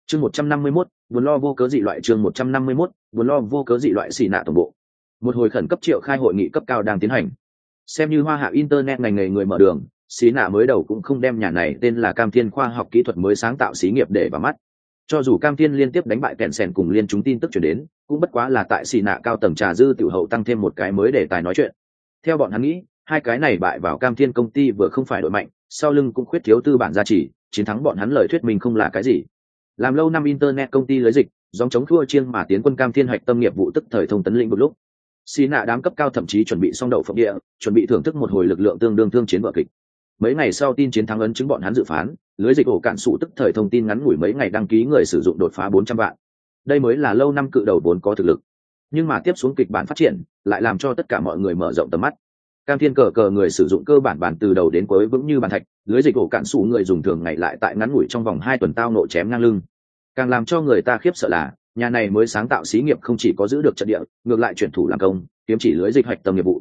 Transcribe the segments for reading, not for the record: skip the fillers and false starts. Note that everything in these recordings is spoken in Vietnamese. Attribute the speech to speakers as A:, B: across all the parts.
A: Chương 151, buồn lo vô cớ dị loại. Chương 151, buồn lo vô cớ dị loại. Xì nạ tổng bộ. Một hồi khẩn cấp triệu khai hội nghị cấp cao đang tiến hành. Xem như hoa hạ internet ngành nghề người mở đường, xí nạ mới đầu cũng không đem nhà này tên là Cam Thiên khoa học kỹ thuật mới sáng tạo xí nghiệp để vào mắt. Cho dù Cam Thiên liên tiếp đánh bại kẹn sèn cùng liên chúng tin tức chuyển đến, cũng bất quá là tại xì nạ cao tầng trà dư tiểu hậu tăng thêm một cái mới để tài nói chuyện. Theo bọn hắn nghĩ, hai cái này bại vào Cam Thiên công ty vừa không phải đội mạnh, sau lưng cũng khuyết thiếu tư bản gia trì, chiến thắng bọn hắn lời thuyết mình không là cái gì. Làm lâu năm internet công ty lưới dịch, dòng chống thua chiêng mà tiến quân Cam Thiên hoạch tâm nghiệp vụ tức thời thông tấn lĩnh một lúc. Xí nạ đám cấp cao thậm chí chuẩn bị xong đậu phộng địa, chuẩn bị thưởng thức một hồi lực lượng tương đương thương chiến vở kịch. Mấy ngày sau tin chiến thắng ấn chứng bọn hắn dự phán, lưới dịch ổ cạn sụ tức thời thông tin ngắn ngủi mấy ngày đăng ký người sử dụng đột phá 400 vạn. Đây mới là lâu năm cự đầu vốn có thực lực. Nhưng mà tiếp xuống kịch bản phát triển, lại làm cho tất cả mọi người mở rộng tầm mắt. Cam Thiên cờ người sử dụng cơ bản từ đầu đến cuối vững như bàn thạch, lưới dịch ổ cạn sụ người dùng thường ngày lại tại ngắn ngủi trong vòng 2 tuần tao nộ chém ngang lưng. Càng làm cho người ta khiếp sợ là, nhà này mới sáng tạo xí nghiệp không chỉ có giữ được trận địa, ngược lại chuyển thủ làm công, kiếm chỉ lưới dịch hoạch tâm nghiệp vụ.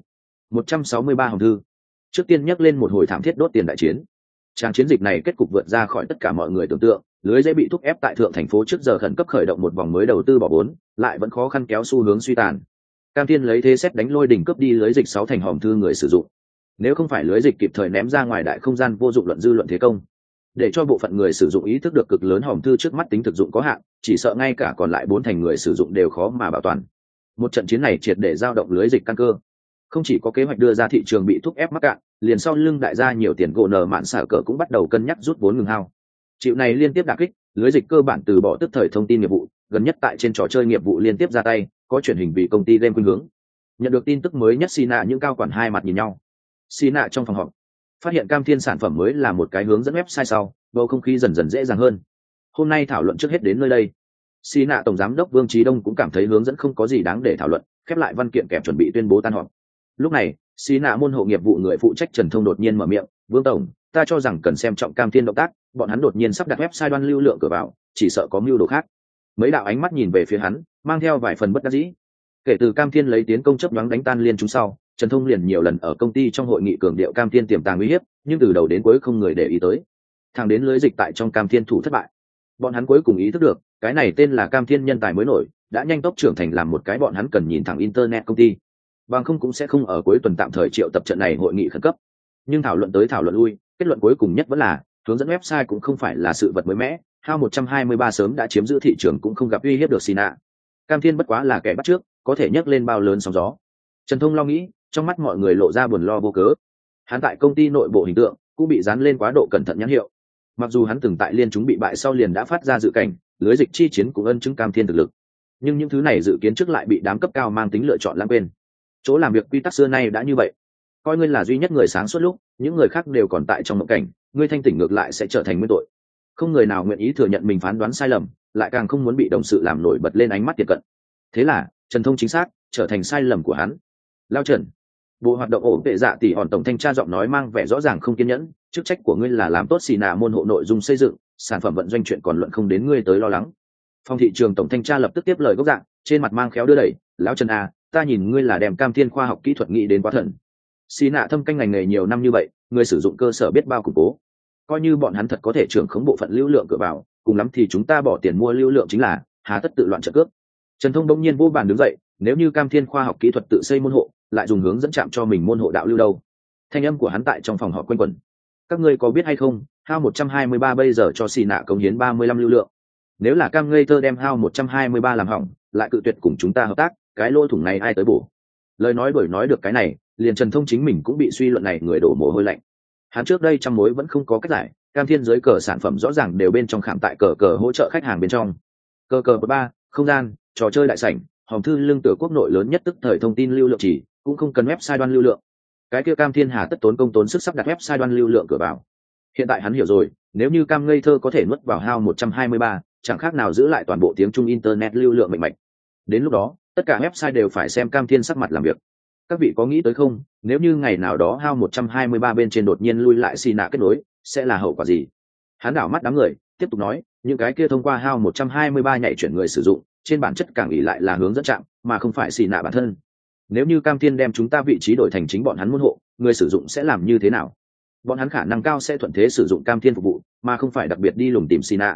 A: 163 hồng thư. Trước tiên nhắc lên một hồi thảm thiết đốt tiền đại chiến. Trang chiến dịch này kết cục vượt ra khỏi tất cả mọi người tưởng tượng, lưới dễ bị thúc ép tại thượng thành phố trước giờ khẩn cấp khởi động một vòng mới đầu tư bỏ vốn, lại vẫn khó khăn kéo xu hướng suy tàn. Cam Thiên lấy thế xét đánh lôi đỉnh cướp đi lưới dịch 6 thành hòm thư người sử dụng. Nếu không phải lưới dịch kịp thời ném ra ngoài đại không gian vô dụng luận dư luận thế công, để cho bộ phận người sử dụng ý thức được cực lớn hòm thư trước mắt tính thực dụng có hạn, chỉ sợ ngay cả còn lại 4 thành người sử dụng đều khó mà bảo toàn. Một trận chiến này triệt để giao động lưới dịch căn cơ. Không chỉ có kế hoạch đưa ra thị trường bị thúc ép mắc cạn, liền sau lưng đại gia nhiều tiền gỗ nở mạn xả cỡ cũng bắt đầu cân nhắc rút vốn ngừng hao. Chịu này liên tiếp đả kích, lưới dịch cơ bản từ bỏ tức thời thông tin nghiệp vụ, gần nhất tại trên trò chơi nghiệp vụ liên tiếp ra tay, có chuyển hình vì công ty game khuynh hướng. Nhận được tin tức mới nhất, Sina những cao quản hai mặt nhìn nhau. Sina trong phòng họp phát hiện Cam Thiên sản phẩm mới là một cái hướng dẫn website sau, bầu không khí dần dần dễ dàng hơn. Hôm nay thảo luận trước hết đến nơi đây. Sina tổng giám đốc Vương Chí Đông cũng cảm thấy hướng dẫn không có gì đáng để thảo luận, khép lại văn kiện kèm chuẩn bị tuyên bố tan họp. Lúc này, Sina môn hộ nghiệp vụ người phụ trách Trần Thông đột nhiên mở miệng, "Vương tổng, ta cho rằng cần xem trọng Cam Thiên động tác, bọn hắn đột nhiên sắp đặt website đoan lưu lượng cửa vào, chỉ sợ có mưu đồ khác." Mấy đạo ánh mắt nhìn về phía hắn, mang theo vài phần bất đắc dĩ. Kể từ Cam Thiên lấy tiến công chấp nhoáng đánh tan liên chúng sau, Trần Thông liền nhiều lần ở công ty trong hội nghị cường điệu Cam Thiên tiềm tàng uy hiếp, nhưng từ đầu đến cuối không người để ý tới. Thẳng đến lưới dịch tại trong Cam Thiên thủ thất bại, bọn hắn cuối cùng ý thức được, cái này tên là Cam Thiên nhân tài mới nổi, đã nhanh tốc trưởng thành làm một cái bọn hắn cần nhìn thẳng internet công ty. Bằng không cũng sẽ không ở cuối tuần tạm thời triệu tập trận này hội nghị khẩn cấp. Nhưng thảo luận tới thảo luận lui, kết luận cuối cùng nhất vẫn là hướng dẫn website cũng không phải là sự vật mới mẻ, HAL 123 sớm đã chiếm giữ thị trường cũng không gặp uy hiếp được Sina. Cam Thiên bất quá là kẻ bắt trước, có thể nhấc lên bao lớn sóng gió. Trần Thông lo nghĩ, trong mắt mọi người lộ ra buồn lo vô cớ. Hắn tại công ty nội bộ hình tượng cũng bị dán lên quá độ cẩn thận nhãn hiệu. Mặc dù hắn từng tại liên chúng bị bại sau liền đã phát ra dự cảnh, lưới dịch chi chiến cũng ân chứng Cam Thiên thực lực, nhưng những thứ này dự kiến trước lại bị đám cấp cao mang tính lựa chọn lãng quên. Chỗ làm việc quy tắc xưa nay đã như vậy, coi ngươi là duy nhất người sáng suốt lúc những người khác đều còn tại trong mộng cảnh, ngươi thanh tỉnh ngược lại sẽ trở thành nguyên tội. Không người nào nguyện ý thừa nhận mình phán đoán sai lầm, lại càng không muốn bị đồng sự làm nổi bật lên ánh mắt tiệm cận. Thế là Trần Thông chính xác trở thành sai lầm của hắn. Lao Trần, bộ hoạt động ổn vệ dạ tỷ hòn tổng thanh tra giọng nói mang vẻ rõ ràng không kiên nhẫn, chức trách của ngươi là làm tốt xì nạ môn hộ nội dung xây dựng, sản phẩm vận doanh chuyện còn luận không đến ngươi tới lo lắng. Phòng thị trường tổng thanh tra lập tức tiếp lời gốc dạng, trên mặt mang khéo đưa đẩy, lão Trần à, ta nhìn ngươi là đem Cam Thiên khoa học kỹ thuật nghĩ đến quá thần. Xì nạ thâm canh ngành nghề nhiều năm như vậy, người sử dụng cơ sở biết bao củng cố, coi như bọn hắn thật có thể trưởng khống bộ phận lưu lượng cửa vào, cùng lắm thì chúng ta bỏ tiền mua lưu lượng chính là, hà tất tự loạn trợ cướp. Trần Thông bỗng nhiên vô bàn đứng dậy, nếu như Cam Thiên khoa học kỹ thuật tự xây môn hộ, lại dùng hướng dẫn chạm cho mình môn hộ đạo lưu đâu? Thanh âm của hắn tại trong phòng họp quanh quẩn. Các ngươi có biết hay không, HAL 123 bây giờ cho xì nạ cống hiến 35 lưu lượng. Nếu là Cam ngây thơ đem HAL 123 làm hỏng, lại cự tuyệt cùng chúng ta hợp tác, cái lỗ thủng này ai tới bổ? Lời nói bởi nói được cái này, liền Trần Thông chính mình cũng bị suy luận này người đổ mồ hôi lạnh. Hắn trước đây trăm mối vẫn không có cách giải, Cam Thiên dưới cờ sản phẩm rõ ràng đều bên trong khảm tại cờ hỗ trợ khách hàng bên trong. Cờ 3, không gian, trò chơi đại sảnh, hòm thư lương tựa quốc nội lớn nhất tức thời thông tin lưu lượng chỉ, cũng không cần website đoan lưu lượng. Cái kia Cam Thiên hà tất tốn công tốn sức sắp đặt website đoan lưu lượng cửa vào. Hiện tại hắn hiểu rồi, nếu như Cam ngây thơ có thể nuốt vào HAL 123, chẳng khác nào giữ lại toàn bộ tiếng Trung internet lưu lượng mạnh mạch. Đến lúc đó, tất cả website đều phải xem Cam Thiên sắc mặt làm việc. Các vị có nghĩ tới không, nếu như ngày nào đó HAL 123 bên trên đột nhiên lui lại xì nạ kết nối, sẽ là hậu quả gì? Hắn đảo mắt đám người, tiếp tục nói, những cái kia thông qua HAL 123 nhảy chuyển người sử dụng, trên bản chất càng ỷ lại là hướng dẫn chạm, mà không phải xì nạ bản thân. Nếu như Cam Thiên đem chúng ta vị trí đổi thành chính bọn hắn môn hộ, người sử dụng sẽ làm như thế nào? Bọn hắn khả năng cao sẽ thuận thế sử dụng Cam Thiên phục vụ, mà không phải đặc biệt đi lùng tìm xì nạ.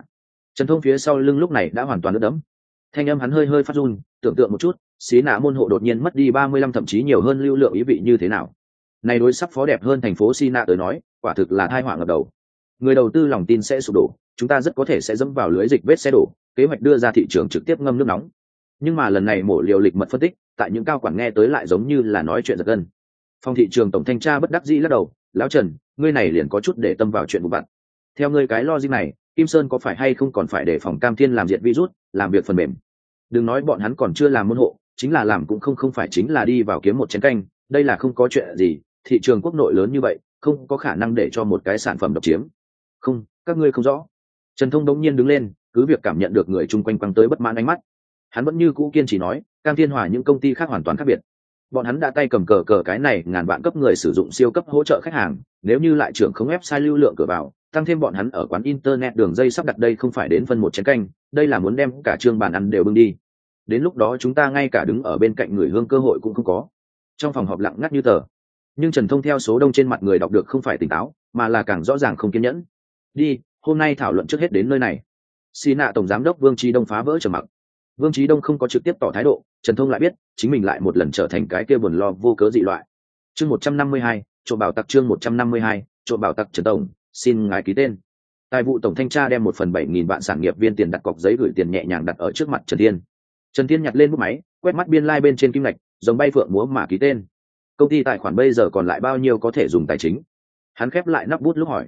A: Trần Thông phía sau lưng lúc này đã hoàn toàn ướt đẫm, thanh âm hắn hơi hơi phát run, tưởng tượng một chút, xí nạ môn hộ đột nhiên mất đi 35 thậm chí nhiều hơn lưu lượng ý vị như thế nào. Này đối sắp phó đẹp hơn thành phố Sina tới nói, quả thực là tai họa ngập đầu. Người đầu tư lòng tin sẽ sụp đổ, chúng ta rất có thể sẽ dẫm vào lưới dịch vết xe đổ, kế hoạch đưa ra thị trường trực tiếp ngâm nước nóng. Nhưng mà lần này mổ liều lịch mật phân tích, tại những cao quản nghe tới lại giống như là nói chuyện giật gân. Phòng thị trường tổng thanh tra bất đắc dĩ lắc đầu, lão Trần, ngươi này liền có chút để tâm vào chuyện của bạn. Theo ngươi cái logic này, Kim Sơn có phải hay không còn phải để phòng Cam Thiên làm diệt virus, làm việc phần mềm. Đừng nói bọn hắn còn chưa làm môn hộ, chính là làm cũng không phải chính là đi vào kiếm một chén canh, đây là không có chuyện gì, thị trường quốc nội lớn như vậy, không có khả năng để cho một cái sản phẩm độc chiếm. Không, các ngươi không rõ. Trần Thông đống nhiên đứng lên, cứ việc cảm nhận được người chung quanh quăng tới bất mãn ánh mắt. Hắn vẫn như cũ kiên trì nói, Cam Thiên Hòa những công ty khác hoàn toàn khác biệt. Bọn hắn đã tay cầm cờ cái này ngàn vạn cấp người sử dụng siêu cấp hỗ trợ khách hàng, nếu như lại trưởng không website lưu lượng cửa vào, tăng thêm bọn hắn ở quán internet đường dây sắp đặt đây không phải đến phân một chén canh, đây là muốn đem cả trương bàn ăn đều bưng đi. Đến lúc đó chúng ta ngay cả đứng ở bên cạnh người hương cơ hội cũng không có. Trong phòng họp lặng ngắt như tờ, nhưng Trần Thông theo số đông trên mặt người đọc được không phải tỉnh táo, mà là càng rõ ràng không kiên nhẫn. Đi, hôm nay thảo luận trước hết đến nơi này. Sina tổng giám đốc Vương Chí Đông phá vỡ trầm mặc. Vương Chí Đông không có trực tiếp tỏ thái độ, Trần Thông lại biết, chính mình lại một lần trở thành cái kia buồn lo vô cớ dị loại. Chương 152, trộm bảo tặc chương 152, trộm bảo tặc Trần tổng, xin ngài ký tên. Tài vụ tổng thanh tra đem 1/7.000 vạn sản nghiệp viên tiền đặt cọc giấy gửi tiền nhẹ nhàng đặt ở trước mặt Trần Thiên. Trần Thiên nhặt lên bút máy, quét mắt biên lai bên trên kim lạch, giống bay phượng múa mà ký tên. Công ty tài khoản bây giờ còn lại bao nhiêu có thể dùng tài chính? Hắn khép lại nắp bút lúc hỏi.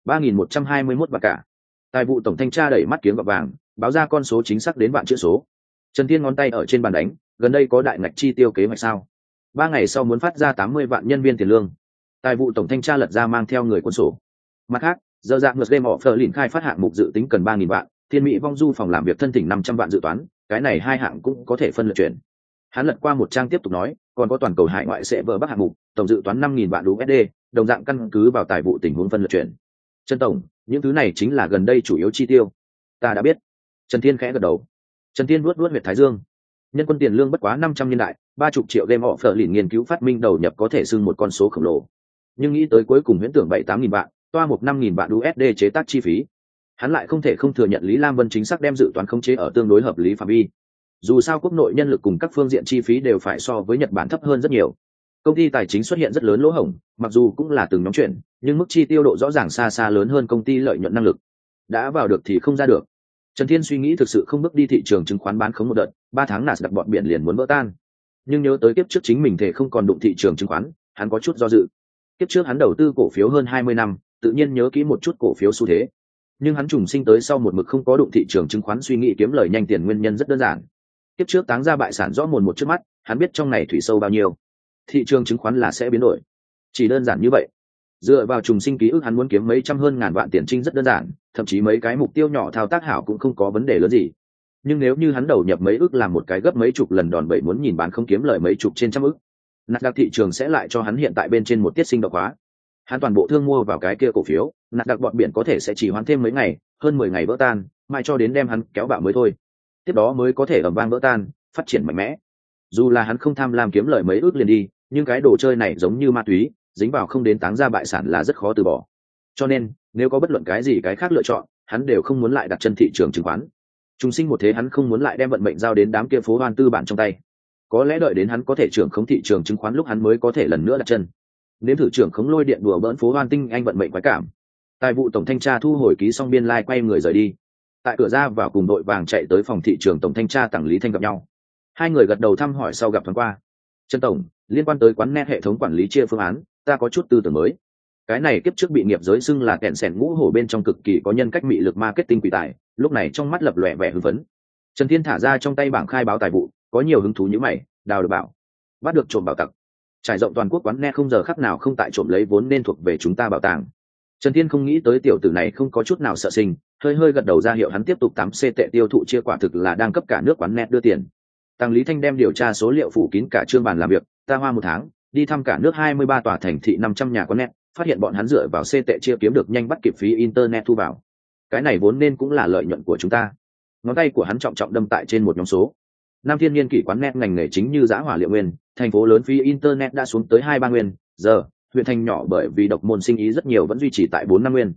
A: 3.121 bạc cả. Tài vụ tổng thanh tra đẩy mắt kiếng gọt vàng, báo ra con số chính xác đến vạn chữ số. Trần Thiên ngón tay ở trên bàn đánh, gần đây có đại ngạch chi tiêu kế hoạch sao? 3 ngày sau muốn phát ra 80 vạn nhân viên tiền lương. Tài vụ tổng thanh tra lật ra mang theo người quân sổ. Mặt khác, giờ dạng ngược game offer lìn khai phát hạng mục dự tính cần 3.000 vạn, Thiên Mỹ vong du phòng làm việc thân thỉnh 500 vạn dự toán, cái này hai hạng cũng có thể phân lượt chuyển. Hắn lật qua một trang tiếp tục nói, còn có toàn cầu hải ngoại sẽ vỡ bắc hạng mục, tổng dự toán 5.000 vạn USD, đồng dạng căn cứ vào tài vụ tình huống phân lượt chuyển. Trần tổng, những thứ này chính là gần đây chủ yếu chi tiêu. Ta đã biết. Trần Thiên khẽ gật đầu. Trần Thiên vuốt huyệt thái dương. Nhân quân tiền lương bất quá 500 niên đại, 30 triệu game offer lìn nghiên cứu phát minh đầu nhập có thể xưng một con số khổng lồ. Nhưng nghĩ tới cuối cùng huyễn tưởng 7-8.000 vạn, toa một 5.000 vạn USD chế tác chi phí. Hắn lại không thể không thừa nhận Lý Lam Vân chính xác đem dự toán khống chế ở tương đối hợp lý phạm vi. Dù sao quốc nội nhân lực cùng các phương diện chi phí đều phải so với Nhật Bản thấp hơn rất nhiều. Công ty tài chính xuất hiện rất lớn lỗ hổng, mặc dù cũng là từng nhóm chuyển, nhưng mức chi tiêu độ rõ ràng xa xa lớn hơn công ty lợi nhuận năng lực. Đã vào được thì không ra được. Trần Thiên suy nghĩ thực sự không bước đi thị trường chứng khoán bán khống một đợt, 3 tháng nạt đặt bọn biển liền muốn vỡ tan. Nhưng nhớ tới kiếp trước chính mình thể không còn đụng thị trường chứng khoán, hắn có chút do dự. Kiếp trước hắn đầu tư cổ phiếu hơn 20 năm, tự nhiên nhớ kỹ một chút cổ phiếu xu thế. Nhưng hắn trùng sinh tới sau một mực không có đụng thị trường chứng khoán suy nghĩ kiếm lời nhanh tiền nguyên nhân rất đơn giản. Kiếp trước táng ra bại sản rõ mồn một trước mắt, hắn biết trong này thủy sâu bao nhiêu. Thị trường chứng khoán là sẽ biến đổi. Chỉ đơn giản như vậy. Dựa vào trùng sinh ký ức hắn muốn kiếm mấy trăm hơn ngàn vạn tiền trinh rất đơn giản, thậm chí mấy cái mục tiêu nhỏ thao tác hảo cũng không có vấn đề lớn gì. Nhưng nếu như hắn đầu nhập mấy ức làm một cái gấp mấy chục lần đòn bẩy muốn nhìn bán không kiếm lời mấy chục trên trăm ức, Nasdaq thị trường sẽ lại cho hắn hiện tại bên trên một tiết sinh độc hóa. Hắn toàn bộ thương mua vào cái kia cổ phiếu, Nasdaq bọn biển có thể sẽ chỉ hoãn thêm mấy ngày, hơn 10 ngày vỡ tan, mai cho đến đem hắn kéo bạo mới thôi. Tiếp đó mới có thể ầm vang vỡ tan, phát triển mạnh mẽ. Dù là hắn không tham lam kiếm lời mấy ức liền đi, nhưng cái đồ chơi này giống như ma túy, dính vào không đến táng ra bại sản là rất khó từ bỏ. Cho nên, nếu có bất luận cái gì cái khác lựa chọn, hắn đều không muốn lại đặt chân thị trường chứng khoán. Trùng sinh một thế hắn không muốn lại đem vận mệnh giao đến đám kia phố hoan tư bản trong tay. Có lẽ đợi đến hắn có thể trưởng khống thị trường chứng khoán lúc hắn mới có thể lần nữa đặt chân. Nếm thử trưởng khống lôi điện đùa bỡn phố hoan tinh anh vận mệnh quái cảm. Tài vụ tổng thanh tra thu hồi ký xong biên lai quay người rời đi. Tại cửa ra vào cùng đội vàng chạy tới phòng thị trường tổng thanh tra Tằng Lý Thanh gặp nhau. Hai người gật đầu thăm hỏi sau gặp thoáng qua. Trần tổng, liên quan tới quán net hệ thống quản lý chia phương án, ta có chút tư tưởng mới. Cái này kiếp trước bị nghiệp giới xưng là kẹn sẻn ngũ hổ bên trong cực kỳ có nhân cách mị lực marketing quỷ tài, lúc này trong mắt lập lòe vẻ hưng phấn. Trần Thiên thả ra trong tay bảng khai báo tài vụ, có nhiều hứng thú như mày, đào được bảo, bắt được trộm bảo tặc. Trải rộng toàn quốc quán net không giờ khắc nào không tại trộm lấy vốn nên thuộc về chúng ta bảo tàng. Trần Thiên không nghĩ tới tiểu tử này không có chút nào sợ sinh, hơi hơi gật đầu ra hiệu hắn tiếp tục 8C tệ tiêu thụ chia quả thực là đang cấp cả nước quán net đưa tiền. Tăng Lý Thanh đem điều tra số liệu phủ kín cả trương bàn làm việc, ta hoa 1 tháng, đi thăm cả nước 23 tòa thành thị 500 nhà quán net, phát hiện bọn hắn dựa vào C tệ chia kiếm được nhanh bắt kịp phí internet thu vào. Cái này vốn nên cũng là lợi nhuận của chúng ta. Ngón tay của hắn trọng trọng đâm tại trên một nhóm số. Nam thiên niên kỷ quán net ngành nghề chính như giã hỏa liệu nguyên, thành phố lớn phí internet đã xuống tới 2-3 nguyên, giờ huyện thành nhỏ bởi vì độc môn sinh ý rất nhiều vẫn duy trì tại 4-5 nguyên.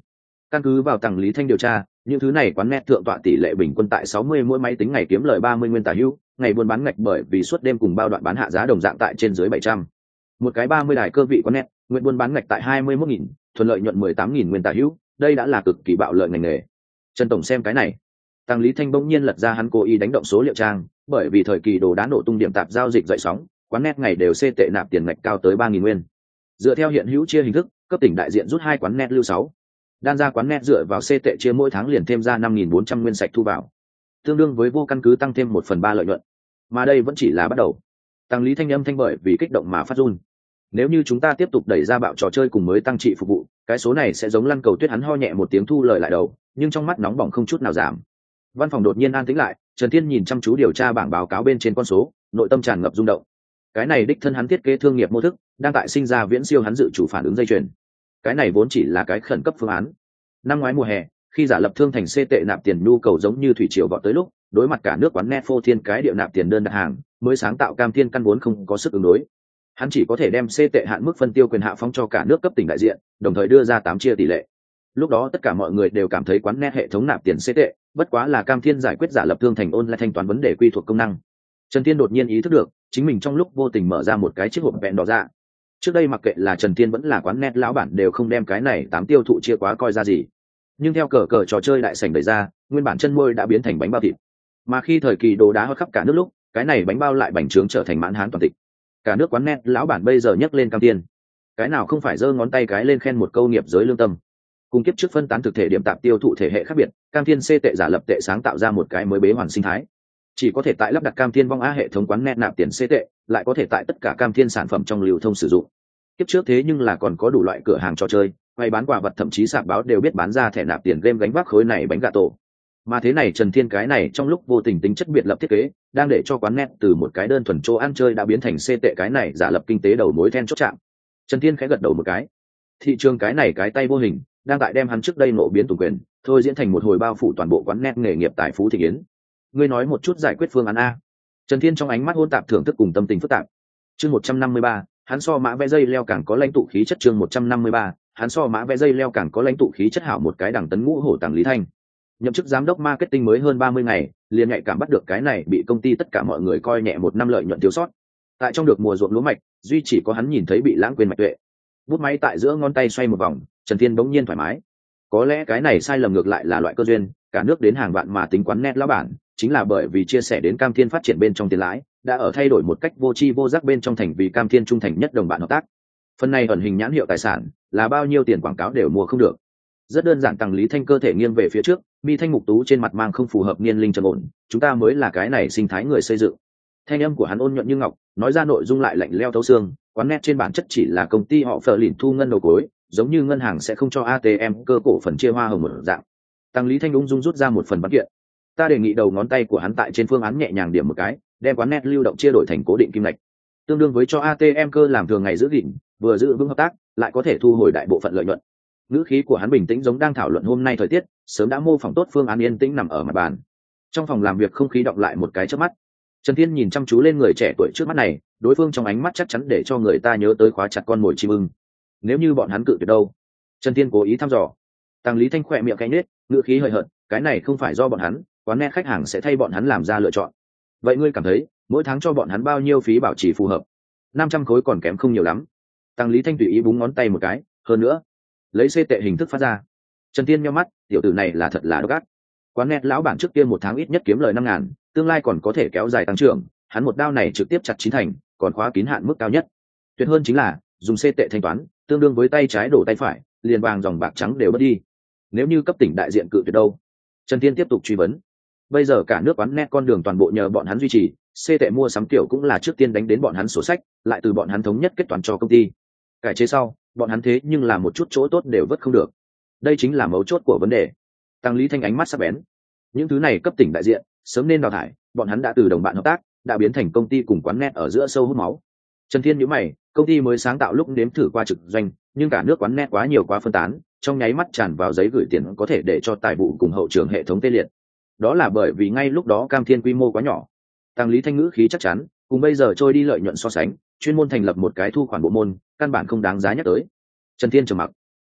A: Căn cứ vào Tằng Lý Thanh điều tra, những thứ này quán net thượng tọa tỷ lệ bình quân tại 60 mỗi máy tính ngày kiếm lời 30 nguyên tả hữu, ngày buôn bán ngạch bởi vì suốt đêm cùng bao đoạn bán hạ giá đồng dạng tại trên dưới 700. Một cái 30 đài cơ vị quán net, nguyện buôn bán ngạch tại 21.000, thuận lợi nhuận 18.000 nguyên tả hữu, đây đã là cực kỳ bạo lợi ngành nghề. Trần tổng xem cái này. Tằng Lý Thanh bỗng nhiên lật ra hắn cố ý đánh động số liệu trang, bởi vì thời kỳ đồ đá nổ tung điểm tạp giao dịch dậy sóng, quán net ngày đều CT nạp tiền ngạch cao tới 3.000 nguyên. Dựa theo hiện hữu chia hình thức, cấp tỉnh đại diện rút 2 quán net lưu 6. Đan ra quán net dựa vào CT chia mỗi tháng liền thêm ra 5.400 nguyên sạch thu vào, tương đương với vô căn cứ tăng thêm 1/3 lợi nhuận. Mà đây vẫn chỉ là bắt đầu. Tằng Lý Thanh âm thanh bởi vì kích động mà phát run. Nếu như chúng ta tiếp tục đẩy ra bạo trò chơi cùng mới tăng trị phục vụ, cái số này sẽ giống lăn cầu tuyết. Hắn ho nhẹ một tiếng thu lời lại đầu, nhưng trong mắt nóng bỏng không chút nào giảm. Văn phòng đột nhiên an tĩnh lại, Trần Thiên nhìn chăm chú điều tra bảng báo cáo bên trên con số, nội tâm tràn ngập rung động. Cái này đích thân hắn thiết kế thương nghiệp mô thức, đang tại sinh ra viễn siêu hắn dự chủ phản ứng dây chuyền. Cái này vốn chỉ là cái khẩn cấp phương án. Năm ngoái mùa hè, khi giả lập thương thành CT nạp tiền nhu cầu giống như thủy triều vọt tới lúc, đối mặt cả nước quán net phô thiên cái điệu nạp tiền đơn đặt hàng, mới sáng tạo cam thiên căn vốn không có sức ứng đối. Hắn chỉ có thể đem CT hạn mức phân tiêu quyền hạ phóng cho cả nước cấp tỉnh đại diện, đồng thời đưa ra 8 chia tỷ lệ. Lúc đó tất cả mọi người đều cảm thấy quán net hệ thống nạp tiền CT, bất quá là cam thiên giải quyết giả lập thương thành online thanh toán vấn đề quy thuộc công năng. Trần Thiên đột nhiên ý thức được, chính mình trong lúc vô tình mở ra một cái chiếc hộp vẹn đỏ ra. Trước đây mặc kệ là Trần Thiên vẫn là quán net lão bản đều không đem cái này 8 tiêu thụ chia quá coi ra gì. Nhưng theo cờ trò chơi đại sảnh đẩy ra, nguyên bản chân môi đã biến thành bánh bao thịt. Mà khi thời kỳ đồ đá hot khắp cả nước lúc, cái này bánh bao lại bành trướng trở thành mãn hán toàn tịch. Cả nước quán net lão bản bây giờ nhấc lên cam tiền, cái nào không phải giơ ngón tay cái lên khen một câu nghiệp giới lương tâm. Cùng kiếp trước phân tán thực thể điểm tạp tiêu thụ thể hệ khác biệt, cam thiên C tệ giả lập tệ sáng tạo ra một cái mới bế hoàn sinh thái. Chỉ có thể tại lắp đặt cam thiên vong a hệ thống quán net nạp tiền C tệ, lại có thể tại tất cả cam thiên sản phẩm trong lưu thông sử dụng. Kiếp trước thế nhưng là còn có đủ loại cửa hàng trò chơi, quay bán quà vật, thậm chí sạp báo đều biết bán ra thẻ nạp tiền game gánh vác khối này bánh gà tổ. Mà thế này Trần Thiên cái này trong lúc vô tình tính chất biệt lập thiết kế, đang để cho quán net từ một cái đơn thuần chỗ ăn chơi đã biến thành C tệ cái này giả lập kinh tế đầu mối then chốt chạm. Trần Thiên khẽ gật đầu một cái. Thị trường cái này cái tay vô hình, đang tại đem hắn trước đây nộ biến tùng quyền, thôi diễn thành một hồi bao phủ toàn bộ quán net nghề nghiệp tài phú thị yến. Ngươi nói một chút giải quyết phương án a. Trần Thiên trong ánh mắt hỗn tạp thưởng thức cùng tâm tình phức tạp. Chương 153, hắn so mã vẽ dây leo càng có lãnh tụ khí chất. Chương 153, hắn so mã vẽ dây leo càng có lãnh tụ khí chất. Hảo một cái đẳng tấn ngũ hổ Tằng Lý Thanh. Nhậm chức giám đốc marketing mới hơn 30 ngày, liền nhạy cảm bắt được cái này bị công ty tất cả mọi người coi nhẹ một năm lợi nhuận thiếu sót. Tại trong được mùa ruộng lúa mạch, duy chỉ có hắn nhìn thấy bị lãng quên mạch tuệ. Bút máy tại giữa ngón tay xoay một vòng, Trần Thiên bỗng nhiên thoải mái. Có lẽ cái này sai lầm ngược lại là loại cơ duyên, cả nước đến hàng vạn mà tính quán net lão bản, chính là bởi vì chia sẻ đến cam thiên phát triển bên trong tiền lãi, đã ở thay đổi một cách vô tri vô giác bên trong thành vì cam thiên trung thành nhất đồng bạn hợp tác. Phần này ẩn hình nhãn hiệu tài sản, là bao nhiêu tiền quảng cáo đều mua không được. Rất đơn giản, Tằng Lý Thanh cơ thể nghiêng về phía trước, mi thanh mục tú trên mặt mang không phù hợp niên linh trầm ổn, chúng ta mới là cái này sinh thái người xây dựng. Thanh âm của hắn ôn nhuận như ngọc, nói ra nội dung lại lạnh lẽo thấu xương, quán net trên bản chất chỉ là công ty họ phờ lìn thu ngân đầu cối, giống như ngân hàng sẽ không cho ATM cơ cổ phần chia hoa hồng một dạng. Tằng Lý Thanh ung dung rút ra một phần văn kiện. Ta đề nghị đầu ngón tay của hắn tại trên phương án nhẹ nhàng điểm một cái, đem quán net lưu động chia đổi thành cố định kim ngạch, tương đương với cho ATM cơ làm thường ngày giữ gìn, vừa giữ vững hợp tác, lại có thể thu hồi đại bộ phận lợi nhuận. Ngữ khí của hắn bình tĩnh giống đang thảo luận hôm nay thời tiết, sớm đã mô phỏng tốt phương án yên tĩnh nằm ở mặt bàn. Trong phòng làm việc không khí đọng lại một cái chớp mắt. Trần Thiên nhìn chăm chú lên người trẻ tuổi trước mắt này, đối phương trong ánh mắt chắc chắn để cho người ta nhớ tới khóa chặt con mồi chim ưng. Nếu như bọn hắn cự tuyệt đâu? Trần Thiên cố ý thăm dò. Tằng Lý Thanh khỏe miệng cánh nết, ngữ khí hời hợt, cái này không phải do bọn hắn, quán net khách hàng sẽ thay bọn hắn làm ra lựa chọn. Vậy ngươi cảm thấy mỗi tháng cho bọn hắn bao nhiêu phí bảo trì phù hợp? 500 khối còn kém không nhiều lắm. Tằng Lý Thanh tùy ý búng ngón tay một cái, hơn nữa lấy C tệ hình thức phát ra. Trần Thiên nhíu mắt, tiểu tử này là thật là độc ác. Quán net lão bản trước tiên một tháng ít nhất kiếm lời 5.000, tương lai còn có thể kéo dài tăng trưởng, hắn một đao này trực tiếp chặt chín thành, còn khóa kín hạn mức cao nhất. Tuyệt hơn chính là dùng C tệ thanh toán, tương đương với tay trái đổ tay phải, liền vàng dòng bạc trắng đều mất đi. Nếu như cấp tỉnh đại diện cự tuyệt đâu? Trần Thiên tiếp tục truy vấn. Bây giờ cả nước quán net con đường toàn bộ nhờ bọn hắn duy trì, C tệ mua sắm kiểu cũng là trước tiên đánh đến bọn hắn sổ sách, lại từ bọn hắn thống nhất kết toán cho công ty. Cải chế sau, bọn hắn thế nhưng là một chút chỗ tốt đều vất không được. Đây chính là mấu chốt của vấn đề. Tằng Lý Thanh ánh mắt sắc bén. Những thứ này cấp tỉnh đại diện sớm nên đào thải, bọn hắn đã từ đồng bạn hợp tác, đã biến thành công ty cùng quán net ở giữa sâu hút máu. Trần Thiên nhíu mày, công ty mới sáng tạo lúc nếm thử qua trực doanh, nhưng cả nước quán net quá nhiều quá phân tán, trong nháy mắt tràn vào giấy gửi tiền có thể để cho tài vụ cùng hậu trường hệ thống tê liệt. Đó là bởi vì ngay lúc đó cam thiên quy mô quá nhỏ. Tằng Lý Thanh ngữ khí chắc chắn, cùng bây giờ trôi đi lợi nhuận so sánh, chuyên môn thành lập một cái thu khoản bộ môn, căn bản không đáng giá nhắc tới. Trần Thiên trầm mặc.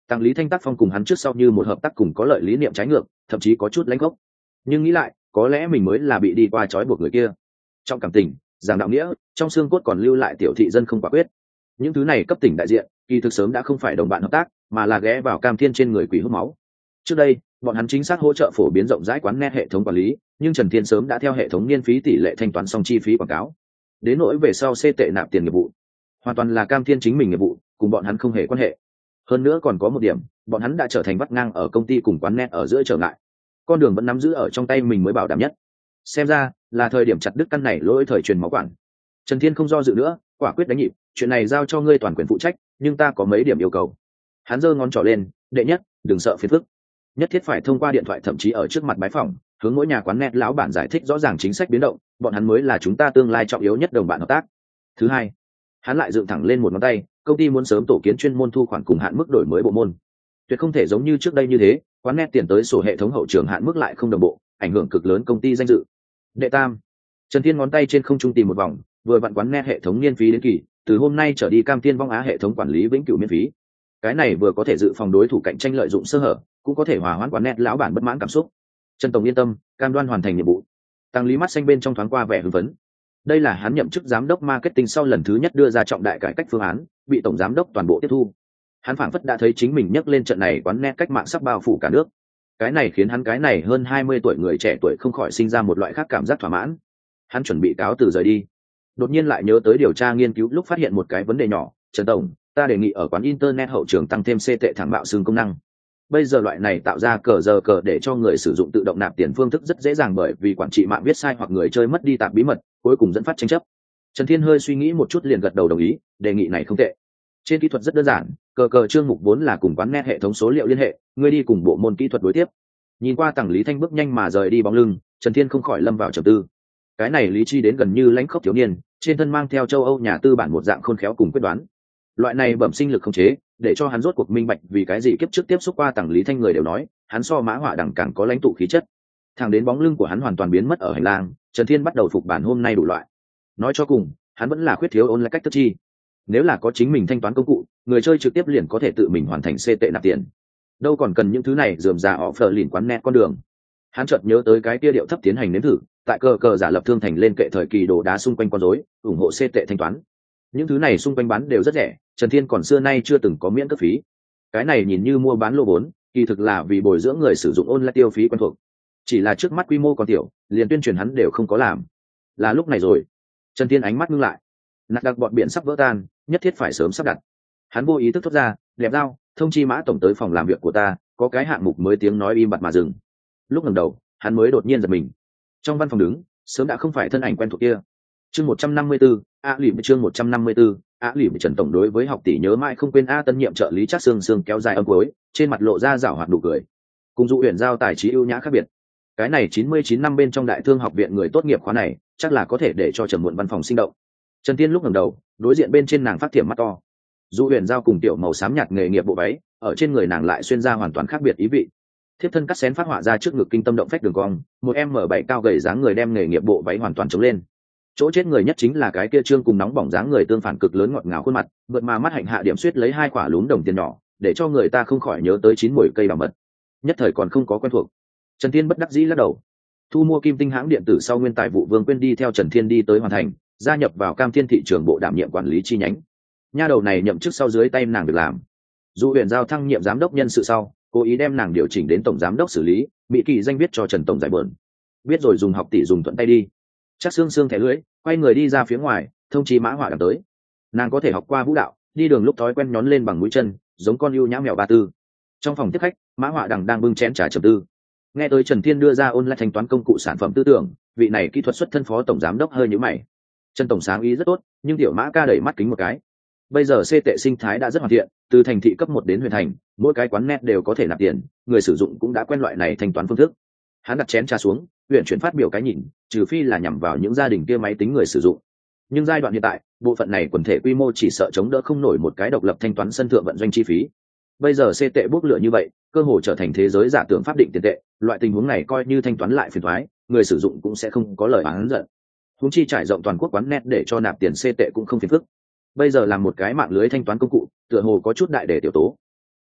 A: Tăng Lý Thanh tác phong cùng hắn trước sau như một hợp tác cùng có lợi lý niệm trái ngược, thậm chí có chút lãnh gốc. Nhưng nghĩ lại, có lẽ mình mới là bị đi qua trói buộc người kia. Trong cảm tình, giảng đạo nghĩa, trong xương cốt còn lưu lại tiểu thị dân không quả quyết. Những thứ này cấp tỉnh đại diện, kỳ thực sớm đã không phải đồng bạn hợp tác, mà là ghé vào cam thiên trên người quỷ hút máu. Trước đây, bọn hắn chính xác hỗ trợ phổ biến rộng rãi quán net hệ thống quản lý, nhưng Trần Thiên sớm đã theo hệ thống niên phí tỷ lệ thanh toán xong chi phí quảng cáo. Đến nỗi về sau xê tệ nạp tiền nghiệp vụ, hoàn toàn là cam thiên chính mình nghiệp vụ, cùng bọn hắn không hề quan hệ. Hơn nữa còn có một điểm, bọn hắn đã trở thành vắt ngang ở công ty cùng quán net ở giữa trở ngại. Con đường vẫn nắm giữ ở trong tay mình mới bảo đảm nhất. Xem ra là thời điểm chặt đứt căn này lỗi thời truyền máu quản. Trần Thiên không do dự nữa, quả quyết đánh nhịp, chuyện này giao cho ngươi toàn quyền phụ trách, nhưng ta có mấy điểm yêu cầu. Hắn giơ ngón trỏ lên, đệ nhất, đừng sợ phiền phức, nhất thiết phải thông qua điện thoại, thậm chí ở trước mặt bái phỏng, hướng mỗi nhà quán net lão bản giải thích rõ ràng chính sách biến động, bọn hắn mới là chúng ta tương lai trọng yếu nhất đồng bạn hợp tác. Thứ hai, hắn lại dựng thẳng lên một ngón tay, công ty muốn sớm tổ kiến chuyên môn thu khoản cùng hạn mức đổi mới bộ môn, tuyệt không thể giống như trước đây như thế, quán net tiền tới sổ hệ thống hậu trường hạn mức lại không đồng bộ, ảnh hưởng cực lớn công ty danh dự. Đệ tam, Trần Thiên ngón tay trên không trung tìm một vòng, vừa vặn quán net hệ thống niên phí đến kỳ, từ hôm nay trở đi cam thiên vong á hệ thống quản lý vĩnh cửu miễn phí. Cái này vừa có thể dự phòng đối thủ cạnh tranh lợi dụng sơ hở, cũng có thể hòa hoãn quán net lão bản bất mãn cảm xúc. Trần tổng yên tâm, cam đoan hoàn thành nhiệm vụ. Tăng Lý mắt xanh bên trong thoáng qua vẻ hưng phấn. Đây là hắn nhậm chức giám đốc marketing sau lần thứ nhất đưa ra trọng đại cải cách phương án, bị tổng giám đốc toàn bộ tiếp thu. Hắn phảng phất đã thấy chính mình nhấc lên trận này quán net cách mạng sắp bao phủ cả nước. Cái này khiến hắn cái này hơn 20 tuổi người trẻ tuổi không khỏi sinh ra một loại khác cảm giác thỏa mãn. Hắn chuẩn bị cáo từ rời đi, đột nhiên lại nhớ tới điều tra nghiên cứu lúc phát hiện một cái vấn đề nhỏ. Trần tổng, ta đề nghị ở quán internet hậu trường tăng thêm c tệ thẳng bạo xương công năng. Bây giờ loại này tạo ra cờ giờ cờ để cho người sử dụng tự động nạp tiền phương thức rất dễ dàng, bởi vì quản trị mạng viết sai hoặc người chơi mất đi tạp bí mật, cuối cùng dẫn phát tranh chấp. Trần Thiên hơi suy nghĩ một chút liền gật đầu đồng ý, đề nghị này không tệ. Trên kỹ thuật rất đơn giản, cờ cờ chương mục vốn là cùng quán net hệ thống số liệu liên hệ, ngươi đi cùng bộ môn kỹ thuật đối tiếp. Nhìn qua Tằng Lý Thanh bước nhanh mà rời đi bóng lưng, Trần Thiên không khỏi lâm vào trầm tư. Cái này lý chi đến gần như lãnh khốc thiếu niên, trên thân mang theo châu Âu nhà tư bản một dạng khôn khéo cùng quyết đoán. Loại này bẩm sinh lực không chế, để cho hắn rốt cuộc minh bạch vì cái gì kiếp trước tiếp xúc qua Tằng Lý Thanh người đều nói, hắn so Mã Họa đẳng càng có lãnh tụ khí chất. Thẳng đến bóng lưng của hắn hoàn toàn biến mất ở hành lang, Trần Thiên bắt đầu phục bản hôm nay đủ loại. Nói cho cùng, hắn vẫn là khuyết thiếu online cách thức chi. Nếu là có chính mình thanh toán công cụ, người chơi trực tiếp liền có thể tự mình hoàn thành c tệ nạp tiền, đâu còn cần những thứ này rườm rà offer lìn quán net con đường. Hắn chợt nhớ tới cái kia điệu thấp tiến hành nếm thử, tại cờ cờ giả lập thương thành lên kệ thời kỳ đồ đá xung quanh con rối, ủng hộ c tệ thanh toán. Những thứ này xung quanh bán đều rất rẻ, Trần Thiên còn xưa nay chưa từng có miễn cấp phí. Cái này nhìn như mua bán lô vốn, kỳ thực là vì bồi dưỡng người sử dụng online tiêu phí quen thuộc. Chỉ là trước mắt quy mô còn tiểu, liền tuyên truyền hắn đều không có làm. Là lúc này rồi, Trần Thiên ánh mắt ngưng lại. Nạt đặc bọn biển sắp vỡ tan, nhất thiết phải sớm sắp đặt. Hắn vô ý thức thốt ra, đẹp dao, thông chi Mã tổng tới phòng làm việc của ta, có cái hạng mục mới. Tiếng nói im bặt mà dừng. Lúc ngẩng đầu, hắn mới đột nhiên giật mình. Trong văn phòng đứng, sớm đã không phải thân ảnh quen thuộc kia. Chương 154, chương 154, Trần tổng đối với học tỷ nhớ mãi không quên. Tân nhiệm trợ lý Trác Sương Sương kéo dài âm cuối, trên mặt lộ ra giảo hoạt nụ cười. Cùng dụ huyền giao tài trí ưu nhã khác biệt. Cái này 99 năm bên trong Đại Thương học viện người tốt nghiệp khóa này, chắc là có thể để cho Trầm Muộn văn phòng sinh động. Trần Tiên lúc ngẩng đầu, đối diện bên trên nàng phát thiểm mắt to. Dụ huyền giao cùng tiểu màu xám nhạt nghề nghiệp bộ váy, ở trên người nàng lại xuyên ra hoàn toàn khác biệt ý vị. Thiếp thân cắt xén phát họa ra trước ngực kinh tâm động phách đường cong, một M7 cao gầy dáng người đem nghề nghiệp bộ váy hoàn toàn chống lên. Chỗ chết người nhất chính là cái kia trương cùng nóng bỏng dáng người tương phản cực lớn ngọt ngào khuôn mặt, vượt mà mắt hạnh hạ điểm suýt lấy 2 quả lún đồng tiền nhỏ, để cho người ta không khỏi nhớ tới 9 mùi cây bảo mật. Nhất thời còn không có quen thuộc. Trần Thiên bất đắc dĩ lắc đầu. Thu mua Kim Tinh hãng điện tử sau, nguyên tài vụ Vương Quyên đi theo Trần Thiên đi tới Hoàn Thành, gia nhập vào Cam Thiên thị trường bộ đảm nhiệm quản lý chi nhánh. Nha đầu này nhậm chức sau dưới tay nàng được làm. Dù huyền giao thăng nhiệm giám đốc nhân sự sau, cố ý đem nàng điều chỉnh đến tổng giám đốc xử lý, mỹ kỳ danh viết cho Trần tổng giải bờn. Biết rồi dùng học tỷ dùng thuận tay đi. Chắc xương xương thẻ lưới, quay người đi ra phía ngoài, thông chí Mã Họa đằng tới. Nàng có thể học qua vũ đạo, đi đường lúc thói quen nhón lên bằng mũi chân, giống con ưu nhã mèo ba tư. Trong phòng tiếp khách, Mã Họa đằng đang bưng chén trà trầm tư. Nghe tới Trần Thiên đưa ra online thanh toán công cụ sản phẩm tư tưởng, vị này kỹ thuật xuất thân phó tổng giám đốc hơi nhíu mày. Trần tổng sáng ý rất tốt, nhưng tiểu Mã ca đẩy mắt kính một cái. Bây giờ c tệ sinh thái đã rất hoàn thiện, từ thành thị cấp 1 đến huyện thành, mỗi cái quán net đều có thể nạp tiền, người sử dụng cũng đã quen loại này thanh toán phương thức. Hắn đặt chén trà xuống, huyện chuyển phát biểu cái nhìn, trừ phi là nhằm vào những gia đình kia máy tính người sử dụng. Nhưng giai đoạn hiện tại, bộ phận này quần thể quy mô chỉ sợ chống đỡ không nổi một cái độc lập thanh toán sân thượng vận doanh chi phí. Bây giờ c tệ bốc lửa như vậy, cơ hội trở thành thế giới giả tưởng pháp định tiền tệ, loại tình huống này coi như thanh toán lại phiền toái, người sử dụng cũng sẽ không có lời oán giận. Huống chi trải rộng toàn quốc quán net để cho nạp tiền c tệ cũng không phiền phức. Bây giờ làm một cái mạng lưới thanh toán công cụ, tựa hồ có chút đại để tiểu tố.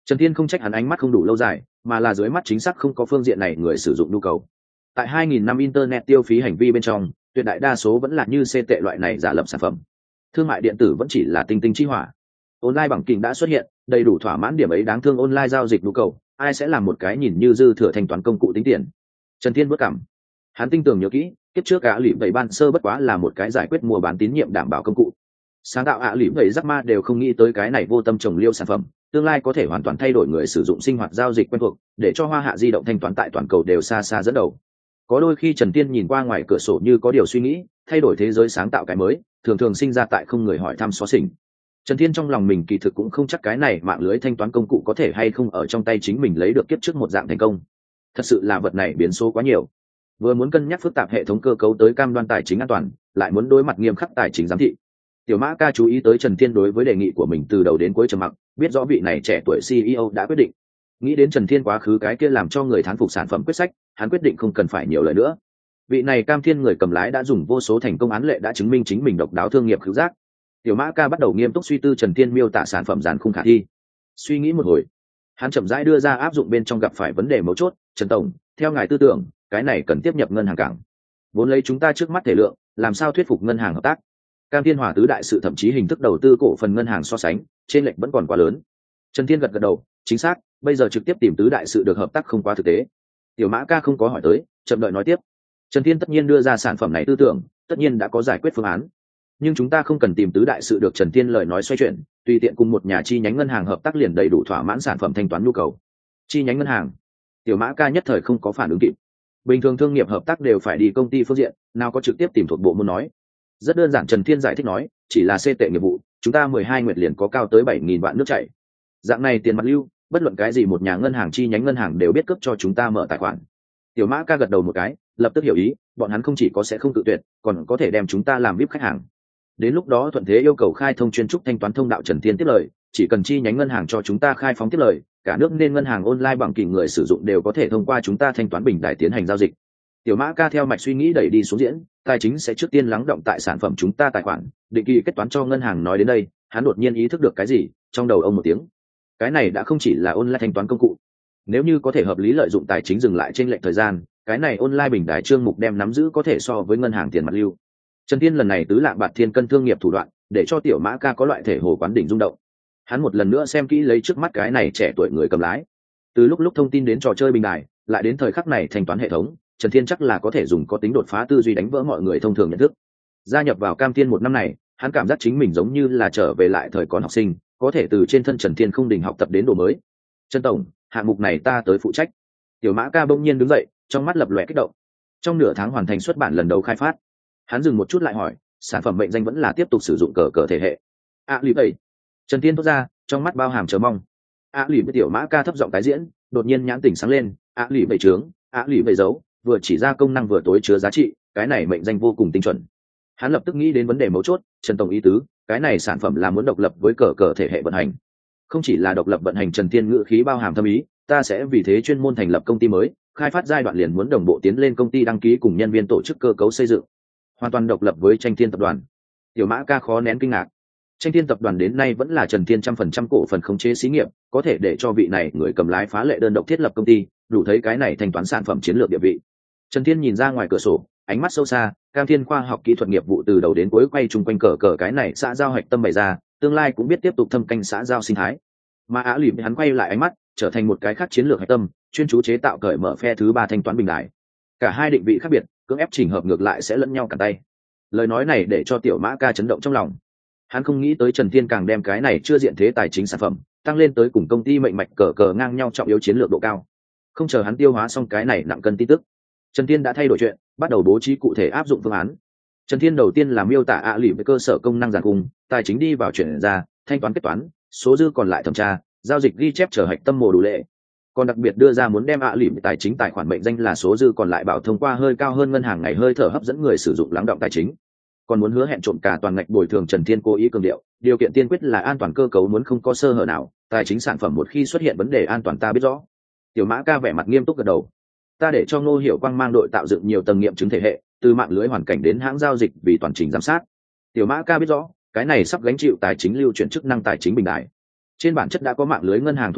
A: Trần Thiên không trách hắn ánh mắt không đủ lâu dài, mà là dưới mắt chính xác không có phương diện này người sử dụng nhu cầu. Tại 2000 năm internet tiêu phí hành vi bên trong, tuyệt đại đa số vẫn là như C tệ loại này giả lập sản phẩm. Thương mại điện tử vẫn chỉ là tinh tinh chi hỏa. Online bằng kình đã xuất hiện, đầy đủ thỏa mãn điểm ấy đáng thương online giao dịch nhu cầu, ai sẽ làm một cái nhìn như dư thừa thanh toán công cụ tính tiền. Trần Thiên bất cảm. Hắn tinh tường nhớ kỹ, kiếp trước ạ lỉ vậy ban sơ bất quá là một cái giải quyết mua bán tín nhiệm đảm bảo công cụ. Sáng tạo ạ lỉ vậy Jack Ma đều không nghĩ tới cái này vô tâm trồng liêu sản phẩm, tương lai có thể hoàn toàn thay đổi người sử dụng sinh hoạt giao dịch quen thuộc, để cho Hoa Hạ di động thanh toán tại toàn cầu đều xa xa dẫn đầu. Có đôi khi Trần Tiên nhìn qua ngoài cửa sổ như có điều suy nghĩ, thay đổi thế giới sáng tạo cái mới, thường thường sinh ra tại không người hỏi thăm xóa xỉnh. Trần Thiên trong lòng mình kỳ thực cũng không chắc cái này mạng lưới thanh toán công cụ có thể hay không ở trong tay chính mình lấy được kiếp trước một dạng thành công. Thật sự là vật này biến số quá nhiều. Vừa muốn cân nhắc phức tạp hệ thống cơ cấu tới cam đoan tài chính an toàn, lại muốn đối mặt nghiêm khắc tài chính giám thị. Tiểu Mã Ca chú ý tới Trần Thiên đối với đề nghị của mình từ đầu đến cuối trầm mặc, biết rõ vị này trẻ tuổi CEO đã quyết định. Nghĩ đến Trần Thiên quá khứ cái kia làm cho người thán phục sản phẩm quyết sách, hắn quyết định không cần phải nhiều lời nữa. Vị này cam thiên người cầm lái đã dùng vô số thành công án lệ đã chứng minh chính mình độc đáo thương nghiệp khứu giác. Tiểu Mã Ca bắt đầu nghiêm túc suy tư Trần Thiên miêu tả sản phẩm giàn khung khả thi. Suy nghĩ một hồi, hắn chậm rãi đưa ra áp dụng bên trong gặp phải vấn đề mấu chốt. Trần tổng, theo ngài tư tưởng, cái này cần tiếp nhập ngân hàng cảng. Vốn lấy chúng ta trước mắt thể lượng, làm sao thuyết phục ngân hàng hợp tác? Cam Thiên Hòa tứ đại sự thậm chí hình thức đầu tư cổ phần ngân hàng so sánh, trên lệch vẫn còn quá lớn. Trần Thiên gật gật đầu, chính xác, bây giờ trực tiếp tìm tứ đại sự được hợp tác không quá thực tế. Tiểu Mã Ca không có hỏi tới, chậm đợi nói tiếp. Trần Thiên tất nhiên đưa ra sản phẩm này tư tưởng, tất nhiên đã có giải quyết phương án. Nhưng chúng ta không cần tìm tứ đại sự được. Trần Thiên lời nói xoay chuyển, tùy tiện cùng một nhà chi nhánh ngân hàng hợp tác liền đầy đủ thỏa mãn sản phẩm thanh toán nhu cầu. Chi nhánh ngân hàng? Tiểu Mã Ca nhất thời không có phản ứng kịp. Bình thường thương nghiệp hợp tác đều phải đi công ty phương diện, nào có trực tiếp tìm thuộc bộ môn nói. Rất đơn giản, Trần Thiên giải thích nói, chỉ là C tệ nghiệp vụ, chúng ta 12 nguyệt liền có cao tới 7.000 vạn nước chảy. Dạng này tiền mặt lưu, bất luận cái gì một nhà ngân hàng chi nhánh ngân hàng đều biết cấp cho chúng ta mở tài khoản. Tiểu Mã Ca gật đầu một cái, lập tức hiểu ý, bọn hắn không chỉ có sẽ không tự tuyệt, còn có thể đem chúng ta làm VIP khách hàng. Đến lúc đó thuận thế yêu cầu khai thông chuyên trúc thanh toán thông đạo. Trần Thiên tiếp lời, chỉ cần chi nhánh ngân hàng cho chúng ta khai phóng tiếp lời, cả nước nên ngân hàng online bằng kỳ người sử dụng đều có thể thông qua chúng ta thanh toán bình đại tiến hành giao dịch. Tiểu Mã Ca theo mạch suy nghĩ đẩy đi xuống diễn, tài chính sẽ trước tiên lắng động tại sản phẩm chúng ta tài khoản, định kỳ kết toán cho ngân hàng. Nói đến đây, hắn đột nhiên ý thức được cái gì, trong đầu ông một tiếng. Cái này đã không chỉ là online thanh toán công cụ. Nếu như có thể hợp lý lợi dụng tài chính dừng lại trên lệnh thời gian, cái này online bình đại trương mục đem nắm giữ có thể so với ngân hàng tiền mặt lưu. Trần Thiên lần này tứ lạng bạt thiên cân thương nghiệp thủ đoạn, để cho Tiểu Mã Ca có loại thể hồ quán đỉnh rung động. Hắn một lần nữa xem kỹ lấy trước mắt cái này trẻ tuổi người cầm lái. Từ lúc thông tin đến trò chơi bình đài, lại đến thời khắc này thanh toán hệ thống, Trần Thiên chắc là có thể dùng có tính đột phá tư duy đánh vỡ mọi người thông thường nhận thức. Gia nhập vào Cam Thiên một năm này, hắn cảm giác chính mình giống như là trở về lại thời còn học sinh, có thể từ trên thân Trần Thiên không đình học tập đến đồ mới. Trần tổng, hạng mục này ta tới phụ trách. Tiểu Mã Ca bỗng nhiên đứng dậy, trong mắt lập lòe kích động. Trong nửa tháng hoàn thành xuất bản lần đầu khai phát. Hắn dừng một chút lại hỏi, sản phẩm mệnh danh vẫn là tiếp tục sử dụng cờ thể hệ. Lì vậy. Trần Thiên thốt ra, trong mắt bao hàm chờ mong. Lì với Tiểu Mã Ca thấp giọng tái diễn, đột nhiên nhãn tỉnh sáng lên. Lì vậy trướng, lì vậy dấu, vừa chỉ ra công năng vừa tối chứa giá trị, cái này mệnh danh vô cùng tinh chuẩn. Hắn lập tức nghĩ đến vấn đề mấu chốt. Trần tổng ý tứ, cái này sản phẩm là muốn độc lập với cờ thể hệ vận hành. Không chỉ là độc lập vận hành. Trần Thiên ngữ khí bao hàm thâm ý, ta sẽ vì thế chuyên môn thành lập công ty mới, khai phát giai đoạn liền muốn đồng bộ tiến lên công ty đăng ký cùng nhân viên tổ chức cơ cấu xây dựng, hoàn toàn độc lập với Tranh Thiên tập đoàn. Tiểu Mã Ca khó nén kinh ngạc. Tranh Thiên tập đoàn đến nay vẫn là Trần Thiên 100% cổ phần khống chế xí nghiệp, có thể để cho vị này người cầm lái phá lệ đơn độc thiết lập công ty, đủ thấy cái này thanh toán sản phẩm chiến lược địa vị. Trần Thiên nhìn ra ngoài cửa sổ, ánh mắt sâu xa. Cam Thiên khoa học kỹ thuật nghiệp vụ từ đầu đến cuối quay chung quanh cờ cái này xã giao hạch tâm bày ra, tương lai cũng biết tiếp tục thâm canh xã giao sinh thái. Mà lì hắn quay lại ánh mắt, trở thành một cái khác chiến lược hạch tâm, chuyên chú chế tạo cởi mở phe thứ ba thanh toán bình đại. Cả hai định vị khác biệt, cưỡng ép chỉnh hợp ngược lại sẽ lẫn nhau cản tay. Lời nói này để cho Tiểu Mã Ca chấn động trong lòng. Hắn không nghĩ tới Trần Thiên càng đem cái này chưa diện thế tài chính sản phẩm tăng lên tới cùng công ty mệnh mạch cờ ngang nhau trọng yếu chiến lược độ cao. Không chờ hắn tiêu hóa xong cái này nặng cân tin tức, Trần Thiên đã thay đổi chuyện, bắt đầu bố trí cụ thể áp dụng phương án. Trần Thiên đầu tiên là miêu tả lì với cơ sở công năng giàn khung, tài chính đi vào chuyển ra, thanh toán kết toán, số dư còn lại thẩm tra, giao dịch ghi chép trở hạch tâm mồ đủ lệ. Còn đặc biệt đưa ra muốn đem lì tài chính tài khoản mệnh danh là số dư còn lại bảo thông qua hơi cao hơn ngân hàng ngày hơi thở hấp dẫn người sử dụng lắng động tài chính. Còn muốn hứa hẹn trộm cả toàn ngạch bồi thường. Trần Thiên cố ý cường điệu, điều kiện tiên quyết là an toàn cơ cấu muốn không có sơ hở nào, tài chính sản phẩm một khi xuất hiện vấn đề an toàn ta biết rõ. Tiểu Mã Ca vẻ mặt nghiêm túc gật đầu. Ta để cho Ngô Hiểu Quang mang đội tạo dựng nhiều tầng nghiệm chứng thể hệ, từ mạng lưới hoàn cảnh đến hãng giao dịch vì toàn trình giám sát. Tiểu Mã Ca biết rõ, cái này sắp gánh chịu tài chính lưu chuyển chức năng tài chính bình đại. Trên bản chất đã có mạng lưới ngân hàng thuộc tính,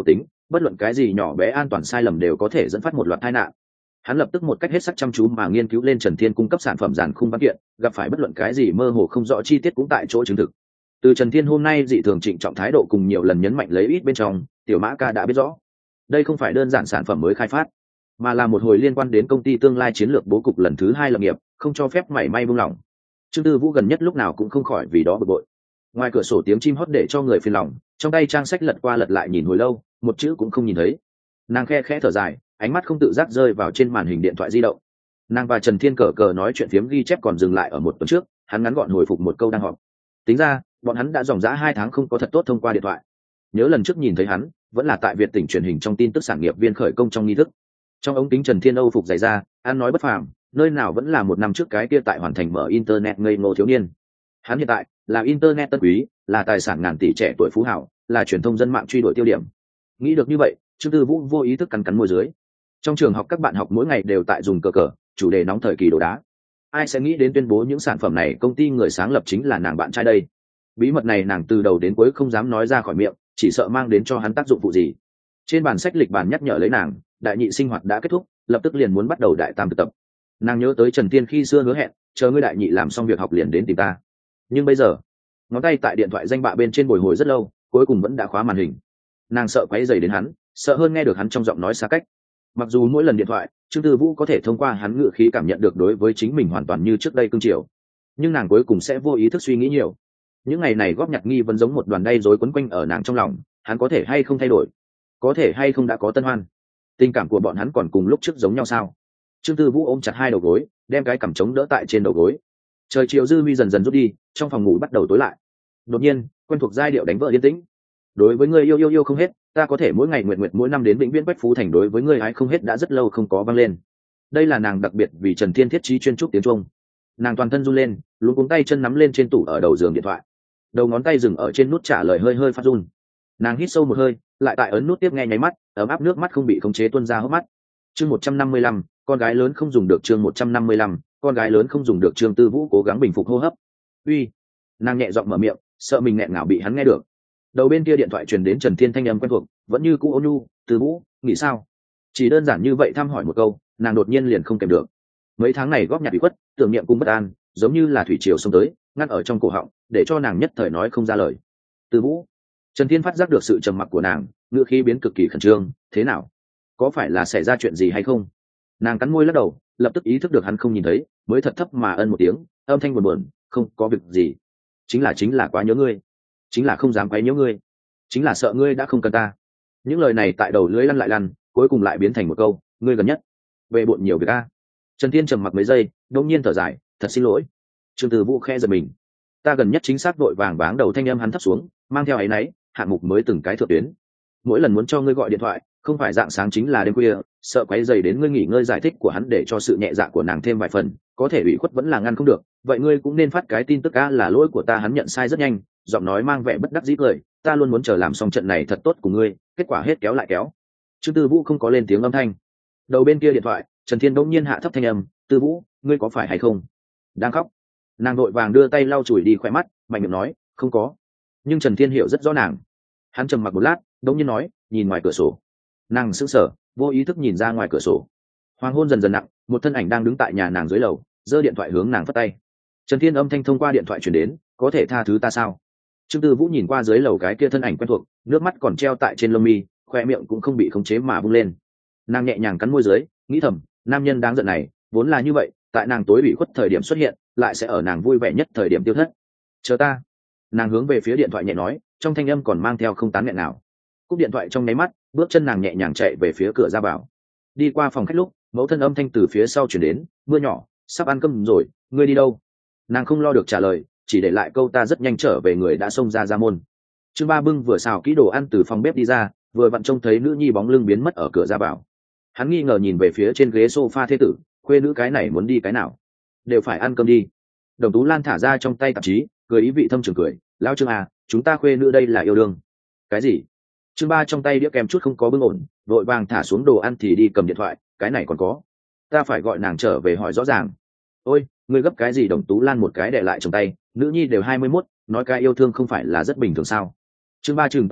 A: bất luận cái gì nhỏ bé an toàn sai lầm đều có thể dẫn phát một loạt tai nạn. Hắn lập tức một cách hết sức chăm chú mà nghiên cứu lên Trần Thiên cung cấp sản phẩm dàn khung văn kiện, gặp phải bất luận cái gì mơ hồ không rõ chi tiết cũng tại chỗ chứng thực. Từ Trần Thiên hôm nay dị thường trịnh trọng thái độ cùng nhiều lần nhấn mạnh lấy ít bên trong, Tiểu Mã Ca đã biết rõ, đây không phải đơn giản sản phẩm mới khai phát, mà là một hồi liên quan đến công ty tương lai chiến lược bố cục lần thứ 2 lập nghiệp, không cho phép mảy may buông lỏng. Trương Tư Vũ gần nhất lúc nào cũng không khỏi vì đó bực bội. Ngoài cửa sổ tiếng chim hót để cho người phiền lòng, trong tay trang sách lật qua lật lại nhìn hồi lâu, một chữ cũng không nhìn thấy. Nàng khe khẽ thở dài, ánh mắt không tự giác rơi vào trên màn hình điện thoại di động. Nàng và Trần Thiên cờ nói chuyện phiếm ghi chép còn dừng lại ở một tuần trước, hắn ngắn gọn hồi phục một câu đang họp. Tính ra, bọn hắn đã dòng dã 2 tháng không có thật tốt thông qua điện thoại. Nhớ lần trước nhìn thấy hắn, vẫn là tại Việt tỉnh truyền hình trong tin tức sản nghiệp viên khởi công trong nghi thức. Trong ống kính Trần Thiên Âu phục dày ra, ăn nói bất phàm, nơi nào vẫn là một năm trước cái kia tại hoàn thành mở internet ngây ngô thiếu niên. Hắn hiện tại là internet tân quý, là tài sản ngàn tỷ trẻ tuổi phú hảo, là truyền thông dân mạng truy đuổi tiêu điểm. Nghĩ được như vậy, Trương Tư Vũ vô ý thức cắn môi dưới. Trong trường học các bạn học mỗi ngày đều tại dùng cờ, chủ đề nóng thời kỳ đồ đá. Ai sẽ nghĩ đến tuyên bố những sản phẩm này công ty người sáng lập chính là nàng bạn trai đây. Bí mật này nàng từ đầu đến cuối không dám nói ra khỏi miệng, chỉ sợ mang đến cho hắn tác dụng phụ gì. Trên bản sách lịch bản nhắc nhở lấy nàng, đại nhị sinh hoạt đã kết thúc, lập tức liền muốn bắt đầu đại tam thực tập. Nàng nhớ tới Trần Tiên khi xưa hứa hẹn, chờ ngươi đại nhị làm xong việc học liền đến tìm ta. Nhưng bây giờ, ngón tay tại điện thoại danh bạ bên trên bồi hồi rất lâu, cuối cùng vẫn đã khóa màn hình. Nàng sợ quấy rầy đến hắn, sợ hơn nghe được hắn trong giọng nói xa cách. Mặc dù mỗi lần điện thoại, Trương Tư Vũ có thể thông qua hắn ngữ khí cảm nhận được đối với chính mình hoàn toàn như trước đây cương triều, nhưng nàng cuối cùng sẽ vô ý thức suy nghĩ nhiều. Những ngày này góp nhặt nghi vẫn giống một đoàn đay rối quấn quanh ở nàng trong lòng, hắn có thể hay không thay đổi, có thể hay không đã có tân hoan, tình cảm của bọn hắn còn cùng lúc trước giống nhau sao? Trương Tư Vũ ôm chặt hai đầu gối, đem cái cằm chống đỡ tại trên đầu gối. Trời chiều dư huy dần dần rút đi, trong phòng ngủ bắt đầu tối lại. Đột nhiên, quen thuộc giai điệu đánh vỡ yên tĩnh. Đối với người yêu không hết, ta có thể mỗi ngày nguyện mỗi năm đến vĩnh viễn Bách Phú Thành, đối với người ai không hết đã rất lâu không có vang lên. Đây là nàng đặc biệt vì Trần Thiên thiết trí chuyên trúc tiếng Trung. Nàng toàn thân run lên, luống cuống tay chân nắm lên trên tủ ở đầu giường điện thoại. Đầu ngón tay dừng ở trên nút trả lời hơi phát run. Nàng hít sâu một hơi, lại tại ấn nút tiếp nghe nháy mắt, ấm áp nước mắt không bị khống chế tuôn ra hốc mắt. Chương 155, con gái lớn không dùng được. Chương 155, con gái lớn không dùng được. Trương Tư Vũ cố gắng bình phục hô hấp. Uy, nàng nhẹ giọng mở miệng, sợ mình nghẹn ngào bị hắn nghe được. Đầu bên kia điện thoại truyền đến Trần Thiên thanh âm quen thuộc, vẫn như cũ ôn nhu. Tư Vũ, nghĩ sao? Chỉ đơn giản như vậy thăm hỏi một câu, nàng đột nhiên liền không kèm được. Mấy tháng này góp nhặt ủy khuất, tưởng niệm cùng bất an, giống như là thủy triều xông tới, ngăn ở trong cổ họng, để cho nàng nhất thời nói không ra lời. Tư Vũ. Trần Thiên phát giác được sự trầm mặc của nàng, ngữ khí biến cực kỳ khẩn trương. Thế nào? Có phải là xảy ra chuyện gì hay không? Nàng cắn môi lắc đầu, lập tức ý thức được hắn không nhìn thấy, mới thật thấp mà ân một tiếng, âm thanh buồn buồn, không có việc gì. Chính là quá nhớ ngươi, chính là không dám quấy nhiễu ngươi, chính là sợ ngươi đã không cần ta. Những lời này tại đầu lưỡi lăn lại lăn, cuối cùng lại biến thành một câu, ngươi gần nhất về bộn nhiều việc a. Trần Thiên trầm mặc mấy giây, đột nhiên thở dài, thật xin lỗi. Trương Tư Vũ khẽ giật mình. Ta gần nhất chính xác vội vàng báng đầu thanh âm hắn thấp xuống, mang theo áy náy, hạng mục mới từng cái thượng tuyến. Mỗi lần muốn cho ngươi gọi điện thoại, không phải dạng sáng chính là đêm khuya, sợ quấy rầy đến ngươi nghỉ ngơi. Giải thích của hắn để cho sự nhẹ dạ của nàng thêm vài phần, có thể ủy khuất vẫn là ngăn không được. Vậy ngươi cũng nên phát cái tin tức a, là lỗi của ta. Hắn nhận sai rất nhanh, giọng nói mang vẻ bất đắc dĩ cười, ta luôn muốn chờ làm xong trận này thật tốt của ngươi, kết quả hết kéo lại kéo. Trương Tư Vũ không có lên tiếng âm thanh. Đầu bên kia điện thoại, Trần Thiên đống nhiên hạ thấp thanh âm, Tư Vũ, ngươi có phải hay không đang khóc? Nàng vội vàng đưa tay lau chùi đi khóe mắt, mạnh miệng nói, không có. Nhưng Trần Thiên hiểu rất rõ nàng. Hắn trầm mặc một lát, đống nhiên nói, nhìn ngoài cửa sổ. Nàng sững sờ, vô ý thức nhìn ra ngoài cửa sổ. Hoàng hôn dần dần nặng, một thân ảnh đang đứng tại nhà nàng dưới lầu, giơ điện thoại hướng nàng phất tay. Trần Thiên âm thanh thông qua điện thoại truyền đến, có thể tha thứ ta sao? Trương Tư Vũ nhìn qua dưới lầu cái kia thân ảnh quen thuộc, nước mắt còn treo tại trên lông mi, khoe miệng cũng không bị khống chế mà bung lên. Nàng nhẹ nhàng cắn môi dưới, nghĩ thầm, nam nhân đáng giận này vốn là như vậy, tại nàng tối bị khuất thời điểm xuất hiện, lại sẽ ở nàng vui vẻ nhất thời điểm tiêu thất. Chờ ta. Nàng hướng về phía điện thoại nhẹ nói, trong thanh âm còn mang theo không tán nghẹn nào. Cúp điện thoại trong nháy mắt, bước chân nàng nhẹ nhàng chạy về phía cửa ra vào. Đi qua phòng khách lúc, mẫu thân âm thanh từ phía sau chuyển đến, mưa nhỏ, sắp ăn cơm rồi, ngươi đi đâu? Nàng không lo được trả lời, chỉ để lại câu ta rất nhanh trở về. Người đã xông ra môn. Trương Ba bưng vừa xào kỹ đồ ăn từ phòng bếp đi ra, vừa vặn trông thấy nữ nhi bóng lưng biến mất ở cửa ra vào. Hắn nghi ngờ nhìn về phía trên ghế sofa thế tử, khuê nữ cái này muốn đi cái nào, đều phải ăn cơm đi. Đồng Tú Lan thả ra trong tay tạp chí, cười ý vị thâm trường cười, lão Trương à, chúng ta khuê nữ đây là yêu đương. Cái gì? Trương Ba trong tay đĩa kem chút không có bưng ổn, vội vàng thả xuống đồ ăn thì đi cầm điện thoại, cái này còn có, ta phải gọi nàng trở về hỏi rõ ràng. Ôi, ngươi gấp cái gì? Đồng Tú Lan một cái đè lại trong tay, nữ nhi đều 21, nói cái yêu thương không phải là rất bình thường sao? Trương Ba trừng to mắt,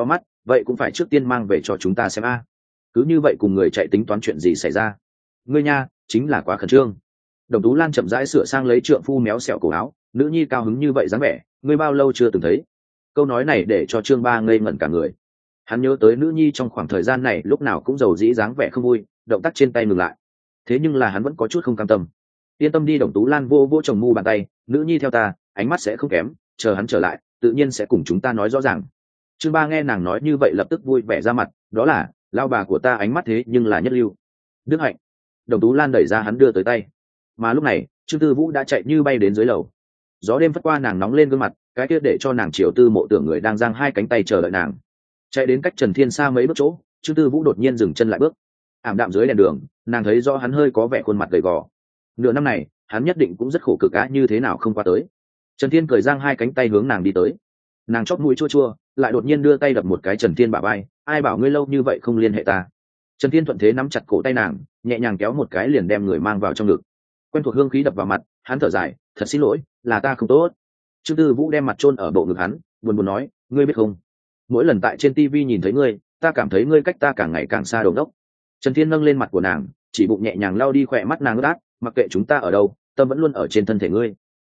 A: vậy cũng phải trước tiên mang về cho chúng ta xem a. Cứ như vậy cùng người chạy tính toán chuyện gì xảy ra. Ngươi nha chính là quá khẩn trương. Đồng Tú Lan chậm rãi sửa sang lấy trượng phu méo xẹo cổ áo, nữ nhi cao hứng như vậy dáng vẻ, ngươi bao lâu chưa từng thấy. Câu nói này để cho Trương Ba ngây ngẩn cả người. Hắn nhớ tới nữ nhi trong khoảng thời gian này lúc nào cũng giàu dĩ dáng vẻ không vui, động tác trên tay ngừng lại. Thế nhưng là hắn vẫn có chút không cam tâm. Yên tâm đi, Đồng Tú Lan vô vô chồng mu bàn tay, nữ nhi theo ta, ánh mắt sẽ không kém, chờ hắn trở lại tự nhiên sẽ cùng chúng ta nói rõ ràng. Trương Ba nghe nàng nói như vậy lập tức vui vẻ ra mặt, đó là lao bà của ta ánh mắt thế nhưng là nhất lưu. Đức hạnh. Đồng Tú Lan đẩy ra hắn đưa tới tay. Mà lúc này Trương Tư Vũ đã chạy như bay đến dưới lầu. Gió đêm phất qua nàng nóng lên gương mặt, cái kia để cho nàng chiều tư mộ tưởng người đang giang hai cánh tay chờ đợi nàng. Chạy đến cách Trần Thiên xa mấy bước chỗ, Trương Tư Vũ đột nhiên dừng chân lại bước. Ảm đạm dưới đèn đường, nàng thấy rõ hắn hơi có vẻ khuôn mặt gầy gò. Nửa năm này hắn nhất định cũng rất khổ cực á, như thế nào không qua tới. Trần Thiên cười giang hai cánh tay hướng nàng đi tới. Nàng chóp mũi chua chua, lại đột nhiên đưa tay đập một cái Trần Thiên bả vai, ai bảo ngươi lâu như vậy không liên hệ ta. Trần Thiên thuận thế nắm chặt cổ tay nàng, nhẹ nhàng kéo một cái liền đem người mang vào trong ngực. Quen thuộc hương khí đập vào mặt, hắn thở dài, thật xin lỗi, là ta không tốt. Trương Tư Vũ đem mặt chôn ở bộ ngực hắn, buồn buồn nói, ngươi biết không, mỗi lần tại trên TV nhìn thấy ngươi, ta cảm thấy ngươi cách ta càng ngày càng xa đầu đốc. Trần Thiên nâng lên mặt của nàng, chỉ bụng nhẹ nhàng lau đi khỏe mắt nàng ướt át, mặc kệ chúng ta ở đâu, tâm vẫn luôn ở trên thân thể ngươi.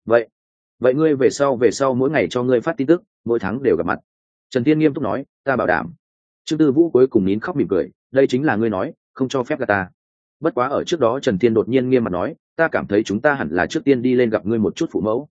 A: Vậy ngươi về sau mỗi ngày cho ngươi phát tin tức, mỗi tháng đều gặp mặt. Trần Thiên nghiêm túc nói, ta bảo đảm. Trương Tư Vũ cuối cùng nín khóc mỉm cười, đây chính là ngươi nói, không cho phép gạt ta. Bất quá ở trước đó Trần Thiên đột nhiên nghiêm mặt nói, ta cảm thấy chúng ta hẳn là trước tiên đi lên gặp ngươi một chút phụ mẫu.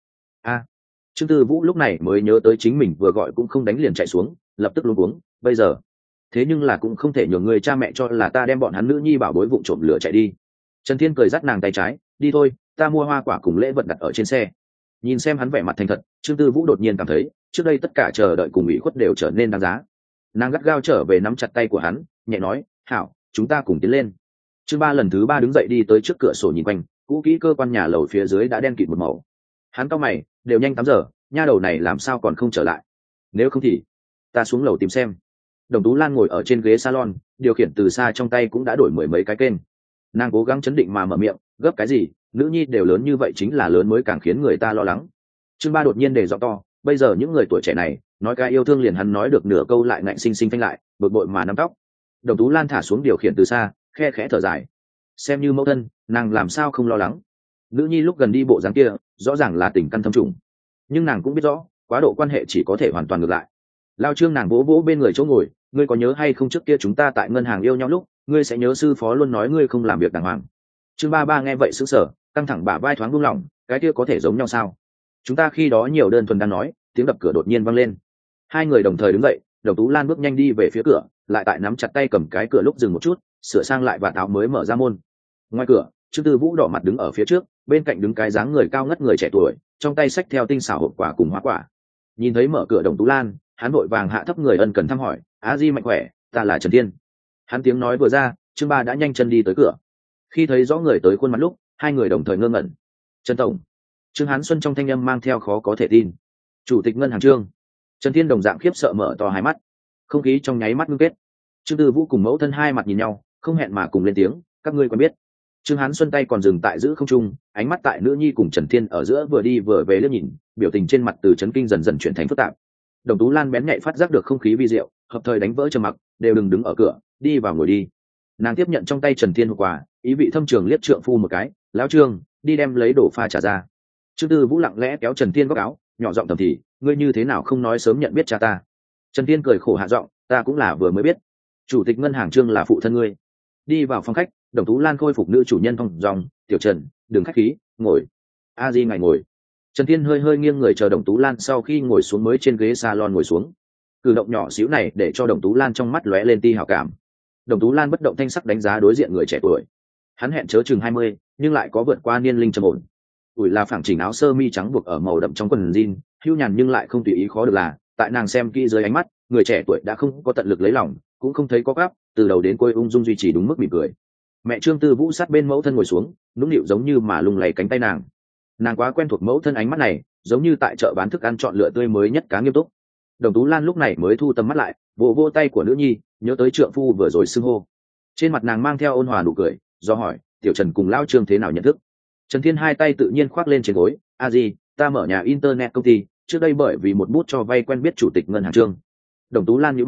A: Trương Tư Vũ lúc này mới nhớ tới chính mình vừa gọi cũng không đánh liền chạy xuống, lập tức luống cuống, bây giờ thế nhưng là cũng không thể nhường người cha mẹ cho là ta đem bọn hắn nữ nhi bảo bối vụng trộm lửa chạy đi. Trần Thiên cười dắt nàng tay trái, đi thôi, ta mua hoa quả cùng lễ vật đặt ở trên xe. Nhìn xem hắn vẻ mặt thành thật, Trương Tư Vũ đột nhiên cảm thấy trước đây tất cả chờ đợi cùng ủy khuất đều trở nên đáng giá. Nàng gắt gao trở về nắm chặt tay của hắn, nhẹ nói, hảo, chúng ta cùng tiến lên. Trương Ba lần thứ ba đứng dậy đi tới trước cửa sổ nhìn quanh, cũ kỹ cơ quan nhà lầu phía dưới đã đen kịt một màu. Hắn cau mày, đều nhanh 8 giờ, nha đầu này làm sao còn không trở lại? Nếu không thì ta xuống lầu tìm xem. Đồng Tú Lan ngồi ở trên ghế salon, điều khiển từ xa trong tay cũng đã đổi mười mấy cái kênh. Nàng cố gắng chấn định mà mở miệng, gấp cái gì, nữ nhi đều lớn như vậy chính là lớn mới càng khiến người ta lo lắng. Trương Ba đột nhiên đề giọng to, bây giờ những người tuổi trẻ này nói cái yêu thương liền hắn nói được nửa câu lại ngạnh sinh sinh phanh lại, bực bội mà nắm tóc. Đồng Tú Lan thả xuống điều khiển từ xa, khe khẽ thở dài. Xem như mẫu thân, nàng làm sao không lo lắng. Nữ nhi lúc gần đi bộ dáng kia rõ ràng là tình căn thâm trùng, nhưng nàng cũng biết rõ quá độ quan hệ chỉ có thể hoàn toàn ngược lại. Lao Trương nàng vỗ vỗ bên người chỗ ngồi, ngươi có nhớ hay không trước kia chúng ta tại ngân hàng yêu nhau lúc, ngươi sẽ nhớ sư phó luôn nói ngươi không làm việc đàng hoàng. Trương Ba Ba nghe vậy sững sờ, căng thẳng bả vai thoáng buông lỏng, cái kia có thể giống nhau sao? Chúng ta khi đó nhiều đơn thuần đang nói, tiếng đập cửa đột nhiên vang lên. Hai người đồng thời đứng dậy, Đồng Tú Lan bước nhanh đi về phía cửa, lại tại nắm chặt tay cầm cái cửa lúc dừng một chút, sửa sang lại vạt áo mới mở ra môn. Ngoài cửa, Trương Tư Vũ đỏ mặt đứng ở phía trước, bên cạnh đứng cái dáng người cao ngất người trẻ tuổi, trong tay xách theo tinh xảo hộp quả cùng hoa quả. Nhìn thấy mở cửa Đồng Tú Lan, hắn vội vàng hạ thấp người ân cần thăm hỏi, á di mạnh khỏe, ta là Trần Thiên. Hắn tiếng nói vừa ra, Trương Ba đã nhanh chân đi tới cửa. Khi thấy rõ người tới khuôn mặt lúc, hai người đồng thời ngơ ngẩn. Trần tổng. Trương Hán Xuân trong thanh âm mang theo khó có thể tin. Chủ tịch ngân hàng Trương. Trần Thiên đồng dạng khiếp sợ mở to hai mắt. Không khí trong nháy mắt ngưng kết. Trương Tư Vũ cùng mẫu thân hai mặt nhìn nhau, không hẹn mà cùng lên tiếng, các ngươi quen biết. Trương Hán Xuân tay còn dừng tại giữ không trung, ánh mắt tại nữ nhi cùng Trần Thiên ở giữa vừa đi vừa về liếc nhìn, biểu tình trên mặt từ chấn kinh dần dần chuyển thành phức tạp. Đồng Tú Lan bén nhạy phát giác được không khí vi diệu, hợp thời đánh vỡ trầm mặc, đều đừng đứng ở cửa, đi vào ngồi đi. Nàng tiếp nhận trong tay Trần Thiên hộp quà, ý vị thâm trường liếc trượng phu một cái, lão Trương, đi đem lấy đồ pha trả ra. Trương Tư Vũ lặng lẽ kéo Trần Thiên góc áo, nhỏ giọng thầm thì, ngươi như thế nào không nói sớm nhận biết cha ta? Trần Thiên cười khổ hạ giọng, ta cũng là vừa mới biết, chủ tịch ngân hàng Trương là phụ thân ngươi. Đi vào phòng khách, Đồng Tú Lan khôi phục nữ chủ nhân thong dong, tiểu Trần, đừng khách khí, ngồi. A Di ngài ngồi. Trần Thiên hơi hơi nghiêng người chờ Đồng Tú Lan sau khi ngồi xuống mới trên ghế salon ngồi xuống. Cử động nhỏ xíu này để cho Đồng Tú Lan trong mắt lóe lên tia hảo cảm. Đồng Tú Lan bất động thanh sắc đánh giá đối diện người trẻ tuổi. Hắn hẹn chớ chừng 20, nhưng lại có vượt qua niên linh trầm ổn. Ủi là phẳng chỉnh áo sơ mi trắng buộc ở màu đậm trong quần jean, hưu nhàn nhưng lại không tùy ý khó được là, tại nàng xem kỹ dưới ánh mắt, người trẻ tuổi đã không có tận lực lấy lòng, cũng không thấy có gáp, từ đầu đến cuối ung dung duy trì đúng mức mỉm cười. Mẹ Trương Tư Vũ sát bên mẫu thân ngồi xuống, nũng nịu giống như mà lung lay cánh tay nàng. Nàng quá quen thuộc mẫu thân ánh mắt này, giống như tại chợ bán thức ăn chọn lựa tươi mới nhất cá nghiêm túc. Đồng Tú Lan lúc này mới thu tầm mắt lại, vỗ vỗ tay của nữ nhi, nhớ tới trượng phu vừa rồi xưng hô. Trên mặt nàng mang theo ôn hòa nụ cười, do hỏi, tiểu Trần cùng Lao Trương thế nào nhận thức? Trần Thiên hai tay tự nhiên khoác lên trên gối, a di, ta mở nhà internet công ty, trước đây bởi vì một bút cho vay quen biết chủ tịch ngân hàng Trương. Đồng Tú Lan nhíu mày,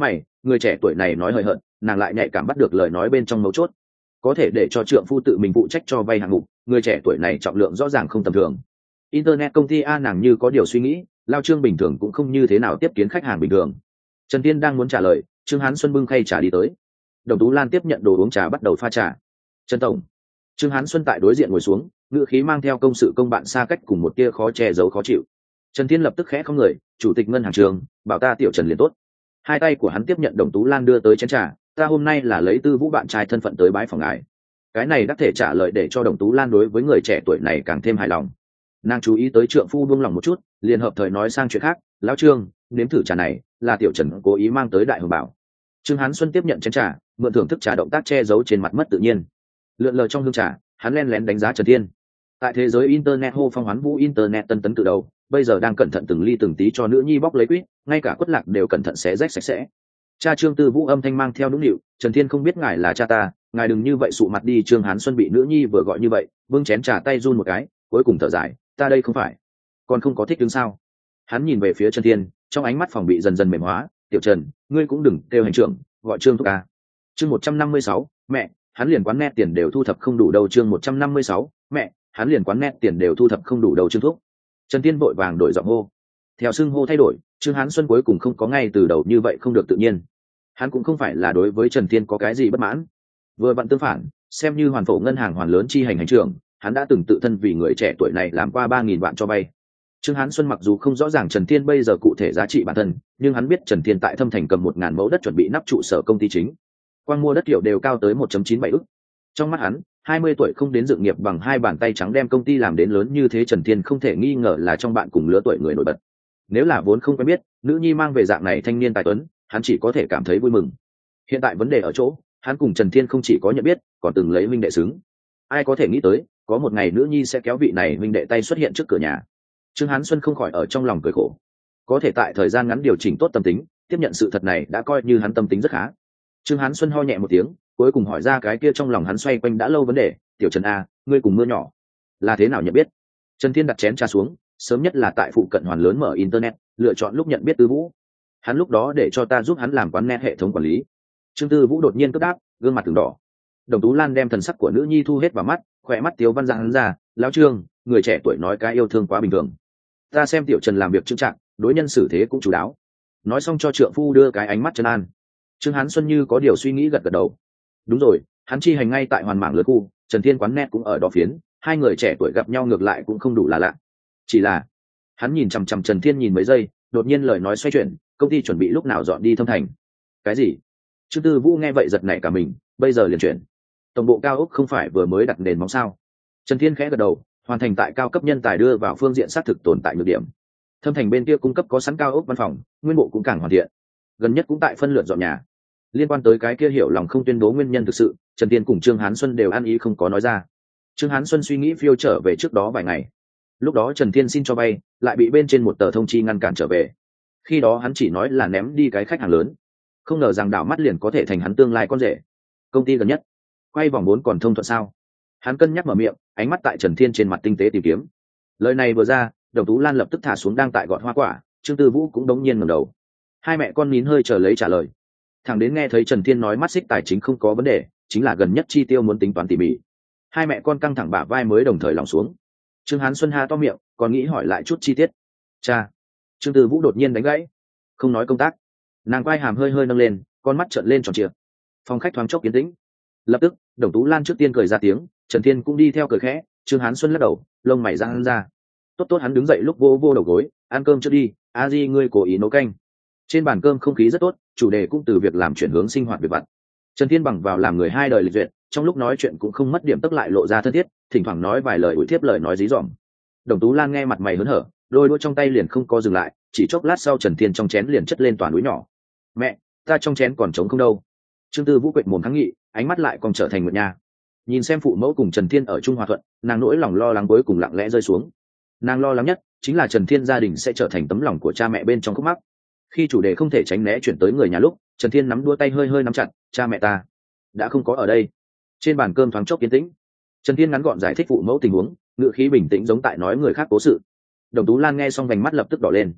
A: người trẻ tuổi này nói hời hợt, nàng lại nhạy cảm bắt được lời nói bên trong mấu chốt. Có thể để cho trượng phu tự mình phụ trách cho vay hạng mục, người trẻ tuổi này trọng lượng rõ ràng không tầm thường. Internet công ty A, nàng như có điều suy nghĩ, lao Trương bình thường cũng không như thế nào tiếp kiến khách hàng bình thường. Trần Tiên đang muốn trả lời, Trương Hán Xuân bưng khay trà đi tới. Đồng Tú Lan tiếp nhận đồ uống trà bắt đầu pha trà. Trần tổng. Trương Hán Xuân tại đối diện ngồi xuống, ngữ khí mang theo công sự công bạn xa cách cùng một tia khó che giấu khó chịu. Trần Tiên lập tức khẽ không người, chủ tịch ngân hàng trường, bảo ta tiểu Trần liền tốt. Hai tay của hắn tiếp nhận Đồng Tú Lan đưa tới chén trà, ta hôm nay là lấy Tư Vũ bạn trai thân phận tới bái phòng ngài. Cái này đắc thể trả lời để cho Đồng Tú Lan đối với người trẻ tuổi này càng thêm hài lòng. Nàng chú ý tới trượng phu buông lòng một chút, liền hợp thời nói sang chuyện khác, lão Trương, nếm thử trà này, là tiểu Trần cố ý mang tới đại hồng bảo. Trương Hán Xuân tiếp nhận chén trà, mượn thưởng thức trà động tác che giấu trên mặt mất tự nhiên. Lượn lờ trong hương trà, hắn lén lén đánh giá Trần Thiên. Tại thế giới internet hô phong hoán vũ, internet tân tấn từ đầu, bây giờ đang cẩn thận từng ly từng tí cho nữ nhi bóc lấy quýt, ngay cả quất lạc đều cẩn thận xé rách sạch sẽ. Cha Trương Tư Vũ âm thanh mang theo nũng nịu, Trần Thiên không biết ngài là cha ta, ngài đừng như vậy sụ mặt đi. Trương Hán Xuân bị nữ nhi vừa gọi như vậy, bưng chén trà tay run một cái, cuối cùng thở dài, ta đây không phải, còn không có thích đứng sao? Hắn nhìn về phía Trần Thiên, trong ánh mắt phòng bị dần dần mềm hóa, tiểu Trần, ngươi cũng đừng kêu hành trưởng, gọi Trương thúc ca. Chương 156, mẹ, hắn liền quán net tiền đều thu thập không đủ đâu. Chương 156, mẹ, hắn liền quán net tiền đều thu thập không đủ đâu. Trương thúc. Trần Thiên vội vàng đổi giọng hô. Theo xưng hô thay đổi, Trương Hán Xuân cuối cùng không có ngay từ đầu như vậy không được tự nhiên. Hắn cũng không phải là đối với Trần Thiên có cái gì bất mãn, vừa vặn tương phản, xem như hoàn phổ ngân hàng hoàn lớn chi hành hành trưởng, hắn đã từng tự thân vì người trẻ tuổi này làm qua 3.000 vạn cho vay. Trương Hán Xuân mặc dù không rõ ràng Trần Thiên bây giờ cụ thể giá trị bản thân, nhưng hắn biết Trần Thiên tại Thâm Thành cầm 1.000 mẫu đất chuẩn bị nắp trụ sở công ty chính. Quang mua đất kiểu đều cao tới 1.97 ức. Trong mắt hắn, 20 tuổi không đến dựng nghiệp bằng hai bàn tay trắng đem công ty làm đến lớn như thế, Trần Thiên không thể nghi ngờ là trong bạn cùng lứa tuổi người nổi bật. Nếu là vốn không quen biết, nữ nhi mang về dạng này thanh niên tài tuấn, hắn chỉ có thể cảm thấy vui mừng. Hiện tại vấn đề ở chỗ, hắn cùng Trần Thiên không chỉ có nhận biết, còn từng lấy huynh đệ xứng. Ai có thể nghĩ tới, có một ngày nữ nhi sẽ kéo vị này huynh đệ tay xuất hiện trước cửa nhà. Trương Hán Xuân không khỏi ở trong lòng cười khổ. Có thể tại thời gian ngắn điều chỉnh tốt tâm tính, tiếp nhận sự thật này đã coi như hắn tâm tính rất khá. Trương Hán Xuân ho nhẹ một tiếng, cuối cùng hỏi ra cái kia trong lòng hắn xoay quanh đã lâu vấn đề, tiểu Trần a, ngươi cùng mưa nhỏ là thế nào nhận biết? Trần Thiên đặt chén trà xuống, sớm nhất là tại phụ cận hoàn lớn mở internet, lựa chọn lúc nhận biết Tư Vũ. Hắn lúc đó để cho ta giúp hắn làm quán net hệ thống quản lý. Trương Tư Vũ đột nhiên cất đáp, gương mặt từng đỏ. Đồng Tú Lan đem thần sắc của nữ nhi thu hết vào mắt, khỏe mắt Tiếu Văn giang ra, lão Trương, người trẻ tuổi nói cái yêu thương quá bình thường. Ta xem tiểu Trần làm việc trưng trạng, đối nhân xử thế cũng chú đáo. Nói xong cho trượng phu đưa cái ánh mắt trấn an. Trương Hán Xuân như có điều suy nghĩ gật gật đầu. Đúng rồi, hắn chi hành ngay tại hoàn mảng lứa khu, Trần Thiên quán net cũng ở đó phiến, hai người trẻ tuổi gặp nhau ngược lại cũng không đủ là lạ. Chỉ là, hắn nhìn chằm chằm Trần Thiên nhìn mấy giây, đột nhiên lời nói xoay chuyển, công ty chuẩn bị lúc nào dọn đi Thâm Thành. Cái gì? Trương Tư Vũ nghe vậy giật nảy cả mình, bây giờ liền chuyển. Tổng bộ cao ốc không phải vừa mới đặt nền móng sao? Trần Thiên khẽ gật đầu, hoàn thành tại cao cấp nhân tài đưa vào phương diện xác thực tồn tại nhược điểm. Thâm Thành bên kia cung cấp có sẵn cao ốc văn phòng, nguyên bộ cũng càng hoàn thiện. Gần nhất cũng tại phân lượt dọn nhà. Liên quan tới cái kia hiểu lòng không tuyên bố nguyên nhân thực sự, Trần Thiên cùng Trương Hán Xuân đều ăn ý không có nói ra. Trương Hán Xuân suy nghĩ phiêu trở về trước đó vài ngày. Lúc đó Trần Thiên xin cho vay, lại bị bên trên một tờ thông chi ngăn cản trở về. Khi đó hắn chỉ nói là ném đi cái khách hàng lớn, không ngờ rằng đảo mắt liền có thể thành hắn tương lai con rể. Công ty gần nhất quay vòng 4 còn thông thuận sao? Hắn cân nhắc mở miệng, ánh mắt tại Trần Thiên trên mặt tinh tế tìm kiếm. Lời này vừa ra, Đồng Tú Lan lập tức thả xuống đang tại gọt hoa quả, Trương Tư Vũ cũng đống nhiên ngẩng đầu. Hai mẹ con nín hơi chờ lấy trả lời. Thằng đến nghe thấy Trần Thiên nói mắt xích tài chính không có vấn đề, chính là gần nhất chi tiêu muốn tính toán tỉ mỉ. Hai mẹ con căng thẳng bả vai mới đồng thời lòng xuống. Trương Hán Xuân ha to miệng, còn nghĩ hỏi lại chút chi tiết. Cha. Trương Tư Vũ đột nhiên đánh gãy. Không nói công tác. Nàng quai hàm hơi hơi nâng lên, con mắt trợn lên tròn trịa. Phòng khách thoáng chốc yên tĩnh. Lập tức, Đồng Tú Lan trước tiên cười ra tiếng, Trần Thiên cũng đi theo cười khẽ. Trương Hán Xuân lắc đầu, lông mày giãn ra. Tốt tốt, hắn đứng dậy lúc vô vô đầu gối, ăn cơm trước đi, a di ngươi cố ý nấu canh. Trên bàn cơm không khí rất tốt, chủ đề cũng từ việc làm chuyển hướng sinh hoạt việc vặt. Trần Thiên bằng vào làm người hai đời lịch duyệt, trong lúc nói chuyện cũng không mất điểm tức lại lộ ra thân thiết, thỉnh thoảng nói vài lời ủi thiếp lời nói dí dỏm. Đồng Tú Lan nghe mặt mày hớn hở, đôi đũa trong tay liền không co dừng lại, chỉ chốc lát sau Trần Thiên trong chén liền chất lên toàn núi nhỏ. Mẹ, ta trong chén còn trống không đâu. Trương Tư Vũ quệt mồm kháng nghị, ánh mắt lại còn trở thành nguyệt nha. Nhìn xem phụ mẫu cùng Trần Thiên ở chung hòa thuận, nàng nỗi lòng lo lắng cuối cùng lặng lẽ rơi xuống. Nàng lo lắng nhất chính là Trần Thiên gia đình sẽ trở thành tấm lòng của cha mẹ bên trong khúc mắc. Khi chủ đề không thể tránh né chuyển tới người nhà lúc, Trần Thiên nắm đua tay hơi hơi nắm chặt, cha mẹ ta đã không có ở đây. Trên bàn cơm thoáng chốc yên tĩnh. Trần Thiên ngắn gọn giải thích phụ mẫu tình huống, ngữ khí bình tĩnh giống tại nói người khác cố sự. Đồng Tú Lan nghe xong vành mắt lập tức đỏ lên.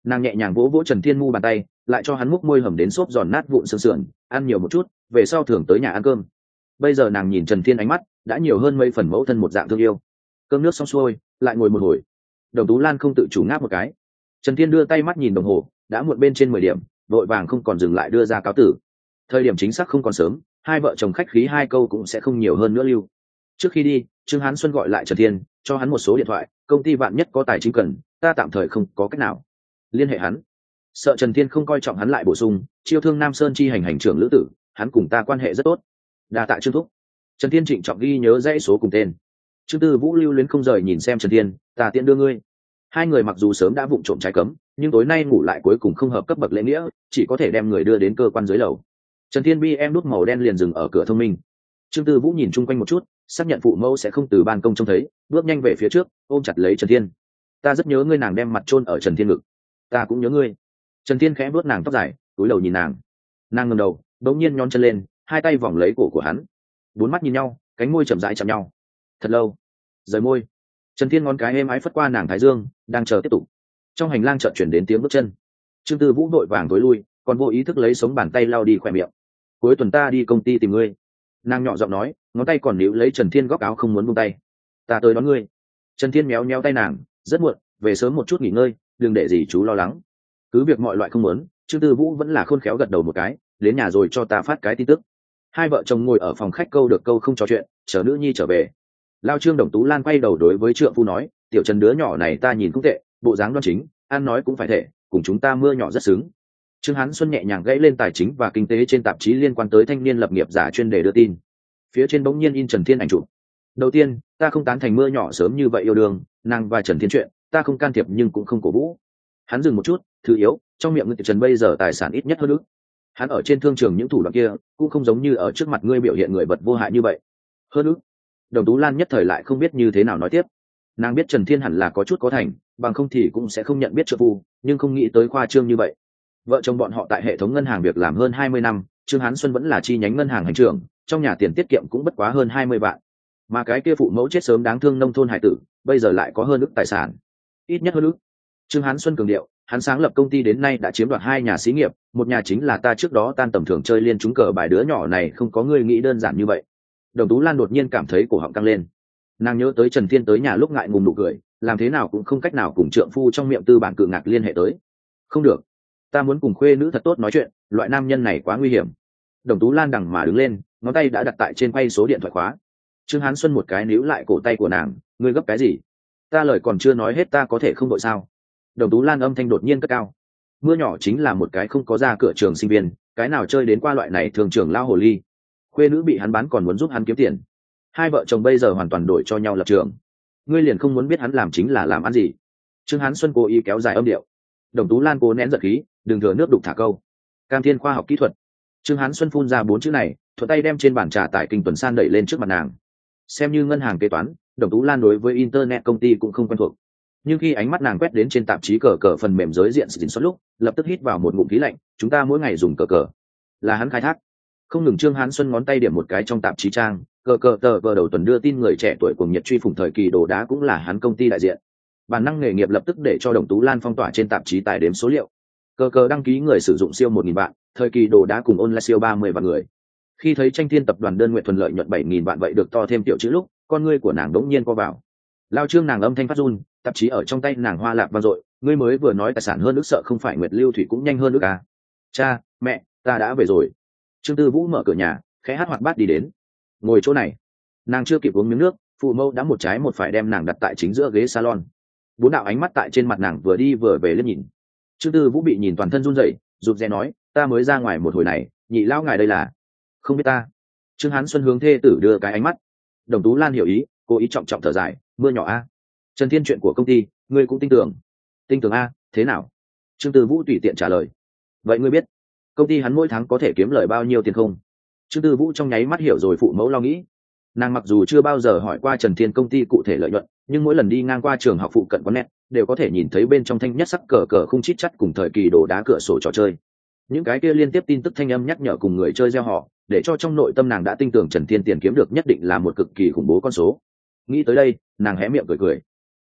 A: Nàng nhẹ nhàng vỗ vỗ Trần Thiên mu bàn tay, lại cho hắn múc môi hầm đến xốp giòn nát vụn xương sườn, ăn nhiều một chút, về sau thường tới nhà ăn cơm. Bây giờ nàng nhìn Trần Thiên ánh mắt đã nhiều hơn mấy phần mẫu thân một dạng thương yêu. Cơm nước xong xuôi, lại ngồi một hồi. Đồng Tú Lan không tự chủ ngáp một cái. Trần Thiên đưa tay mắt nhìn đồng hồ, đã muộn bên trên 10 điểm, vội vàng không còn dừng lại đưa ra cáo tử. Thời điểm chính xác không còn sớm, hai vợ chồng khách khí hai câu cũng sẽ không nhiều hơn nữa lưu. Trước khi đi, Trương Hán Xuân gọi lại Trần Thiên, cho hắn một số điện thoại, công ty vạn nhất có tài chính cần, ta tạm thời không có cách nào liên hệ hắn. Sợ Trần Thiên không coi trọng hắn, lại bổ sung, chiêu thương Nam Sơn chi hành hành trưởng lữ tử, hắn cùng ta quan hệ rất tốt. Đa tạ Trương thúc. Trần Thiên trịnh trọng ghi nhớ dãy số cùng tên. Trương Tư Vũ lưu luyến không rời nhìn xem Trần Thiên, ta tiện đưa ngươi. Hai người mặc dù sớm đã vụng trộm trái cấm, nhưng tối nay ngủ lại cuối cùng không hợp cấp bậc lễ nghĩa, chỉ có thể đem người đưa đến cơ quan dưới lầu. Trần Thiên BM nút màu đen liền dừng ở cửa thông minh. Trương Tư Vũ nhìn chung quanh một chút, xác nhận phụ mẫu sẽ không từ ban công trông thấy, bước nhanh về phía trước, ôm chặt lấy Trần Thiên. Ta rất nhớ ngươi. Nàng đem mặt chôn ở Trần Thiên ngực. Ta cũng nhớ ngươi. Trần Thiên khẽ vuốt nàng tóc dài, cúi đầu nhìn nàng. Nàng ngẩng đầu, đột nhiên nhón chân lên, hai tay vòng lấy cổ của hắn. Bốn mắt nhìn nhau, cánh môi chậm rãi chạm nhau. Thật lâu. Rời môi. Trần Thiên ngón cái êm ái phất qua nàng thái dương, đang chờ tiếp tục. Trong hành lang chợt chuyển đến tiếng bước chân. Trương Tư Vũ vội vàng tối lui, còn vô ý thức lấy sống bàn tay lau đi khỏe miệng. Cuối tuần ta đi công ty tìm ngươi. Nàng nhỏ giọng nói, ngón tay còn níu lấy Trần Thiên góc áo không muốn buông tay. Ta tới đón ngươi. Trần Thiên méo méo tay nàng, rất muộn, về sớm một chút nghỉ ngơi, đừng để gì chú lo lắng. Cứ việc mọi loại không muốn, Trương Tư Vũ vẫn là khôn khéo gật đầu một cái, đến nhà rồi cho ta phát cái tin tức. Hai vợ chồng ngồi ở phòng khách câu được câu không trò chuyện, chờ nữ nhi trở về. Lao Trương Đồng Tú Lan quay đầu đối với trượng phu nói, tiểu Trần đứa nhỏ này ta nhìn cũng tệ, bộ dáng đoan chính, ăn nói cũng phải thể, cùng chúng ta mưa nhỏ rất xứng. Trương Hán Xuân nhẹ nhàng gãy lên tài chính và kinh tế trên tạp chí liên quan tới thanh niên lập nghiệp giả chuyên đề đưa tin. Phía trên bỗng nhiên in Trần Thiên ảnh chụp. Đầu tiên, ta không tán thành mưa nhỏ sớm như vậy yêu đương, nàng và Trần Thiên chuyện, ta không can thiệp nhưng cũng không cổ vũ. Hắn dừng một chút, thứ yếu, trong miệng ngươi Trần bây giờ tài sản ít nhất hơn ức. Hắn ở trên thương trường những thủ đoạn kia, cũng không giống như ở trước mặt ngươi biểu hiện người vật vô hại như vậy. Hơn ức. Đồng Tú Lan nhất thời lại không biết như thế nào nói tiếp. Nàng biết Trần Thiên hẳn là có chút có thành, bằng không thì cũng sẽ không nhận biết trợ phu, nhưng không nghĩ tới khoa trương như vậy. Vợ chồng bọn họ tại hệ thống ngân hàng việc làm hơn 20 năm, Trương Hán Xuân vẫn là chi nhánh ngân hàng hành trưởng, trong nhà tiền tiết kiệm cũng bất quá hơn 20 vạn. Mà cái kia phụ mẫu chết sớm đáng thương nông thôn hải tử, bây giờ lại có hơn ức tài sản. Ít nhất hơn ức. Trương Hán Xuân cường điệu, hắn sáng lập công ty đến nay đã chiếm đoạt 2 nhà xí nghiệp, một nhà chính là ta trước đó tan tầm thường chơi liên trúng cờ bài đứa nhỏ này không có người nghĩ đơn giản như vậy. Đồng Tú Lan đột nhiên cảm thấy cổ họng căng lên. Nàng nhớ tới Trần Thiên tới nhà lúc ngại ngùng nụ cười, làm thế nào cũng không cách nào cùng trượng phu trong miệng tư bản cự ngạc liên hệ tới. Không được, ta muốn cùng khuê nữ thật tốt nói chuyện, loại nam nhân này quá nguy hiểm. Đồng Tú Lan đằng mà đứng lên, ngón tay đã đặt tại trên quay số điện thoại khóa. Trương Hán Xuân một cái níu lại cổ tay của nàng, ngươi gấp cái gì? Ta lời còn chưa nói hết, ta có thể không đội sao? Đồng Tú Lan âm thanh đột nhiên cất cao. Mưa nhỏ chính là một cái không có ra cửa trường sinh viên, cái nào chơi đến qua loại này thường trường lao hồ ly. Khuê nữ bị hắn bán còn muốn giúp hắn kiếm tiền. Hai vợ chồng bây giờ hoàn toàn đổi cho nhau lập trường. Ngươi liền không muốn biết hắn làm chính là làm ăn gì? Trương Hán Xuân cố ý kéo dài âm điệu. Đồng Tú Lan cố nén giận khí, đừng thừa nước đục thả câu. Cam Thiên khoa học kỹ thuật. Trương Hán Xuân phun ra 4 chữ này, thuận tay đem trên bàn trà tải kinh tuần san đẩy lên trước mặt nàng. Xem như ngân hàng kế toán, Đồng Tú Lan đối với internet công ty cũng không quen thuộc, nhưng khi ánh mắt nàng quét đến trên tạp chí cờ cờ phần mềm giới diện xịn xuất lúc, lập tức hít vào một ngụm khí lạnh. Chúng ta mỗi ngày dùng cờ cờ, là hắn khai thác. Không ngừng. Trương Hán Xuân ngón tay điểm một cái trong tạp chí trang, cờ cờ tờ vờ đầu tuần đưa tin người trẻ tuổi cùng nhiệt truy phủng thời kỳ đồ đá cũng là hắn công ty đại diện. Bản năng nghề nghiệp lập tức để cho Đồng Tú Lan phong tỏa trên tạp chí tài đếm số liệu. Cờ cờ đăng ký người sử dụng siêu 1.000 vạn, thời kỳ đồ đá cùng online siêu 30 vạn người. Khi thấy Tranh Thiên tập đoàn đơn nguyện thuần lợi nhuận 7.000 vạn vậy được to thêm tiểu chữ lúc, con ngươi của nàng đống nhiên co vào. Lao Trương nàng âm thanh phát run, tạp chí ở trong tay nàng hoa lạc vang dội. Ngươi mới vừa nói tài sản hơn ước, sợ không phải Nguyệt Lưu Thủy cũng nhanh hơn ước à? Cha, mẹ, ta đã về rồi. Trương Tư Vũ mở cửa nhà, khẽ hát hoạt bát đi đến. Ngồi chỗ này. Nàng chưa kịp uống miếng nước, phụ mẫu đã một trái một phải đem nàng đặt tại chính giữa ghế salon. 4 đạo ánh mắt tại trên mặt nàng vừa đi vừa về liếc nhìn. Trương Tư Vũ bị nhìn toàn thân run rẩy, rụt rè nói, ta mới ra ngoài một hồi này, nhị lão ngài đây là không biết ta. Trương Hán Xuân hướng thê tử đưa cái ánh mắt. Đồng Tú Lan hiểu ý, cố ý trọng trọng thở dài, mưa nhỏ a. Trần Thiên chuyện của công ty, ngươi cũng tin tưởng? Tin tưởng a, thế nào? Trương Tư Vũ tùy tiện trả lời. Vậy ngươi biết công ty hắn mỗi tháng có thể kiếm lời bao nhiêu tiền không? Trương Tư Vũ trong nháy mắt hiểu rồi phụ mẫu lo nghĩ. Nàng mặc dù chưa bao giờ hỏi qua Trần Thiên công ty cụ thể lợi nhuận, nhưng mỗi lần đi ngang qua trường học phụ cận quán net, đều có thể nhìn thấy bên trong thanh nhất sắc cờ cờ khung chít chắt cùng thời kỳ đồ đá cửa sổ trò chơi. Những cái kia liên tiếp tin tức thanh âm nhắc nhở cùng người chơi gieo họ, để cho trong nội tâm nàng đã tin tưởng Trần Thiên tiền kiếm được nhất định là một cực kỳ khủng bố con số. Nghĩ tới đây, nàng hé miệng cười cười.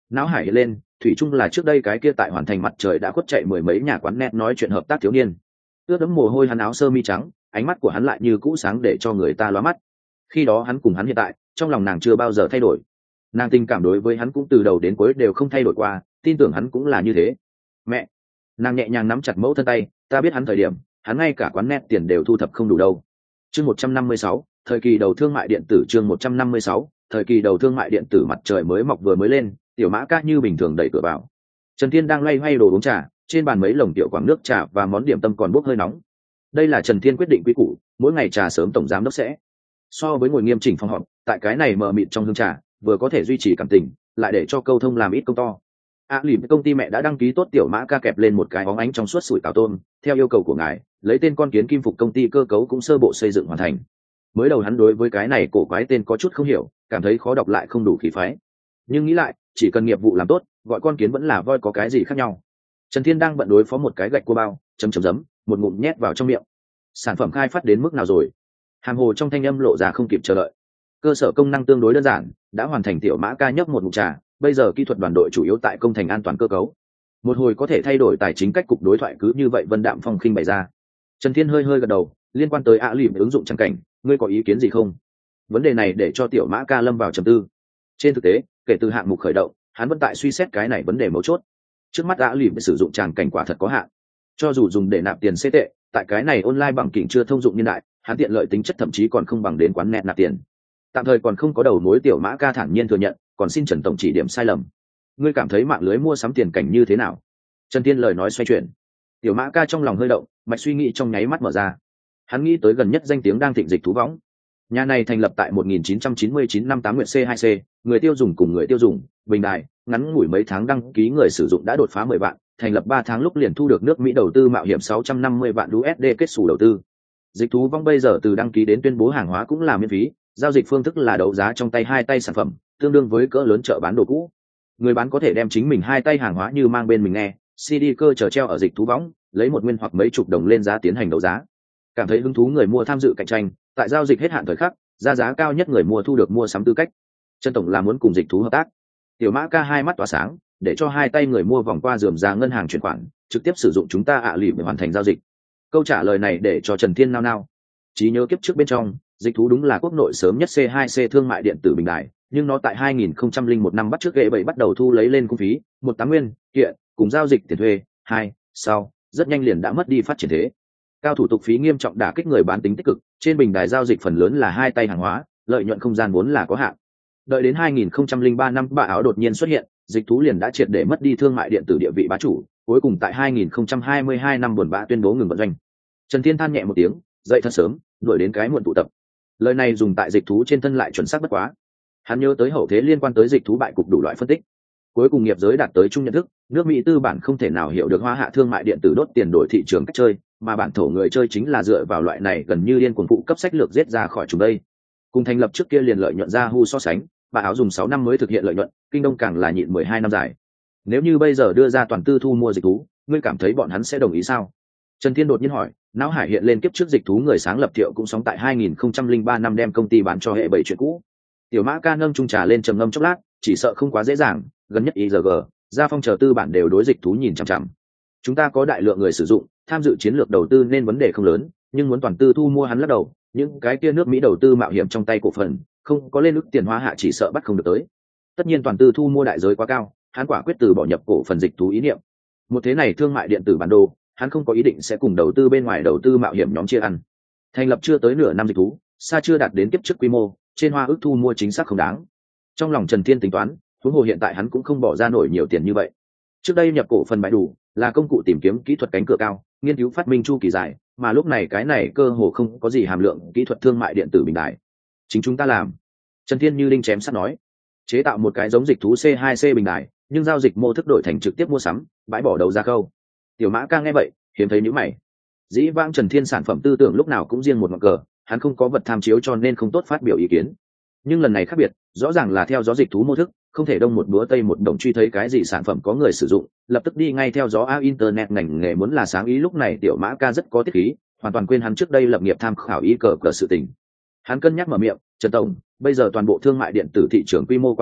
A: não hải hiện lên thủy chung là trước đây cái kia tại hoàn thành mặt trời đã khuất chạy mười mấy nhà quán net nói chuyện hợp tác thiếu niên. Ướt đẫm mồ hôi hắn áo sơ mi trắng, ánh mắt của hắn lại như cũ sáng để cho người ta lóa mắt. Khi đó hắn cùng hắn hiện tại, trong lòng nàng chưa bao giờ thay đổi. Nàng tình cảm đối với hắn cũng từ đầu đến cuối đều không thay đổi qua, tin tưởng hắn cũng là như thế. Mẹ, nàng nhẹ nhàng nắm chặt mẫu thân tay, ta biết hắn thời điểm, hắn ngay cả quán net tiền đều thu thập không đủ đâu. Chương 156, thời kỳ đầu thương mại điện tử. Chương 156, thời kỳ đầu thương mại điện tử. Mặt trời mới mọc vừa mới lên, tiểu mã ca như bình thường đẩy cửa vào. Trần Thiên đang loay hoay đồ uống trà, trên bàn mấy lồng tiểu quảng nước trà và món điểm tâm còn bốc hơi nóng. Đây là Trần Thiên quyết định quy củ, mỗi ngày trà sớm tổng giám đốc sẽ. So với ngồi nghiêm chỉnh phòng họp, tại cái này mờ mịt trong hương trà, vừa có thể duy trì cảm tình, lại để cho câu thông làm ít công to. Lìm công ty mẹ đã đăng ký tốt tiểu mã ca kẹp lên một cái óng ánh trong suốt sủi cảo tôm, theo yêu cầu của ngài, lấy tên con kiến kim phục công ty cơ cấu cũng sơ bộ xây dựng hoàn thành. Mới đầu hắn đối với cái này cổ quái tên có chút không hiểu, cảm thấy khó đọc lại không đủ khí phái. Nhưng nghĩ lại, chỉ cần nghiệp vụ làm tốt, gọi con kiến vẫn là voi có cái gì khác nhau. Trần Thiên đang bận đối phó một cái gạch cua bao, chấm giấm, một ngụm nhét vào trong miệng. Sản phẩm khai phát đến mức nào rồi? Hàm hồ trong thanh âm lộ ra không kịp chờ đợi. Cơ sở công năng tương đối đơn giản, đã hoàn thành. Tiểu mã ca nhấp một ngụm trà, bây giờ kỹ thuật đoàn đội chủ yếu tại công thành an toàn cơ cấu. Một hồi có thể thay đổi tài chính cách cục đối thoại cứ như vậy vân đạm phong khinh bày ra. Trần Thiên hơi hơi gật đầu, liên quan tới Lìm ứng dụng chẳng cảnh, ngươi có ý kiến gì không? Vấn đề này để cho tiểu mã ca lâm vào trầm tư. Trên thực tế, kể từ hạng mục khởi động, hắn vẫn tại suy xét cái này vấn đề mấu chốt. Trước mắt Lìm sử dụng tràng cảnh quả thật có hạn, cho dù dùng để nạp tiền xê tệ, tại cái này online bằng kỉnh chưa thông dụng niên đại, hắn tiện lợi tính chất thậm chí còn không bằng đến quán net nạp tiền. Tạm thời còn không có đầu mối. Tiểu mã ca thản nhiên thừa nhận, còn xin Trần tổng chỉ điểm sai lầm. Ngươi cảm thấy mạng lưới mua sắm tiền cảnh như thế nào? Trần Thiên lời nói xoay chuyển. Tiểu mã ca trong lòng hơi động, mạch suy nghĩ trong nháy mắt mở ra. Hắn nghĩ tới gần nhất danh tiếng đang thịnh dịch thú võng. Nhà này thành lập tại 1999 năm 8 nguyện C2C, người tiêu dùng cùng người tiêu dùng, bình đại, ngắn ngủi mấy tháng đăng ký người sử dụng đã đột phá 10 vạn, thành lập 3 tháng lúc liền thu được nước Mỹ đầu tư mạo hiểm 650 vạn USD kết sổ đầu tư. Dịch thú vong bây giờ từ đăng ký đến tuyên bố hàng hóa cũng là miễn phí, giao dịch phương thức là đấu giá trong tay hai tay sản phẩm, tương đương với cỡ lớn chợ bán đồ cũ. Người bán có thể đem chính mình hai tay hàng hóa như mang bên mình nghe, CD cơ chờ treo ở dịch thú võng, lấy một nguyên hoặc mấy chục đồng lên giá tiến hành đấu giá. Cảm thấy hứng thú người mua tham dự cạnh tranh, tại giao dịch hết hạn thời khắc, ra giá cao nhất người mua thu được mua sắm tư cách. Trần tổng là muốn cùng dịch thú hợp tác. Tiểu mã ca hai mắt tỏa sáng, để cho hai tay người mua vòng qua rườm rà ngân hàng chuyển khoản, trực tiếp sử dụng chúng ta Lìm để hoàn thành giao dịch. Câu trả lời này để cho Trần Thiên nao nao. Trí nhớ kiếp trước bên trong, dịch thú đúng là quốc nội sớm nhất C2C thương mại điện tử bình đại, nhưng nó tại 2001 năm bắt trước ghệ 7 bắt đầu thu lấy lên cung phí, 18 nguyên, kiện, cùng giao dịch tiền thuê, 2, sau, rất nhanh liền đã mất đi phát triển thế. Cao thủ tục phí nghiêm trọng đả kích người bán tính tích cực, trên bình đài giao dịch phần lớn là hai tay hàng hóa, lợi nhuận không gian vốn là có hạn. Đợi đến 2003 năm bạ áo đột nhiên xuất hiện, dịch thú liền đã triệt để mất đi thương mại điện tử địa vị bá chủ, cuối cùng tại 2022 năm buồn bã tuyên bố ngừng vận doanh. Trần Thiên than nhẹ một tiếng, dậy thật sớm, đuổi đến cái muộn tụ tập. Lời này dùng tại dịch thú trên thân lại chuẩn xác bất quá. Hắn nhớ tới hậu thế liên quan tới dịch thú bại cục đủ loại phân tích. Cuối cùng nghiệp giới đạt tới chung nhận thức, nước Mỹ tư bản không thể nào hiểu được hoa hạ thương mại điện tử đốt tiền đổi thị trường cách chơi, mà bản thổ người chơi chính là dựa vào loại này gần như điên cuồng phụ cấp sách lược giết ra khỏi chúng đây. Cùng thành lập trước kia liền lợi nhuận Yahoo so sánh, bà áo dùng 6 năm mới thực hiện lợi nhuận, Kinh Đông càng là nhịn 12 năm dài. Nếu như bây giờ đưa ra toàn tư thu mua dịch thú, ngươi cảm thấy bọn hắn sẽ đồng ý sao? Trần Thiên đột nhiên hỏi. Não hải hiện lên kiếp trước dịch thú người sáng lập Thiệu cũng sống tại 2003 năm đem công ty bán cho hệ 7 chuyện cũ. Tiểu mã ca nâng chung trà lên trầm ngâm chốc lát, chỉ sợ không quá dễ dàng, gần nhất IRG, gia phong chờ tư bản đều đối dịch thú nhìn chằm chằm. Chúng ta có đại lượng người sử dụng, tham dự chiến lược đầu tư nên vấn đề không lớn, nhưng muốn toàn tư thu mua hắn lắc đầu, những cái kia nước Mỹ đầu tư mạo hiểm trong tay cổ phần, không có lên ức tiền hóa hạ chỉ sợ bắt không được tới. Tất nhiên toàn tư thu mua đại giới quá cao, hắn quả quyết từ bỏ nhập cổ phần dịch thú ý niệm. Một thế này thương mại điện tử bản đồ, hắn không có ý định sẽ cùng đầu tư bên ngoài đầu tư mạo hiểm nhóm chia ăn. Thành lập chưa tới nửa năm dịch thú, xa chưa đạt đến kiếp trước quy mô, trên hoa ước thu mua chính xác không đáng. Trong lòng Trần Thiên tính toán, huống hồ hiện tại hắn cũng không bỏ ra nổi nhiều tiền như vậy. Trước đây nhập cổ phần bãi đủ là công cụ tìm kiếm kỹ thuật cánh cửa cao, nghiên cứu phát minh chu kỳ dài, mà lúc này cái này cơ hồ không có gì hàm lượng kỹ thuật thương mại điện tử bình đại. Chính chúng ta làm. Trần Thiên như đinh chém sắt nói, chế tạo một cái giống dịch thú C2C bình đại, nhưng giao dịch mô thức đổi thành trực tiếp mua sắm, bãi bỏ đầu ra câu. Tiểu mã ca nghe vậy, hiếm thấy nhíu mày. Dĩ vãng Trần Thiên sản phẩm tư tưởng lúc nào cũng riêng một ngọn cờ, hắn không có vật tham chiếu cho nên không tốt phát biểu ý kiến. Nhưng lần này khác biệt, rõ ràng là theo gió dịch thú mô thức, không thể đông một búa tây một đồng truy thấy cái gì sản phẩm có người sử dụng, lập tức đi ngay theo gió internet ngành nghề muốn là sáng ý. Lúc này tiểu mã ca rất có tiết khí, hoàn toàn quên hắn trước đây lập nghiệp tham khảo ý cờ sự tình. Hắn cân nhắc mở miệng, Trần tổng, bây giờ toàn bộ thương mại điện tử thị trường quy mô quá nhỏ,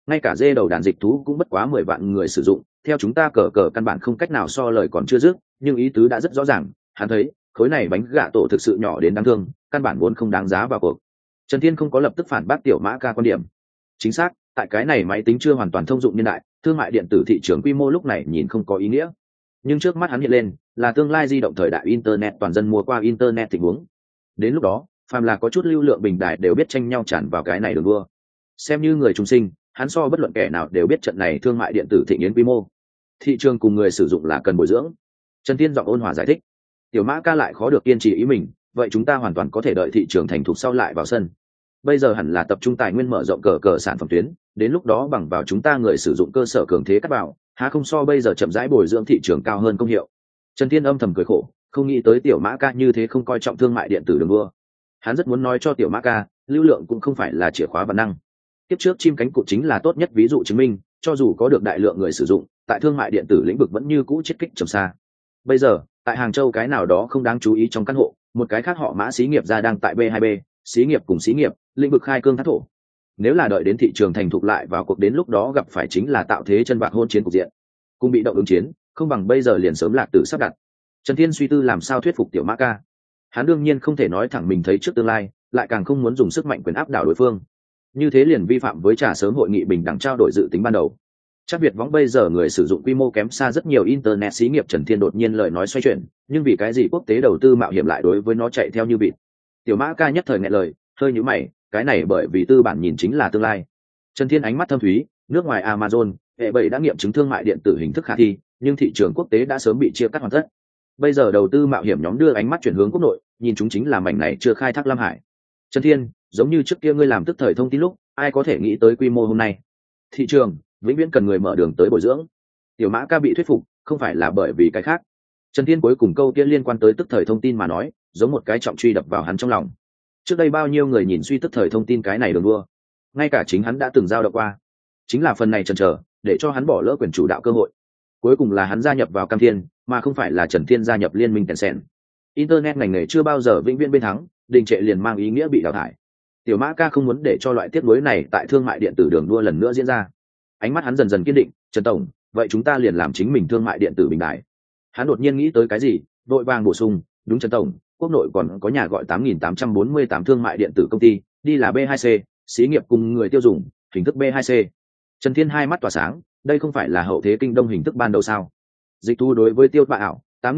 A: ngay cả dê đầu đàn dịch thú cũng bất quá 10 vạn người sử dụng, theo chúng ta cờ cờ căn bản không cách nào so lời còn chưa dứt, nhưng ý tứ đã rất rõ ràng, hắn thấy khối này bánh gạ tổ thực sự nhỏ đến đáng thương, căn bản vốn không đáng giá vào cuộc. Trần Thiên không có lập tức phản bác Tiểu Mã Ca quan điểm. Chính xác, tại cái này máy tính chưa hoàn toàn thông dụng niên đại, thương mại điện tử thị trường quy mô lúc này nhìn không có ý nghĩa. Nhưng trước mắt hắn hiện lên là tương lai di động thời đại internet toàn dân mua qua internet tình huống. Đến lúc đó, phàm là có chút lưu lượng bình đại đều biết tranh nhau tràn vào cái này đường đua. Xem như người trung sinh, hắn so bất luận kẻ nào đều biết trận này thương mại điện tử thịnh yến quy mô. Thị trường cùng người sử dụng là cần bồi dưỡng. Trần Thiên giọng ôn hòa giải thích. Tiểu Mã Ca lại khó được kiên trì ý mình, vậy chúng ta hoàn toàn có thể đợi thị trường thành thục sau lại vào sân. Bây giờ hẳn là tập trung tài nguyên mở rộng cờ sản phẩm tuyến, đến lúc đó bằng vào chúng ta người sử dụng cơ sở cường thế cắt vào, há không so bây giờ chậm rãi bồi dưỡng thị trường cao hơn công hiệu. Trần Thiên âm thầm cười khổ, không nghĩ tới Tiểu Mã Ca như thế không coi trọng thương mại điện tử đường đua. Hắn rất muốn nói cho Tiểu Mã Ca, lưu lượng cũng không phải là chìa khóa bản năng. Tiếp trước chim cánh cụt chính là tốt nhất ví dụ chứng minh, cho dù có được đại lượng người sử dụng, tại thương mại điện tử lĩnh vực vẫn như cũ chiết kích trầm xa. Bây giờ, tại Hàng Châu cái nào đó không đáng chú ý trong căn hộ, một cái khác họ Mã xí nghiệp ra đang tại B2B, xí nghiệp cùng xí nghiệp, lĩnh vực khai cương thác thổ. Nếu là đợi đến thị trường thành thục lại vào cuộc, đến lúc đó gặp phải chính là tạo thế chân bạc hôn chiến cục diện. Cùng bị động ứng chiến, không bằng bây giờ liền sớm lạc tử sắp đặt. Trần Thiên suy tư làm sao thuyết phục Tiểu Mã Ca. Hắn đương nhiên không thể nói thẳng mình thấy trước tương lai, lại càng không muốn dùng sức mạnh quyền áp đảo đối phương. Như thế liền vi phạm với trả sớm hội nghị bình đẳng trao đổi dự tính ban đầu. Chắc Việt võng bây giờ người sử dụng quy mô kém xa rất nhiều internet xí nghiệp. Trần Thiên đột nhiên lời nói xoay chuyển, nhưng vì cái gì quốc tế đầu tư mạo hiểm lại đối với nó chạy theo như vịt? Tiểu Mã Ca nhất thời nghẹn lời, hơi nhíu mày, cái này bởi vì tư bản nhìn chính là tương lai. Trần Thiên ánh mắt thâm thúy, nước ngoài Amazon, hệ bảy đã nghiệm chứng thương mại điện tử hình thức khả thi, nhưng thị trường quốc tế đã sớm bị chia cắt hoàn tất. Bây giờ đầu tư mạo hiểm nhóm đưa ánh mắt chuyển hướng quốc nội, nhìn chúng chính là mảnh này chưa khai thác Lam Hải. Trần Thiên, giống như trước kia ngươi làm tức thời thông tin lúc, ai có thể nghĩ tới quy mô hôm nay? Thị trường vĩnh viễn cần người mở đường tới bồi dưỡng. Tiểu Mã Ca bị thuyết phục, không phải là bởi vì cái khác. Trần Thiên cuối cùng câu kia liên quan tới tức thời thông tin mà nói, giống một cái trọng truy đập vào hắn trong lòng. Trước đây bao nhiêu người nhìn suy tức thời thông tin cái này đường đua, ngay cả chính hắn đã từng giao động qua. Chính là phần này chần chờ, để cho hắn bỏ lỡ quyền chủ đạo cơ hội. Cuối cùng là hắn gia nhập vào Cam Thiên, mà không phải là Trần Thiên gia nhập liên minh Tencent. Internet ngành nghề chưa bao giờ vĩnh viễn bên thắng, đình trệ liền mang ý nghĩa bị đào thải. Tiểu Mã Ca không muốn để cho loại tiếp nối này tại thương mại điện tử đường đua lần nữa diễn ra. Ánh mắt hắn dần dần kiên định, Trần tổng, vậy chúng ta liền làm chính mình thương mại điện tử bình đại. Hắn đột nhiên nghĩ tới cái gì, vội vàng bổ sung, đúng Trần tổng, quốc nội còn có nhà gọi 8848 thương mại điện tử công ty, đi là B2C, xí nghiệp cùng người tiêu dùng, hình thức B2C. Trần Thiên hai mắt tỏa sáng, đây không phải là hậu thế kinh đông hình thức ban đầu sao? Dịch thu đối với tiêu bạ ảo,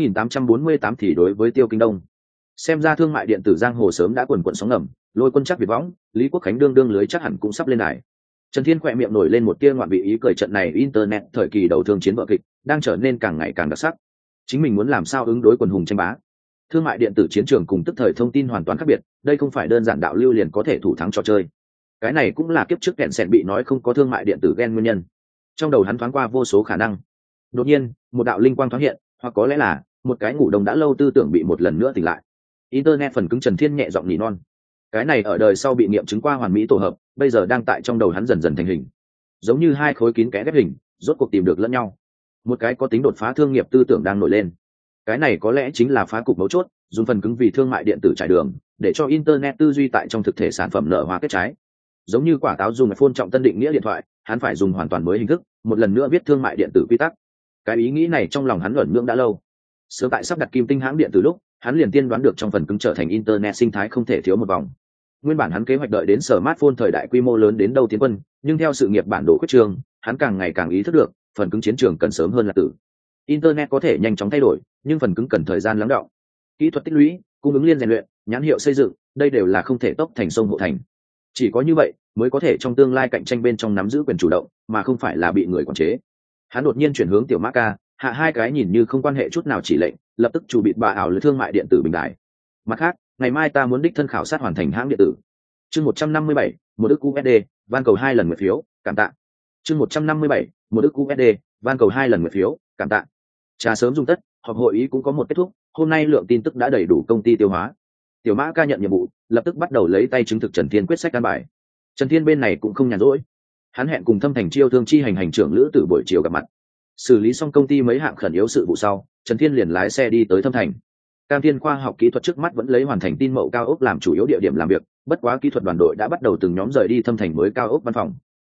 A: 8848 thì đối với tiêu kinh đông. Xem ra thương mại điện tử giang hồ sớm đã quần quần sóng ngầm, lôi quân chắc Việt võng, Lý Quốc Khánh đương lưới chắc hẳn cũng sắp lên đài. Trần Thiên khỏe miệng nổi lên một tia ngoạn vị ý cười, trận này internet thời kỳ đầu thương chiến vở kịch đang trở nên càng ngày càng đặc sắc. Chính mình muốn làm sao ứng đối quần hùng tranh bá. Thương mại điện tử chiến trường cùng tức thời thông tin hoàn toàn khác biệt, đây không phải đơn giản đạo lưu liền có thể thủ thắng trò chơi. Cái này cũng là kiếp trước kẹn sẹn bị nói không có thương mại điện tử ghen nguyên nhân. Trong đầu hắn thoáng qua vô số khả năng. Đột nhiên, một đạo linh quang thoáng hiện, hoặc có lẽ là một cái ngủ đông đã lâu tư tưởng bị một lần nữa tỉnh lại. Internet phần cứng. Trần Thiên nhẹ giọng nỉ non. Cái này ở đời sau bị nghiệm chứng qua hoàn mỹ tổ hợp, bây giờ đang tại trong đầu hắn dần dần thành hình, giống như hai khối kín kẽ ghép hình, rốt cuộc tìm được lẫn nhau. Một cái có tính đột phá thương nghiệp tư tưởng đang nổi lên. Cái này có lẽ chính là phá cục mấu chốt, dùng phần cứng vì thương mại điện tử trải đường, để cho internet tư duy tại trong thực thể sản phẩm nở hoa kết trái. Giống như quả táo dùng iPhone trọng tân định nghĩa điện thoại, hắn phải dùng hoàn toàn mới hình thức, một lần nữa viết thương mại điện tử quy tắc. Cái ý nghĩ này trong lòng hắn luẩn ngưỡng đã lâu. Sớm tại sắp đặt Kim Tinh hãng điện từ lúc, hắn liền tiên đoán được trong phần cứng trở thành internet sinh thái không thể thiếu một vòng. Nguyên bản hắn kế hoạch đợi đến smartphone thời đại quy mô lớn đến đâu tiến quân, nhưng theo sự nghiệp bản đồ khuyết trường, hắn càng ngày càng ý thức được, phần cứng chiến trường cần sớm hơn là tử. Internet có thể nhanh chóng thay đổi, nhưng phần cứng cần thời gian lắng đọng. Kỹ thuật tích lũy, cung ứng liên rèn luyện, nhãn hiệu xây dựng, đây đều là không thể tốc thành sông hộ thành. Chỉ có như vậy, mới có thể trong tương lai cạnh tranh bên trong nắm giữ quyền chủ động, mà không phải là bị người quản chế. Hắn đột nhiên chuyển hướng Tiểu Mã Ca, hạ hai cái nhìn như không quan hệ chút nào chỉ lệnh, lập tức chủ bị bà ảo lưới thương mại điện tử bình đại. Mặt khác, ngày mai ta muốn đích thân khảo sát hoàn thành hãng điện tử. Chương 157, một ức USD, van cầu 2 lần nguyện phiếu, cảm tạ. Chương 157, một ức USD, van cầu 2 lần nguyện phiếu, cảm tạ. Trà sớm dùng tất, họp hội ý cũng có một kết thúc, hôm nay lượng tin tức đã đầy đủ công ty tiêu hóa. Tiểu Mã Ca nhận nhiệm vụ, lập tức bắt đầu lấy tay chứng thực Trần Thiên quyết sách căn bài. Trần Thiên bên này cũng không nhàn rỗi, hắn hẹn cùng Thâm Thành Chiêu Thương chi hành trưởng Lữ Tử buổi chiều gặp mặt. Xử lý xong công ty mấy hạng khẩn yếu sự vụ sau, Trần Thiên liền lái xe đi tới Thâm Thành. Cam Thiên khoa học kỹ thuật trước mắt vẫn lấy hoàn thành tin mậu cao ốc làm chủ yếu địa điểm làm việc, bất quá kỹ thuật đoàn đội đã bắt đầu từng nhóm rời đi Thâm Thành mới cao ốc văn phòng.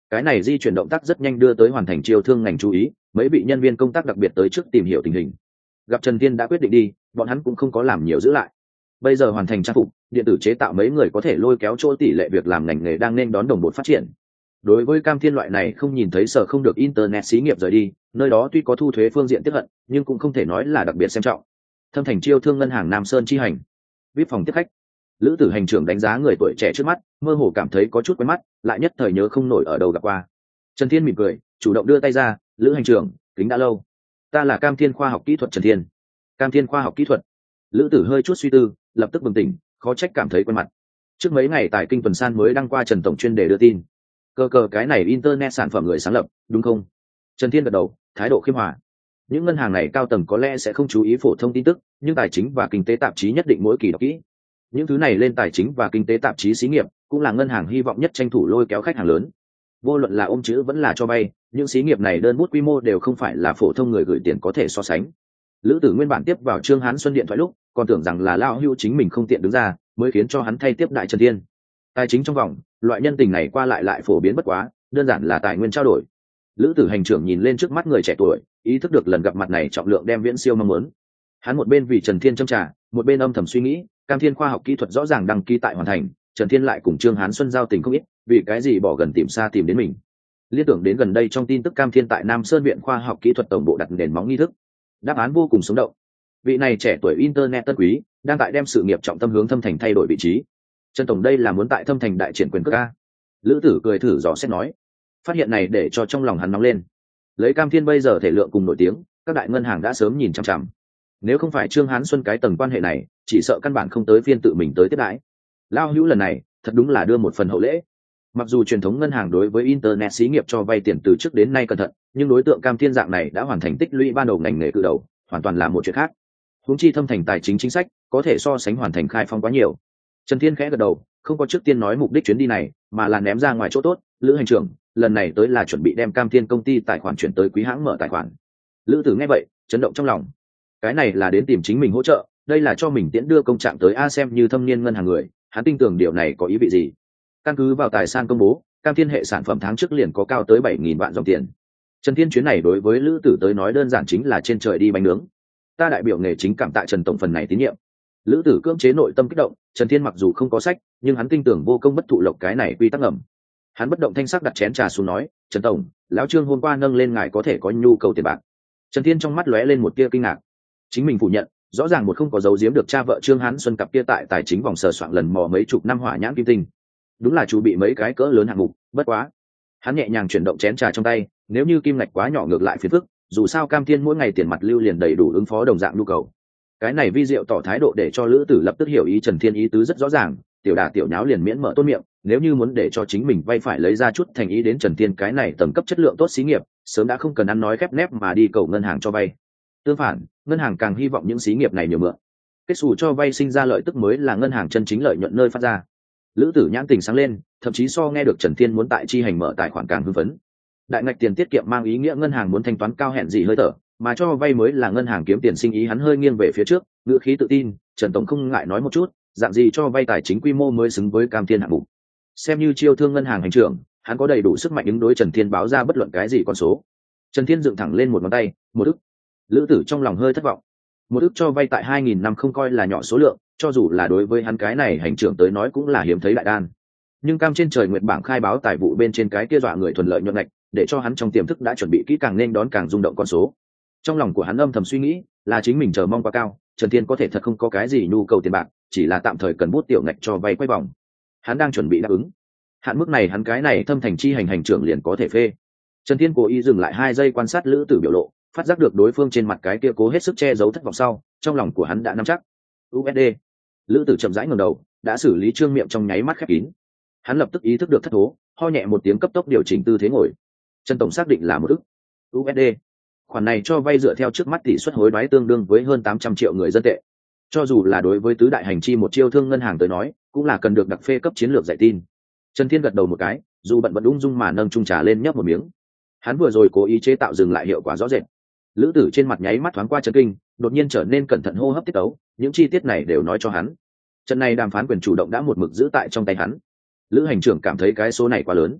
A: Cái này di chuyển động tác rất nhanh đưa tới hoàn thành chiêu thương ngành chú ý, mấy vị nhân viên công tác đặc biệt tới trước tìm hiểu tình hình. Gặp Trần Thiên đã quyết định đi, bọn hắn cũng không có làm nhiều giữ lại. Bây giờ hoàn thành trang phục điện tử chế tạo, mấy người có thể lôi kéo chỗ tỷ lệ việc làm ngành nghề đang nên đón đồng bộ phát triển. Đối với Cam Thiên loại này không nhìn thấy sở không được internet xí nghiệp rời đi, nơi đó tuy có thu thuế phương diện tiếp hận, nhưng cũng không thể nói là đặc biệt xem trọng. Thâm thành chiêu thương ngân hàng Nam Sơn chi hành, VIP phòng tiếp khách. Lữ Tử hành trưởng đánh giá người tuổi trẻ trước mắt, mơ hồ cảm thấy có chút quen mắt, lại nhất thời nhớ không nổi ở đâu gặp qua. Trần Thiên mỉm cười, chủ động đưa tay ra, Lữ hành trưởng, kính đã lâu. Ta là Cam Thiên khoa học kỹ thuật Trần Thiên. Cam Thiên khoa học kỹ thuật. Lữ Tử hơi chút suy tư, lập tức bừng tỉnh, khó trách cảm thấy quen mặt. Trước mấy ngày tại kinh tuần san mới đăng qua Trần tổng chuyên đề đưa tin. Cơ cái này internet sản phẩm người sáng lập, đúng không? Trần Thiên gật đầu, thái độ khiêm hòa. Những ngân hàng này cao tầng có lẽ sẽ không chú ý phổ thông tin tức, nhưng tài chính và kinh tế tạp chí nhất định mỗi kỳ đọc kỹ. Những thứ này lên tài chính và kinh tế tạp chí xí nghiệp, cũng là ngân hàng hy vọng nhất tranh thủ lôi kéo khách hàng lớn. Vô luận là ôm chữ vẫn là cho vay, những xí nghiệp này đơn bút quy mô đều không phải là phổ thông người gửi tiền có thể so sánh. Lữ Tử nguyên bản tiếp vào Trương Hán Xuân điện thoại lúc, còn tưởng rằng là Lão Hưu chính mình không tiện đứng ra, mới khiến cho hắn thay tiếp đại Trần Thiên. Tài chính trong vòng, loại nhân tình này qua lại phổ biến bất quá, đơn giản là tài nguyên trao đổi. Lữ Tử hành trưởng nhìn lên trước mắt người trẻ tuổi, ý thức được lần gặp mặt này trọng lượng đem viễn siêu mong muốn. Hắn một bên vì Trần Thiên châm trà, một bên âm thầm suy nghĩ, Cam Thiên khoa học kỹ thuật rõ ràng đăng ký tại hoàn thành, Trần Thiên lại cùng Trương Hán Xuân giao tình không ít, vì cái gì bỏ gần tìm xa tìm đến mình. Liên tưởng đến gần đây trong tin tức Cam Thiên tại Nam Sơn viện khoa học kỹ thuật tổng bộ đặt nền móng nghi thức, đáp án vô cùng sống động. Vị này trẻ tuổi internet tân quý, đang tại đem sự nghiệp trọng tâm hướng Thâm Thành thay đổi vị trí. Trần tổng đây là muốn tại Thâm Thành đại triển quyền cước a? Lữ Tử cười thử dò xét nói. Phát hiện này để cho trong lòng hắn nóng lên. Lấy Cam Thiên bây giờ thể lượng cùng nổi tiếng, các đại ngân hàng đã sớm nhìn chằm chằm. Nếu không phải Trương Hán Xuân cái tầng quan hệ này, chỉ sợ căn bản không tới phiên tự mình tới tiếp đãi. Lao Hữu lần này thật đúng là đưa một phần hậu lễ. Mặc dù truyền thống ngân hàng đối với internet xí nghiệp cho vay tiền từ trước đến nay cẩn thận, nhưng đối tượng Cam Thiên dạng này đã hoàn thành tích lũy ban đầu ngành nghề cự đầu, hoàn toàn là một chuyện khác. Huống chi Thâm Thành tài chính chính sách có thể so sánh hoàn thành khai phong quá nhiều. Trần Thiên khẽ gật đầu, không có trước tiên nói mục đích chuyến đi này, mà là ném ra ngoài chỗ tốt. Lữ hành trưởng, lần này tới là chuẩn bị đem Cam Thiên công ty tài khoản chuyển tới quý hãng mở tài khoản. Lữ Tử nghe vậy, chấn động trong lòng. Cái này là đến tìm chính mình hỗ trợ, đây là cho mình tiễn đưa công trạng tới a, xem như thâm niên ngân hàng người, hắn tin tưởng điều này có ý vị gì. Căn cứ vào tài sản công bố, Cam Thiên hệ sản phẩm tháng trước liền có cao tới 7.000 vạn dòng tiền. Trần Thiên chuyến này đối với Lữ Tử tới nói đơn giản chính là trên trời đi bánh nướng. Ta đại biểu nghề chính cảm tạ Trần tổng phần này tín nhiệm. Lữ Tử cưỡng chế nội tâm kích động, Trần Thiên mặc dù không có sách, nhưng hắn tin tưởng vô công bất thụ lộc cái này quy tắc ngầm. Hắn bất động thanh sắc đặt chén trà xuống nói, Trần tổng, lão Trương hôm qua nâng lên ngài có thể có nhu cầu tiền bạc. Trần Thiên trong mắt lóe lên một tia kinh ngạc. Chính mình phủ nhận, rõ ràng một không có giấu giếm được cha vợ Trương Hán Xuân cặp kia tại tài chính vòng sờ soạng lần mò mấy chục năm hỏa nhãn kim tinh. Đúng là chủ bị mấy cái cỡ lớn hạng mục, bất quá. Hắn nhẹ nhàng chuyển động chén trà trong tay, nếu như kim ngạch quá nhỏ ngược lại phiền phức, dù sao Cam Thiên mỗi ngày tiền mặt lưu liền đầy đủ ứng phó đồng dạng nhu cầu. Cái này vi diệu tỏ thái độ để cho Lữ Tử lập tức hiểu ý Trần Thiên ý tứ rất rõ ràng, tiểu đà tiểu nháo liền miễn mở tốt miệng, nếu như muốn để cho chính mình vay phải lấy ra chút thành ý đến Trần Thiên cái này tầng cấp chất lượng tốt xí nghiệp, sớm đã không cần ăn nói khép nép mà đi cầu ngân hàng cho vay. Tương phản, ngân hàng càng hy vọng những xí nghiệp này nhiều mượn. Kết xù cho vay sinh ra lợi tức mới là ngân hàng chân chính lợi nhuận nơi phát ra. Lữ Tử nhãn tình sáng lên, thậm chí so nghe được Trần Thiên muốn tại chi hành mở tài khoản càng hưng phấn. Đại ngạch tiền tiết kiệm mang ý nghĩa ngân hàng muốn thanh toán cao hẹn gì hơi thở, mà cho vay mới là ngân hàng kiếm tiền sinh ý. Hắn hơi nghiêng về phía trước, ngữ khí tự tin, Trần tổng không ngại nói một chút, dạng gì cho vay tài chính quy mô mới xứng với Cam Thiên hạng mục. Xem như chiêu thương ngân hàng hành trưởng, hắn có đầy đủ sức mạnh ứng đối Trần Thiên báo ra bất luận cái gì con số. Trần Thiên dựng thẳng lên một ngón tay, 1 ức. Lữ Tử trong lòng hơi thất vọng. 1 ức cho vay tại 2000 năm không coi là nhỏ số lượng, cho dù là đối với hắn cái này hành trưởng tới nói cũng là hiếm thấy đại đan. Nhưng Cam trên trời nguyệt bảng khai báo tài vụ bên trên cái kia dọa người thuần lợi nhuận ngạch, để cho hắn trong tiềm thức đã chuẩn bị kỹ càng nên đón càng rung động con số. Trong lòng của hắn âm thầm suy nghĩ, là chính mình chờ mong quá cao, Trần Thiên có thể thật không có cái gì nhu cầu tiền bạc, chỉ là tạm thời cần bút tiểu ngạch cho vay quay vòng. Hắn đang chuẩn bị đáp ứng. Hạn mức này hắn cái này Thâm Thành chi hành hành trưởng liền có thể phê. Trần Thiên cố ý dừng lại 2 giây quan sát Lữ Tử biểu lộ, phát giác được đối phương trên mặt cái kia cố hết sức che giấu thất vọng sau, trong lòng của hắn đã nắm chắc. USD. Lữ Tử chậm rãi ngẩng đầu, đã xử lý trương miệng trong nháy mắt khép kín. Hắn lập tức ý thức được thất thố, ho nhẹ một tiếng cấp tốc điều chỉnh tư thế ngồi. Trần tổng xác định là 1 ức USD. Khoản này cho vay dựa theo trước mắt tỷ suất hối đoái tương đương với hơn 800 triệu người dân tệ. Cho dù là đối với tứ đại hành chi một chiêu thương ngân hàng tới nói, cũng là cần được đặc phê cấp chiến lược dạy tin. Trần Thiên gật đầu một cái, dù bận vẫn ung dung mà nâng chung trà lên nhấp một miếng. Hắn vừa rồi cố ý chế tạo dừng lại hiệu quả rõ rệt. Lữ Tử trên mặt nháy mắt thoáng qua chấn kinh, đột nhiên trở nên cẩn thận hô hấp tiết tấu, những chi tiết này đều nói cho hắn. Trận này đàm phán quyền chủ động đã một mực giữ tại trong tay hắn. Lữ hành trưởng cảm thấy cái số này quá lớn.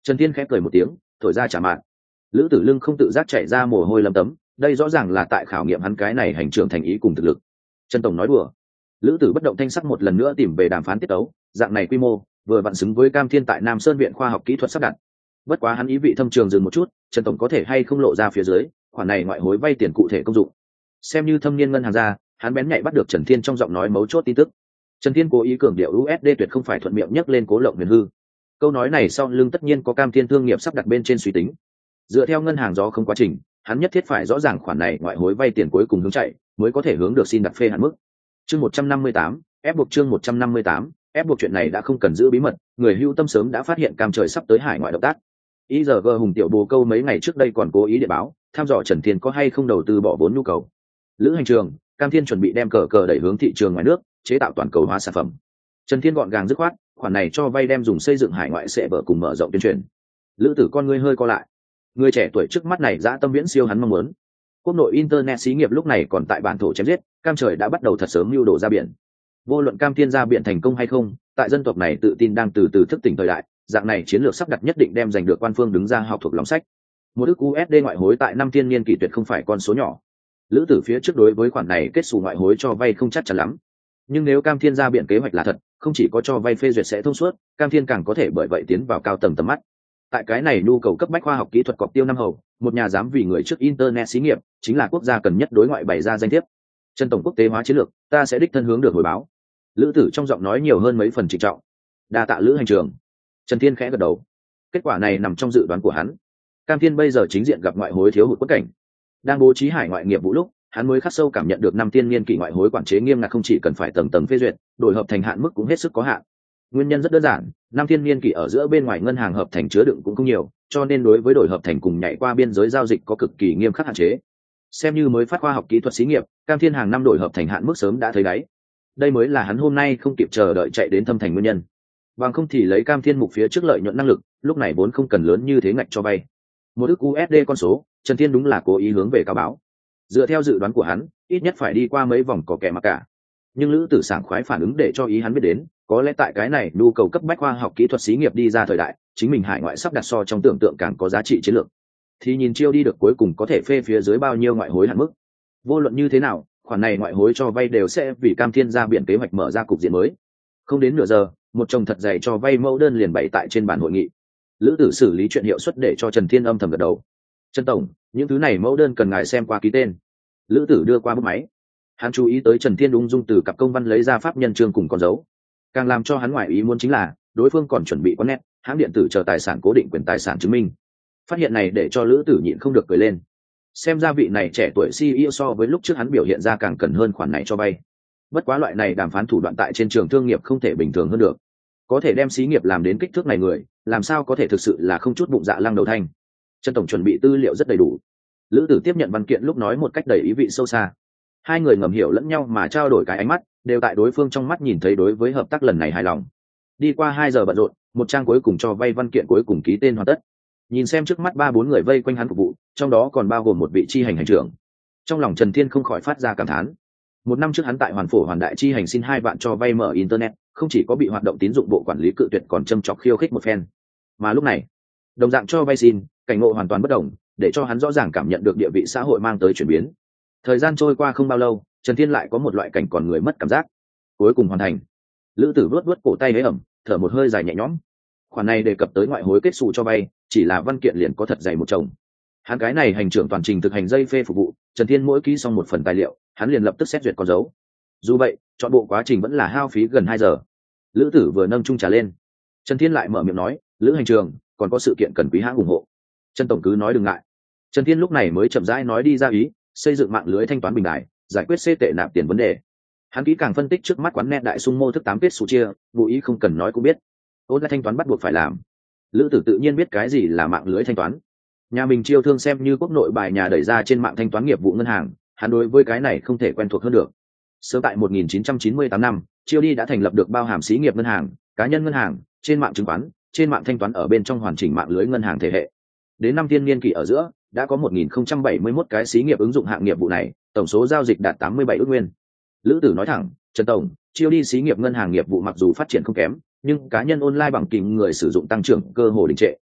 A: Trần Thiên khẽ cười một tiếng, thổi ra trả mạng. Lữ Tử Lưng không tự giác chạy ra mồ hôi lấm tấm, đây rõ ràng là tại khảo nghiệm hắn cái này hành trưởng thành ý cùng thực lực. Trần tổng nói đùa. Lữ Tử bất động thanh sắc một lần nữa tìm về đàm phán tiết tấu, dạng này quy mô vừa vặn xứng với Cam Thiên tại Nam Sơn viện khoa học kỹ thuật sắp đặt. Bất quá hắn ý vị thâm trường dừng một chút, Trần tổng có thể hay không lộ ra phía dưới, khoản này ngoại hối vay tiền cụ thể công dụng. Xem như thâm niên ngân hàng ra, hắn bén nhạy bắt được Trần Thiên trong giọng nói mấu chốt tin tức. Trần Thiên cố ý cường điệu USD tuyệt không phải thuận miệng nhắc lên Cố Lộng Huyền hư. Câu nói này sau lưng tất nhiên có Cam Thiên thương nghiệp sắp đặt bên trên suy tính. Dựa theo ngân hàng gió không quá trình, hắn nhất thiết phải rõ ràng khoản này ngoại hối vay tiền cuối cùng hướng chạy, mới có thể hướng được xin đặt phê hạn mức. Chương 158, ép buộc chương 158, ép buộc chuyện này đã không cần giữ bí mật, người hưu tâm sớm đã phát hiện Cam Trời sắp tới hải ngoại động tác. IRG Hùng Tiểu Bồ Câu mấy ngày trước đây còn cố ý điện báo, thăm dò Trần Thiên có hay không đầu tư bỏ vốn nhu cầu. Lữ hành trường, Cam Thiên chuẩn bị đem cờ đẩy hướng thị trường ngoài nước, chế tạo toàn cầu hóa sản phẩm. Trần Thiên gọn gàng dứt khoát, khoản này cho vay đem dùng xây dựng hải ngoại sẽ vợ cùng mở rộng tuyên truyền. Lữ Tử con ngươi hơi co lại. Người trẻ tuổi trước mắt này dã tâm viễn siêu hắn mong muốn. Quốc nội internet xí nghiệp lúc này còn tại bản thổ chém giết, Cam Trời đã bắt đầu thật sớm mưu đồ ra biển. Vô luận Cam Thiên ra biển thành công hay không, tại dân tộc này tự tin đang từ từ thức tỉnh thời đại, dạng này chiến lược sắp đặt nhất định đem giành được quan phương đứng ra học thuộc lòng sách. Một ức USD ngoại hối tại năm thiên niên kỷ tuyệt không phải con số nhỏ. Lữ Tử phía trước đối với khoản này kết xù ngoại hối cho vay không chắc chắn lắm, nhưng nếu Cam Thiên ra biển kế hoạch là thật, không chỉ có cho vay phê duyệt sẽ thông suốt, Cam Thiên càng có thể bởi vậy tiến vào cao tầng tầm mắt. Tại cái này nhu cầu cấp bách khoa học kỹ thuật cọc tiêu năm hầu, một nhà dám vì người trước internet xí nghiệp chính là quốc gia cần nhất đối ngoại bày ra danh thiếp. Trần tổng quốc tế hóa chiến lược, ta sẽ đích thân hướng được hồi báo. Lữ Tử trong giọng nói nhiều hơn mấy phần trịnh trọng. Đa tạ Lữ hành trường. Trần Thiên khẽ gật đầu. Kết quả này nằm trong dự đoán của hắn. Cam Thiên bây giờ chính diện gặp ngoại hối thiếu hụt quất cảnh, đang bố trí hải ngoại nghiệp vụ lúc, hắn mới khắc sâu cảm nhận được năm tiên niên kỷ ngoại hối quản chế nghiêm ngặt, không chỉ cần phải tầng tầng phê duyệt, đổi hợp thành hạn mức cũng hết sức có hạn. Nguyên nhân rất đơn giản, năm tiên niên kỷ ở giữa bên ngoài ngân hàng hợp thành chứa đựng cũng không nhiều, cho nên đối với đổi hợp thành cùng nhảy qua biên giới giao dịch có cực kỳ nghiêm khắc hạn chế. Xem như mới phát khoa học kỹ thuật xí nghiệp, Cam Thiên hàng năm đổi hợp thành hạn mức sớm đã thấy đáy. Đây mới là hắn hôm nay không kịp chờ đợi chạy đến Thâm Thành nguyên nhân. Bằng không thì lấy Cam Thiên mục phía trước lợi nhuận năng lực, lúc này vốn không cần lớn như thế ngạch cho vay. Một ức USD con số, Trần Thiên đúng là cố ý hướng về cao báo. Dựa theo dự đoán của hắn, ít nhất phải đi qua mấy vòng có kẻ mặc cả. Nhưng Lữ Tử sảng khoái phản ứng để cho ý hắn biết đến, có lẽ tại cái này nhu cầu cấp bách khoa học kỹ thuật xí nghiệp đi ra thời đại, chính mình hải ngoại sắp đặt so trong tưởng tượng càng có giá trị chiến lược. Thì nhìn chiêu đi được cuối cùng có thể phê phía dưới bao nhiêu ngoại hối hạn mức. Vô luận như thế nào, khoản này ngoại hối cho vay đều sẽ vì Cam Thiên ra biển kế hoạch mở ra cục diện mới. Không đến nửa giờ, một chồng thật dày cho vay mẫu đơn liền bày tại trên bàn hội nghị. Lữ Tử xử lý chuyện hiệu suất để cho Trần Thiên âm thầm gật đầu. Trần tổng, những thứ này mẫu đơn cần ngài xem qua ký tên. Lữ Tử đưa qua bút máy. Hắn chú ý tới Trần Thiên ung dung từ cặp công văn lấy ra pháp nhân chương cùng con dấu. Càng làm cho hắn ngoại ý muốn chính là đối phương còn chuẩn bị con nét hãng điện tử chờ tài sản cố định quyền tài sản chứng minh. Phát hiện này để cho Lữ Tử nhịn không được cười lên. Xem ra vị này trẻ tuổi CEO so với lúc trước hắn biểu hiện ra càng cần hơn khoản này cho vay. Bất quá loại này đàm phán thủ đoạn tại trên trường thương nghiệp không thể bình thường hơn được. Có thể đem xí nghiệp làm đến kích thước này người, làm sao có thể thực sự là không chút bụng dạ lăng đầu thanh. Trần tổng chuẩn bị tư liệu rất đầy đủ. Lữ Tử tiếp nhận văn kiện lúc nói một cách đầy ý vị sâu xa. Hai người ngầm hiểu lẫn nhau mà trao đổi cái ánh mắt, đều tại đối phương trong mắt nhìn thấy đối với hợp tác lần này hài lòng. Đi qua 2 giờ bận rộn, một trang cuối cùng cho vay văn kiện cuối cùng ký tên hoàn tất. Nhìn xem trước mắt 3-4 người vây quanh hắn phục vụ, trong đó còn bao gồm một vị chi hành hành trưởng. Trong lòng Trần Thiên không khỏi phát ra cảm thán. Một năm trước hắn tại Hoàn Phổ Hoàn Đại chi hành xin 2 vạn cho vay mở internet, không chỉ có bị hoạt động tín dụng bộ quản lý cự tuyệt còn châm chọc khiêu khích một phen. Mà lúc này, đồng dạng cho vay xin, cảnh ngộ hoàn toàn bất đồng, để cho hắn rõ ràng cảm nhận được địa vị xã hội mang tới chuyển biến. Thời gian trôi qua không bao lâu, Trần Thiên lại có một loại cảnh còn người mất cảm giác. Cuối cùng hoàn thành. Lữ Tử vuốt cổ tay hế ẩm, thở một hơi dài nhẹ nhõm. Khoản này đề cập tới ngoại hối kết sụ cho vay, chỉ là văn kiện liền có thật dày một chồng. Hắn cái này hành trưởng toàn trình thực hành dây phê phục vụ, Trần Thiên mỗi ký xong một phần tài liệu, hắn liền lập tức xét duyệt con dấu. Dù vậy, chọn bộ quá trình vẫn là hao phí gần 2 giờ. Lữ Tử vừa nâng chung trà lên, Trần Thiên lại mở miệng nói, Lữ hành trường, còn có sự kiện cần quý hãng ủng hộ. Trần tổng cứ nói đừng ngại. Trần Thiên lúc này mới chậm rãi nói đi ra ý, xây dựng mạng lưới thanh toán bình đại, giải quyết xê tệ nạp tiền vấn đề. Hắn kỹ càng phân tích trước mắt quán net đại sung mô thức 8 kết sủ chia, vụ ý không cần nói cũng biết. Ôn lại thanh toán bắt buộc phải làm. Lữ Tử tự nhiên biết cái gì là mạng lưới thanh toán. Nhà mình Chiêu Thương xem như quốc nội bài nhà đẩy ra trên mạng thanh toán nghiệp vụ ngân hàng, hắn đối với cái này không thể quen thuộc hơn được. Sớm tại 1998 năm, Chiêu đi đã thành lập được bao hàm xí nghiệp ngân hàng, cá nhân ngân hàng, trên mạng chứng khoán, trên mạng thanh toán ở bên trong hoàn chỉnh mạng lưới ngân hàng thể hệ. Đến năm thiên niên kỷ ở giữa, đã có 1071 cái xí nghiệp ứng dụng hạng nghiệp vụ này, tổng số giao dịch đạt 87 ức nguyên. Lữ Tử nói thẳng, Trần tổng, Chiêu đi xí nghiệp ngân hàng nghiệp vụ mặc dù phát triển không kém, nhưng cá nhân online bằng kính người sử dụng tăng trưởng cơ hồ đình trệ.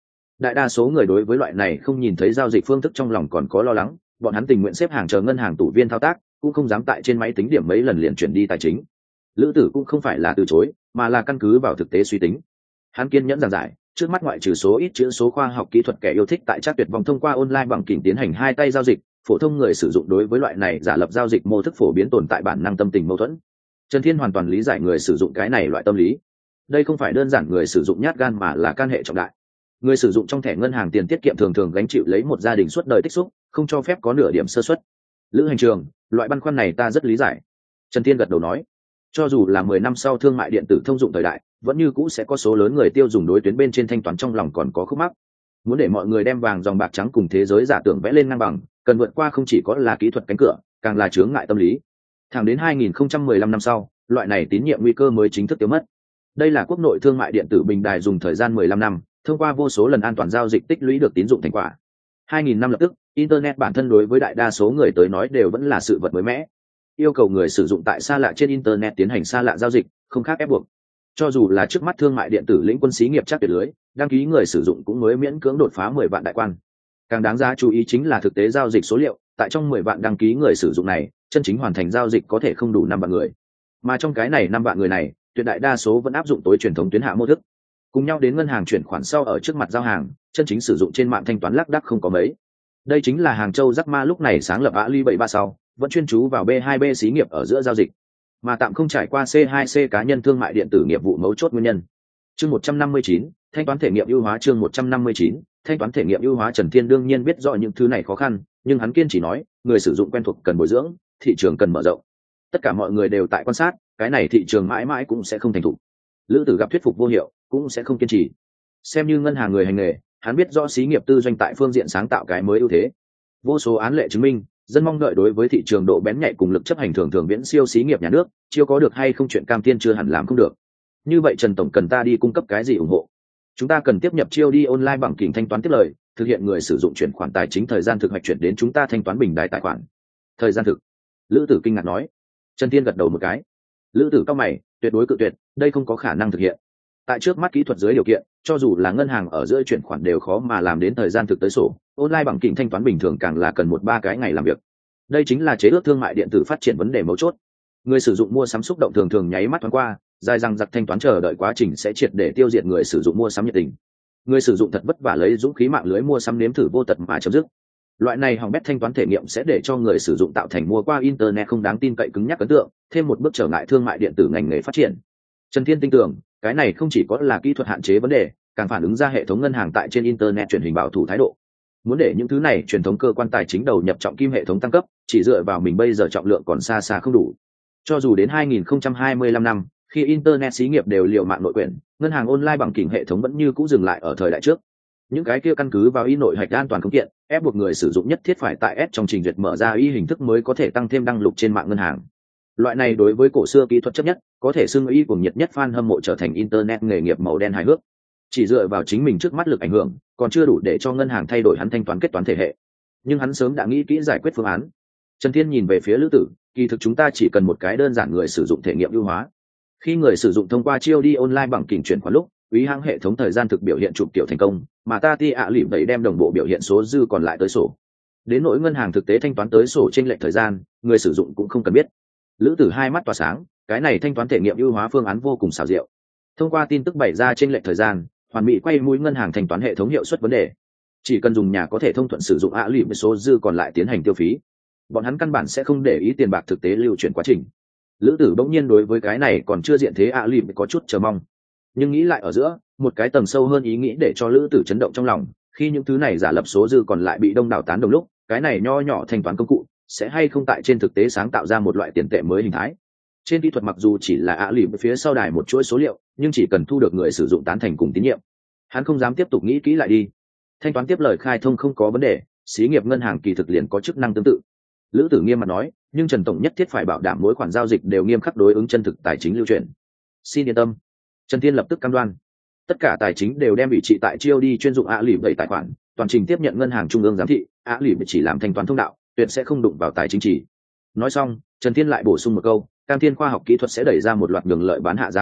A: đại đa số người đối với loại này không nhìn thấy giao dịch phương thức trong lòng còn có lo lắng, bọn hắn tình nguyện xếp hàng chờ ngân hàng tủ viên thao tác, cũng không dám tại trên máy tính điểm mấy lần liền chuyển đi tài chính. Lữ Tử cũng không phải là từ chối, mà là căn cứ vào thực tế suy tính. Hắn kiên nhẫn giảng giải, trước mắt ngoại trừ số ít chữ số khoa học kỹ thuật kẻ yêu thích tại Trác Tuyệt vòng thông qua online bằng kỉnh tiến hành hai tay giao dịch, phổ thông người sử dụng đối với loại này giả lập giao dịch mô thức phổ biến tồn tại bản năng tâm tình mâu thuẫn. Trần Thiên hoàn toàn lý giải người sử dụng cái này loại tâm lý. Đây không phải đơn giản người sử dụng nhát gan mà là can hệ trọng đại. Người sử dụng trong thẻ ngân hàng tiền tiết kiệm thường thường gánh chịu lấy một gia đình suốt đời tích xúc, không cho phép có nửa điểm sơ suất. Lữ Hành Trường, loại băn khoăn này ta rất lý giải. Trần Thiên gật đầu nói, cho dù là 10 năm sau thương mại điện tử thông dụng thời đại, vẫn như cũ sẽ có số lớn người tiêu dùng đối tuyến bên trên thanh toán trong lòng còn có khúc mắc. Muốn để mọi người đem vàng dòng bạc trắng cùng thế giới giả tưởng vẽ lên ngang bằng, cần vượt qua không chỉ có là kỹ thuật cánh cửa, càng là chướng ngại tâm lý. Thẳng đến 2015 năm sau, loại này tín nhiệm nguy cơ mới chính thức tiêu mất. Đây là quốc nội thương mại điện tử bình đài dùng thời gian 15 năm, thông qua vô số lần an toàn giao dịch tích lũy được tín dụng thành quả. 2000 năm lập tức, internet bản thân đối với đại đa số người tới nói đều vẫn là sự vật mới mẻ. Yêu cầu người sử dụng tại xa lạ trên internet tiến hành xa lạ giao dịch, không khác ép buộc. Cho dù là trước mắt thương mại điện tử lĩnh quân xí nghiệp Trác Tuyệt lưới, đăng ký người sử dụng cũng mới miễn cưỡng đột phá 10 vạn đại quan. Càng đáng giá chú ý chính là thực tế giao dịch số liệu, tại trong 10 vạn đăng ký người sử dụng này, chân chính hoàn thành giao dịch có thể không đủ 5 vạn người. Mà trong cái này 5 vạn người này, tuyệt đại đa số vẫn áp dụng tối truyền thống tuyến hạ mô thức. Cùng nhau đến ngân hàng chuyển khoản sau ở trước mặt giao hàng, chân chính sử dụng trên mạng thanh toán lác đác không có mấy. Đây chính là Hàng Châu Jack Ma lúc này sáng lập Ali73 sau, vẫn chuyên chú vào B2B xí nghiệp ở giữa giao dịch, mà tạm không trải qua C2C cá nhân thương mại điện tử nghiệp vụ mấu chốt nguyên nhân. Chương 159, thanh toán thể nghiệm ưu hóa. Chương 159, thanh toán thể nghiệm ưu hóa. Trần Thiên đương nhiên biết rõ những thứ này khó khăn, nhưng hắn kiên trì nói, người sử dụng quen thuộc cần bồi dưỡng, thị trường cần mở rộng. Tất cả mọi người đều tại quan sát, cái này thị trường mãi mãi cũng sẽ không thành thục. Lữ Tử gặp thuyết phục vô hiệu, cũng sẽ không kiên trì. Xem như ngân hàng người hành nghề, hắn biết rõ xí nghiệp tư doanh tại phương diện sáng tạo cái mới ưu thế. Vô số án lệ chứng minh, dân mong đợi đối với thị trường độ bén nhạy cùng lực chấp hành thường thường viễn siêu xí nghiệp nhà nước, chưa có được hay không chuyện cam tiên chưa hẳn làm không được. Như vậy Trần tổng cần ta đi cung cấp cái gì ủng hộ? Chúng ta cần tiếp nhập chiêu đi online bằng kỉnh thanh toán tiếp lời, thực hiện người sử dụng chuyển khoản tài chính thời gian thực hoạch chuyển đến chúng ta thanh toán bình đài tài khoản. Thời gian thực? Lữ Tử kinh ngạc nói. Trần Thiên gật đầu một cái. Lữ Tử cao mày, tuyệt đối cự tuyệt, đây không có khả năng thực hiện. Tại trước mắt kỹ thuật dưới điều kiện, cho dù là ngân hàng ở giữa chuyển khoản đều khó mà làm đến thời gian thực tới sổ, online bằng kỉnh thanh toán bình thường càng là cần 1-3 cái ngày làm việc. Đây chính là chế ước thương mại điện tử phát triển vấn đề mấu chốt. Người sử dụng mua sắm xúc động thường thường nháy mắt thoáng qua, dài dằng dặc thanh toán chờ đợi quá trình sẽ triệt để tiêu diệt người sử dụng mua sắm nhiệt tình. Người sử dụng thật vất vả lấy dũng khí mạng lưới mua sắm nếm thử vô tật mà chấm dứt. Loại này hỏng bét thanh toán thể nghiệm sẽ để cho người sử dụng tạo thành mua qua internet không đáng tin cậy cứng nhắc ấn tượng, thêm một bước trở ngại thương mại điện tử ngành nghề phát triển. Trần Thiên tin tưởng, cái này không chỉ có là kỹ thuật hạn chế vấn đề, càng phản ứng ra hệ thống ngân hàng tại trên internet truyền hình bảo thủ thái độ. Muốn để những thứ này truyền thống cơ quan tài chính đầu nhập trọng kim hệ thống tăng cấp, chỉ dựa vào mình bây giờ trọng lượng còn xa xa không đủ. Cho dù đến 2025 năm, khi internet xí nghiệp đều liều mạng nội quyển, ngân hàng online bằng kỉnh hệ thống vẫn như cũ dừng lại ở thời đại trước. Những cái kia căn cứ vào y nội hạch an toàn không kiện, ép buộc người sử dụng nhất thiết phải tại S trong trình duyệt mở ra y hình thức mới có thể tăng thêm đăng lục trên mạng ngân hàng. Loại này đối với cổ xưa kỹ thuật chấp nhất, có thể xưng y cùng nhiệt nhất fan hâm mộ trở thành internet nghề nghiệp màu đen hài hước. Chỉ dựa vào chính mình trước mắt lực ảnh hưởng, còn chưa đủ để cho ngân hàng thay đổi hắn thanh toán kết toán thể hệ. Nhưng hắn sớm đã nghĩ kỹ giải quyết phương án. Trần Thiên nhìn về phía Lữ Tử, kỳ thực chúng ta chỉ cần một cái đơn giản người sử dụng thể nghiệm ưu hóa. Khi người sử dụng thông qua chiêu đi online bằng kỉnh chuyển khoản lúc, quý hãng hệ thống thời gian thực biểu hiện chụp kiểu thành công, mà ta ti ạ lụy vậy đem đồng bộ biểu hiện số dư còn lại tới sổ. Đến nỗi ngân hàng thực tế thanh toán tới sổ trên lệch thời gian, người sử dụng cũng không cần biết. Lữ Tử hai mắt tỏa sáng, cái này thanh toán thể nghiệm ưu hóa phương án vô cùng xảo diệu. Thông qua tin tức bày ra trên lệch thời gian, hoàn mỹ quay mũi ngân hàng thanh toán hệ thống hiệu suất vấn đề. Chỉ cần dùng nhà có thể thông thuận sử dụng ạ lụy với số dư còn lại tiến hành tiêu phí. Bọn hắn căn bản sẽ không để ý tiền bạc thực tế lưu chuyển quá trình. Lữ Tử bỗng nhiên đối với cái này còn chưa diện thế ạ lụy có chút chờ mong. Nhưng nghĩ lại ở giữa, một cái tầng sâu hơn ý nghĩ để cho Lữ Tử chấn động trong lòng, khi những thứ này giả lập số dư còn lại bị đông đảo tán đồng lúc, cái này nho nhỏ thanh toán công cụ sẽ hay không tại trên thực tế sáng tạo ra một loại tiền tệ mới hình thái. Trên kỹ thuật mặc dù chỉ là ạ lụy phía sau đài một chuỗi số liệu, nhưng chỉ cần thu được người sử dụng tán thành cùng tín nhiệm, hắn không dám tiếp tục nghĩ kỹ lại đi. Thanh toán tiếp lời khai thông không có vấn đề, xí nghiệp ngân hàng kỳ thực liền có chức năng tương tự. Lữ Tử nghiêm mặt nói, nhưng Trần tổng nhất thiết phải bảo đảm mỗi khoản giao dịch đều nghiêm khắc đối ứng chân thực tài chính lưu chuyển. Xin yên tâm. Trần Thiên lập tức cam đoan, tất cả tài chính đều đem bị trị tại chiêu đi chuyên dụng ạ lụy bảy tài khoản, toàn trình tiếp nhận ngân hàng trung ương giám thị, ạ lụy chỉ làm thanh toán thông đạo, tuyệt sẽ không đụng vào tài chính chỉ. Nói xong, Trần Thiên lại bổ sung một câu, cam thiên khoa học kỹ thuật sẽ đẩy ra một loạt đường lợi bán hạ giá hoạt động,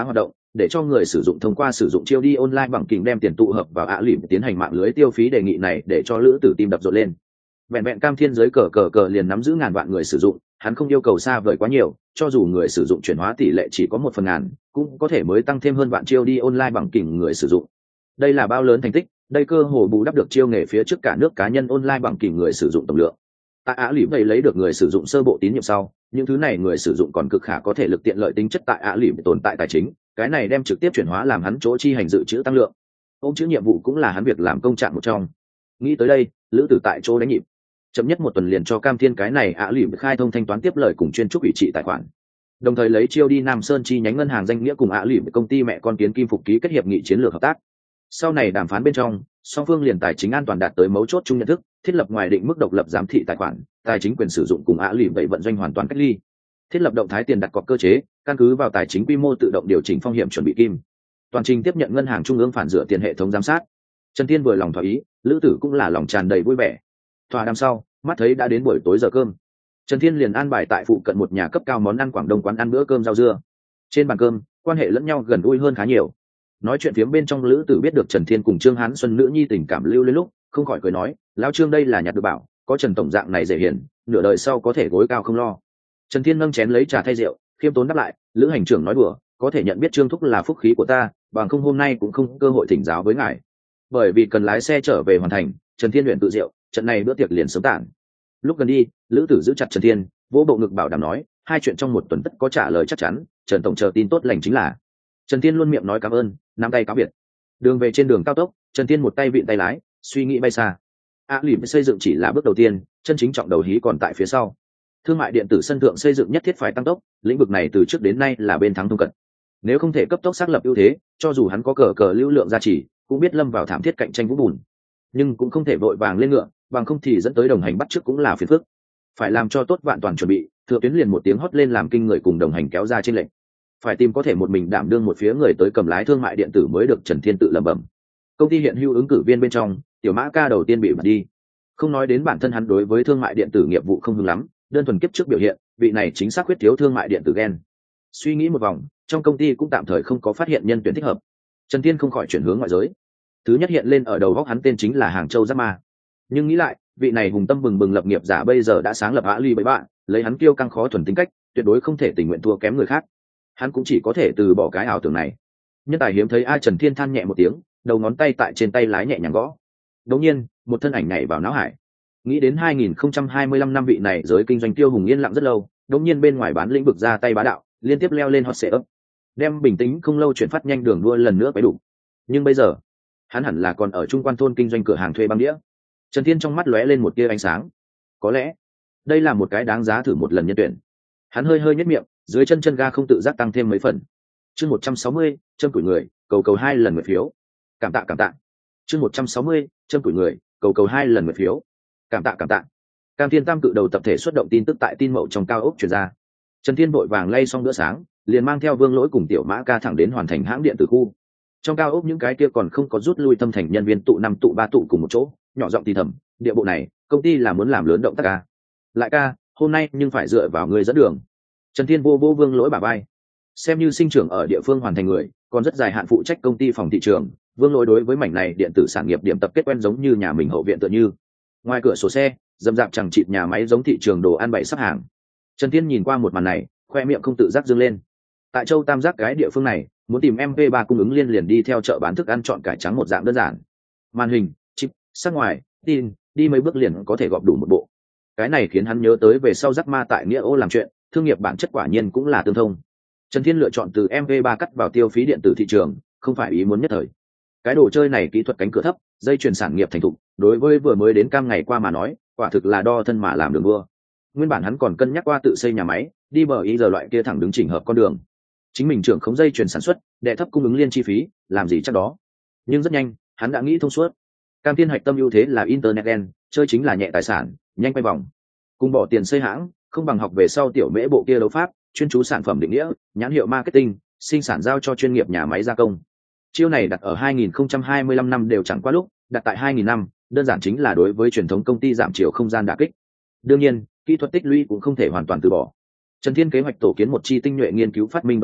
A: để cho người sử dụng thông qua sử dụng chiêu đi online bằng kính đem tiền tụ hợp vào ạ lỉm tiến hành mạng lưới tiêu phí. Đề nghị này để cho Lữ Tử tim đập rộn lên. Vẹn vẹn Cam Thiên giới cờ liền nắm giữ ngàn vạn người sử dụng, hắn không yêu cầu xa vời quá nhiều, cho dù người sử dụng chuyển hóa tỷ lệ chỉ có 1/1000, cũng có thể mới tăng thêm hơn vạn chiêu đi online bằng kính người sử dụng. Đây là bao lớn thành tích, đây cơ hồ bù đắp được chiêu nghề phía trước cả nước cá nhân online bằng kính người sử dụng tổng lượng. Tại ạ lỉm vậy lấy được người sử dụng sơ bộ tín nhiệm sau, những thứ này người sử dụng còn cực khả có thể lực tiện lợi tính chất tại ạ lỉm tồn tại tài chính, cái này đem trực tiếp chuyển hóa làm hắn chỗ chi hành dự trữ tăng lượng. Ôm chữ nhiệm vụ cũng là hắn việc làm công trạng một trong. Nghĩ tới đây, Lữ Tử tại chỗ đánh nhịp. Chậm nhất 1 tuần liền cho Cam Thiên cái này ạ lỉm khai thông thanh toán tiếp lời cùng chuyên trúc ủy trị tài khoản. Đồng thời lấy chiêu đi Nam Sơn chi nhánh ngân hàng danh nghĩa cùng ạ lỉm công ty mẹ con Kiến Kim Phục ký kết hiệp nghị chiến lược hợp tác. Sau này đàm phán bên trong, song phương liền tài chính an toàn đạt tới mấu chốt chung nhận thức, thiết lập ngoài định mức độc lập giám thị tài khoản, tài chính quyền sử dụng cùng ạ lỉm vậy vận doanh hoàn toàn cách ly. Thiết lập động thái tiền đặt cọc cơ chế, căn cứ vào tài chính quy mô tự động điều chỉnh phong hiểm chuẩn bị kim. Toàn trình tiếp nhận ngân hàng trung ương phản dựa tiền hệ thống giám sát. Trần Thiên vừa lòng thỏa ý, Lữ Tử cũng là lòng tràn đầy vui vẻ. Thỏa đàm sau, mắt thấy đã đến buổi tối giờ cơm. Trần Thiên liền an bài tại phụ cận một nhà cấp cao món ăn Quảng Đông quán ăn bữa cơm rau dưa. Trên bàn cơm, quan hệ lẫn nhau gần gũi hơn khá nhiều. Nói chuyện phiếm bên trong, Lữ Tử biết được Trần Thiên cùng Trương Hán Xuân nữ nhi tình cảm lưu lên lúc, không khỏi cười nói, lão Trương đây là nhặt được bảo, có Trần tổng dạng này dễ hiền, nửa đời sau có thể gối cao không lo. Trần Thiên nâng chén lấy trà thay rượu, khiêm tốn đáp lại, Lữ hành trưởng nói đùa, có thể nhận biết Trương thúc là phúc khí của ta, bằng không hôm nay cũng không cơ hội thỉnh giáo với ngài. Bởi vì cần lái xe trở về hoàn thành, Trần Thiên luyện tự rượu, trận này bữa tiệc liền sớm tản. Lúc gần đi, Lữ Tử giữ chặt Trần Thiên, vỗ bộ ngực bảo đảm nói, 2 chuyện trong 1 tuần tất có trả lời chắc chắn, Trần tổng chờ tin tốt lành chính là. Trần Thiên luôn miệng nói cảm ơn, nắm tay cáo biệt. Đường về trên đường cao tốc, Trần Thiên một tay vịn tay lái, suy nghĩ bay xa. Lỉm xây dựng chỉ là bước đầu tiên, chân chính trọng đầu hí còn tại phía sau. Thương mại điện tử sân thượng xây dựng nhất thiết phải tăng tốc, lĩnh vực này từ trước đến nay là bên thắng thông cận. Nếu không thể cấp tốc xác lập ưu thế, cho dù hắn có cờ lưu lượng gia trì, cũng biết lâm vào thảm thiết cạnh tranh vũng bùn. Nhưng cũng không thể vội vàng lên ngựa, bằng không thì dẫn tới đồng hành bắt chước cũng là phiền phức. Phải làm cho tốt vạn toàn chuẩn bị, thừa tuyến liền một tiếng hót lên làm kinh người cùng đồng hành kéo ra trên lệnh. Phải tìm có thể một mình đảm đương một phía người tới cầm lái thương mại điện tử mới được. Trần Thiên tự lẩm bẩm. Công ty hiện hữu ứng cử viên bên trong, Tiểu Mã Ca đầu tiên bị bật đi. Không nói đến bản thân hắn đối với thương mại điện tử nghiệp vụ không hứng lắm, đơn thuần kiếp trước biểu hiện, vị này chính xác khuyết thiếu thương mại điện tử gen. Suy nghĩ một vòng, trong công ty cũng tạm thời không có phát hiện nhân tuyển thích hợp. Trần Thiên không khỏi chuyển hướng ngoại giới. Thứ nhất hiện lên ở đầu góc hắn tên chính là Hàng Châu Giáp Ma. Nhưng nghĩ lại, vị này hùng tâm bừng bừng lập nghiệp giả bây giờ đã sáng lập Ali với bạn, lấy hắn kiêu căng khó thuần tính cách, tuyệt đối không thể tình nguyện thua kém người khác. Hắn cũng chỉ có thể từ bỏ cái ảo tưởng này. Nhân tài hiếm thấy. Trần Thiên than nhẹ một tiếng, đầu ngón tay tại trên tay lái nhẹ nhàng gõ. Đột nhiên, một thân ảnh nhảy vào não hải. Nghĩ đến 2025 năm vị này giới kinh doanh tiêu hùng yên lặng rất lâu, đột nhiên bên ngoài bán lĩnh vực ra tay bá đạo, liên tiếp leo lên hot search, đem bình tĩnh không lâu chuyển phát nhanh đường đua lần nữa quấy đủ. Nhưng bây giờ, hắn hẳn là còn ở trung quan thôn kinh doanh cửa hàng thuê băng đĩa. Trần Thiên trong mắt lóe lên một tia ánh sáng. Có lẽ, đây là một cái đáng giá thử một lần nhân tuyển. Hắn hơi nhếch miệng, dưới chân ga không tự giác tăng thêm mấy phần. Chương 160, châm củi người, cầu 2 lần nguyện phiếu. Cảm tạ. Chương 160, châm củi người, cầu 2 lần nguyện phiếu. Cảm tạ. Cam Thiên Tam cự đầu tập thể xuất động tin tức tại tin mậu trong cao ốc truyền ra. Trần Thiên vội vàng lay xong bữa sáng, liền mang theo Vương Lỗi cùng Tiểu Mã Ca thẳng đến hoàn thành hãng điện tử khu. Trong cao ốc những cái kia còn không có rút lui tâm thành nhân viên tụ 5 tụ 3 tụ cùng một chỗ, nhỏ giọng thì thầm, địa bộ này, công ty là muốn làm lớn động tác ca. Lại ca, hôm nay nhưng phải dựa vào người dẫn đường. Trần Thiên vô Vương Lỗi bả vai. Xem như sinh trưởng ở địa phương hoàn thành người, còn rất dài hạn phụ trách công ty phòng thị trường, Vương Lỗi đối với mảnh này điện tử sản nghiệp điểm tập kết quen giống như nhà mình hậu viện tựa như. Ngoài cửa sổ xe, dầm dạp chẳng chịt nhà máy giống thị trường đồ ăn bày sắp hàng. Trần Thiên nhìn qua một màn này, khoe miệng không tự giác dương lên. Tại Châu Tam Giác cái địa phương này, muốn tìm MP3 cung ứng liên liền đi theo chợ bán thức ăn chọn cải trắng một dạng đơn giản. Màn hình, chip, sắc ngoài, tin, đi mấy bước liền có thể gọp đủ một bộ. Cái này khiến hắn nhớ tới về sau Giác Ma tại Nghĩa Ô làm chuyện, thương nghiệp bản chất quả nhiên cũng là tương thông. Trần Thiên lựa chọn từ MP3 cắt vào tiêu phí điện tử thị trường, không phải ý muốn nhất thời. Cái đồ chơi này kỹ thuật cánh cửa thấp, dây chuyền sản nghiệp thành thục, đối với vừa mới đến cam ngày qua mà nói, quả thực là đo thân mà làm đường đua. Nguyên bản hắn còn cân nhắc qua tự xây nhà máy, đi bờ ý giờ loại kia thẳng đứng chỉnh hợp con đường. Chính mình trưởng khống dây chuyền sản xuất, đệ thấp cung ứng liên chi phí, làm gì chắc đó. Nhưng rất nhanh, hắn đã nghĩ thông suốt. Cam Thiên hạch tâm ưu thế là internet đen, chơi chính là nhẹ tài sản, nhanh quay vòng. Cùng bỏ tiền xây hãng, không bằng học về sau tiểu mễ bộ kia đấu pháp, chuyên chú sản phẩm định nghĩa, nhãn hiệu marketing, sinh sản giao cho chuyên nghiệp nhà máy gia công. Chiêu này đặt ở 2025 năm đều chẳng qua lúc, đặt tại 2000 năm, đơn giản chính là đối với truyền thống công ty giảm chiều không gian đả kích. Đương nhiên, kỹ thuật tích lũy cũng không thể hoàn toàn từ bỏ. Trần Thiên kế hoạch tổ kiến một chi tinh nhuệ nghiên cứu phát minh đoàn đội,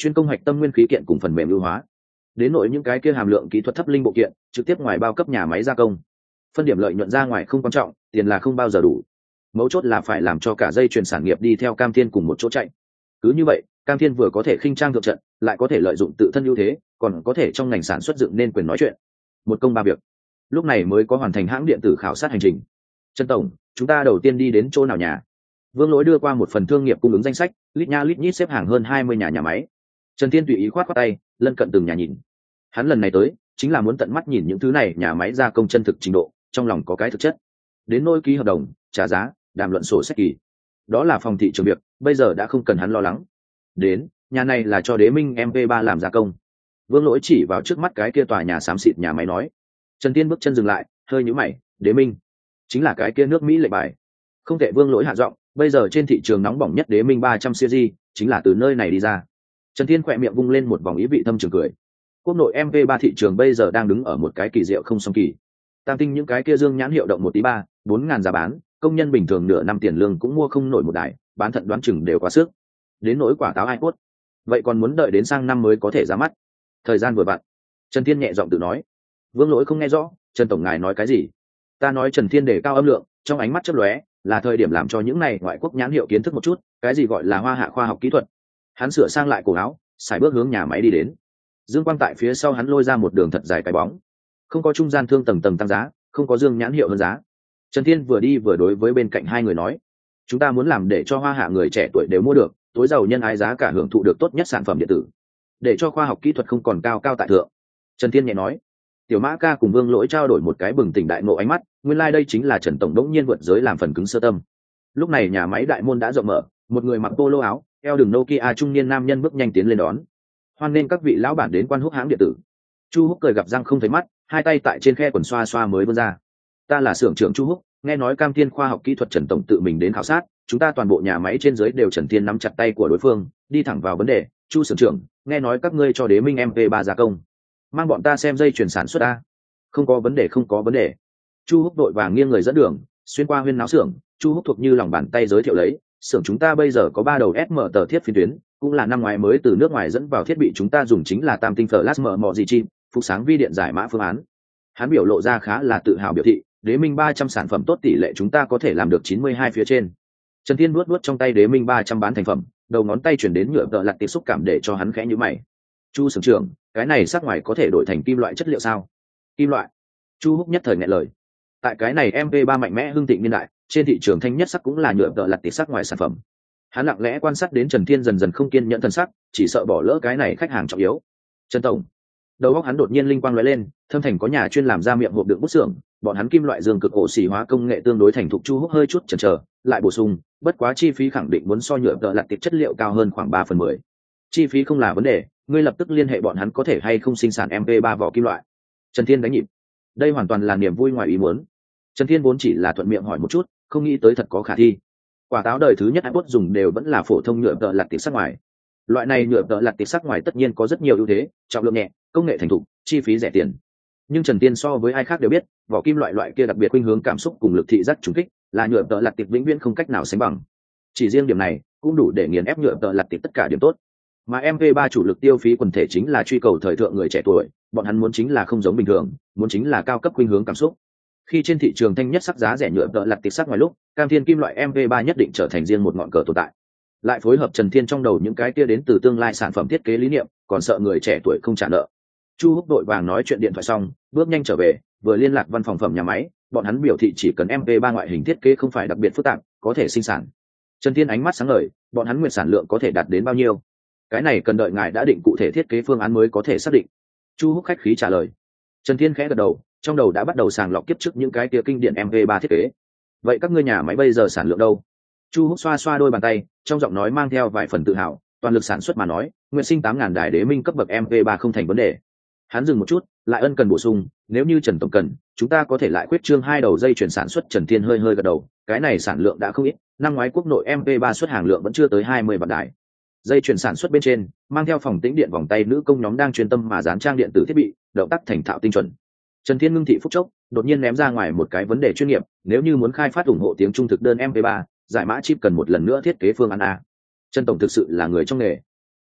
A: chuyên công hạch tâm nguyên khí kiện cùng phần mềm ưu hóa. Đến nội những cái kia hàm lượng kỹ thuật thấp linh bộ kiện trực tiếp ngoài bao cấp nhà máy gia công. Phân điểm lợi nhuận ra ngoài không quan trọng, tiền là không bao giờ đủ. Mấu chốt là phải làm cho cả dây chuyền sản nghiệp đi theo Cam Thiên cùng một chỗ chạy. Cứ như vậy, Cam Thiên vừa có thể khinh trang thượng trận, lại có thể lợi dụng tự thân ưu thế, còn có thể trong ngành sản xuất dựng nên quyền nói chuyện. Một công ba việc. Lúc này mới có hoàn thành hãng điện tử khảo sát hành trình. Trần tổng, chúng ta đầu tiên đi đến chỗ nào nhà? Vương Lỗi đưa qua một phần thương nghiệp cung ứng danh sách, lít nha lít nhít xếp hàng hơn 20 nhà máy. Trần Thiên tùy ý khoát khoát tay, lân cận từng nhà nhìn. Hắn lần này tới, chính là muốn tận mắt nhìn những thứ này nhà máy gia công chân thực trình độ, trong lòng có cái thực chất. Đến nỗi ký hợp đồng, trả giá, đàm luận sổ sách kỳ. Đó là phòng thị trường việc, bây giờ đã không cần hắn lo lắng. Đến, nhà này là cho Đế Minh MP3 làm gia công. Vương Lỗi chỉ vào trước mắt cái kia tòa nhà xám xịt nhà máy nói. Trần Thiên bước chân dừng lại, hơi nhíu mày, Đế Minh, chính là cái kia nước Mỹ lệnh bài. Không tệ. Vương Lỗi hạ giọng, bây giờ trên thị trường nóng bỏng nhất Đế Minh 300 series chính là từ nơi này đi ra. Trần Thiên khỏe miệng vung lên một vòng ý vị thâm trường cười. Quốc nội MP3 thị trường bây giờ đang đứng ở một cái kỳ diệu không song kỳ. Tam tinh những cái kia dương nhãn hiệu động 1 tỷ 3, 4.000 giá bán, công nhân bình thường nửa năm tiền lương cũng mua không nổi một đài, bán thận đoán chừng đều quá sức. Đến nỗi quả táo iPod, vậy còn muốn đợi đến sang năm mới có thể ra mắt. Thời gian vừa vặn. Trần Thiên nhẹ giọng tự nói. Vương Lỗi không nghe rõ, Trần tổng ngài nói cái gì? Ta nói. Trần Thiên đề cao âm lượng, trong ánh mắt chớp lóe, là thời điểm làm cho những này ngoại quốc nhãn hiệu kiến thức một chút, cái gì gọi là hoa hạ khoa học kỹ thuật. Hắn sửa sang lại cổ áo, xài bước hướng nhà máy đi đến. Dương quang tại phía sau hắn lôi ra một đường thật dài cái bóng. Không có trung gian thương tầng tầng tăng giá, không có dương nhãn hiệu hơn giá. Trần Thiên vừa đi vừa đối với bên cạnh hai người nói, chúng ta muốn làm để cho hoa hạ người trẻ tuổi đều mua được, tối giàu nhân ái giá cả hưởng thụ được tốt nhất sản phẩm điện tử, để cho khoa học kỹ thuật không còn cao cao tại thượng. Trần Thiên nhẹ nói. Tiểu Mã Ca cùng Vương Lỗi trao đổi một cái bừng tỉnh đại ngộ ánh mắt, nguyên lai đây chính là Trần tổng đống nhiên vượt giới làm phần cứng sơ tâm. Lúc này nhà máy đại môn đã rộng mở, một người mặc polo áo, eo đường Nokia trung niên nam nhân bước nhanh tiến lên đón. Hoan nên các vị lão bản đến Quan Húc hãng điện tử. Chu Húc cười gặp răng không thấy mắt, hai tay tại trên khe quần xoa xoa mới vươn ra. Ta là xưởng trưởng Chu Húc, nghe nói Cam Thiên khoa học kỹ thuật Trần tổng tự mình đến khảo sát, chúng ta toàn bộ nhà máy trên dưới đều Trần Thiên nắm chặt tay của đối phương, đi thẳng vào vấn đề. Chu xưởng trưởng, nghe nói các ngươi cho Đế Minh MP3 gia công, mang bọn ta xem dây chuyển sản xuất a. Không có vấn đề, không có vấn đề. Chu Húc đội vàng nghiêng người dẫn đường, xuyên qua huyên náo xưởng. Chu Húc thuộc như lòng bàn tay giới thiệu lấy, xưởng chúng ta bây giờ có 3 đầu SM tờ thiết phiến tuyến, cũng là năm ngoái mới từ nước ngoài dẫn vào thiết bị, chúng ta dùng chính là tam tinh flash mọ gì chim, phục sáng vi điện giải mã phương án. Hắn biểu lộ ra khá là tự hào biểu thị, Đế Minh 300 sản phẩm tốt, tỷ lệ chúng ta có thể làm được 92 phía trên. Trần Thiên nuốt trong tay Đế Minh 300 bán thành phẩm, đầu ngón tay chuyển đến nhựa tợ lặt tiếp xúc cảm để cho hắn khẽ nhíu mày. Chu xưởng trưởng, cái này sắc ngoài có thể đổi thành kim loại chất liệu sao? Kim loại? Chu Húc nhất thời nghẹn lời. Tại cái này MP3 mạnh mẽ hưng thịnh niên đại, trên thị trường thanh nhất sắc cũng là nhựa tợ lặt tiếp sắc ngoài sản phẩm. Hắn lặng lẽ quan sát đến Trần Thiên dần dần không kiên nhẫn thần sắc, chỉ sợ bỏ lỡ cái này khách hàng trọng yếu. Trần tổng. Đầu óc hắn đột nhiên linh quang lóe lên, Thâm Thành có nhà chuyên làm ra miệng hộp đựng bút xưởng, bọn hắn kim loại dương cực ổ xỉ hóa công nghệ tương đối thành thục. Chu Húc hơi chút chần chờ, lại bổ sung, bất quá chi phí khẳng định muốn so nhựa tợ lặt tiếp chất liệu cao hơn khoảng 3/10. Chi phí không là vấn đề, ngươi lập tức liên hệ bọn hắn có thể hay không sinh sản MP3 vỏ kim loại. Trần Thiên đánh nhịp. Đây hoàn toàn là niềm vui ngoài ý muốn. Trần Thiên vốn chỉ là thuận miệng hỏi một chút, không nghĩ tới thật có khả thi. Quả táo đời thứ nhất iPod dùng đều vẫn là phổ thông nhựa tợ lặt tiếp sắc ngoài. Loại này nhựa tợ lặt tiếp sắc ngoài tất nhiên có rất nhiều ưu thế, trọng lượng nhẹ, công nghệ thành thục, chi phí rẻ tiền. Nhưng Trần Thiên so với ai khác đều biết, vỏ kim loại kia đặc biệt khuynh hướng cảm xúc cùng lực thị giác trùng kích, là nhựa tợ lặt tiếp vĩnh viễn không cách nào sánh bằng. Chỉ riêng điểm này cũng đủ để nghiền ép nhựa tợ lặt tiếp tất cả điểm tốt. Mà MP3 chủ lực tiêu phí quần thể chính là truy cầu thời thượng người trẻ tuổi, bọn hắn muốn chính là không giống bình thường, muốn chính là cao cấp khuynh hướng cảm xúc. Khi trên thị trường thanh nhất sắc giá rẻ nhựa tợ lặt tiếp sắc ngoài lúc, Cam Thiên kim loại MP3 nhất định trở thành riêng một ngọn cờ tồn tại. Lại phối hợp Trần Thiên trong đầu những cái kia đến từ tương lai sản phẩm thiết kế lý niệm, còn sợ người trẻ tuổi không trả nợ. Chu Húc đội vàng nói chuyện điện thoại xong, bước nhanh trở về, vừa liên lạc văn phòng phẩm nhà máy, bọn hắn biểu thị chỉ cần MP3 ngoại hình thiết kế không phải đặc biệt phức tạp, có thể sinh sản. Trần Thiên ánh mắt sáng ngời, bọn hắn nguyện sản lượng có thể đạt đến bao nhiêu? Cái này cần đợi ngài đã định cụ thể thiết kế phương án mới có thể xác định. Chu Húc khách khí trả lời. Trần Thiên khẽ gật đầu, trong đầu đã bắt đầu sàng lọc kiếp trước những cái kia kinh điển MP3 thiết kế. Vậy các ngươi nhà máy bây giờ sản lượng đâu? Chu Húc xoa xoa đôi bàn tay, trong giọng nói mang theo vài phần tự hào, toàn lực sản xuất mà nói, nguyện sinh 8.000 đài Đế Minh cấp bậc MP3 không thành vấn đề. Hắn dừng một chút, lại ân cần bổ sung, nếu như Trần tổng cần, chúng ta có thể lại quyết trương 2 đầu dây chuyển sản xuất. Trần Thiên hơi gật đầu, cái này sản lượng đã không ít, năm ngoái quốc nội MP3 xuất hàng lượng vẫn chưa tới 20 vạn đài. Dây chuyển sản xuất bên trên, mang theo phòng tĩnh điện vòng tay nữ công nhóm đang chuyên tâm mà dán trang điện tử thiết bị, động tác thành thạo tinh chuẩn. Trần Thiên ngưng thị phút chốc, đột nhiên ném ra ngoài một cái vấn đề chuyên nghiệp, nếu như muốn khai phát ủng hộ tiếng trung thực đơn MP3, giải mã chip cần một lần nữa thiết kế phương án a. Trần tổng thực sự là người trong nghề.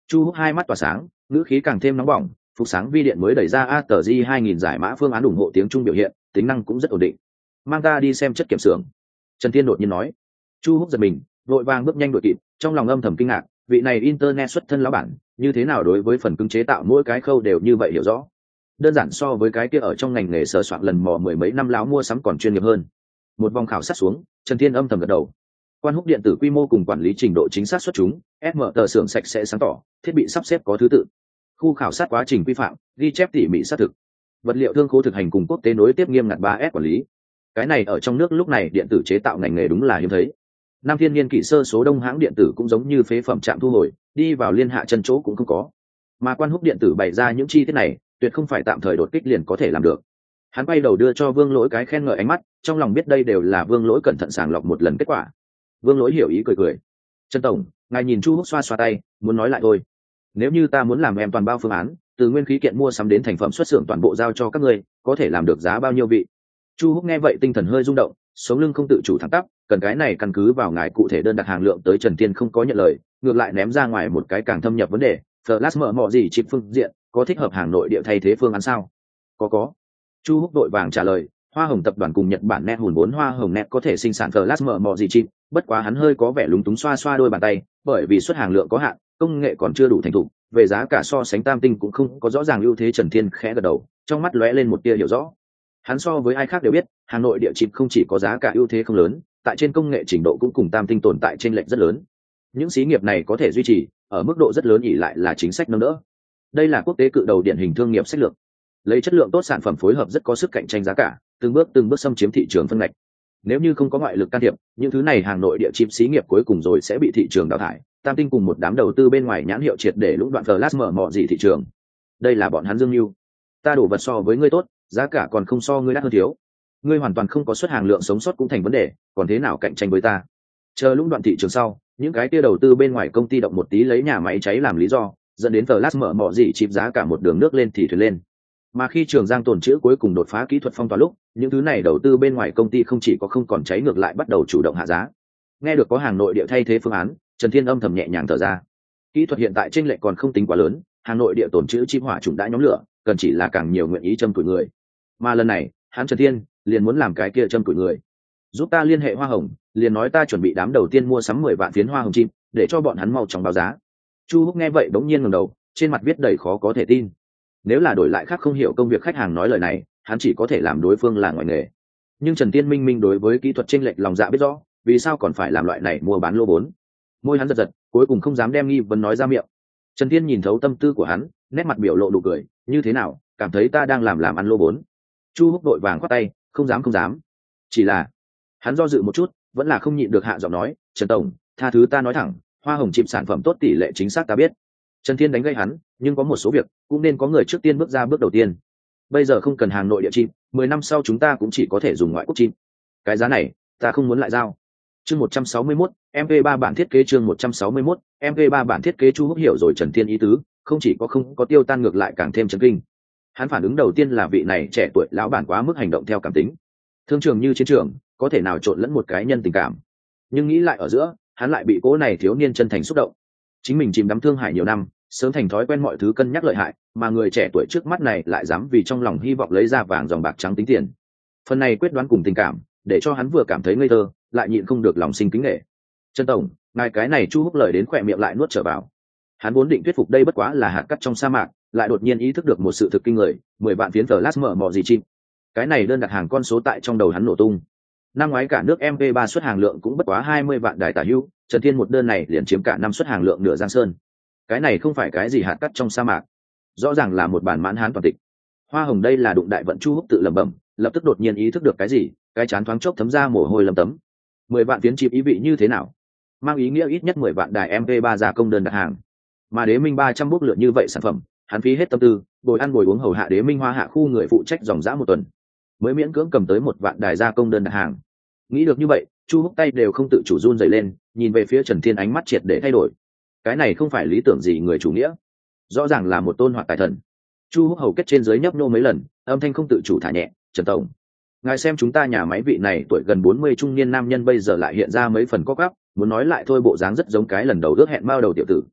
A: Chu Húc hai mắt tỏa sáng, ngữ khí càng thêm nóng bỏng. Phục sáng vi điện mới đẩy ra ATG 2000 giải mã phương án ủng hộ tiếng Trung biểu hiện, tính năng cũng rất ổn định. Mang ta đi xem chất kiểm xưởng. Trần Thiên đột nhiên nói. Chu Húc giật mình, vội vàng bước nhanh đuổi kịp, trong lòng âm thầm kinh ngạc, vị này internet xuất thân lão bản, như thế nào đối với phần cứng chế tạo mỗi cái khâu đều như vậy hiểu rõ. Đơn giản so với cái kia ở trong ngành nghề sờ soạn lần mò mười mấy năm lão mua sắm còn chuyên nghiệp hơn. Một vòng khảo sát xuống, Trần Thiên âm thầm gật đầu. Quan Húc điện tử quy mô cùng quản lý trình độ chính xác xuất chúng, SM tờ xưởng sạch sẽ sáng tỏ, thiết bị sắp xếp có thứ tự. Khu khảo sát quá trình quy phạm, ghi chép tỉ mỉ xác thực. Vật liệu thương khố thực hành cùng quốc tế nối tiếp nghiêm ngặt 3S quản lý. Cái này ở trong nước lúc này điện tử chế tạo ngành nghề đúng là hiếm thấy. Nam Thiên Niên kỷ sơ số đông hãng điện tử cũng giống như phế phẩm trạm thu hồi, đi vào liên hạ chân chỗ cũng không có. Mà Quan Húc điện tử bày ra những chi tiết này, tuyệt không phải tạm thời đột kích liền có thể làm được. Hắn quay đầu đưa cho Vương Lỗi cái khen ngợi ánh mắt, trong lòng biết đây đều là Vương Lỗi cẩn thận sàng lọc một lần kết quả. Vương Lỗi hiểu ý cười cười. Trần tổng, ngài nhìn Chu Húc xoa xoa tay, muốn nói lại thôi. Nếu như ta muốn làm em toàn bao phương án, từ nguyên khí kiện mua sắm đến thành phẩm xuất xưởng toàn bộ giao cho các ngươi, có thể làm được giá bao nhiêu vị? Chu Húc nghe vậy tinh thần hơi rung động, sống lưng không tự chủ thẳng tắp, cần cái này căn cứ vào ngài cụ thể đơn đặt hàng lượng tới. Trần Thiên không có nhận lời, ngược lại ném ra ngoài một cái càng thâm nhập vấn đề. Flash mở mọ gì chip phương diện, có thích hợp hàng nội địa thay thế phương án sao? Có. Chu Húc đội vàng trả lời. Hoa Hồng tập đoàn cùng Nhật Bản net hùn 4 Hoa Hồng net có thể sinh sản Flash mở mọ gì chip, bất quá hắn hơi có vẻ lúng túng xoa xoa đôi bàn tay, bởi vì xuất hàng lượng có hạn, công nghệ còn chưa đủ thành thục, về giá cả so sánh Tam Tinh cũng không có rõ ràng ưu thế. Trần Thiên khẽ gật đầu, trong mắt lóe lên một tia hiểu rõ. Hắn so với ai khác đều biết, Hà Nội địa chip không chỉ có giá cả ưu thế không lớn, tại trên công nghệ trình độ cũng cùng Tam Tinh tồn tại chênh lệch rất lớn. Những xí nghiệp này có thể duy trì, ở mức độ rất lớn ỷ lại là chính sách nâng đỡ. Đây là quốc tế cự đầu điển hình thương nghiệp sách lược. Lấy chất lượng tốt sản phẩm phối hợp rất có sức cạnh tranh giá cả, từng bước xâm chiếm thị trường phân ngạch. Nếu như không có ngoại lực can thiệp, những thứ này hàng nội địa chip xí nghiệp cuối cùng rồi sẽ bị thị trường đào thải. Tam Tinh cùng một đám đầu tư bên ngoài nhãn hiệu triệt để lũng đoạn Flash mở mọ gì thị trường. Đây là bọn hắn dương mưu. Ta đổ vật so với ngươi tốt, giá cả còn không so ngươi đắt hơn thiếu. Ngươi hoàn toàn không có xuất hàng lượng sống sót cũng thành vấn đề, còn thế nào cạnh tranh với ta? Chờ lũng đoạn thị trường sau, những cái kia đầu tư bên ngoài công ty động một tí lấy nhà máy cháy làm lý do, dẫn đến Flash mở mọ gì chip giá cả một đường nước lên thì thuyền lên. Mà khi Trường Giang tồn trữ cuối cùng đột phá kỹ thuật phong tỏa lúc, những thứ này đầu tư bên ngoài công ty không chỉ có không còn cháy, ngược lại bắt đầu chủ động hạ giá. Nghe được có hàng nội địa thay thế phương án, Trần Thiên âm thầm nhẹ nhàng thở ra. Kỹ thuật hiện tại chênh lệch còn không tính quá lớn, hàng nội địa tồn trữ chip hỏa trùng đã nhóm lửa, cần chỉ là càng nhiều nguyện ý châm tuổi người. Mà lần này, hắn Trần Thiên liền muốn làm cái kia châm tuổi người. Giúp ta liên hệ Hoa Hồng, liền nói ta chuẩn bị đám đầu tiên mua sắm 10 vạn phiến hoa hồng chim, để cho bọn hắn mau chóng báo giá. Chu Húc nghe vậy bỗng nhiên ngẩng đầu, trên mặt viết đầy khó có thể tin. Nếu là đổi lại khác không hiểu công việc khách hàng nói lời này, hắn chỉ có thể làm đối phương là ngoài nghề. Nhưng Trần Tiên minh minh đối với kỹ thuật chênh lệch lòng dạ biết rõ, vì sao còn phải làm loại này mua bán lô vốn. Môi hắn giật giật, cuối cùng không dám đem nghi vấn nói ra miệng. Trần Tiên nhìn thấu tâm tư của hắn, nét mặt biểu lộ nụ cười, như thế nào, cảm thấy ta đang làm ăn lô vốn? Chu Húc đội vàng khoát tay, không dám. Chỉ là, hắn do dự một chút, vẫn là không nhịn được hạ giọng nói, Trần tổng, tha thứ ta nói thẳng, hoa hồng chip sản phẩm tốt tỷ lệ chính xác ta biết. Trần Thiên đánh gây hắn, nhưng có một số việc cũng nên có người trước tiên bước ra bước đầu tiên. Bây giờ không cần hàng nội địa chip, 10 năm sau chúng ta cũng chỉ có thể dùng ngoại quốc chip. Cái giá này, ta không muốn lại giao. Chương 161, MP3 bản thiết kế. Chương 161, MP3 bản thiết kế. Chu Húc hiểu rồi Trần Thiên ý tứ, không chỉ có không có tiêu tan, ngược lại càng thêm chấn kinh. Hắn phản ứng đầu tiên là vị này trẻ tuổi lão bản quá mức hành động theo cảm tính. Thương trường như chiến trường, có thể nào trộn lẫn một cái nhân tình cảm. Nhưng nghĩ lại ở giữa, hắn lại bị cố này thiếu niên chân thành xúc động. Chính mình chìm đắm thương hại nhiều năm, sớm thành thói quen mọi thứ cân nhắc lợi hại, mà người trẻ tuổi trước mắt này lại dám vì trong lòng hy vọng lấy ra vàng dòng bạc trắng tính tiền. Phần này quyết đoán cùng tình cảm, để cho hắn vừa cảm thấy ngây thơ, lại nhịn không được lòng sinh kính nể. Trần tổng, ngài cái này Chu Húc lời đến khỏe miệng lại nuốt trở vào. Hắn vốn định thuyết phục đây bất quá là hạt cát trong sa mạc, lại đột nhiên ý thức được một sự thực kinh người, 10 vạn phiến Flash mở mọ gì chim. Cái này đơn đặt hàng con số tại trong đầu hắn nổ tung. Năm ngoái cả nước MP3 xuất hàng lượng cũng bất quá 20 vạn đài tả hữu, Trần Thiên một đơn này liền chiếm cả năm xuất hàng lượng nửa Giang Sơn. Cái này không phải cái gì hạt cát trong sa mạc, rõ ràng là một bản mãn hán toàn tịch. Hoa Hồng đây là đụng đại vận. Chu Húc tự lẩm bẩm, lập tức đột nhiên ý thức được cái gì, cái chán thoáng chốc thấm ra mồ hôi lấm tấm. 10 vạn phiến chip ý vị như thế nào? Mang ý nghĩa ít nhất 10 vạn đài MP3 gia công đơn đặt hàng. Mà Đế Minh 300 bút lượng như vậy sản phẩm, hắn phí hết tâm tư, bồi ăn bồi uống hầu hạ Đế Minh Hoa hạ khu người phụ trách dòng dã một tuần, mới miễn cưỡng cầm tới 1 vạn đài gia công đơn đặt hàng. Nghĩ được như vậy, Chu Húc tay đều không tự chủ run rẩy lên, nhìn về phía Trần Thiên ánh mắt triệt để thay đổi. Cái này không phải lý tưởng gì người chủ nghĩa, rõ ràng là một tôn hoạt tài thần. Chu Húc hầu kết trên dưới nhấp nhô mấy lần, âm thanh không tự chủ thả nhẹ, Trần tổng, ngài xem chúng ta nhà máy vị này tuổi gần 40 trung niên nam nhân bây giờ lại hiện ra mấy phần có gắp, muốn nói lại thôi bộ dáng rất giống cái lần đầu ước hẹn bao đầu tiểu tử.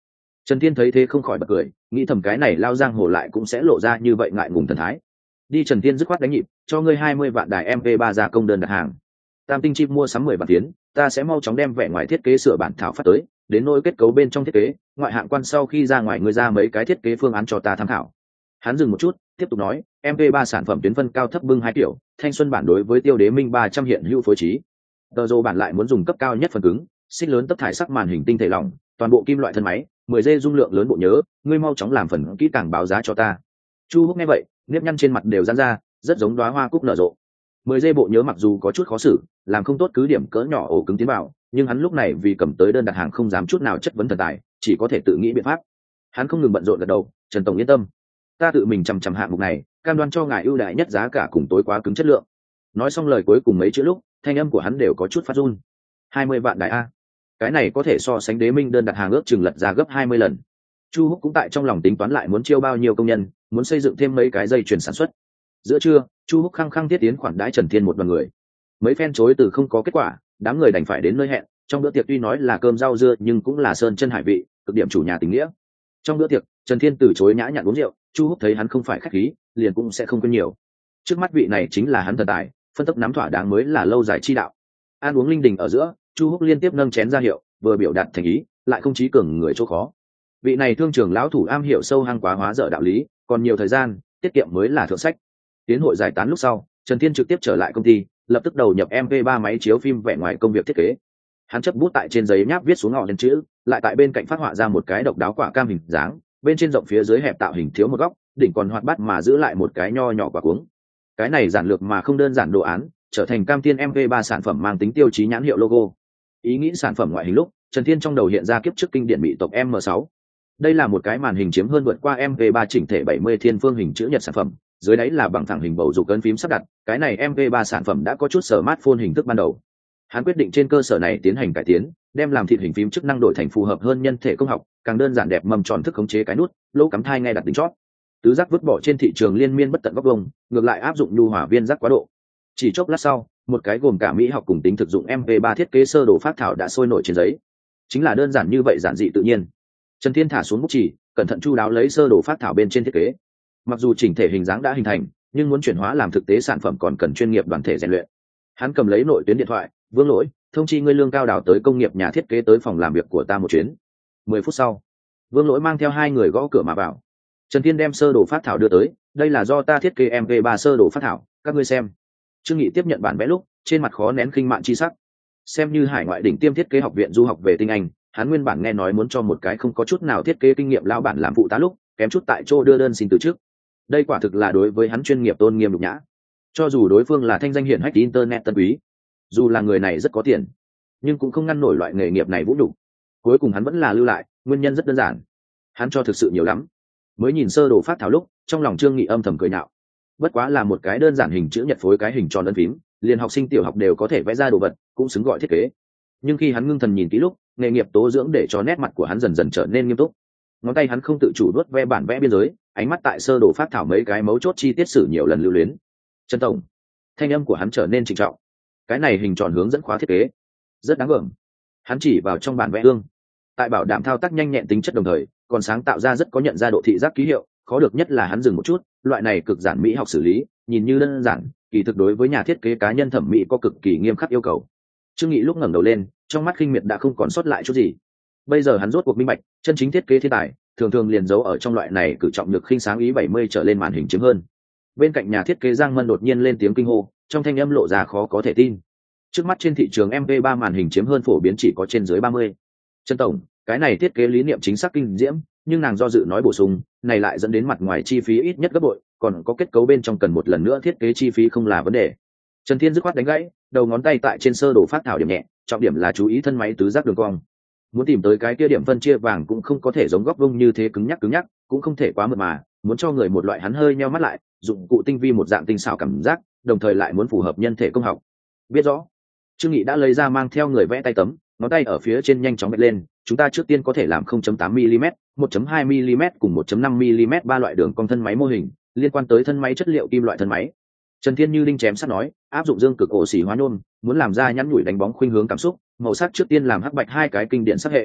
A: Trần Thiên thấy thế không khỏi bật cười, nghĩ thầm cái này lao giang hồ lại cũng sẽ lộ ra như vậy ngại ngùng thần thái. Đi Trần Thiên dứt khoát đánh nhịp, cho ngươi 20 vạn đài MP3 ra công đơn đặt hàng. Tam tinh chip mua sắm 10 vạn tiến, ta sẽ mau chóng đem vẻ ngoài thiết kế sửa bản thảo phát tới, đến nỗi kết cấu bên trong thiết kế, ngoại hạng quan sau khi ra ngoài ngươi ra mấy cái thiết kế phương án cho ta tham khảo. Hắn dừng một chút, tiếp tục nói, MP3 sản phẩm tuyến phân cao thấp bưng hai kiểu, thanh xuân bản đối với tiêu đế minh 300 hiện hữu phối trí. Tờ rô bản lại muốn dùng cấp cao nhất phần cứng, xích lớn tấp thải sắc màn hình tinh thể lỏng, toàn bộ kim loại thân máy, 10G dung lượng lớn bộ nhớ, ngươi mau chóng làm phần kỹ càng báo giá cho ta. Chu Húc nghe vậy, nếp nhăn trên mặt đều giãn ra, rất giống đóa hoa cúc nở rộ. 10G bộ nhớ mặc dù có chút khó xử, làm không tốt cứ điểm cỡ nhỏ ổ cứng tiến vào, nhưng hắn lúc này vì cầm tới đơn đặt hàng không dám chút nào chất vấn thần tài, chỉ có thể tự nghĩ biện pháp. Hắn không ngừng bận rộn gật đầu, Trần tổng yên tâm, ta tự mình chằm chằm hạng mục này, cam đoan cho ngài ưu đãi nhất giá cả cùng tối quá cứng chất lượng. Nói xong lời cuối cùng mấy chữ lúc, thanh âm của hắn đều có chút phát run. 20 vạn đại a, cái này có thể so sánh đế minh đơn đặt hàng ước chừng lật ra gấp 20 lần. Chu Húc cũng tại trong lòng tính toán lại muốn chiêu bao nhiêu công nhân, muốn xây dựng thêm mấy cái dây chuyền sản xuất. Giữa trưa, Chu Húc khăng khăng thiết tiến khoản đãi Trần Thiên một đoàn người. Mấy phen chối từ không có kết quả, đám người đành phải đến nơi hẹn. Trong bữa tiệc tuy nói là cơm rau dưa nhưng cũng là sơn chân hải vị, cực điểm chủ nhà tình nghĩa. Trong bữa tiệc, Trần Thiên từ chối nhã nhặn uống rượu, Chu Húc thấy hắn không phải khách khí, liền cũng sẽ không quên nhiều. Trước mắt vị này chính là hắn thần tài, phân tốc nắm thỏa đáng mới là lâu dài chi đạo. Ăn uống linh đình ở giữa, Chu Húc liên tiếp nâng chén ra hiệu, vừa biểu đạt thành ý, lại không chí cường người chỗ khó. Vị này thương trường lão thủ am hiểu sâu hang quá hóa dở đạo lý, còn nhiều thời gian, tiết kiệm mới là thượng sách. Tiến hội giải tán lúc sau, Trần Thiên trực tiếp trở lại công ty, lập tức đầu nhập MP3 máy chiếu phim vẻ ngoài công việc thiết kế. Hắn chấp bút tại trên giấy nháp viết xuống ngọn lên chữ, lại tại bên cạnh phát họa ra một cái độc đáo quả cam hình dáng, bên trên rộng phía dưới hẹp tạo hình thiếu một góc, đỉnh còn hoạt bát mà giữ lại một cái nho nhỏ quả cuống. Cái này giản lược mà không đơn giản đồ án, trở thành cam thiên MP3 sản phẩm mang tính tiêu chí nhãn hiệu logo. Ý nghĩ sản phẩm ngoại hình lúc, Trần Thiên trong đầu hiện ra kiếp trước kinh điển mỹ tộc M6. Đây là một cái màn hình chiếm hơn vượt qua MP3 chỉnh thể 70 thiên phương hình chữ nhật sản phẩm, dưới đáy là bằng thẳng hình bầu dục ấn phím sắp đặt, cái này MP3 sản phẩm đã có chút smartphone hình thức ban đầu. Hắn quyết định trên cơ sở này tiến hành cải tiến, đem làm thịt hình phím chức năng đổi thành phù hợp hơn nhân thể công học, càng đơn giản đẹp mầm tròn thức khống chế cái nút, lỗ cắm thai ngay đặt đỉnh chót. Tứ giác vứt bỏ trên thị trường liên miên bất tận góc vuông, ngược lại áp dụng nhu hòa viên giác quá độ. Chỉ chốc lát sau, một cái gồm cả mỹ học cùng tính thực dụng MP3 thiết kế sơ đồ phát thảo đã sôi nổi trên giấy. Chính là đơn giản như vậy, giản dị tự nhiên. Trần Thiên thả xuống bút chỉ, cẩn thận chu đáo lấy sơ đồ phát thảo bên trên thiết kế. Mặc dù chỉnh thể hình dáng đã hình thành, nhưng muốn chuyển hóa làm thực tế sản phẩm còn cần chuyên nghiệp đoàn thể rèn luyện. Hắn cầm lấy nội tuyến điện thoại, Vương Lỗi, thông chi ngươi Lương Cao Đào tới công nghiệp nhà thiết kế tới phòng làm việc của ta một chuyến. 10 phút sau, Vương Lỗi mang theo hai người gõ cửa mà vào. Trần Thiên đem sơ đồ phát thảo đưa tới, đây là do ta thiết kế MP3 sơ đồ phát thảo, các ngươi xem. Trương Nghị tiếp nhận bản vẽ lúc, trên mặt khó nén khinh mạn chi sắc. Xem như hải ngoại đỉnh tiêm thiết kế học viện du học về tinh Anh, hắn nguyên bản nghe nói muốn cho một cái không có chút nào thiết kế kinh nghiệm lão bản làm phụ tá lúc, kém chút tại chỗ đưa đơn xin từ trước. Đây quả thực là đối với hắn chuyên nghiệp tôn nghiêm nhục nhã. Cho dù đối phương là thanh danh hiển hách internet tân quý, dù là người này rất có tiền, nhưng cũng không ngăn nổi loại nghề nghiệp này vũ nhục. Cuối cùng hắn vẫn là lưu lại, nguyên nhân rất đơn giản. Hắn cho thực sự nhiều lắm. Mới nhìn sơ đồ phát thảo lúc, trong lòng Trương Nghị âm thầm cười nhạo. Bất quá là một cái đơn giản hình chữ nhật phối cái hình tròn ấn phím, liền học sinh tiểu học đều có thể vẽ ra đồ vật, cũng xứng gọi thiết kế. Nhưng khi hắn ngưng thần nhìn kỹ lúc, nghề nghiệp tố dưỡng để cho nét mặt của hắn dần dần trở nên nghiêm túc. Ngón tay hắn không tự chủ vuốt ve bản vẽ biên giới, ánh mắt tại sơ đồ phát thảo mấy cái mấu chốt chi tiết sử nhiều lần lưu luyến. Trần tổng, thanh âm của hắn trở nên trịnh trọng. Cái này hình tròn hướng dẫn khóa thiết kế rất đáng gờm. Hắn chỉ vào trong bản vẽ ương, tại bảo đảm thao tác nhanh nhẹn tính chất đồng thời còn sáng tạo ra rất có nhận ra độ thị giác ký hiệu. Khó được nhất là hắn dừng một chút, loại này cực giản mỹ học xử lý nhìn như đơn giản, kỳ thực đối với nhà thiết kế cá nhân thẩm mỹ có cực kỳ nghiêm khắc yêu cầu. Trương Nghị lúc ngẩng đầu lên, trong mắt khinh miệt đã không còn sót lại chút gì. Bây giờ hắn rốt cuộc minh bạch, chân chính thiết kế thiên tài thường thường liền giấu ở trong loại này cử trọng lực khinh sáng ý 70 trở lên màn hình chiếm hơn. Bên cạnh nhà thiết kế Giang Mân đột nhiên lên tiếng kinh hô, trong thanh âm lộ ra khó có thể tin. Trước mắt trên thị trường MP3 màn hình chiếm hơn phổ biến chỉ có trên dưới 30. Trần tổng, cái này thiết kế lý niệm chính xác kinh diễm, nhưng nàng do dự nói bổ sung, này lại dẫn đến mặt ngoài chi phí ít nhất gấp bội, còn có kết cấu bên trong cần một lần nữa thiết kế chi phí không là vấn đề. Trần Thiên dứt khoát đánh gãy, đầu ngón tay tại trên sơ đồ phát thảo điểm nhẹ, trọng điểm là chú ý thân máy tứ giác đường cong. Muốn tìm tới cái kia điểm phân chia vàng cũng không có thể giống góc vuông như thế cứng nhắc, cũng không thể quá mượt mà, muốn cho người một loại hắn hơi nheo mắt lại, dụng cụ tinh vi một dạng tinh xảo cảm giác, đồng thời lại muốn phù hợp nhân thể công học. Biết rõ. Trương Nghị đã lấy ra mang theo người vẽ tay tấm, ngón tay ở phía trên nhanh chóng vẽ lên, chúng ta trước tiên có thể làm 0.8 mm, 1.2 mm cùng 1.5 mm ba loại đường cong thân máy mô hình, liên quan tới thân máy chất liệu kim loại thân máy. Trần Thiên như đinh chém sắt nói, áp dụng dương cực ổ xỉ hóa nhôm, muốn làm ra nhẵn nhủi đánh bóng khuynh hướng cảm xúc, màu sắc trước tiên làm hắc bạch hai cái kinh điển sắc hệ.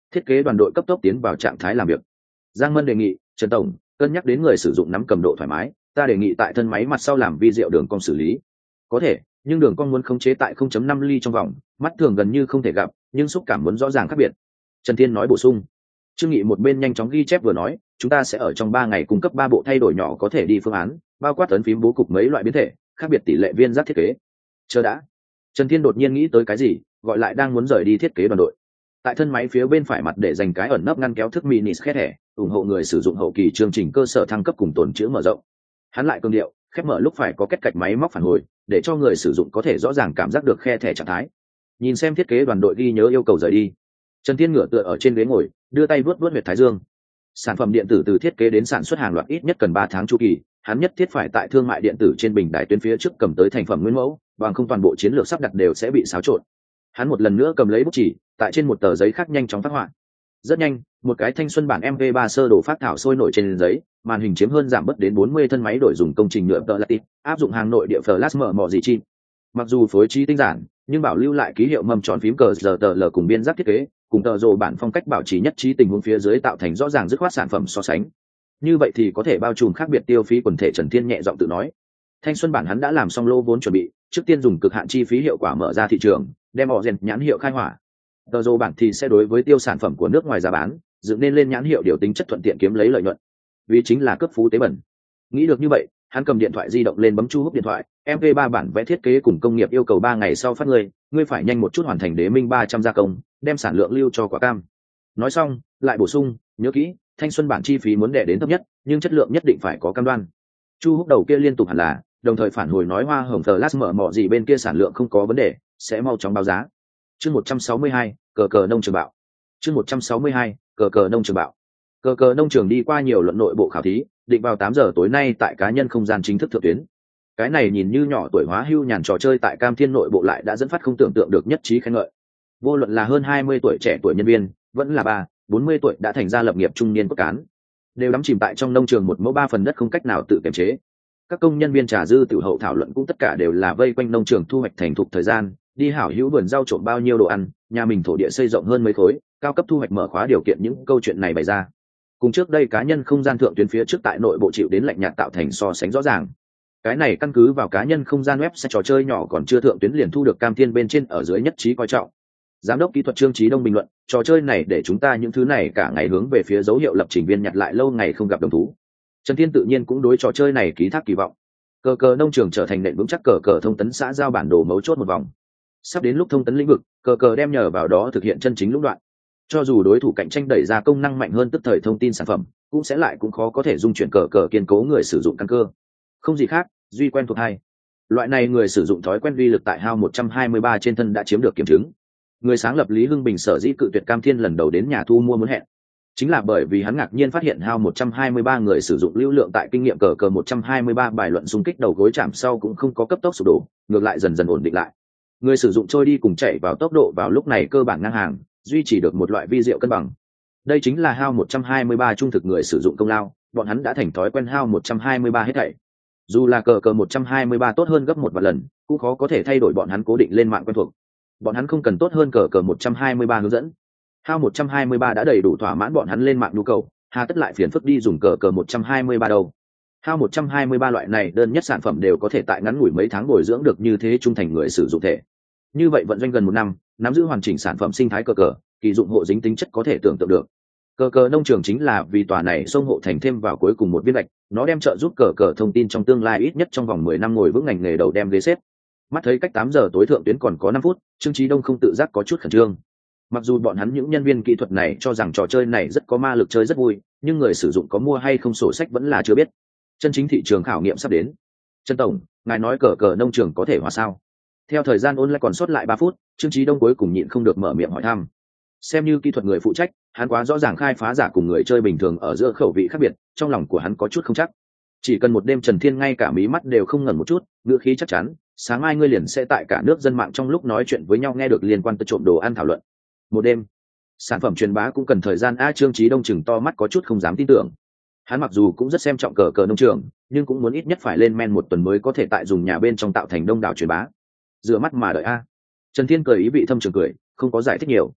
A: Thiết kế đoàn đội cấp tốc tiến vào trạng thái làm việc. Giang Mân đề nghị, Trần tổng, cân nhắc đến người sử dụng nắm cầm độ thoải mái, ta đề nghị tại thân máy mặt sau làm vi diệu đường cong xử lý. Có thể, nhưng đường cong muốn khống chế tại 0.5 ly trong vòng, mắt thường gần như không thể gặp, nhưng xúc cảm muốn rõ ràng khác biệt. Trần Thiên nói bổ sung. Trương Nghị một bên nhanh chóng ghi chép vừa nói, chúng ta sẽ ở trong 3 ngày cung cấp 3 bộ thay đổi nhỏ có thể đi phương án, bao quát ấn phím bố cục mấy loại biến thể, khác biệt tỷ lệ viên giác thiết kế. Chờ đã. Trần Thiên đột nhiên nghĩ tới cái gì, gọi lại đang muốn rời đi thiết kế đoàn đội. Tại thân máy phía bên phải mặt để dành cái ẩn nấp ngăn kéo thức mini khép thẻ, ủng hộ người sử dụng hậu kỳ chương trình cơ sở thăng cấp cùng tồn trữ mở rộng. Hắn lại cương điệu, khép mở lúc phải có kết cạch máy móc phản hồi, để cho người sử dụng có thể rõ ràng cảm giác được khe thẻ trạng thái. Nhìn xem thiết kế đoàn đội ghi nhớ yêu cầu rời đi. Trần Thiên ngửa tựa ở trên ghế ngồi, đưa tay vuốt huyệt thái dương. Sản phẩm điện tử từ thiết kế đến sản xuất hàng loạt ít nhất cần 3 tháng chu kỳ, hắn nhất thiết phải tại thương mại điện tử trên bình đài tuyến phía trước cầm tới thành phẩm nguyên mẫu, bằng không toàn bộ chiến lược sắp đặt đều sẽ bị xáo trộn. Hắn một lần nữa cầm lấy bút chỉ, tại trên một tờ giấy khác nhanh chóng phát họa. Rất nhanh, một cái thanh xuân bản MP3 sơ đồ phát thảo sôi nổi trên giấy, màn hình chiếm hơn giảm bớt đến 40 thân máy đổi dùng công trình nhựa tợ latit, áp dụng hàng nội địa flash mở mọ gì chi. Mặc dù phối trí tinh giản, nhưng bảo lưu lại ký hiệu mâm tròn phím cờ giờ tờ l cùng biên giác thiết kế, cùng tờ rồ bản phong cách bảo trì nhất trí tình huống phía dưới tạo thành rõ ràng dứt khoát sản phẩm so sánh. Như vậy thì có thể bao trùm khác biệt tiêu phí quần thể. Trần Thiên nhẹ giọng tự nói. Thanh xuân bản hắn đã làm xong lô vốn chuẩn bị, trước tiên dùng cực hạn chi phí hiệu quả mở ra thị trường, đem họ rèn nhãn hiệu khai hỏa. Tờ rồ bản thì sẽ đối với tiêu sản phẩm của nước ngoài giá bán, dựng nên lên nhãn hiệu điều tính chất thuận tiện kiếm lấy lợi nhuận. Vì chính là cấp phú tế bẩn. Nghĩ được như vậy, hắn cầm điện thoại di động lên bấm chu hút điện thoại, MP3 bản vẽ thiết kế cùng công nghiệp yêu cầu 3 ngày sau phát ngươi phải nhanh một chút hoàn thành đế minh 300 gia công, đem sản lượng lưu cho quả cam. Nói xong, lại bổ sung, nhớ kỹ, thanh xuân bản chi phí muốn đè đến thấp nhất, nhưng chất lượng nhất định phải có cam đoan. Chu hút đầu kia liên tục hẳn là, đồng thời phản hồi nói hoa hồng Flash mở mọ gì bên kia sản lượng không có vấn đề, sẽ mau chóng báo giá. Chương 162, cờ cờ nông trường bạo. Chương 162, cờ cờ nông trường bạo. Cờ cờ nông trường đi qua nhiều luận nội bộ khảo thí, định vào 8 giờ tối nay tại cá nhân không gian chính thức thượng tuyến. Cái này nhìn như nhỏ tuổi hóa hưu nhàn trò chơi tại Cam Thiên nội bộ lại đã dẫn phát không tưởng tượng được nhất trí khen ngợi. Vô luận là hơn 20 tuổi trẻ tuổi nhân viên, vẫn là 40 tuổi đã thành ra lập nghiệp trung niên cốt cán, đều đắm chìm tại trong nông trường một mẫu 3 phần đất không cách nào tự kiềm chế. Các công nhân viên trà dư tiểu hậu thảo luận cũng tất cả đều là vây quanh nông trường thu hoạch thành thục thời gian, đi hảo hữu vườn rau trộm bao nhiêu đồ ăn, nhà mình thổ địa xây rộng hơn mấy khối, cao cấp thu hoạch mở khóa điều kiện, những câu chuyện này bày ra. Cùng trước đây cá nhân không gian thượng tuyến phía trước tại nội bộ chịu đến lạnh nhạt tạo thành so sánh rõ ràng. Cái này căn cứ vào cá nhân không gian web sẽ trò chơi nhỏ còn chưa thượng tuyến liền thu được Cam Thiên bên trên ở dưới nhất trí coi trọng. Giám đốc kỹ thuật Trương Chí Đông bình luận, trò chơi này để chúng ta những thứ này cả ngày hướng về phía dấu hiệu lập trình viên nhặt lại lâu ngày không gặp đồng thú. Trần Thiên tự nhiên cũng đối trò chơi này ký thác kỳ vọng. Cờ cờ nông trường trở thành nền vững chắc cờ cờ thông tấn xã giao bản đồ mấu chốt một vòng. Sắp đến lúc thông tấn lĩnh vực, cờ cờ đem nhờ vào đó thực hiện chân chính lũng đoạn. Cho dù đối thủ cạnh tranh đẩy ra công năng mạnh hơn tức thời thông tin sản phẩm, cũng khó có thể dung chuyển cờ cờ kiên cố người sử dụng căn cơ. Không gì khác, duy quen thuộc hai. Loại này người sử dụng thói quen vi lực tại HAL 123 trên thân đã chiếm được kiểm chứng. Người sáng lập Lý Hưng Bình sở dĩ cự tuyệt Cam Thiên lần đầu đến nhà thu mua muốn hẹn, chính là bởi vì hắn ngạc nhiên phát hiện HAL 123 người sử dụng lưu lượng tại kinh nghiệm cờ cờ 123 bài luận xung kích đầu gối chạm sau cũng không có cấp tốc sụp đổ, ngược lại dần dần ổn định lại. Người sử dụng trôi đi cùng chạy vào tốc độ vào lúc này cơ bản ngang hàng, duy trì được một loại vi diệu cân bằng. Đây chính là HAL 123 trung thực người sử dụng công lao, bọn hắn đã thành thói quen HAL 123 hết thảy. Dù là cờ cờ 123 tốt hơn gấp 1 vạn lần, cũng khó có thể thay đổi bọn hắn cố định lên mạng quen thuộc. Bọn hắn không cần tốt hơn cờ cờ 123 hướng dẫn. HAL 123 đã đầy đủ thỏa mãn bọn hắn lên mạng nhu cầu, hà tất lại phiền phức đi dùng cờ cờ 123 đâu. HAL 123 loại này đơn nhất sản phẩm đều có thể tại ngắn ngủi mấy tháng bồi dưỡng được như thế trung thành người sử dụng thể. Như vậy vận doanh gần 1 năm, nắm giữ hoàn chỉnh sản phẩm sinh thái cờ cờ, kỳ dụng hộ dính tính chất có thể tưởng tượng được. Cờ cờ nông trường chính là vì tòa này sông hộ thành thêm vào cuối cùng một viên gạch, nó đem trợ giúp cờ cờ thông tin trong tương lai ít nhất trong vòng 10 năm ngồi vững ngành nghề đầu đem ghế xếp. Mắt thấy cách 8 giờ tối thượng tuyến còn có 5 phút, Trương Chí Đông không tự giác có chút khẩn trương. Mặc dù bọn hắn những nhân viên kỹ thuật này cho rằng trò chơi này rất có ma lực, chơi rất vui, nhưng người sử dụng có mua hay không sổ sách vẫn là chưa biết. Chân chính thị trường khảo nghiệm sắp đến. Trần tổng, ngài nói cờ cờ nông trường có thể hòa sao? Theo thời gian online còn sót lại 3 phút, Trương Chí Đông cuối cùng nhịn không được mở miệng hỏi thăm. Xem như kỹ thuật người phụ trách, hắn quá rõ ràng khai phá giả cùng người chơi bình thường ở giữa khẩu vị khác biệt, trong lòng của hắn có chút không chắc. Chỉ cần một đêm Trần Thiên ngay cả mí mắt đều không ngẩng một chút, ngữ khí chắc chắn, sáng mai ngươi liền sẽ tại cả nước dân mạng trong lúc nói chuyện với nhau nghe được liên quan tới trộm đồ ăn thảo luận. Một đêm, sản phẩm truyền bá cũng cần thời gian. Trương Chí Đông chừng to mắt có chút không dám tin tưởng. Hắn mặc dù cũng rất xem trọng cờ cờ nông trường, nhưng cũng muốn ít nhất phải lên men 1 tuần mới có thể tại dùng nhà bên trong tạo thành đông đảo truyền bá. Dựa mắt mà đợi a. Trần Thiên cười ý vị thâm trường cười, không có giải thích nhiều.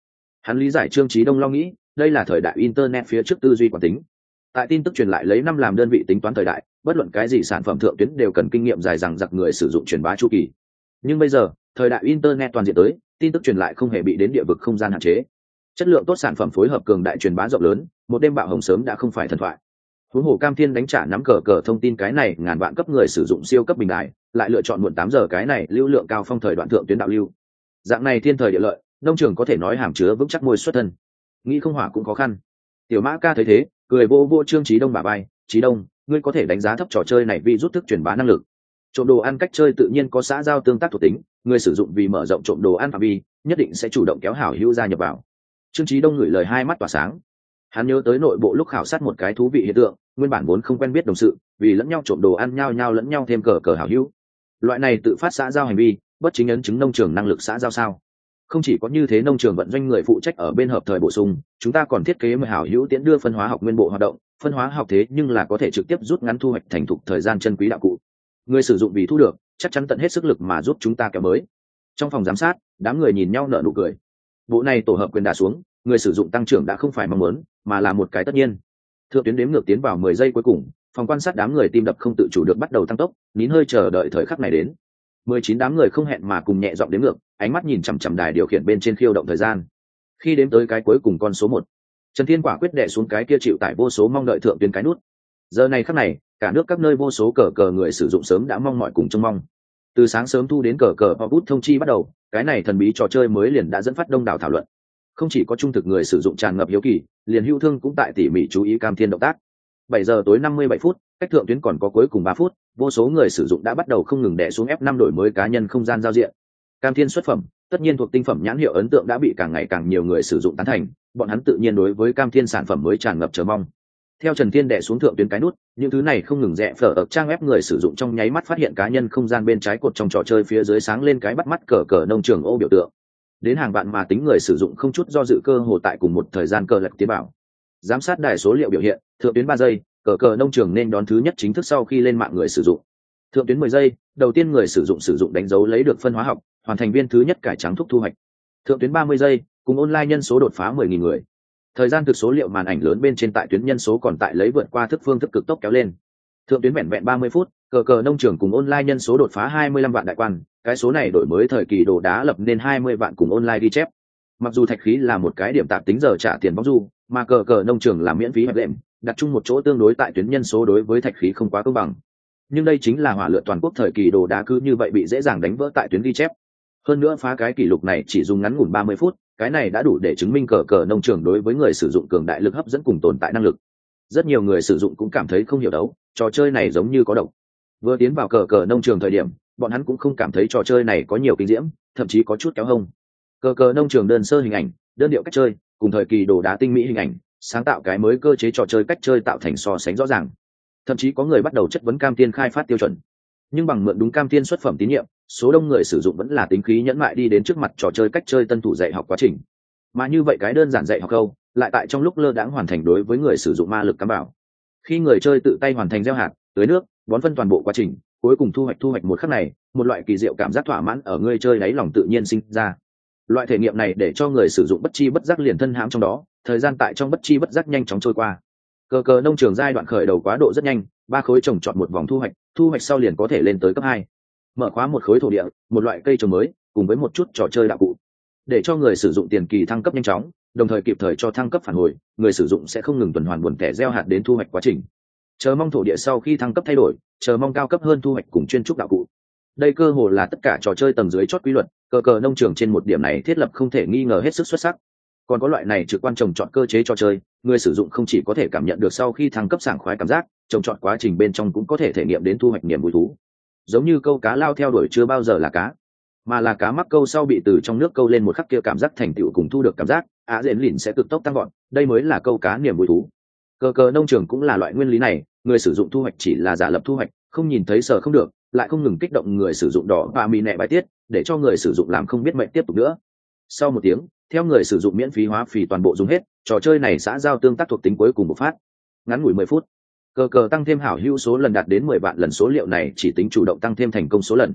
A: Hắn lý giải Trương Chí Đông lo nghĩ, đây là thời đại internet phía trước tư duy quản tính. Tại tin tức truyền lại lấy năm làm đơn vị tính toán thời đại, bất luận cái gì sản phẩm thượng tuyến đều cần kinh nghiệm dài dằng dặc người sử dụng truyền bá chu kỳ. Nhưng bây giờ, thời đại internet toàn diện tới, tin tức truyền lại không hề bị đến địa vực không gian hạn chế. Chất lượng tốt sản phẩm phối hợp cường đại truyền bá rộng lớn, một đêm bạo hồng sớm đã không phải thần thoại. Huống hồ Cam Thiên đánh trả nắm cờ thông tin cái này ngàn vạn cấp người sử dụng siêu cấp bình đại, lại lựa chọn muộn 8 giờ cái này lưu lượng cao phong thời đoạn thượng tuyến đạo lưu. Dạng này thiên thời địa lợi, nông trường có thể nói hàm chứa vững chắc môi xuất thân. Nghĩ không hỏa cũng khó khăn. Tiểu Mã Ca thấy thế, cười vô vô Trương Chí Đông bả vai, "Chí Đông, ngươi có thể đánh giá thấp trò chơi này vì rút thức truyền bá năng lực. Trộm đồ ăn cách chơi tự nhiên có xã giao tương tác thuộc tính, người sử dụng vì mở rộng trộm đồ ăn phạm vi, nhất định sẽ chủ động kéo hảo hữu gia nhập vào." Trương Chí Đông ngửi lời hai mắt tỏa sáng. Hắn nhớ tới nội bộ lúc khảo sát một cái thú vị hiện tượng, nguyên bản vốn không quen biết đồng sự, vì lẫn nhau trộm đồ ăn nhau lẫn nhau thêm cờ hảo hữu. Loại này tự phát xã giao hành vi, bất chính ấn chứng nông trường năng lực xã giao sao? Không chỉ có như thế, nông trường vận doanh người phụ trách ở bên hợp thời bổ sung, chúng ta còn thiết kế một hảo hữu tiễn đưa phân hóa học nguyên bộ hoạt động, phân hóa học thế nhưng là có thể trực tiếp rút ngắn thu hoạch thành thục thời gian chân quý đạo cụ. Người sử dụng vì thu được, chắc chắn tận hết sức lực mà giúp chúng ta kéo mới. Trong phòng giám sát, đám người nhìn nhau nở nụ cười. Bộ này tổ hợp quyền đả xuống, người sử dụng tăng trưởng đã không phải mong muốn, mà là một cái tất nhiên. Thượng tuyến đếm ngược tiến vào 10 giây cuối cùng, phòng quan sát đám người tim đập không tự chủ được bắt đầu tăng tốc, nín hơi chờ đợi thời khắc này đến. 19 đám người không hẹn mà cùng nhẹ giọng đếm ngược, ánh mắt nhìn chằm chằm đài điều khiển bên trên khiêu động thời gian. Khi đếm tới cái cuối cùng con số 1, Trần Thiên quả quyết đè xuống cái kia chịu tải vô số mong đợi thượng tuyến cái nút. Giờ này khắc này, cả nước các nơi vô số cờ người sử dụng sớm đã mong mỏi cùng trông mong. Từ sáng sớm thu đến cờ pop bút thông chi bắt đầu, cái này thần bí trò chơi mới liền đã dẫn phát đông đảo thảo luận. Không chỉ có trung thực người sử dụng tràn ngập hiếu kỳ, liền hữu thương cũng tại tỉ mỉ chú ý Cam Thiên động tác. 7 giờ tối 57 phút, cách thượng tuyến còn có cuối cùng 3 phút, vô số người sử dụng đã bắt đầu không ngừng đè xuống F5 đổi mới cá nhân không gian giao diện. Cam Thiên xuất phẩm, tất nhiên thuộc tinh phẩm nhãn hiệu ấn tượng đã bị càng ngày càng nhiều người sử dụng tán thành, bọn hắn tự nhiên đối với Cam Thiên sản phẩm mới tràn ngập chờ mong. Theo Trần Thiên đè xuống thượng tuyến cái nút, những thứ này không ngừng rẽ phở ở trang web người sử dụng trong nháy mắt phát hiện cá nhân không gian bên trái cột trong trò chơi phía dưới sáng lên cái bắt mắt cờ nông trường ô biểu tượng. Đến hàng vạn mà tính người sử dụng không chút do dự cơ hồ tại cùng một thời gian cờ lật tiến bảo. Giám sát đài số liệu biểu hiện, thượng tuyến 3 giây, cờ nông trường nên đón thứ nhất chính thức sau khi lên mạng người sử dụng. Thượng tuyến 10 giây, đầu tiên người sử dụng đánh dấu lấy được phân hóa học, hoàn thành viên thứ nhất cải trắng thúc thu hoạch. Thượng tuyến 30 giây, cùng online nhân số đột phá 10.000 người. Thời gian thực số liệu màn ảnh lớn bên trên tại tuyến nhân số còn tại lấy vượt qua thức phương thức cực tốc kéo lên. Thượng tuyến vẹn 30 phút, cờ nông trường cùng online nhân số đột phá 25 vạn đại quan, cái số này đổi mới thời kỳ đồ đá lập nên 20 vạn cùng online ghi chép. Mặc dù thạch khí là một cái điểm tạm tính giờ trả tiền bóng du, mà cờ nông trường là miễn phí hẹp lệm, đặt chung một chỗ tương đối tại tuyến nhân số đối với thạch khí không quá công bằng. Nhưng đây chính là hỏa lựa toàn quốc thời kỳ đồ đá cứ như vậy bị dễ dàng đánh vỡ tại tuyến ghi chép. Hơn nữa phá cái kỷ lục này chỉ dùng ngắn ngủn 30 phút, cái này đã đủ để chứng minh cờ nông trường đối với người sử dụng cường đại lực hấp dẫn cùng tồn tại năng lực. Rất nhiều người sử dụng cũng cảm thấy không hiểu đấu, trò chơi này giống như có độc. Vừa tiến vào cờ nông trường thời điểm, bọn hắn cũng không cảm thấy trò chơi này có nhiều kinh diễm, thậm chí có chút kéo hông. Cờ nông trường đơn sơ hình ảnh, đơn điệu cách chơi, cùng thời kỳ đồ đá tinh mỹ hình ảnh, sáng tạo cái mới cơ chế trò chơi cách chơi tạo thành so sánh rõ ràng. Thậm chí có người bắt đầu chất vấn Cam Thiên khai phát tiêu chuẩn. Nhưng bằng mượn đúng Cam Thiên xuất phẩm tín nhiệm, số đông người sử dụng vẫn là tính khí nhẫn mại đi đến trước mặt trò chơi cách chơi tân thủ dạy học quá trình. Mà như vậy cái đơn giản dạy học câu, lại tại trong lúc lơ đãng hoàn thành đối với người sử dụng ma lực cám bảo. Khi người chơi tự tay hoàn thành gieo hạt, tưới nước, bón phân toàn bộ quá trình, cuối cùng thu hoạch một khắc này, một loại kỳ diệu cảm giác thỏa mãn ở người chơi đáy lòng tự nhiên sinh ra. Loại thể nghiệm này để cho người sử dụng bất chi bất giác liền thân hãm trong đó, thời gian tại trong bất chi bất giác nhanh chóng trôi qua. Cờ nông trường giai đoạn khởi đầu quá độ rất nhanh, 3 khối trồng trọt một vòng thu hoạch sau liền có thể lên tới cấp 2. Mở khóa một khối thổ địa, một loại cây trồng mới, cùng với một chút trò chơi đạo cụ, để cho người sử dụng tiền kỳ thăng cấp nhanh chóng, đồng thời kịp thời cho thăng cấp phản hồi, người sử dụng sẽ không ngừng tuần hoàn buồn kẻ gieo hạt đến thu hoạch quá trình. Chờ mong thổ địa sau khi thăng cấp thay đổi, chờ mong cao cấp hơn thu hoạch cùng chuyên trúc đạo cụ. Đây cơ hồ là tất cả trò chơi tầng dưới chót quy luật, cờ nông trường trên một điểm này thiết lập không thể nghi ngờ hết sức xuất sắc. Còn có loại này trực quan trồng trọt cơ chế trò chơi, người sử dụng không chỉ có thể cảm nhận được sau khi thăng cấp sảng khoái cảm giác, trồng trọt quá trình bên trong cũng có thể thể nghiệm đến thu hoạch niềm vui thú. Giống như câu cá lao theo đuổi chưa bao giờ là cá, mà là cá mắc câu sau bị từ trong nước câu lên một khắc kia cảm giác thành tựu cùng thu được cảm giác dễn lìn sẽ cực tốc tăng gọn, đây mới là câu cá niềm vui thú. Cờ nông trường cũng là loại nguyên lý này, người sử dụng thu hoạch chỉ là giả lập thu hoạch, không nhìn thấy sợ không được, lại không ngừng kích động người sử dụng đỏ và mì nẹ bài tiết, để cho người sử dụng làm không biết mệnh tiếp tục nữa. Sau một tiếng, theo người sử dụng miễn phí hóa phì toàn bộ dùng hết, trò chơi này xã giao tương tác thuộc tính cuối cùng bộc phát. Ngắn ngủi 10 phút, cờ tăng thêm hảo hữu số lần đạt đến 10 vạn lần, số liệu này chỉ tính chủ động tăng thêm thành công số lần.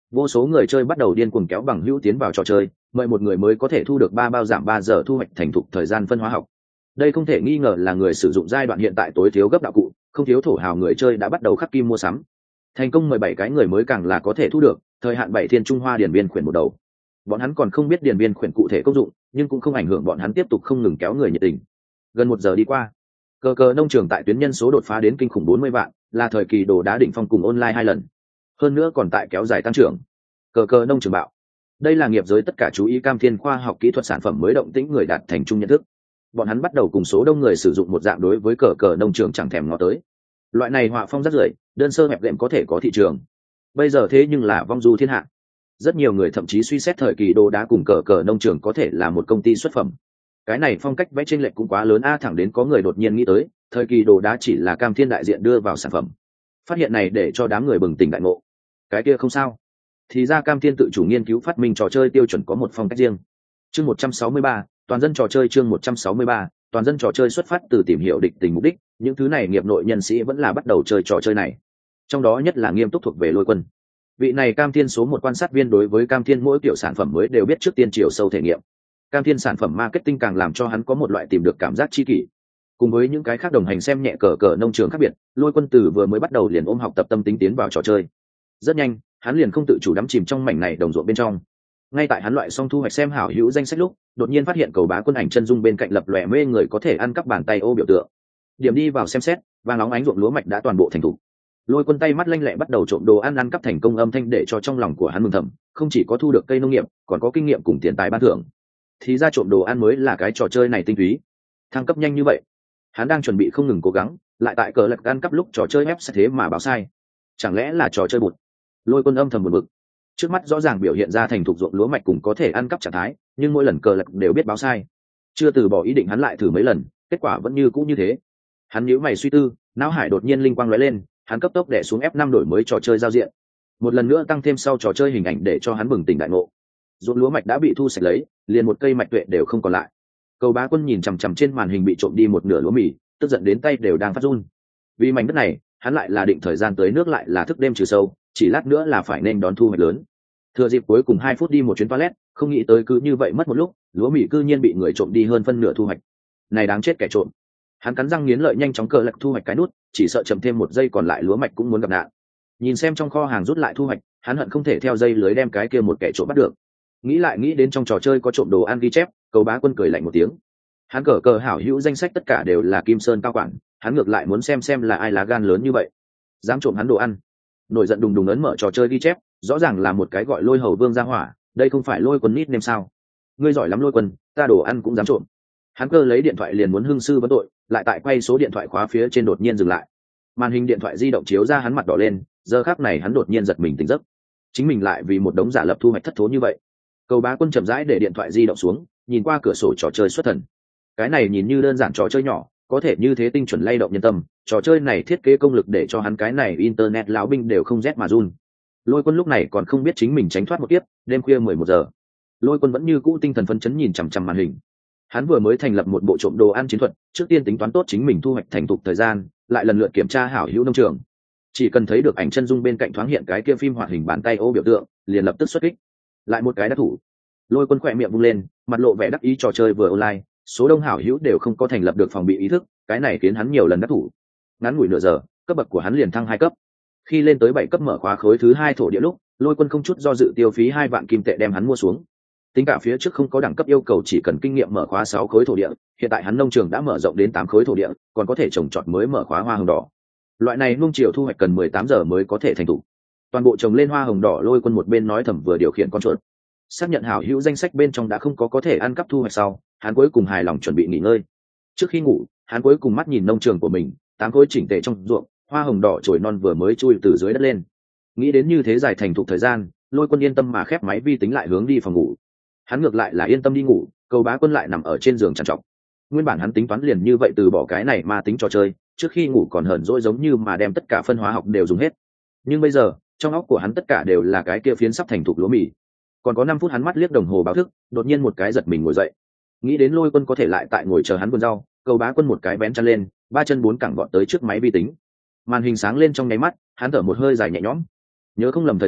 A: Vô số người chơi bắt đầu điên cuồng kéo bằng hữu tiến vào trò chơi, mời một người mới có thể thu được 3 bao giảm 3 giờ thu hoạch thành thục thời gian phân hóa học. Đây không thể nghi ngờ là người sử dụng giai đoạn hiện tại tối thiếu gấp đạo cụ, không thiếu thổ hào người chơi đã bắt đầu khắc kim mua sắm. Thành công 17 cái người mới càng là có thể thu được, thời hạn 7 thiên trung hoa điển biên khuyển một đầu. Bọn hắn còn không biết điển biên khuyển cụ thể công dụng, nhưng cũng không ảnh hưởng bọn hắn tiếp tục không ngừng kéo người nhiệt tình. Gần 1 giờ đi qua, cờ nông trường tại tuyến nhân số đột phá đến kinh khủng 40 vạn, là thời kỳ đồ đá đỉnh phong cùng online 2 lần. Hơn nữa còn tại kéo dài tăng trưởng. Cờ nông trường bạo. Đây là nghiệp giới tất cả chú ý cam thiên khoa học kỹ thuật sản phẩm mới động tĩnh người đạt thành chung nhận thức. Bọn hắn bắt đầu cùng số đông người sử dụng một dạng đối với cờ nông trường chẳng thèm ngó tới. Loại này họa phong rất rưởi, đơn sơ hẹp đệm có thể có thị trường. Bây giờ thế nhưng là vong du thiên hạ. Rất nhiều người thậm chí suy xét thời kỳ đồ đá cùng cờ nông trường có thể là một công ty xuất phẩm. Cái này phong cách vẽ chênh lệch cũng quá lớn thẳng đến có người đột nhiên nghĩ tới, thời kỳ đồ đá chỉ là cam thiên đại diện đưa vào sản phẩm. Phát hiện này để cho đám người bừng tỉnh đại ngộ. Cái kia không sao. Thì ra cam thiên tự chủ nghiên cứu phát minh trò chơi tiêu chuẩn có một phong cách riêng. Chương 163, toàn dân trò chơi chương 163, toàn dân trò chơi xuất phát từ tìm hiểu địch tình mục đích, những thứ này nghiệp nội nhân sĩ vẫn là bắt đầu chơi trò chơi này. Trong đó nhất là nghiêm túc thuộc về Lôi Quân. Vị này cam thiên số 1 quan sát viên đối với cam thiên mỗi kiểu sản phẩm mới đều biết trước tiên chiều sâu thể nghiệm. Cam thiên sản phẩm marketing càng làm cho hắn có một loại tìm được cảm giác chi kỷ. Cùng với những cái khác đồng hành xem nhẹ cờ nông trường khác biệt, Lôi Quân từ vừa mới bắt đầu liền ôm học tập tâm tính tiến vào trò chơi. Rất nhanh, hắn liền không tự chủ đắm chìm trong mảnh này đồng ruộng bên trong. Ngay tại hắn loại xong thu hoạch xem hảo hữu danh sách lúc, đột nhiên phát hiện cầu bá quân ảnh chân dung bên cạnh lập lòe mê người có thể ăn cắp bàn tay ô biểu tượng. Điểm đi vào xem xét, vàng óng ánh ruộng lúa mạch đã toàn bộ thành thục. Lôi Quân tay mắt lanh lẹ bắt đầu trộm đồ ăn cắp thành công âm thanh để cho trong lòng của hắn mừng thầm, không chỉ có thu được cây nông nghiệp, còn có kinh nghiệm cùng tiền tài ban thưởng. Thì ra trộm đồ ăn mới là cái trò chơi này tinh túy. Thăng cấp nhanh như vậy, hắn đang chuẩn bị không ngừng cố gắng, lại tại cờ lật ăn cắp lúc trò chơi ép sẽ thế mà báo sai. Chẳng lẽ là trò chơi bụt? Lôi Quân âm thầm buồn bực. Trước mắt rõ ràng biểu hiện ra thành thục ruộng lúa mạch cùng có thể ăn cắp trạng thái, nhưng mỗi lần cờ lật đều biết báo sai. Chưa từ bỏ ý định hắn lại thử mấy lần, kết quả vẫn như cũ như thế. Hắn nhíu mày suy tư, não hải đột nhiên linh quang lóe lên, hắn cấp tốc đè xuống F5 đổi mới trò chơi giao diện. Một lần nữa tăng thêm sau trò chơi hình ảnh để cho hắn bừng tỉnh đại ngộ. Ruộng lúa mạch đã bị thu sạch lấy, liền một cây mạch tuệ đều không còn lại. Cầu bá quân nhìn chằm chằm trên màn hình bị trộm đi một nửa lúa mì, tức giận đến tay đều đang phát run. Vì mảnh đất này, hắn lại là định thời gian tới nước lại là thức đêm trừ sâu, chỉ lát nữa là phải nên đón thu hoạch lớn. Thừa dịp cuối cùng 2 phút đi một chuyến toilet, không nghĩ tới cứ như vậy mất một lúc, lúa mì cư nhiên bị người trộm đi hơn phân nửa thu hoạch. Này đáng chết kẻ trộm. Hắn cắn răng nghiến lợi nhanh chóng cờ lật thu hoạch cái nút, chỉ sợ chậm thêm 1 giây còn lại lúa mạch cũng muốn gặp nạn. Nhìn xem trong kho hàng rút lại thu hoạch, hắn hận không thể theo dây lưới đem cái kia một kẻ trộm bắt được. Nghĩ lại nghĩ đến trong trò chơi có trộm đồ ăn ghi chép, cầu bá quân cười lạnh một tiếng. Hắn cờ hảo hữu danh sách tất cả đều là Kim Sơn cao quản, hắn ngược lại muốn xem là ai lá gan lớn như vậy, dám trộm hắn đồ ăn. Nổi giận đùng đùng ấn mở trò chơi ghi chép, rõ ràng là một cái gọi Lôi Hầu Vương ra hỏa, đây không phải Lôi Quân nít nêm sao? Ngươi giỏi lắm Lôi Quân, ta đồ ăn cũng dám trộm. Hắn cơ lấy điện thoại liền muốn hưng sư vấn tội, lại tại quay số điện thoại khóa phía trên đột nhiên dừng lại. Màn hình điện thoại di động chiếu ra hắn mặt đỏ lên, giờ khắc này hắn đột nhiên giật mình tỉnh giấc. Chính mình lại vì một đống giả lập thu hoạch thất thố như vậy. Cầu bá quân chậm rãi để điện thoại di động xuống, nhìn qua cửa sổ trò chơi xuất thần. Cái này nhìn như đơn giản trò chơi nhỏ, có thể như thế tinh chuẩn lay động nhân tâm, trò chơi này thiết kế công lực để cho hắn cái này internet lão binh đều không rét mà run. Lôi Quân lúc này còn không biết chính mình tránh thoát một kiếp, đêm khuya 11 giờ. Lôi Quân vẫn như cũ tinh thần phấn chấn nhìn chằm chằm màn hình. Hắn vừa mới thành lập một bộ trộm đồ ăn chiến thuật, trước tiên tính toán tốt chính mình thu hoạch thành thục thời gian, lại lần lượt kiểm tra hảo hữu nông trường. Chỉ cần thấy được ảnh chân dung bên cạnh thoáng hiện cái kia phim hoạt hình bàn tay ô biểu tượng, liền lập tức xuất kích. Lại một cái đắc thủ. Lôi Quân khỏe miệng vung lên, mặt lộ vẻ đắc ý, trò chơi vừa online, số đông hảo hữu đều không có thành lập được phòng bị ý thức, cái này khiến hắn nhiều lần đắc thủ. Ngắn ngủi nửa giờ, cấp bậc của hắn liền thăng 2 cấp. Khi lên tới 7 cấp mở khóa khối thứ 2 thổ địa lúc, Lôi Quân không chút do dự tiêu phí 2 vạn kim tệ đem hắn mua xuống. Tính cả phía trước không có đẳng cấp yêu cầu chỉ cần kinh nghiệm mở khóa 6 khối thổ địa, hiện tại hắn nông trường đã mở rộng đến 8 khối thổ địa, còn có thể trồng trọt mới mở khóa hoa hồng đỏ. Loại này nung chiều thu hoạch cần 18 giờ mới có thể thành thủ. Toàn bộ trồng lên hoa hồng đỏ, Lôi Quân một bên nói thầm vừa điều khiển con chuột. Xác nhận hảo hữu danh sách bên trong đã không có thể ăn cắp thu hoạch sau, hắn cuối cùng hài lòng chuẩn bị nghỉ ngơi. Trước khi ngủ, hắn cuối cùng mắt nhìn nông trường của mình, 8 khối chỉnh tề trong ruộng, hoa hồng đỏ trồi non vừa mới chui từ dưới đất lên. Nghĩ đến như thế dài thành thục thời gian, Lôi Quân yên tâm mà khép máy vi tính lại hướng đi phòng ngủ. Hắn ngược lại là yên tâm đi ngủ, Cầu Bá Quân lại nằm ở trên giường trằn trọc. Nguyên bản hắn tính toán liền như vậy từ bỏ cái này mà tính trò chơi, trước khi ngủ còn hờn dỗi giống như mà đem tất cả phân hóa học đều dùng hết. Nhưng bây giờ, trong óc của hắn tất cả đều là cái kia phiến sắp thành thục lúa mì. Còn có 5 phút hắn mắt liếc đồng hồ báo thức, đột nhiên một cái giật mình ngồi dậy. Nghĩ đến Lôi Quân có thể lại tại ngồi chờ hắn vườn rau, Cầu Bá Quân một cái bén chân lên, 3 chân 4 cẳng gọn tới trước máy vi tính. Màn hình sáng lên trong nháy mắt, hắn thở một hơi dài nhẹ nhõm. Nhớ không lầm thời gian,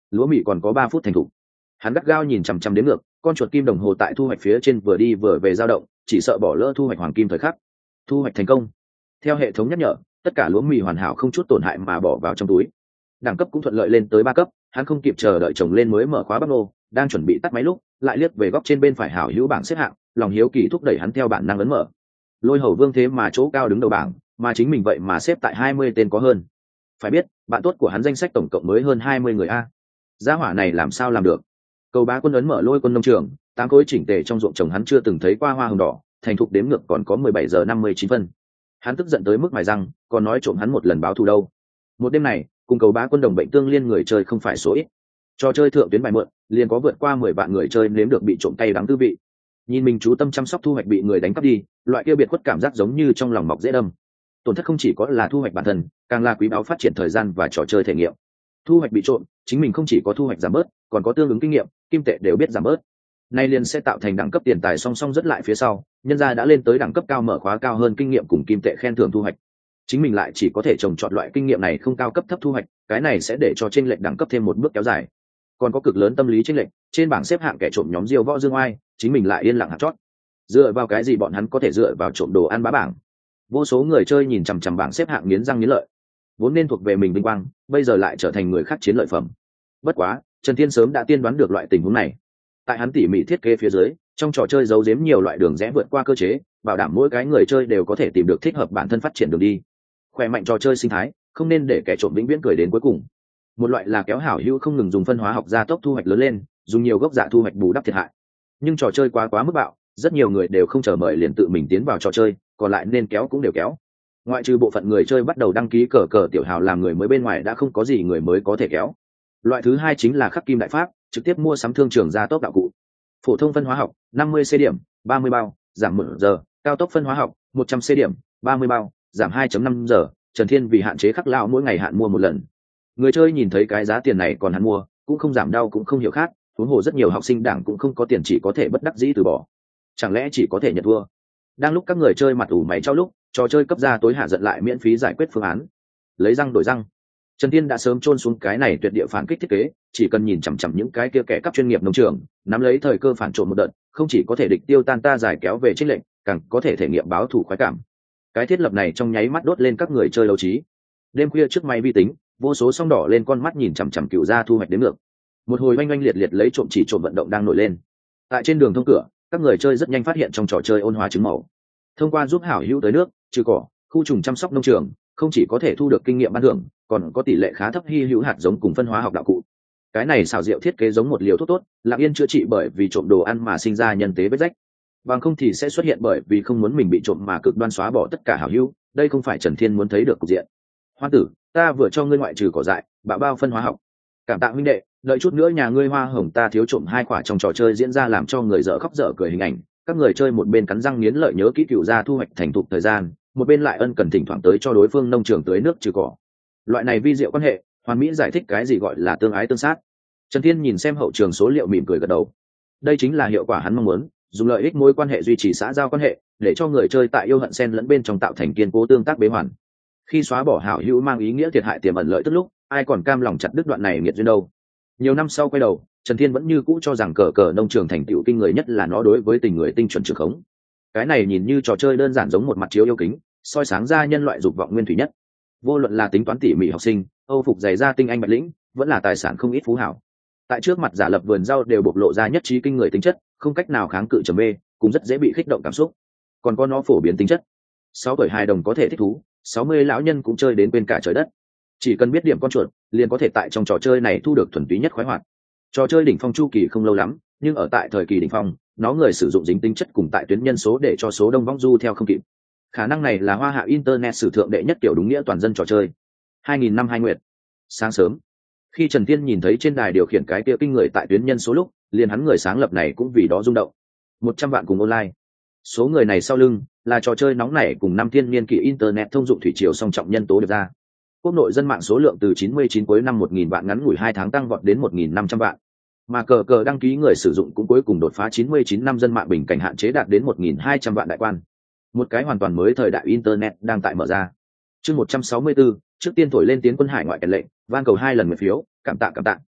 A: lúa mì còn có 3 phút thành thục. Hắn gắt gao nhìn chằm chằm đến ngược, con chuột kim đồng hồ tại thu hoạch phía trên vừa đi vừa về dao động, chỉ sợ bỏ lỡ thu hoạch hoàng kim thời khắc. Thu hoạch thành công. Theo hệ thống nhắc nhở, tất cả lúa mì hoàn hảo không chút tổn hại mà bỏ vào trong túi. Đẳng cấp cũng thuận lợi lên tới 3 cấp, hắn không kịp chờ đợi chồng lên mới mở khóa bắp nô, đang chuẩn bị tắt máy lúc, lại liếc về góc trên bên phải hảo hữu bảng xếp hạng, lòng hiếu kỳ thúc đẩy hắn theo bản năng ấn mở. Lôi Hầu Vương thế mà chỗ cao đứng đầu bảng, mà chính mình vậy mà xếp tại 20 tên có hơn. Phải biết, bạn tốt của hắn danh sách tổng cộng mới hơn 20 người a. Gia hỏa này làm sao làm được? Cầu Bá Quân ấn mở Lôi Quân nông trường, 8 khối chỉnh tề trong ruộng trồng hắn chưa từng thấy qua hoa hồng đỏ, thành thục đếm ngược còn có 17 giờ 59 phân. Hắn tức giận tới mức mài răng, còn nói trộm hắn một lần báo thù đâu. Một đêm này, cùng Cầu Bá Quân đồng bệnh tương liên người chơi không phải số ít. Trò chơi thượng tuyến bài mượn, liền có vượt qua 10 vạn người chơi nếm được bị trộm tay đắng tư vị. Nhìn mình chú tâm chăm sóc thu hoạch bị người đánh cắp đi, loại kia biệt khuất cảm giác giống như trong lòng mọc dễ đâm. Tổn thất không chỉ có là thu hoạch bản thân, càng là quý báu phát triển thời gian và trò chơi thể nghiệm. Thu hoạch bị trộm, chính mình không chỉ có thu hoạch giảm bớt, còn có tương ứng kinh nghiệm, kim tệ đều biết giảm bớt. Nay liền sẽ tạo thành đẳng cấp tiền tài song song rất lại phía sau, nhân gia đã lên tới đẳng cấp cao mở khóa cao hơn kinh nghiệm cùng kim tệ khen thưởng thu hoạch. Chính mình lại chỉ có thể trồng trọt loại kinh nghiệm này không cao cấp thấp thu hoạch, cái này sẽ để cho chênh lệch đẳng cấp thêm một bước kéo dài. Còn có cực lớn tâm lý chênh lệch, trên bảng xếp hạng kẻ trộm nhóm Diêu Võ Dương Oai, chính mình lại yên lặng hạt chót. Dựa vào cái gì bọn hắn có thể dựa vào trộm đồ ăn bá bảng? Vô số người chơi nhìn chằm chằm bảng xếp hạng nghiến răng nghiến lợi. Vốn nên thuộc về mình vinh quang, bây giờ lại trở thành người khác chiến lợi phẩm. Bất quá, Trần Thiên sớm đã tiên đoán được loại tình huống này. Tại hắn tỉ mỉ thiết kế phía dưới, trong trò chơi giấu giếm nhiều loại đường rẽ vượt qua cơ chế, bảo đảm mỗi cái người chơi đều có thể tìm được thích hợp bản thân phát triển đường đi. Khỏe mạnh trò chơi sinh thái, không nên để kẻ trộm vĩnh viễn cười đến cuối cùng. Một loại là kéo hảo hữu không ngừng dùng phân hóa học gia tốc thu hoạch lớn lên, dùng nhiều gốc dạ thu hoạch bù đắp thiệt hại. Nhưng trò chơi quá mức bạo, rất nhiều người đều không chờ mời liền tự mình tiến vào trò chơi, còn lại nên kéo cũng đều kéo. Ngoại trừ bộ phận người chơi bắt đầu đăng ký cờ tiểu hào làm người mới bên ngoài đã không có gì người mới có thể kéo. Loại thứ hai chính là khắc kim đại pháp, trực tiếp mua sắm thương trường gia tốc đạo cụ. Phổ thông phân hóa học 50 C điểm, 30 bao, giảm 1 giờ, cao tốc phân hóa học 100 C điểm, 30 bao, giảm 2.5 giờ. Trần Thiên vì hạn chế khắc lão mỗi ngày hạn mua một lần. Người chơi nhìn thấy cái giá tiền này còn hắn mua, cũng không giảm đau cũng không hiểu khác, huống hồ rất nhiều học sinh đảng cũng không có tiền chỉ có thể bất đắc dĩ từ bỏ. Chẳng lẽ chỉ có thể nhận thua? Đang lúc các người chơi mặt ủ mày trao lúc, trò chơi cấp ra tối hạ giận lại miễn phí giải quyết phương án. Lấy răng đổi răng. Trần Thiên đã sớm chôn xuống cái này tuyệt địa phản kích thiết kế, chỉ cần nhìn chằm chằm những cái kia kẻ cắp chuyên nghiệp nông trường, nắm lấy thời cơ phản trộn một đợt, không chỉ có thể địch tiêu tan ta giải kéo về chênh lệnh, càng có thể thể nghiệm báo thù khoái cảm. Cái thiết lập này trong nháy mắt đốt lên các người chơi đấu trí. Đêm khuya trước máy vi tính, vô số song đỏ lên con mắt nhìn chằm chằm cựu gia thu hoạch đến ngược. Một hồi oanh oanh liệt liệt lấy trộm chỉ trộm vận động đang nổi lên. Tại trên đường thông cửa, các người chơi rất nhanh phát hiện trong trò chơi ôn hóa trứng màu. Thông qua giúp hảo hữu tới nước, trừ cỏ, khu trùng chăm sóc nông trường, không chỉ có thể thu được kinh nghiệm ban thưởng, còn có tỷ lệ khá thấp hy hữu hạt giống cùng phân hóa học đạo cụ. Cái này xảo diệu thiết kế giống một liều thuốc tốt, lặng yên chữa trị bởi vì trộm đồ ăn mà sinh ra nhân tế vết rách. Bằng không thì sẽ xuất hiện bởi vì không muốn mình bị trộm mà cực đoan xóa bỏ tất cả hảo hữu, đây không phải Trần Thiên muốn thấy được cục diện. Hoa tử, ta vừa cho ngươi ngoại trừ cỏ dại, bạo bao phân hóa học. Cảm tạ huynh đệ, đợi chút nữa nhà ngươi hoa hồng ta thiếu trộm 2 quả trong trò chơi diễn ra làm cho người dở khóc dở cười hình ảnh. Các người chơi một bên cắn răng nghiến lợi nhớ kỹ cựu gia thu hoạch thành thục thời gian, một bên lại ân cần thỉnh thoảng tới cho đối phương nông trường tưới nước trừ cỏ. Loại này vi diệu quan hệ, hoàn mỹ giải thích cái gì gọi là tương ái tương sát. Trần Thiên nhìn xem hậu trường số liệu mỉm cười gật đầu. Đây chính là hiệu quả hắn mong muốn, dùng lợi ích mối quan hệ duy trì xã giao quan hệ, để cho người chơi tại yêu hận xen lẫn bên trong tạo thành kiên cố tương tác bế hoàn. Khi xóa bỏ hảo hữu mang ý nghĩa thiệt hại tiềm ẩn lợi tức lúc, ai còn cam lòng chặt đứt đoạn này nghiệt duyên đâu. Nhiều năm sau quay đầu, Trần Thiên vẫn như cũ cho rằng cờ nông trường thành tựu kinh người nhất là nó đối với tình người tinh chuẩn trường khống. Cái này nhìn như trò chơi đơn giản giống một mặt chiếu yêu kính, soi sáng ra nhân loại dục vọng nguyên thủy nhất. Vô luận là tính toán tỉ mỉ học sinh, âu phục dày da tinh anh bạch lĩnh, vẫn là tài sản không ít phú hảo. Tại trước mặt giả lập vườn rau đều bộc lộ ra nhất trí kinh người tính chất, không cách nào kháng cự trầm mê, cũng rất dễ bị kích động cảm xúc. Còn có nó phổ biến tính chất. 6 tuổi hài đồng có thể thích thú, 60 lão nhân cũng chơi đến quên cả trời đất. Chỉ cần biết điểm con chuột, liền có thể tại trong trò chơi này thu được thuần túy nhất khoái hoạt. Trò chơi đỉnh phong chu kỳ không lâu lắm, nhưng ở tại thời kỳ đỉnh phong, nó người sử dụng dính tính chất cùng tại tuyến nhân số để cho số đông vong du theo không kịp. Khả năng này là hoa hạ internet sử thượng đệ nhất kiểu đúng nghĩa toàn dân trò chơi. 2000 năm 2 nguyệt. Sáng sớm, khi Trần Tiên nhìn thấy trên đài điều khiển cái kia kinh người tại tuyến nhân số lúc, liền hắn người sáng lập này cũng vì đó rung động. 100 vạn cùng online. Số người này sau lưng là trò chơi nóng nảy cùng năm thiên niên kỷ internet thông dụng thủy triều song trọng nhân tố được ra. Quốc nội dân mạng số lượng từ 99 cuối năm 1000 vạn ngắn ngủi 2 tháng tăng vọt đến 1500 vạn. Mà cờ đăng ký người sử dụng cũng cuối cùng đột phá 99 năm dân mạng bình cảnh hạn chế đạt đến 1200 vạn đại quan. Một cái hoàn toàn mới thời đại internet đang tại mở ra. Chương 164, trước tiên thổi lên tiến quân hải ngoại kèn lệnh, van cầu 2 lần nguyện phiếu, cảm tạ.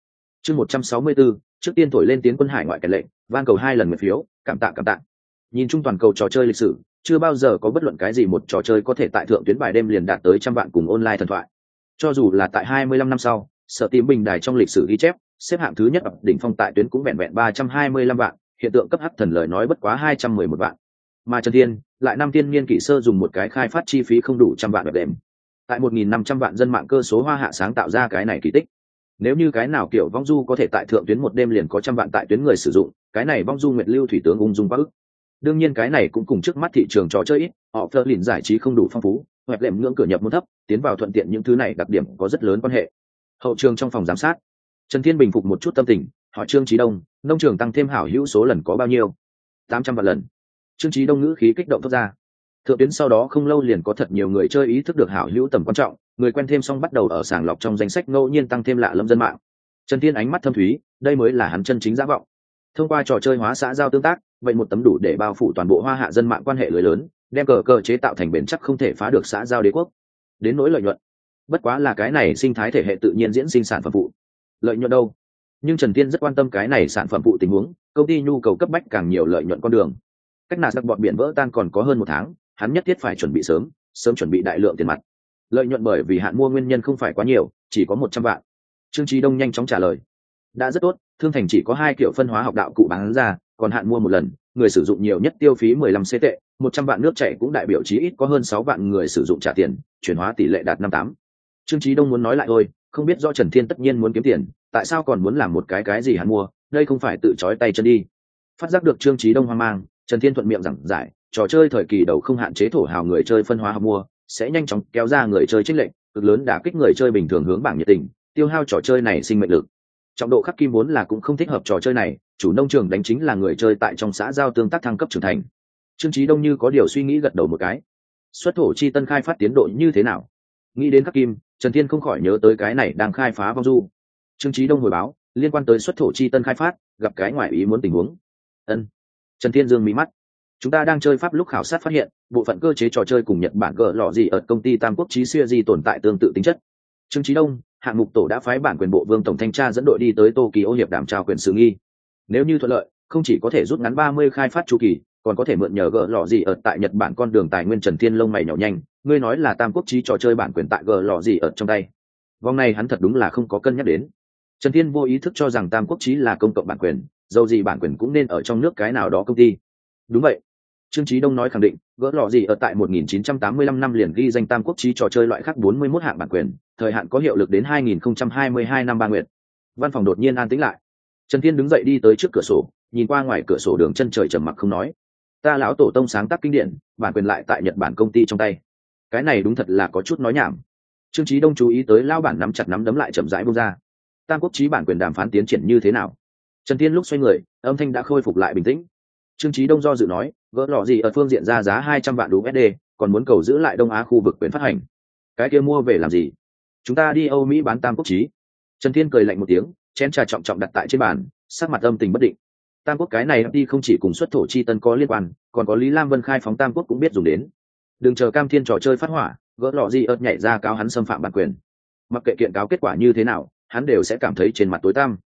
A: Chương 164, trước tiên thổi lên tiến quân hải ngoại kèn lệnh, van cầu 2 lần nguyện phiếu, cảm tạ cảm tạ. Nhìn chung toàn cầu trò chơi lịch sử, chưa bao giờ có bất luận cái gì một trò chơi có thể tại thượng tuyến bài đêm liền đạt tới trăm vạn cùng online thần thoại. Cho dù là tại 25 năm sau, sở tím bình đài trong lịch sử ghi chép, xếp hạng thứ nhất ở đỉnh phong tại tuyến cũng vẹn vẹn 325 vạn, hiện tượng cấp hắc thần lời nói bất quá 211 vạn. Mà Trần Thiên, lại năm tiên niên kỷ sơ dùng một cái khai phát chi phí không đủ trăm vạn đẹp đệm. Tại 1.500 vạn dân mạng cơ số hoa hạ sáng tạo ra cái này kỳ tích. Nếu như cái nào kiểu vong du có thể tại thượng tuyến một đêm liền có trăm vạn tại tuyến người sử dụng, cái này vong du nguyệt lưu thủy tướng ung dung quá ức. Đương nhiên cái này cũng cùng trước mắt thị trường trò chơi ít, họ phơ lìn giải trí không đủ phong phú, hoặc lệm ngưỡng cửa nhập môn thấp, tiến vào thuận tiện những thứ này đặc điểm có rất lớn quan hệ. Hậu trường trong phòng giám sát, Trần Thiên bình phục một chút tâm tình, hỏi Trương Chí Đông, nông trường tăng thêm hảo hữu số lần có bao nhiêu? 800 vạn lần. Trương Chí Đông ngữ khí kích động thốt ra. Thượng tuyến sau đó không lâu liền có thật nhiều người chơi ý thức được hảo hữu tầm quan trọng, người quen thêm xong bắt đầu ở sàng lọc trong danh sách ngẫu nhiên tăng thêm lạ lâm dân mạng. Trần Thiên ánh mắt thâm thúy, đây mới là hắn chân chính giả vọng. Thông qua trò chơi hóa xã giao tương tác, vậy một tấm đủ để bao phủ toàn bộ hoa hạ dân mạng quan hệ lưới lớn, đem cờ chế tạo thành bền chắc không thể phá được xã giao đế quốc. Đến nỗi lợi nhuận, bất quá là cái này sinh thái thể hệ tự nhiên diễn sinh sản phẩm phụ. Lợi nhuận đâu? Nhưng Trần Thiên rất quan tâm cái này sản phẩm phụ tình huống, công ty nhu cầu cấp bách càng nhiều lợi nhuận con đường. Cách nào giặc bọn biển vỡ tan còn có hơn một tháng, hắn nhất thiết phải chuẩn bị sớm chuẩn bị đại lượng tiền mặt. Lợi nhuận bởi vì hạn mua nguyên nhân không phải quá nhiều, chỉ có 100 vạn. Trương Chí Đông nhanh chóng trả lời. Đã rất tốt, Thương Thành chỉ có 2 kiểu phân hóa học đạo cụ bán ra, còn hạn mua một lần, người sử dụng nhiều nhất tiêu phí 15 CT, 100 vạn nước chảy cũng đại biểu chí ít có hơn 6 vạn người sử dụng trả tiền, chuyển hóa tỷ lệ đạt 58. Trương Chí Đông muốn nói lại thôi, không biết do Trần Thiên tất nhiên muốn kiếm tiền, tại sao còn muốn làm một cái gì hạn mua, đây không phải tự chói tay chân đi. Phát giác được Trương Chí Đông hoang mang, Trần Thiên thuận miệng giảng giải, trò chơi thời kỳ đầu không hạn chế thổ hào người chơi phân hóa học mua, sẽ nhanh chóng kéo ra người chơi chênh lệch, cực lớn đả kích người chơi bình thường hướng bảng nhiệt tình, tiêu hao trò chơi này sinh mệnh lực. Trọng độ khắc kim vốn là cũng không thích hợp trò chơi này, chủ nông trường đánh chính là người chơi tại trong xã giao tương tác thăng cấp trưởng thành. Trương Chí Đông như có điều suy nghĩ gật đầu một cái. Xuất thổ chi tân khai phát tiến độ như thế nào? Nghĩ đến khắc kim, Trần Thiên không khỏi nhớ tới cái này đang khai phá vong du. Trương Chí Đông hồi báo, liên quan tới xuất thổ chi tân khai phát, gặp cái ngoại ý muốn tình huống. Ân. Trần Thiên dương mí mắt. Chúng ta đang chơi pháp lúc khảo sát phát hiện, bộ phận cơ chế trò chơi cùng Nhật Bản gỡ lọ gì ở công ty Tam Quốc Chí Series tồn tại tương tự tính chất. Trương Chí Đông, hạng mục tổ đã phái bản quyền bộ Vương tổng thanh tra dẫn đội đi tới Tokyo hiệp đàm trao quyền xử nghi. Nếu như thuận lợi, không chỉ có thể rút ngắn 30 khai phát chu kỳ, còn có thể mượn nhờ gỡ lọ gì ở tại Nhật Bản con đường tài nguyên. Trần Thiên lông mày nhỏ nhanh, ngươi nói là Tam Quốc Chí trò chơi bản quyền tại gỡ lọ gì ở trong tay. Vòng này hắn thật đúng là không có cân nhắc đến. Trần Thiên vô ý thức cho rằng Tam Quốc Chí là công cộng bản quyền, dầu gì bản quyền cũng nên ở trong nước cái nào đó công ty. Đúng vậy. Trương Chí Đông nói khẳng định, gỡ lọ gì ở tại 1985 năm liền ghi danh Tam Quốc Chí trò chơi loại khác 41 hạng bản quyền, thời hạn có hiệu lực đến 2022 năm 3 nguyệt. Văn phòng đột nhiên an tĩnh lại. Trần Thiên đứng dậy đi tới trước cửa sổ, nhìn qua ngoài cửa sổ đường chân trời trầm mặc không nói. Ta lão tổ tông sáng tác kinh điển, bản quyền lại tại Nhật Bản công ty trong tay. Cái này đúng thật là có chút nói nhảm. Trương Chí Đông chú ý tới lao bản nắm chặt nắm đấm lại chậm rãi buông ra. Tam Quốc Chí bản quyền đàm phán tiến triển như thế nào? Trần Thiên lúc xoay người, âm thanh đã khôi phục lại bình tĩnh. Trương Chí Đông do dự nói, gỡ lọ gì ở phương diện ra giá 200 vạn USD, còn muốn cầu giữ lại Đông Á khu vực quyền phát hành. Cái kia mua về làm gì? Chúng ta đi Âu Mỹ bán Tam Quốc Chí. Trần Thiên cười lạnh một tiếng, chén trà trọng trọng đặt tại trên bàn, sắc mặt âm tình bất định. Tam Quốc cái này đi không chỉ cùng xuất thổ chi tân có liên quan, còn có Lý Lam Vân khai phóng Tam Quốc cũng biết dùng đến. Đừng chờ Cam Thiên trò chơi phát hỏa, gỡ lọ gì ớt nhảy ra cáo hắn xâm phạm bản quyền. Mặc kệ kiện cáo kết quả như thế nào, hắn đều sẽ cảm thấy trên mặt tối tăm.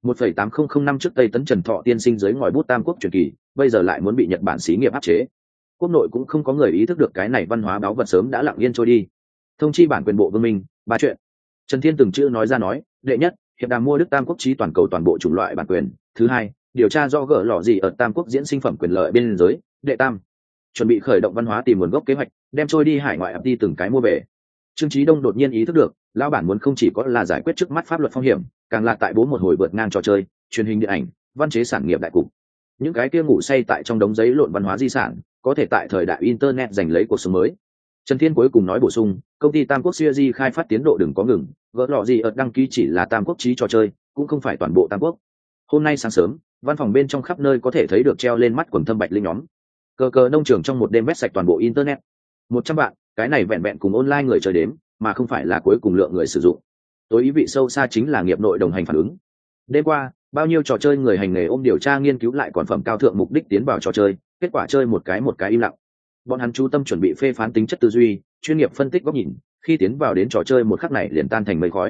A: 1,8005 năm trước Tây Tấn Trần Thọ tiên sinh dưới ngòi bút Tam Quốc truyền kỳ, bây giờ lại muốn bị Nhật Bản xí nghiệp áp chế. Quốc nội cũng không có người ý thức được cái này văn hóa báo vật sớm đã lặng yên trôi đi. Thông chi bản quyền bộ Vương Minh, 3 chuyện. Trần Thiên từng chữ nói ra nói, đệ nhất, hiệp đàm mua Đức Tam Quốc Chí toàn cầu toàn bộ chủng loại bản quyền, thứ hai, điều tra do gỡ lọ gì ở Tam Quốc diễn sinh phẩm quyền lợi bên giới, đệ tam, chuẩn bị khởi động văn hóa tìm nguồn gốc kế hoạch, đem trôi đi hải ngoại ập đi từng cái mua về. Trương Chí Đông đột nhiên ý thức được, lão bản muốn không chỉ có là giải quyết trước mắt pháp luật phong hiểm, càng là tại bố một hồi vượt ngang trò chơi, truyền hình điện ảnh, văn chế sản nghiệp đại cục. Những cái kia ngủ say tại trong đống giấy lộn văn hóa di sản, có thể tại thời đại internet giành lấy cuộc sống mới. Trần Thiên cuối cùng nói bổ sung, công ty Tam Quốc Series khai phát tiến độ đừng có ngừng, gỡ lọ gì ở đăng ký chỉ là Tam Quốc Chí trò chơi, cũng không phải toàn bộ Tam Quốc. Hôm nay sáng sớm, văn phòng bên trong khắp nơi có thể thấy được treo lên mắt quần thâm bạch linh nhóm. Cờ nông trường trong một đêm vét sạch toàn bộ internet. 100 vạn, cái này vẹn vẹn cùng online người chơi đếm, mà không phải là cuối cùng lượng người sử dụng. Tối ý vị sâu xa chính là nghiệp nội đồng hành phản ứng. Đêm qua, bao nhiêu trò chơi người hành nghề ôm điều tra nghiên cứu lại còn phẩm cao thượng mục đích tiến vào trò chơi, kết quả chơi một cái im lặng. Bọn hắn chú tâm chuẩn bị phê phán tính chất tư duy, chuyên nghiệp phân tích góc nhìn, khi tiến vào đến trò chơi một khắc này liền tan thành mây khói.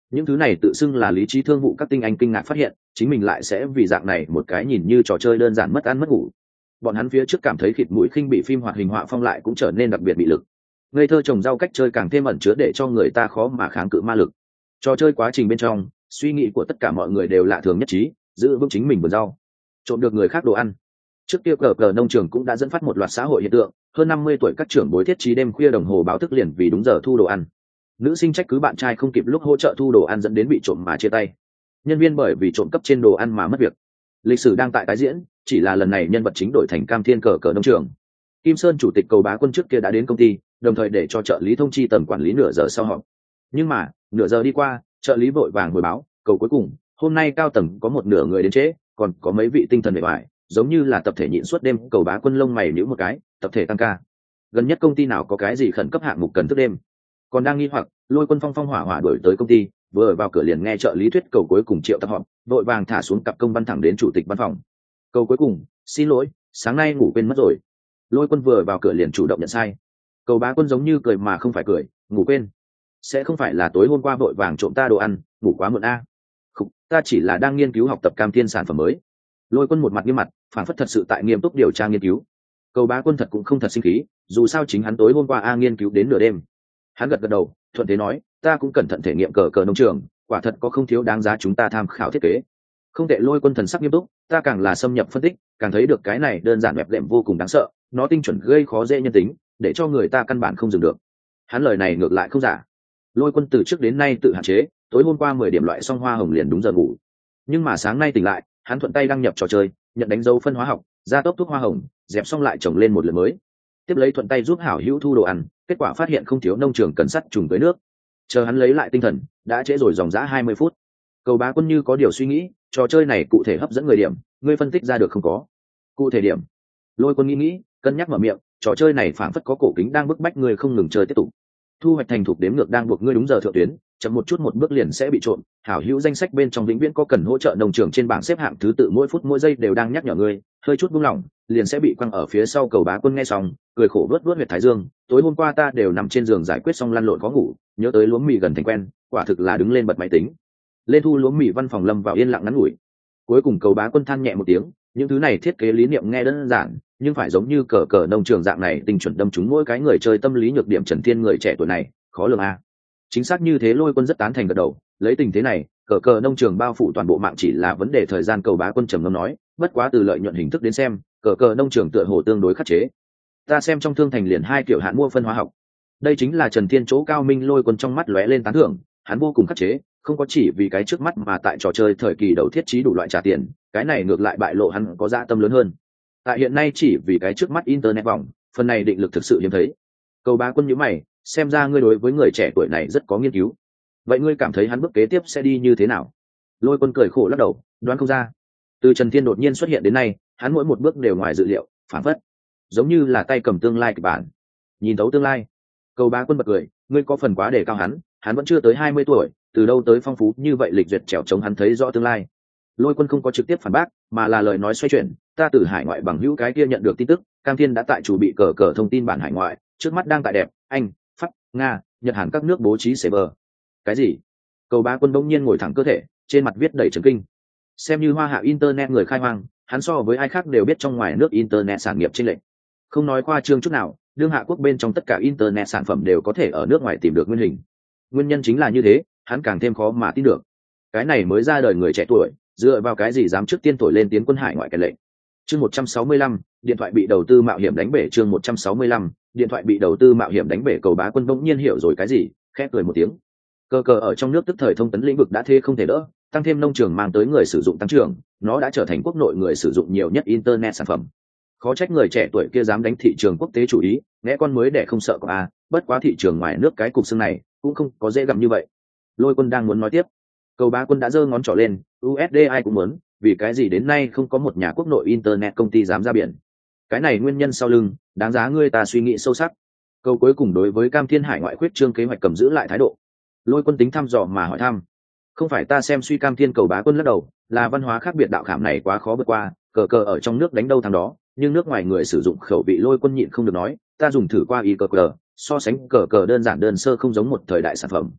A: Những thứ này tự xưng là lý trí thương vụ các tinh anh kinh ngạc phát hiện chính mình lại sẽ vì dạng này một cái nhìn như trò chơi đơn giản mất ăn mất ngủ. Bọn hắn phía trước cảm thấy khịt mũi khinh bị phim hoạt hình họa phong lại cũng trở nên đặc biệt bị lực. Ngây thơ trồng rau cách chơi càng thêm ẩn chứa để cho người ta khó mà kháng cự ma lực. Trò chơi quá trình bên trong, suy nghĩ của tất cả mọi người đều lạ thường nhất trí, giữ vững chính mình vườn rau, trộm được người khác đồ ăn. Trước kia cờ nông trường cũng đã dẫn phát một loạt xã hội hiện tượng, hơn 50 tuổi các trưởng bối thiết trí đêm khuya đồng hồ báo thức liền vì đúng giờ thu đồ ăn. Nữ sinh trách cứ bạn trai không kịp lúc hỗ trợ thu đồ ăn dẫn đến bị trộm mà chia tay. Nhân viên bởi vì trộm cắp trên đồ ăn mà mất việc. Lịch sử đang tại tái diễn, chỉ là lần này nhân vật chính đổi thành Cam Thiên cờ nông trường. Kim Sơn chủ tịch Cầu Bá Quân trước kia đã đến công ty, đồng thời để cho trợ lý thông chi tầng quản lý nửa giờ sau họp. Nhưng mà nửa giờ đi qua, trợ lý vội vàng hồi báo cầu cuối cùng hôm nay cao tầng có một nửa người đến trễ, còn có mấy vị tinh thần bề ngoài giống như là tập thể nhịn suốt đêm. Cầu Bá Quân lông mày nhíu một cái, tập thể tăng ca. Gần nhất công ty nào có cái gì khẩn cấp hạng mục cần thức đêm? Còn đang nghi hoặc, Lôi Quân phong phong hỏa hỏa đuổi tới công ty, vừa vào cửa liền nghe trợ lý thuyết cầu cuối cùng triệu tập họp, vội vàng thả xuống cặp công văn thẳng đến chủ tịch văn phòng. Cầu cuối cùng, xin lỗi, sáng nay ngủ quên mất rồi. Lôi Quân vừa vào cửa liền chủ động nhận sai. Cầu Bá Quân giống như cười mà không phải cười, ngủ quên? Sẽ không phải là tối hôm qua vội vàng trộm ta đồ ăn, ngủ quá muộn a? Không, ta chỉ là đang nghiên cứu học tập Cam Thiên sản phẩm mới. Lôi Quân một mặt nghiêm mặt, phản phất thật sự tại nghiêm túc điều tra nghiên cứu. Cầu Bá Quân thật cũng không thật sinh khí, dù sao chính hắn tối hôm qua nghiên cứu đến nửa đêm. Hắn gật đầu, thuận thế nói, ta cũng cẩn thận thể nghiệm cờ nông trường, quả thật có không thiếu đáng giá chúng ta tham khảo thiết kế. Không tệ. Lôi Quân thần sắc nghiêm túc, ta càng là xâm nhập phân tích, càng thấy được cái này đơn giản đẹp đệm vô cùng đáng sợ, nó tinh chuẩn gây khó dễ nhân tính, để cho người ta căn bản không dừng được. Hắn lời này ngược lại không giả. Lôi Quân từ trước đến nay tự hạn chế, tối hôm qua 10 điểm loại xong hoa hồng liền đúng giờ ngủ. Nhưng mà sáng nay tỉnh lại, hắn thuận tay đăng nhập trò chơi, nhận đánh dấu phân hóa học, gia tốc thuốc hoa hồng, dẹp xong lại trồng lên một lượt mới. Tiếp lấy thuận tay giúp hảo hữu thu đồ ăn, kết quả phát hiện không thiếu nông trường cần sắt trùng tới nước. Chờ hắn lấy lại tinh thần, đã trễ rồi dòng dã 20 phút. Cầu Bá Quân như có điều suy nghĩ, trò chơi này cụ thể hấp dẫn người điểm, ngươi phân tích ra được không có? Cụ thể điểm. Lôi Quân nghĩ, cân nhắc mở miệng, trò chơi này phảng phất có cổ kính đang bức bách ngươi không ngừng chơi tiếp tục. Thu hoạch thành thục đếm ngược đang buộc ngươi đúng giờ thượng tuyến, chậm một chút một bước liền sẽ bị trộm. Hảo hữu danh sách bên trong vĩnh viễn có cần hỗ trợ nông trường trên bảng xếp hạng thứ tự mỗi phút mỗi giây đều đang nhắc nhở ngươi, hơi chút buông lỏng liền sẽ bị quăng ở phía sau. Cầu Bá Quân nghe xong, cười khổ vớt huyệt thái dương, tối hôm qua ta đều nằm trên giường giải quyết xong lăn lộn khó ngủ, nhớ tới lúa mì gần thành quen, quả thực là đứng lên bật máy tính lên thu lúa mì. Văn phòng lâm vào yên lặng ngắn ngủi. Cuối cùng Cầu Bá Quân than nhẹ một tiếng, những thứ này thiết kế lý niệm nghe đơn giản, nhưng phải giống như cờ nông trường dạng này tinh chuẩn đâm trúng mỗi cái người chơi tâm lý nhược điểm. Trần Thiên người trẻ tuổi này khó lường a. Chính xác như thế. Lôi Quân rất tán thành gật đầu, lấy tình thế này cờ nông trường bao phủ toàn bộ mạng chỉ là vấn đề thời gian. Cầu Bá Quân trầm ngâm nói, bất quá từ lợi nhuận hình thức đến xem cờ nông trường tựa hồ tương đối khắc chế. Ta xem trong thương thành liền 2 kiểu hạn mua phân hóa học, đây chính là Trần Thiên chỗ cao minh. Lôi Quân trong mắt lóe lên tán thưởng, hắn vô cùng khắc chế, không có chỉ vì cái trước mắt mà tại trò chơi thời kỳ đầu thiết trí đủ loại trả tiền, cái này ngược lại bại lộ hắn có dạ tâm lớn hơn. Tại hiện nay chỉ vì cái trước mắt internet vòng, phần này định lực thực sự hiếm thấy. Cầu Bá Quân nhíu mày, xem ra ngươi đối với người trẻ tuổi này rất có nghiên cứu. Vậy ngươi cảm thấy hắn bước kế tiếp sẽ đi như thế nào? Lôi Quân cười khổ lắc đầu, đoán không ra. Từ Trần Thiên đột nhiên xuất hiện đến nay, hắn mỗi một bước đều ngoài dự liệu, phản phất giống như là tay cầm tương lai kịch bản, nhìn thấu tương lai. Cầu Bá Quân bật cười, ngươi có phần quá đề cao hắn vẫn chưa tới 20 tuổi, từ đâu tới phong phú như vậy lịch duyệt trèo chống hắn thấy rõ tương lai. Lôi Quân không có trực tiếp phản bác, mà là lời nói xoay chuyển, ta từ hải ngoại bằng hữu cái kia nhận được tin tức, Cam Thiên đã tại chủ bị cờ thông tin bản hải ngoại, trước mắt đang tại đẹp, Anh, Pháp, Nga, Nhật Hàn các nước bố trí server. Cái gì? Cầu Bá Quân bỗng nhiên ngồi thẳng cơ thể, trên mặt viết đầy chấn kinh. Xem như hoa hạ internet người khai hoang, hắn so với ai khác đều biết trong ngoài nước internet sản nghiệp chênh lệch. Không nói khoa trương chút nào, đương hạ quốc bên trong tất cả internet sản phẩm đều có thể ở nước ngoài tìm được nguyên hình. Nguyên nhân chính là như thế, hắn càng thêm khó mà tin được. Cái này mới ra đời người trẻ tuổi, dựa vào cái gì dám trước tiên thổi lên tiến quân hải ngoại cái lệnh. Chương 165, điện thoại bị đầu tư mạo hiểm đánh bể. Chương 165, điện thoại bị đầu tư mạo hiểm đánh bể. Cầu Bá Quân bỗng nhiên hiểu rồi cái gì, khẽ cười một tiếng. Cờ ở trong nước tức thời thông tấn lĩnh vực đã thế không thể đỡ, tăng thêm nông trường mang tới người sử dụng tăng trưởng, nó đã trở thành quốc nội người sử dụng nhiều nhất internet sản phẩm. Khó trách người trẻ tuổi kia dám đánh thị trường quốc tế chủ ý, nghe con mới để không sợ có bất quá thị trường ngoài nước cái cục xương này cũng không có dễ gặm như vậy. Lôi Quân đang muốn nói tiếp, Cầu Bá Quân đã giơ ngón trỏ lên, USD ai cũng muốn, vì cái gì đến nay không có một nhà quốc nội internet công ty dám ra biển. Cái này nguyên nhân sau lưng, đáng giá ngươi ta suy nghĩ sâu sắc. Câu cuối cùng đối với Cam Thiên hải ngoại khuyết trương kế hoạch cầm giữ lại thái độ. Lôi Quân tính thăm dò mà hỏi thăm. Không phải ta xem suy Cam Thiên. Cầu Bá Quân lắc đầu, là văn hóa khác biệt đạo khảm này quá khó vượt qua, cờ ở trong nước đánh đâu thằng đó, nhưng nước ngoài người sử dụng khẩu vị. Lôi Quân nhịn không được nói, ta dùng thử qua cờ, so sánh cờ đơn giản đơn sơ không giống một thời đại sản phẩm.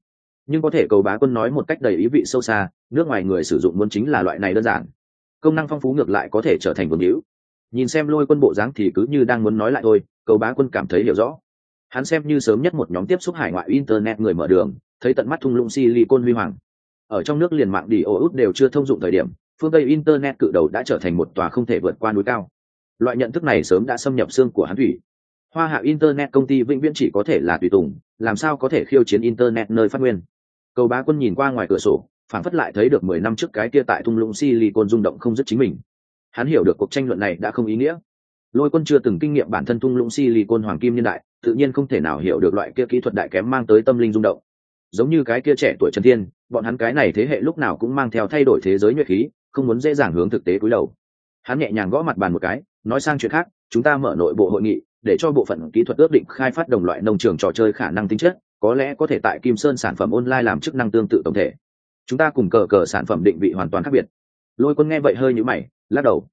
A: nhưng có thể cầu bá quân nói một cách đầy ý vị sâu xa, nước ngoài người sử dụng muốn chính là loại này đơn giản, công năng phong phú ngược lại có thể trở thành vương hữu. Nhìn xem Lôi Quân bộ dáng thì cứ như đang muốn nói lại thôi, cầu bá quân cảm thấy hiểu rõ. Hắn xem như sớm nhất một nhóm tiếp xúc hải ngoại internet người mở đường, thấy tận mắt thung lũng silicon huy hoàng. Ở trong nước liền mạng đi ô út đều chưa thông dụng thời điểm, phương Tây internet cự đầu đã trở thành một tòa không thể vượt qua núi cao. Loại nhận thức này sớm đã xâm nhập xương của hắn thủy. Hoa hạ internet công ty vĩnh viễn chỉ có thể là tùy tùng, làm sao có thể khiêu chiến internet nơi phát nguyên. Cầu bá quân nhìn qua ngoài cửa sổ, phảng phất lại thấy được 10 năm trước cái kia tại thung lũng silicon rung động không dứt chính mình. Hắn hiểu được cuộc tranh luận này đã không ý nghĩa. Lôi Quân chưa từng kinh nghiệm bản thân thung lũng silicon hoàng kim niên đại, tự nhiên không thể nào hiểu được loại kia kỹ thuật đại kém mang tới tâm linh rung động. Giống như cái kia trẻ tuổi Trần Thiên, bọn hắn cái này thế hệ lúc nào cũng mang theo thay đổi thế giới nhuệ khí, không muốn dễ dàng hướng thực tế cúi đầu. Hắn nhẹ nhàng gõ mặt bàn một cái, nói sang chuyện khác, chúng ta mở nội bộ hội nghị, để cho bộ phận kỹ thuật ước định khai phát đồng loại nông trường trò chơi khả năng tính chất, có lẽ có thể tại Kim Sơn sản phẩm online làm chức năng tương tự tổng thể. Chúng ta cùng cờ sản phẩm định vị hoàn toàn khác biệt. Lôi Quân nghe vậy hơi nhíu mày, lắc đầu.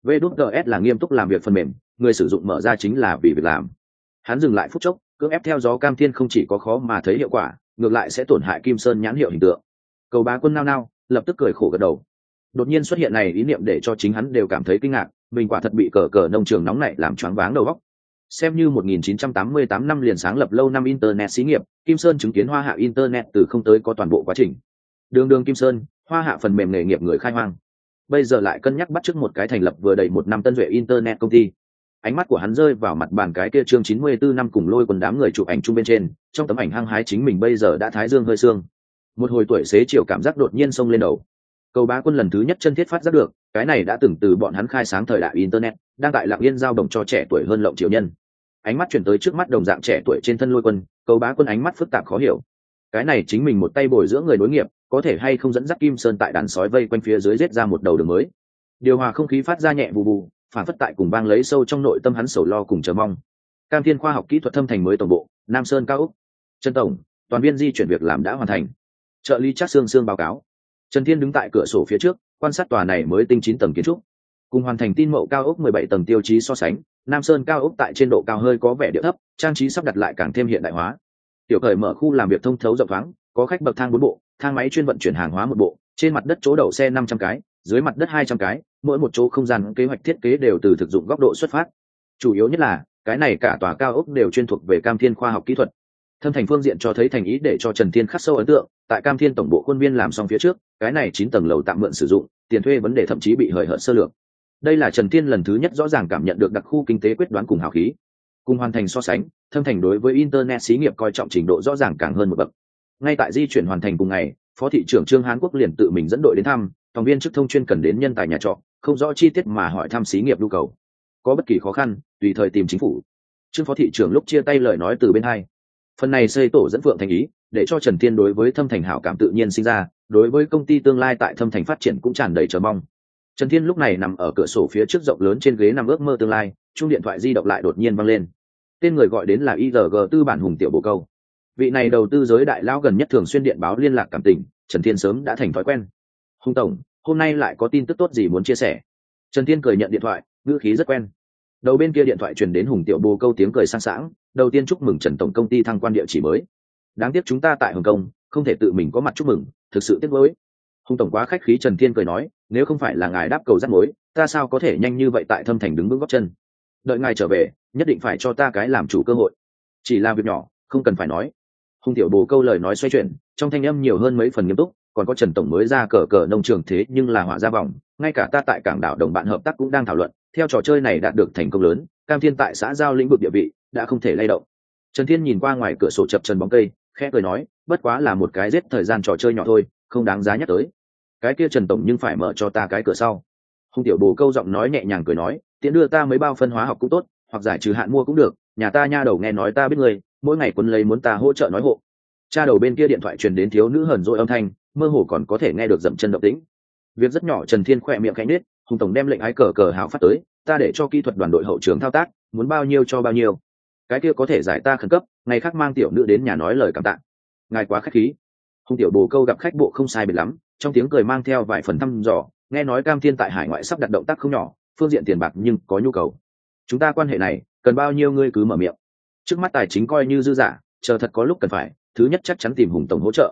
A: VWS là nghiêm túc làm việc phần mềm, người sử dụng mở ra chính là vì việc làm. Hắn dừng lại phút chốc, cưỡng ép theo gió Cam Thiên không chỉ có khó mà thấy hiệu quả, ngược lại sẽ tổn hại Kim Sơn nhãn hiệu hình tượng. Cầu bá quân nao, lập tức cười khổ gật đầu. Đột nhiên xuất hiện này ý niệm để cho chính hắn đều cảm thấy kinh ngạc, mình quả thật bị cờ nông trường nóng này làm choáng váng đầu óc. Xem như 1988 năm liền sáng lập lâu năm internet xí nghiệp, Kim Sơn chứng kiến Hoa Hạ internet từ không tới có toàn bộ quá trình. Đường Kim Sơn, Hoa Hạ phần mềm nghề nghiệp người khai hoang. Bây giờ lại cân nhắc bắt chước một cái thành lập vừa đầy 1 năm tân duệ internet công ty. Ánh mắt của hắn rơi vào mặt bàn cái kia chương 94 năm cùng Lôi Quân đám người chụp ảnh chung bên trên, trong tấm ảnh hăng hái chính mình bây giờ đã thái dương hơi sương. Một hồi tuổi xế chiều cảm giác đột nhiên xông lên đầu. Cầu bá quân lần thứ nhất chân thiết phát giác được, cái này đã từng từ bọn hắn khai sáng thời đại internet, đang tại lặng yên giao động cho trẻ tuổi hơn lộng triệu nhân. Ánh mắt chuyển tới trước mắt đồng dạng trẻ tuổi trên thân Lôi Quân, cầu bá quân ánh mắt phức tạp khó hiểu. Cái này chính mình một tay bồi dưỡng người nối nghiệp, có thể hay không dẫn dắt Kim Sơn tại đàn sói vây quanh phía dưới giết ra một đầu đường mới. Điều hòa không khí phát ra nhẹ bù bù, phản phất tại cùng vang lấy sâu trong nội tâm hắn sầu lo cùng chờ mong. Cam Thiên khoa học kỹ thuật thâm thành mới tổng bộ, Nam Sơn cao ốc. Trần tổng, toàn viên di chuyển việc làm đã hoàn thành. Trợ lý Trác Sương báo cáo. Trần Thiên đứng tại cửa sổ phía trước, quan sát tòa này mới tinh 9 tầng kiến trúc. Cùng hoàn thành tin mậu cao ốc 17 tầng tiêu chí so sánh, Nam Sơn cao ốc tại trên độ cao hơi có vẻ địa thấp, trang trí sắp đặt lại càng thêm hiện đại hóa. Tiểu Cởi mở khu làm việc thông thấu rộng thoáng, có khách bậc thang 4 bộ, thang máy chuyên vận chuyển hàng hóa 1 bộ, trên mặt đất chỗ đậu xe 500 cái, dưới mặt đất 200 cái, mỗi một chỗ không gian kế hoạch thiết kế đều từ thực dụng góc độ xuất phát. Chủ yếu nhất là, cái này cả tòa cao ốc đều chuyên thuộc về Cam Thiên khoa học kỹ thuật. Thâm thành phương diện cho thấy thành ý để cho Trần Thiên khắc sâu ấn tượng, tại Cam Thiên tổng bộ khuôn viên làm xong phía trước, cái này 9 tầng lầu tạm mượn sử dụng, tiền thuê vấn đề thậm chí bị hời hợt sơ lược. Đây là Trần Thiên lần thứ nhất rõ ràng cảm nhận được đặc khu kinh tế quyết đoán cùng hào khí. Cùng hoàn thành so sánh, Thâm thành đối với internet xí nghiệp coi trọng trình độ rõ ràng càng hơn một bậc. Ngay tại di chuyển hoàn thành cùng ngày, Phó thị trưởng Trương Hán Quốc liền tự mình dẫn đội đến thăm, phòng viên chức thông chuyên cần đến nhân tài nhà trọ, không rõ chi tiết mà hỏi thăm xí nghiệp nhu cầu. Có bất kỳ khó khăn, tùy thời tìm chính phủ. Trương Phó thị trưởng lúc chia tay lời nói từ bên hai. Phần này xây tổ dẫn phượng thành ý, để cho Trần Thiên đối với Thâm thành hảo cảm tự nhiên sinh ra, đối với công ty tương lai tại Thâm thành phát triển cũng tràn đầy chờ mong. Trần Thiên lúc này nằm ở cửa sổ phía trước rộng lớn trên ghế nằm ước mơ tương lai, chuông điện thoại di động lại đột nhiên vang lên. Tên người gọi đến là IRG tư bản Hùng Tiểu Bồ Câu. Vị này đầu tư giới đại lão gần nhất thường xuyên điện báo liên lạc cảm tình, Trần Thiên sớm đã thành thói quen. Hùng tổng, hôm nay lại có tin tức tốt gì muốn chia sẻ? Trần Thiên cười nhận điện thoại, ngữ khí rất quen. Đầu bên kia điện thoại truyền đến Hùng Tiểu Bồ Câu tiếng cười sang sảng, đầu tiên chúc mừng Trần tổng công ty thăng quan địa chỉ mới. Đáng tiếc chúng ta tại Hồng Kông, không thể tự mình có mặt chúc mừng, thực sự tiếc nuối. Hùng tổng quá khách khí, Trần Thiên cười nói, nếu không phải là ngài đáp cầu rắc mối, ta sao có thể nhanh như vậy tại Thâm thành đứng vững gót chân. Đợi ngài trở về, nhất định phải cho ta cái làm chủ cơ hội. Chỉ là việc nhỏ, không cần phải nói. Hùng Tiểu Bồ Câu lời nói xoay chuyển, trong thanh âm nhiều hơn mấy phần nghiêm túc, còn có Trần tổng mới ra cờ nông trường thế nhưng là họa ra vòng, ngay cả ta tại cảng đảo đồng bạn hợp tác cũng đang thảo luận, theo trò chơi này đạt được thành công lớn, Cam Thiên tại xã giao lĩnh vực địa vị đã không thể lay động. Trần Thiên nhìn qua ngoài cửa sổ chập chờn bóng cây, khẽ cười nói, bất quá là một cái giết thời gian trò chơi nhỏ thôi, không đáng giá nhắc tới. Cái kia Trần tổng nhưng phải mở cho ta cái cửa sau. Hùng Tiểu Bồ Câu giọng nói nhẹ nhàng cười nói, tiện đưa ta mấy bao phân hóa học cũng tốt, hoặc giải trừ hạn mua cũng được, nhà ta nha đầu nghe nói ta biết người, mỗi ngày quấn lấy muốn ta hỗ trợ nói hộ. Cha đầu bên kia điện thoại truyền đến thiếu nữ hờn dỗi âm thanh, mơ hồ còn có thể nghe được dậm chân động tĩnh. Việc rất nhỏ, Trần Thiên khỏe miệng khẽ nết. Hùng tổng đem lệnh ái cờ hào phát tới, ta để cho kỹ thuật đoàn đội hậu trường thao tác, muốn bao nhiêu cho bao nhiêu. Cái kia có thể giải ta khẩn cấp, ngày khác mang tiểu nữ đến nhà nói lời cảm tạ. Ngài quá khách khí. Hùng Tiểu Bồ Câu gặp khách bộ không sai biệt lắm, trong tiếng cười mang theo vài phần thăm dò, nghe nói Cam Thiên tại hải ngoại sắp đặt động tác không nhỏ, phương diện tiền bạc nhưng có nhu cầu. Chúng ta quan hệ này, cần bao nhiêu ngươi cứ mở miệng. Trước mắt tài chính coi như dư giả, chờ thật có lúc cần phải, thứ nhất chắc chắn tìm Hùng tổng hỗ trợ.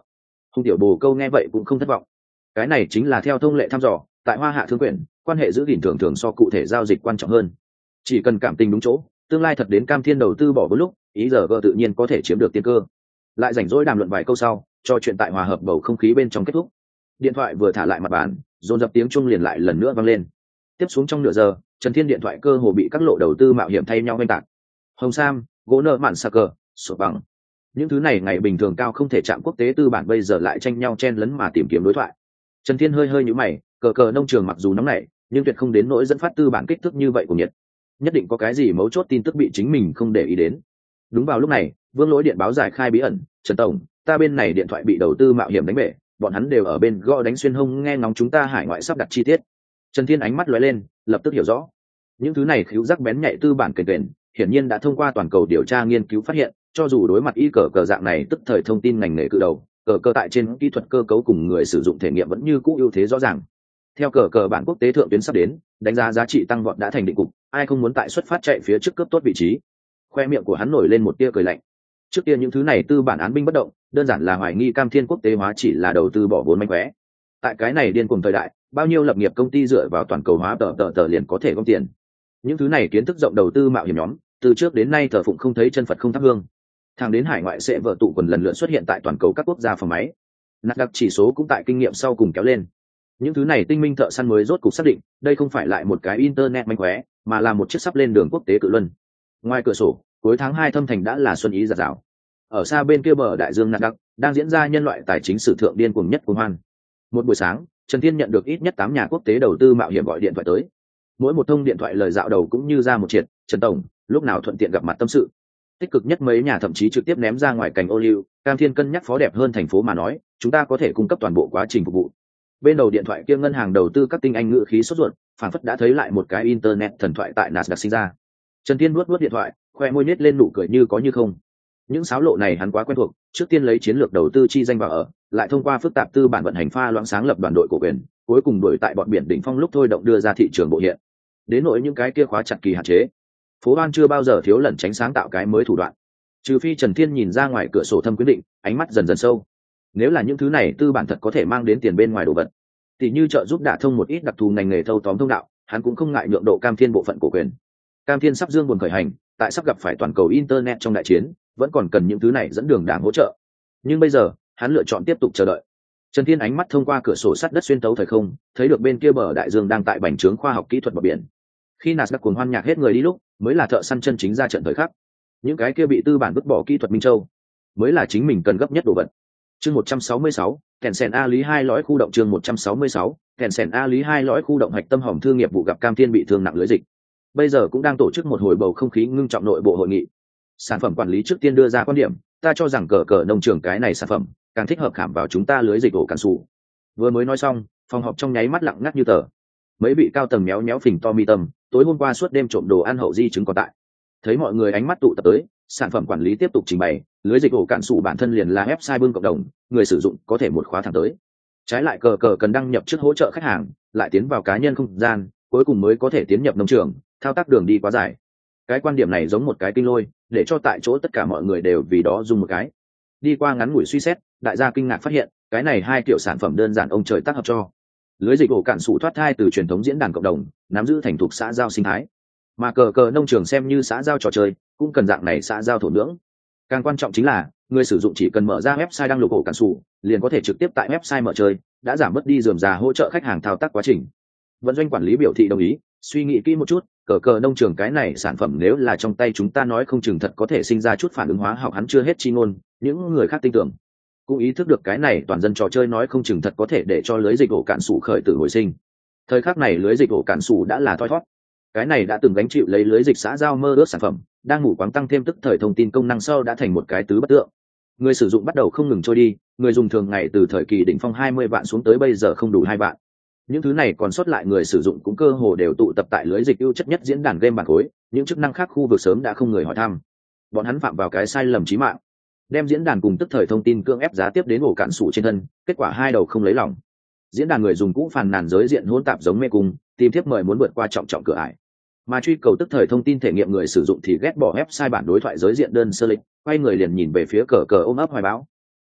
A: Hùng tiểu bồ câu nghe vậy cũng không thất vọng. Cái này chính là theo thông lệ thăm dò, tại Hoa Hạ thương quyển, quan hệ giữ gìn thường thường so cụ thể giao dịch quan trọng hơn. Chỉ cần cảm tình đúng chỗ, tương lai thật đến Cam Thiên đầu tư bỏ vốn lúc, ý giờ vợ tự nhiên có thể chiếm được tiên cơ. Lại rảnh rỗi đàm luận vài câu sau, cho chuyện tại hòa hợp bầu không khí bên trong kết thúc. Điện thoại vừa thả lại mặt bàn, dồn dập tiếng chuông liền lại lần nữa vang lên. Tiếp xuống trong nửa giờ, Trần Thiên điện thoại cơ hồ bị các lộ đầu tư mạo hiểm thay nhau oanh tạc. Hồng Sam, gỗ nợ mạn sạc cờ, sổ bằng, những thứ này ngày bình thường cao không thể chạm quốc tế tư bản bây giờ lại tranh nhau chen lấn mà tìm kiếm đối thoại. Trần Thiên hơi nhíu mày, cờ nông trường mặc dù nóng nảy, nhưng tuyệt không đến nỗi dẫn phát tư bản kích thước như vậy của nhiệt. Nhất định có cái gì mấu chốt tin tức bị chính mình không để ý đến. Đúng vào lúc này, Vương Lỗi điện báo giải khai bí ẩn, "Trần tổng, ta bên này điện thoại bị đầu tư mạo hiểm đánh bể, bọn hắn đều ở bên gõ đánh xuyên hông nghe ngóng chúng ta hải ngoại sắp đặt chi tiết." Trần Thiên ánh mắt lóe lên, lập tức hiểu rõ. Những thứ này khíu giác bén nhạy tư bản kền kền, hiển nhiên đã thông qua toàn cầu điều tra nghiên cứu phát hiện, cho dù đối mặt cờ dạng này tức thời thông tin ngành nghề cự đầu, cờ tại trên kỹ thuật cơ cấu cùng người sử dụng thể nghiệm vẫn như cũ ưu thế rõ ràng. Theo cờ bản quốc tế thượng tuyến sắp đến, đánh giá giá trị tăng vọt đã thành định cục, ai không muốn tại xuất phát chạy phía trước cướp tốt vị trí. Khoe miệng của hắn nổi lên một tia cười lạnh. Trước kia những thứ này tư bản án binh bất động, đơn giản là hoài nghi Cam Thiên quốc tế hóa chỉ là đầu tư bỏ vốn mánh khóe. Tại cái này điên cuồng thời đại, bao nhiêu lập nghiệp công ty dựa vào toàn cầu hóa tờ liền có thể gom tiền. Những thứ này kiến thức rộng đầu tư mạo hiểm nhóm, từ trước đến nay thờ phụng không thấy chân Phật không thắp hương. Thẳng đến hải ngoại sẽ vợ tụ quần lần lượt xuất hiện tại toàn cầu các quốc gia phòng máy, Nasdaq chỉ số cũng tại kinh nghiệm sau cùng kéo lên. Những thứ này tinh minh thợ săn mới rốt cục xác định, đây không phải lại một cái internet mánh khóe, mà là một chiếc sắp lên đường quốc tế cự luân. Ngoài cửa sổ, cuối tháng 2 thâm thành đã là xuân ý rạng rào. Ở xa bên kia bờ đại dương Nasdaq đang diễn ra nhân loại tài chính sử thượng điên cuồng nhất cuồng hoan. Một buổi sáng, Trần Thiên nhận được ít nhất 8 nhà quốc tế đầu tư mạo hiểm gọi điện thoại tới. Mỗi một thông điện thoại lời dạo đầu cũng như ra một triệt, "Trần tổng, lúc nào thuận tiện gặp mặt tâm sự." Tích cực nhất mấy nhà thậm chí trực tiếp ném ra ngoài cành ô liu, Cam Thiên cân nhắc phó đẹp hơn thành phố mà nói, "Chúng ta có thể cung cấp toàn bộ quá trình phục vụ." Bên đầu điện thoại kia ngân hàng đầu tư các tinh anh ngữ khí sốt ruột, phảng phất đã thấy lại một cái internet thần thoại tại Nasdaq sinh ra. Trần Thiên nuốt điện thoại, khoe môi nhếch lên nụ cười như có như không. Những xáo lộ này hắn quá quen thuộc, trước tiên lấy chiến lược đầu tư chi danh vào ở, lại thông qua phức tạp tư bản vận hành pha loãng sáng lập đoàn đội cổ quyền, cuối cùng đuổi tại bọn biển đỉnh phong lúc thôi động đưa ra thị trường bộ hiện. Đến nỗi những cái kia khóa chặt kỳ hạn chế, phố Hoan chưa bao giờ thiếu lẩn tránh sáng tạo cái mới thủ đoạn. Trừ phi Trần Thiên nhìn ra ngoài cửa sổ thâm quyết định, ánh mắt dần dần sâu. Nếu là những thứ này tư bản thật có thể mang đến tiền bên ngoài đồ vật, thì như trợ giúp đả thông một ít đặc thù ngành nghề thâu tóm thông đạo, hắn cũng không ngại nhượng độ Cam Thiên bộ phận cổ quyền. Cam Thiên sắp dương buồn khởi hành, tại sắp gặp phải toàn cầu internet trong đại chiến, vẫn còn cần những thứ này dẫn đường đảng hỗ trợ. Nhưng bây giờ, hắn lựa chọn tiếp tục chờ đợi. Trần Thiên ánh mắt thông qua cửa sổ sắt đất xuyên tấu thời không, thấy được bên kia bờ đại dương đang tại bành trướng khoa học kỹ thuật bờ biển. Khi Nasdaq cuồng hoan nhạc hết người đi lúc, mới là thợ săn chân chính ra trận thời khắc. Những cái kia bị tư bản vứt bỏ kỹ thuật Minh Châu, mới là chính mình cần gấp nhất đồ vật. Chương 166, Tencent A Lý 2 lõi khu động. Chương 166, Tencent A Lý 2 lõi khu động hạch tâm hỏng thương nghiệp vụ gặp Cam Thiên bị thương nặng lưới dịch. Bây giờ cũng đang tổ chức một hồi bầu không khí ngưng trọng nội bộ hội nghị. Sản phẩm quản lý trước tiên đưa ra quan điểm, ta cho rằng cờ nông trường cái này sản phẩm càng thích hợp khảm vào chúng ta lưới dịch ổ cản sủ. Vừa mới nói xong, phòng họp trong nháy mắt lặng ngắt như tờ. Mấy vị cao tầng méo méo phình to mi tâm, tối hôm qua suốt đêm trộm đồ ăn hậu di chứng còn tại. Thấy mọi người ánh mắt tụ tập tới, sản phẩm quản lý tiếp tục trình bày, lưới dịch ổ cản sủ bản thân liền là website bưng cộng đồng, người sử dụng có thể một khóa thẳng tới. Trái lại cờ cần đăng nhập trước hỗ trợ khách hàng, lại tiến vào cá nhân không gian, cuối cùng mới có thể tiến nhập nông trường, thao tác đường đi quá dài. Cái quan điểm này giống một cái kinh lôi, để cho tại chỗ tất cả mọi người đều vì đó dùng một cái. Đi qua ngắn ngủi suy xét, đại gia kinh ngạc phát hiện, cái này hai kiểu sản phẩm đơn giản ông trời tác hợp cho. Lưới dịch ổ cản sủ thoát thai từ truyền thống diễn đàn cộng đồng, nắm giữ thành thục xã giao sinh thái. Mà cờ nông trường xem như xã giao trò chơi, cũng cần dạng này xã giao thổ nhưỡng. Càng quan trọng chính là, người sử dụng chỉ cần mở ra website đăng lục ổ cản sủ, liền có thể trực tiếp tại website mở chơi, đã giảm bớt đi rườm rà hỗ trợ khách hàng thao tác quá trình. Vận doanh quản lý biểu thị đồng ý, suy nghĩ kỹ một chút, cờ nông trường cái này sản phẩm nếu là trong tay chúng ta nói không chừng thật có thể sinh ra chút phản ứng hóa học hắn chưa hết chi ngôn, những người khác tin tưởng cũng ý thức được cái này toàn dân trò chơi nói không chừng thật có thể để cho lưới dịch ổ cản sủ khởi tử hồi sinh. Thời khắc này lưới dịch ổ cản sủ đã là thoi thoát, cái này đã từng gánh chịu lấy lưới dịch xã giao mơ ước sản phẩm, đang ngủ quáng tăng thêm tức thời thông tin công năng sau đã thành một cái tứ bất tượng. Người sử dụng bắt đầu không ngừng trôi đi, người dùng thường ngày từ thời kỳ đỉnh phong 20 vạn xuống tới bây giờ không đủ 2 vạn. Những thứ này còn sót lại người sử dụng cũng cơ hồ đều tụ tập tại lưới dịch ưu chất nhất diễn đàn game bản khối, những chức năng khác khu vực sớm đã không người hỏi thăm. Bọn hắn phạm vào cái sai lầm chí mạng, đem diễn đàn cùng tức thời thông tin cưỡng ép giá tiếp đến ổ cản sủ trên thân, kết quả hai đầu không lấy lòng. Diễn đàn người dùng cũ phàn nàn giới diện hỗn tạp giống mê cung, tìm tiếp mời muốn vượt qua trọng cửa ải. Mà truy cầu tức thời thông tin thể nghiệm người sử dụng thì ghét bỏ website bản đối thoại giới diện đơn sơ lịch, quay người liền nhìn về phía cờ ôm ấp hoài bão.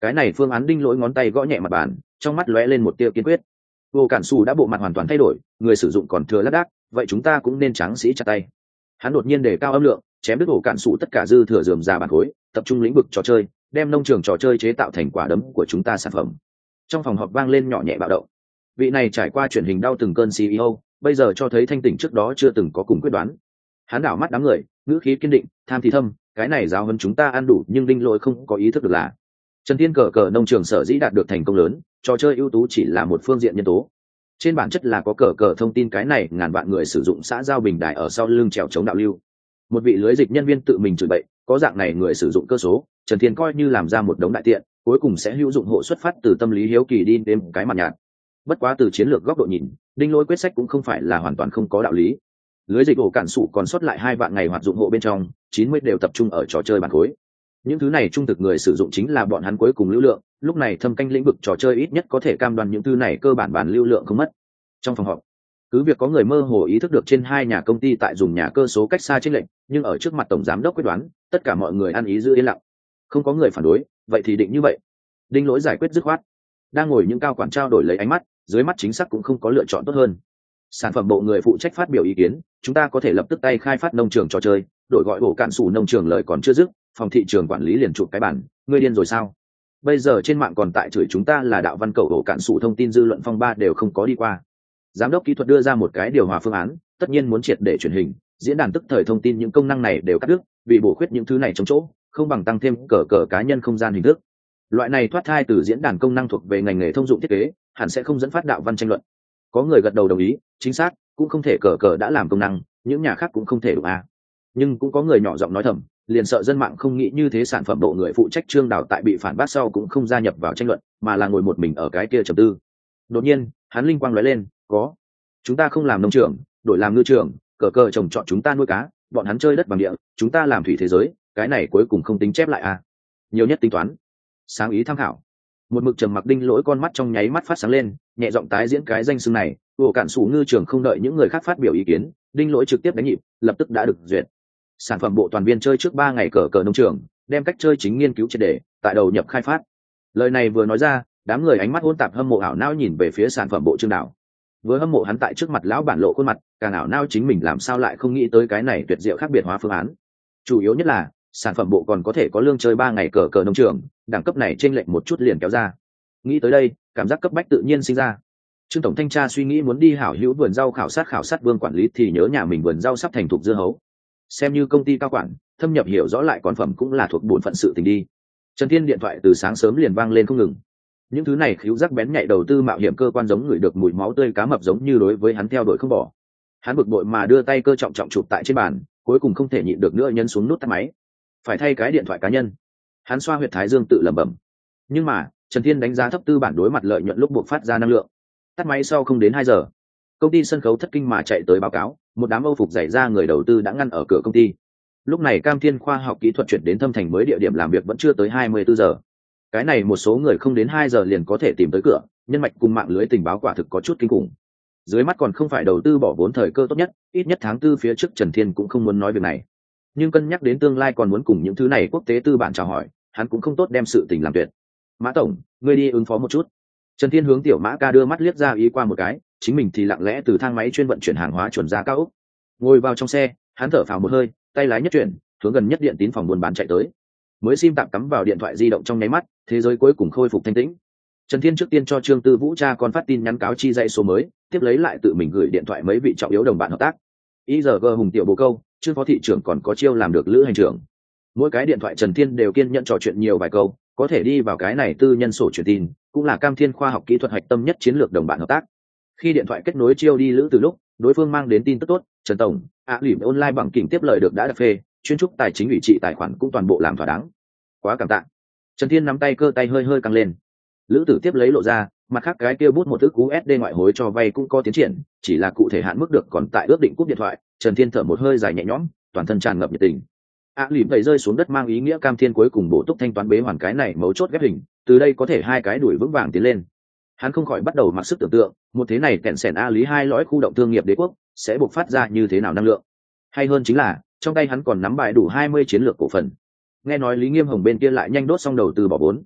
A: Cái này phương án Đinh Lỗi ngón tay gõ nhẹ mặt bàn, trong mắt lóe lên một tia kiên quyết. Vô Cản Sủ đã bộ mặt hoàn toàn thay đổi, người sử dụng còn thừa lác đác, vậy chúng ta cũng nên tráng sĩ chặt tay. Hắn đột nhiên đề cao âm lượng, chém đứt Vô Cản Sủ tất cả dư thừa rườm rà bản khối, tập trung lĩnh vực trò chơi, đem nông trường trò chơi chế tạo thành quả đấm của chúng ta sản phẩm. Trong phòng họp vang lên nhỏ nhẹ bạo động. Vị này trải qua truyền hình đau từng cơn CEO, bây giờ cho thấy thanh tỉnh trước đó chưa từng có cùng quyết đoán. Hắn đảo mắt đám người, ngữ khí kiên định, tham thì thâm, cái này giáo hơn chúng ta ăn đủ, nhưng Đinh Lỗi không có ý thức được là Trần Thiên cờ nông trường sở dĩ đạt được thành công lớn, trò chơi ưu tú chỉ là một phương diện nhân tố. Trên bản chất là có cờ thông tin cái này ngàn vạn người sử dụng xã giao bình đại ở sau lưng trèo chống đạo lưu. Một vị lưới dịch nhân viên tự mình chửi bậy, có dạng này người sử dụng cơ số, Trần Thiên coi như làm ra một đống đại tiện, cuối cùng sẽ hữu dụng hộ xuất phát từ tâm lý hiếu kỳ đi đến cái mặt nhạt. Bất quá từ chiến lược góc độ nhìn, Đinh Lỗi quyết sách cũng không phải là hoàn toàn không có đạo lý. Lưới dịch ổ cản sụ còn sót lại 2 vạn ngày hoạt dụng hộ bên trong, 90 đều tập trung ở trò chơi bản khối. Những thứ này trung thực người sử dụng chính là bọn hắn cuối cùng lưu lượng, lúc này thâm canh lĩnh vực trò chơi ít nhất có thể cam đoan những thứ này cơ bản bản lưu lượng không mất. Trong phòng họp, cứ việc có người mơ hồ ý thức được trên 2 nhà công ty tại dùng nhà cơ số cách xa chênh lệch, nhưng ở trước mặt tổng giám đốc quyết đoán, tất cả mọi người ăn ý giữ yên lặng. Không có người phản đối, vậy thì định như vậy. Đinh Lỗi giải quyết dứt khoát. Đang ngồi những cao quản trao đổi lấy ánh mắt, dưới mắt chính xác cũng không có lựa chọn tốt hơn. Sản phẩm bộ người phụ trách phát biểu ý kiến, chúng ta có thể lập tức tay khai phát nông trường trò chơi, đổi gọi bộ cạn sủ nông trường lời còn chưa dứt, phòng thị trường quản lý liền chụp cái bản, ngươi điên rồi sao? Bây giờ trên mạng còn tại chửi chúng ta là đạo văn cầu bộ cạn sủ, thông tin dư luận phong ba đều không có đi qua. Giám đốc kỹ thuật đưa ra một cái điều hòa phương án, tất nhiên muốn triệt để truyền hình, diễn đàn tức thời thông tin những công năng này đều cắt đứt, vì bổ khuyết những thứ này trong chỗ, không bằng tăng thêm cờ cá nhân không gian hình thức. Loại này thoát thai từ diễn đàn công năng thuộc về ngành nghề thông dụng thiết kế, hẳn sẽ không dẫn phát đạo văn tranh luận. Có người gật đầu đồng ý, chính xác, cũng không thể cờ đã làm công năng, những nhà khác cũng không thể đủ a. Nhưng cũng có người nhỏ giọng nói thầm, liền sợ dân mạng không nghĩ như thế, sản phẩm bộ người phụ trách Trương Đào tại bị phản bác sau cũng không gia nhập vào tranh luận, mà là ngồi một mình ở cái kia trầm tư. Đột nhiên, hắn linh quang lóe lên, có. Chúng ta không làm nông trường, đổi làm ngư trường, cờ trồng trọt chúng ta nuôi cá, bọn hắn chơi đất bằng địa, chúng ta làm thủy thế giới, cái này cuối cùng không tính chép lại a. Nhiều nhất tính toán. Sáng ý tham khảo. Một mực trầm mặc Đinh Lỗi con mắt trong nháy mắt phát sáng lên, nhẹ giọng tái diễn cái danh xưng này. Ổ cạn sủ ngư trường không đợi những người khác phát biểu ý kiến, Đinh Lỗi trực tiếp đánh nhịp, lập tức đã được duyệt. Sản phẩm bộ toàn viên chơi trước 3 ngày cờ nông trường, đem cách chơi chính nghiên cứu triệt để, tại đầu nhập khai phát. Lời này vừa nói ra, đám người ánh mắt hỗn tạp hâm mộ ảo não nhìn về phía sản phẩm bộ Trương Đào. Vừa hâm mộ hắn tại trước mặt lão bản lộ khuôn mặt, càng ảo não chính mình làm sao lại không nghĩ tới cái này tuyệt diệu khác biệt hóa phương án. Chủ yếu nhất là sản phẩm bộ còn có thể có lương chơi 3 ngày cờ nông trường, đẳng cấp này chênh lệch một chút liền kéo ra. Nghĩ tới đây, cảm giác cấp bách tự nhiên sinh ra. Trương tổng thanh tra suy nghĩ muốn đi hảo hữu vườn rau khảo sát Vương quản lý thì nhớ nhà mình vườn rau sắp thành thục dưa hấu. Xem như công ty cao quản, thâm nhập hiểu rõ lại con phẩm cũng là thuộc bổn phận sự tình đi. Trần Thiên điện thoại từ sáng sớm liền vang lên không ngừng. Những thứ này khíu giác bén nhạy đầu tư mạo hiểm cơ quan giống người được mùi máu tươi cá mập giống như đối với hắn theo đuổi không bỏ. Hắn bực bội mà đưa tay cơ trọng chụp tại trên bàn, cuối cùng không thể nhịn được nữa nhấn xuống nút tắt máy. Phải thay cái điện thoại cá nhân. Hắn xoa huyệt thái dương tự lẩm bẩm. Nhưng mà Trần Thiên đánh giá thấp tư bản đối mặt lợi nhuận lúc buộc phát ra năng lượng. Tắt máy sau không đến 2 giờ, công ty sân khấu thất kinh mà chạy tới báo cáo, một đám âu phục dày ra người đầu tư đã ngăn ở cửa công ty. Lúc này Cam Thiên khoa học kỹ thuật chuyển đến Thâm Thành mới địa điểm làm việc vẫn chưa tới 24 giờ. Cái này một số người không đến 2 giờ liền có thể tìm tới cửa, nhân mạch cùng mạng lưới tình báo quả thực có chút kinh khủng. Dưới mắt còn không phải đầu tư bỏ vốn thời cơ tốt nhất, ít nhất tháng 4 phía trước Trần Thiên cũng không muốn nói việc này. Nhưng cân nhắc đến tương lai còn muốn cùng những thứ này quốc tế tư bản chào hỏi, hắn cũng không tốt đem sự tình làm tuyệt. Mã tổng, ngươi đi ứng phó một chút. Trần Thiên hướng Tiểu Mã ca đưa mắt liếc ra ý qua một cái, chính mình thì lặng lẽ từ thang máy chuyên vận chuyển hàng hóa chuẩn ra cao ốc. Ngồi vào trong xe, hắn thở phào một hơi, tay lái nhất chuyển, hướng gần nhất điện tín phòng buôn bán chạy tới. Mới sim tạm cắm vào điện thoại di động trong nháy mắt, thế giới cuối cùng khôi phục thanh tĩnh. Trần Thiên trước tiên cho Trương Tư Vũ cha con phát tin nhắn cáo chi dãy số mới, tiếp lấy lại tự mình gửi điện thoại mấy vị trọng yếu đồng bạn hợp tác. IGG Hùng Tiểu Bồ Câu, Trương phó thị trưởng còn có chiêu làm được lữ hành trưởng. Mỗi cái điện thoại Trần Thiên đều kiên nhẫn trò chuyện nhiều vài câu, có thể đi vào cái này tư nhân sổ truyền tin, cũng là Cam Thiên khoa học kỹ thuật hạch tâm nhất chiến lược đồng bạn hợp tác. Khi điện thoại kết nối chiêu đi lữ từ lúc, đối phương mang đến tin tức tốt, Trần tổng, lỉm online bằng kỉnh tiếp lời được đã đặt phê, chuyên trúc tài chính ủy trị tài khoản cũng toàn bộ làm thỏa đáng. Quá cảm tạ. Trần Thiên nắm tay cơ tay hơi hơi căng lên. Lữ tử tiếp lấy lộ ra, mặt khác cái kia bút một ức USD ngoại hối cho vay cũng có tiến triển, chỉ là cụ thể hạn mức được còn tại ước định cúp điện thoại. Trần Thiên thở một hơi dài nhẹ nhõm, toàn thân tràn ngập nhiệt tình. Lỉm vậy rơi xuống đất mang ý nghĩa Cam Thiên cuối cùng bổ túc thanh toán bế hoàn cái này mấu chốt ghép hình, từ đây có thể 2 cái đuổi vững vàng tiến lên. Hắn không khỏi bắt đầu mặc sức tưởng tượng, một thế này kẹn sẻn lý 2 lõi khu động thương nghiệp đế quốc sẽ bộc phát ra như thế nào năng lượng. Hay hơn chính là trong tay hắn còn nắm bài đủ 20 chiến lược cổ phần. Nghe nói Lý Nghiêm Hồng bên kia lại nhanh đốt xong đầu tư bỏ vốn.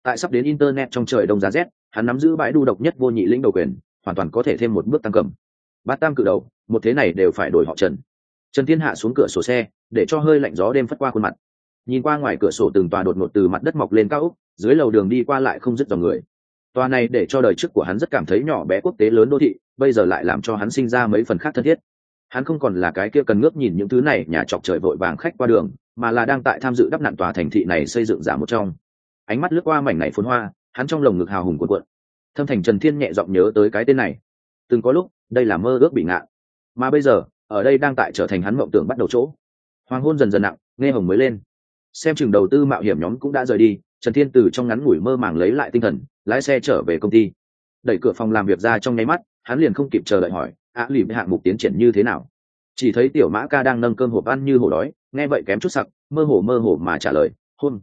A: Tại sắp đến internet trong trời đông giá rét, hắn nắm giữ bãi đu độc nhất vô nhị lĩnh đầu quyền, hoàn toàn có thể thêm một bước tăng cầm. Bát tam cự đầu, một thế này đều phải đổi họ Trần. Trần Thiên hạ xuống cửa sổ xe, để cho hơi lạnh gió đêm phất qua khuôn mặt. Nhìn qua ngoài cửa sổ từng tòa đột ngột từ mặt đất mọc lên cao ốc, dưới lầu đường đi qua lại không dứt dòng người. Tòa này để cho đời trước của hắn rất cảm thấy nhỏ bé quốc tế lớn đô thị, bây giờ lại làm cho hắn sinh ra mấy phần khác thân thiết. Hắn không còn là cái kia cần ngước nhìn những thứ này nhà chọc trời vội vàng khách qua đường, mà là đang tại tham dự đắp nặn tòa thành thị này xây dựng giả một trong. Ánh mắt lướt qua mảnh này phồn hoa, hắn trong lồng ngực hào hùng cuộn cuộn. Thâm Thành Trần Thiên nhẹ giọng nhớ tới cái tên này. Từng có lúc, đây là mơ ước bị ngạn, mà bây giờ, ở đây đang tại trở thành hắn mộng tưởng bắt đầu chỗ. Hoàng hôn dần dần nặng, nghe hồng mới lên. Xem chừng đầu tư mạo hiểm nhóm cũng đã rời đi, Trần Thiên từ trong ngắn ngủi mơ màng lấy lại tinh thần, lái xe trở về công ty. Đẩy cửa phòng làm việc ra trong nháy mắt, hắn liền không kịp chờ đợi hỏi, lìm hạng mục tiến triển như thế nào? Chỉ thấy Tiểu Mã Ca đang nâng cơm hộp ăn như hổ đói, nghe vậy kém chút sặc, mơ hồ mà trả lời,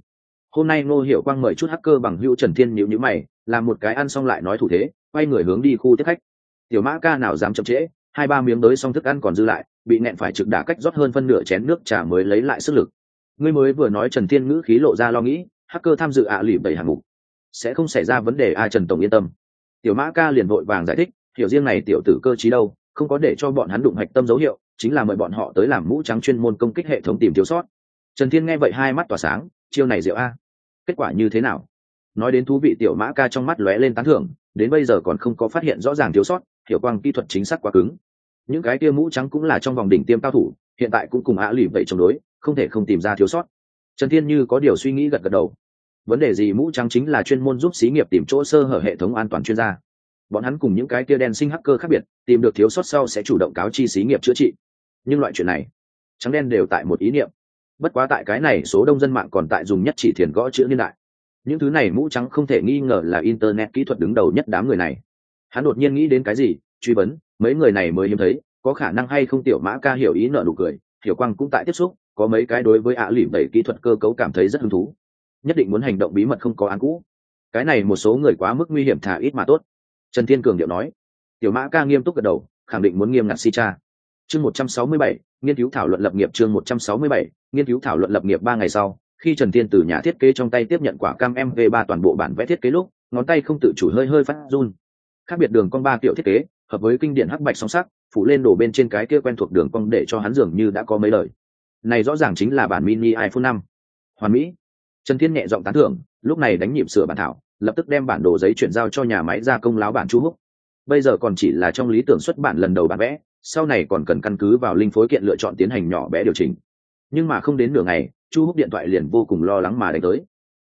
A: hôm nay Ngô Hiểu Quang mời chút hacker bằng hữu. Trần Thiên nhíu mày, làm một cái ăn xong lại nói thủ thế, quay người hướng đi khu tiếp khách. Tiểu Mã Ca nào dám chậm trễ, 2-3 miếng tới xong thức ăn còn dư lại, bị nẹn phải trực đả cách rót hơn phân nửa chén nước trà mới lấy lại sức lực. Ngươi mới vừa nói, Trần Thiên ngữ khí lộ ra lo nghĩ, hacker tham dự lìm 7 hạng mục, sẽ không xảy ra vấn đề. Trần tổng yên tâm. Tiểu Mã Ca liền vội vàng giải thích, hiểu riêng này tiểu tử cơ trí đâu, không có để cho bọn hắn đụng hạch tâm dấu hiệu, chính là mời bọn họ tới làm mũ trắng chuyên môn công kích hệ thống tìm thiếu sót. Trần Thiên nghe vậy hai mắt tỏa sáng, chiêu này diệu a. Kết quả như thế nào? Nói đến thú vị, Tiểu Mã Ca trong mắt lóe lên tán thưởng, đến bây giờ còn không có phát hiện rõ ràng thiếu sót, Hiểu Quang kỹ thuật chính xác quá cứng. Những cái kia mũ trắng cũng là trong vòng đỉnh tiêm cao thủ, hiện tại cũng cùng lìm vậy chống đối, không thể không tìm ra thiếu sót. Trần Thiên như có điều suy nghĩ gật gật đầu. Vấn đề gì? Mũ trắng chính là chuyên môn giúp xí nghiệp tìm chỗ sơ hở hệ thống an toàn chuyên gia. Bọn hắn cùng những cái kia đen sinh hacker khác biệt, tìm được thiếu sót sau sẽ chủ động cáo chi xí nghiệp chữa trị. Nhưng loại chuyện này, trắng đen đều tại một ý niệm. Bất quá tại cái này số đông dân mạng còn tại dùng nhất chỉ thiền gõ chữ niên đại. Những thứ này mũ trắng không thể nghi ngờ là internet kỹ thuật đứng đầu nhất đám người này. Hắn đột nhiên nghĩ đến cái gì, truy vấn, mấy người này mới hiếm thấy, có khả năng hay không? Tiểu Mã Ca hiểu ý nở nụ cười, Hiểu Quang cũng tại tiếp xúc, có mấy cái đối với lìm 7 kỹ thuật cơ cấu cảm thấy rất hứng thú, nhất định muốn hành động bí mật, không có án cũ. Cái này một số người quá mức nguy hiểm, thả ít mà tốt. Trần Thiên cường điệu nói. Tiểu Mã Ca nghiêm túc gật đầu, khẳng định muốn nghiêm ngặt si tra. Chương 167, nghiên cứu thảo luận lập nghiệp. Chương 167, nghiên cứu thảo luận lập nghiệp. 3 ngày sau, khi Trần Thiên từ nhà thiết kế trong tay tiếp nhận quả cam MV3 toàn bộ bản vẽ thiết kế lúc, ngón tay không tự chủ hơi phát run. Khác biệt đường cong 3 kiểu thiết kế, hợp với kinh điển hắc bạch song sắc, phủ lên đổ bên trên cái kia quen thuộc đường cong, để cho hắn dường như đã có mấy lời. Này rõ ràng chính là bản mini iPhone 5. Hoàn mỹ. Trần Thiên nhẹ giọng tán thưởng, lúc này đánh nhịp sửa bản thảo, lập tức đem bản đồ giấy chuyển giao cho nhà máy gia công láo bản Chu Húc. Bây giờ còn chỉ là trong lý tưởng xuất bản lần đầu bản vẽ, sau này còn cần căn cứ vào linh phối kiện lựa chọn tiến hành nhỏ bé điều chỉnh. Nhưng mà không đến nửa ngày, Chu Húc điện thoại liền vô cùng lo lắng mà đánh tới.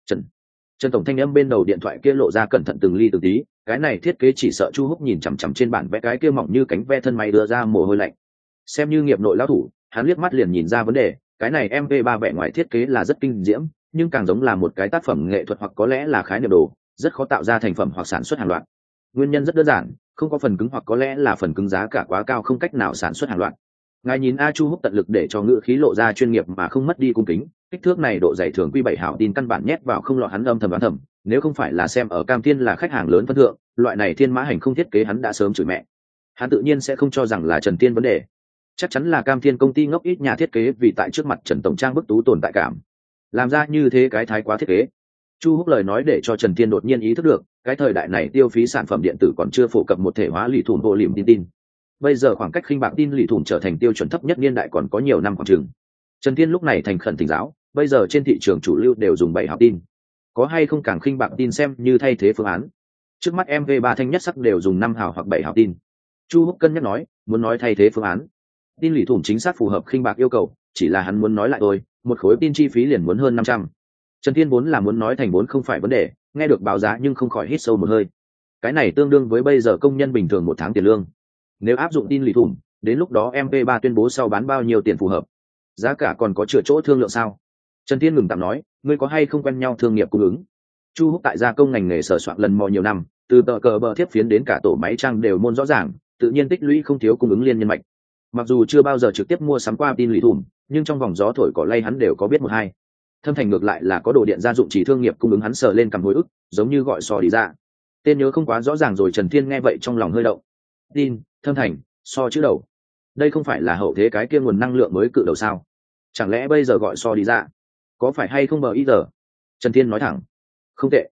A: Trần tổng thanh âm bên đầu điện thoại kia lộ ra cẩn thận từng ly từng tí, cái này thiết kế chỉ sợ. Chu Húc nhìn chằm chằm trên bản vẽ cái kia mỏng như cánh ve thân máy đưa ra mồ hôi lạnh. Xem như nghiệp nội lão thủ, hắn liếc mắt liền nhìn ra vấn đề, cái này MV3 vẻ ngoài thiết kế là rất kinh diễm, nhưng càng giống là một cái tác phẩm nghệ thuật, hoặc có lẽ là khái niệm đồ, rất khó tạo ra thành phẩm hoặc sản xuất hàng loạt. Nguyên nhân rất đơn giản, không có phần cứng, hoặc có lẽ là phần cứng giá cả quá cao, không cách nào sản xuất hàng loạt. Ngài nhìn Chu Húc tận lực để cho ngữ khí lộ ra chuyên nghiệp mà không mất đi cung kính, kích thước này độ dày thường quy 7 hảo tin căn bản nhét vào không lọt. Hắn âm thầm đoán thầm, nếu không phải là xem ở Cam Thiên là khách hàng lớn phân thượng, loại này thiên mã hành không thiết kế hắn đã sớm chửi mẹ. Hắn tự nhiên sẽ không cho rằng là Trần Thiên vấn đề, chắc chắn là Cam Thiên công ty ngốc ít nhà thiết kế, vì tại trước mặt Trần tổng trang bức tú tồn tại cảm, làm ra như thế cái thái quá thiết kế. Chu Húc lời nói để cho Trần Thiên đột nhiên ý thức được, cái thời đại này tiêu phí sản phẩm điện tử còn chưa phổ cập một thể hóa lì thủng bộ lìm tin. Bây giờ khoảng cách khinh bạc tin lì thủng trở thành tiêu chuẩn thấp nhất niên đại còn có nhiều năm khoảng chừng. Trần Thiên lúc này thành khẩn thỉnh giáo, bây giờ trên thị trường chủ lưu đều dùng 7 hào tin, có hay không càng khinh bạc tin xem như thay thế phương án? Trước mắt MV3 thanh nhất sắc đều dùng 5 hào hoặc 7 hào tin. Chu Húc cân nhắc nói, muốn nói thay thế phương án, tin lì thủng chính xác phù hợp khinh bạc yêu cầu, chỉ là hắn muốn nói lại thôi, một khối tin chi phí liền muốn hơn 500. Trần Thiên vốn là muốn nói thành vốn không phải vấn đề, nghe được báo giá nhưng không khỏi hít sâu một hơi. Cái này tương đương với bây giờ công nhân bình thường 1 tháng tiền lương. Nếu áp dụng tin lì thủng, đến lúc đó MP3 tuyên bố sau bán bao nhiêu tiền phù hợp? Giá cả còn có chừa chỗ thương lượng sao? Trần Thiên ngừng tạm nói, ngươi có hay không quen nhau thương nghiệp cung ứng? Chu Húc tại gia công ngành nghề sở soạn lần mò nhiều năm, từ tờ cờ bờ thiếp phiến đến cả tổ máy trang đều môn rõ ràng, tự nhiên tích lũy không thiếu cung ứng liên nhân mạch. Mặc dù chưa bao giờ trực tiếp mua sắm qua tin lì thủng, nhưng trong vòng gió thổi cỏ lay hắn đều có biết một hai. Thâm Thành ngược lại là có đồ điện gia dụng chỉ thương nghiệp cung ứng, hắn sờ lên cầm hồi ức, giống như gọi so đi ra. Tên nhớ không quá rõ ràng rồi. Trần Thiên nghe vậy trong lòng hơi động. Tin, Thâm Thành, so chữ đầu. Đây không phải là hậu thế cái kia nguồn năng lượng mới cự đầu sao? Chẳng lẽ bây giờ gọi so đi ra? Có phải hay không bờ ý giờ? Trần Thiên nói thẳng. Không tệ.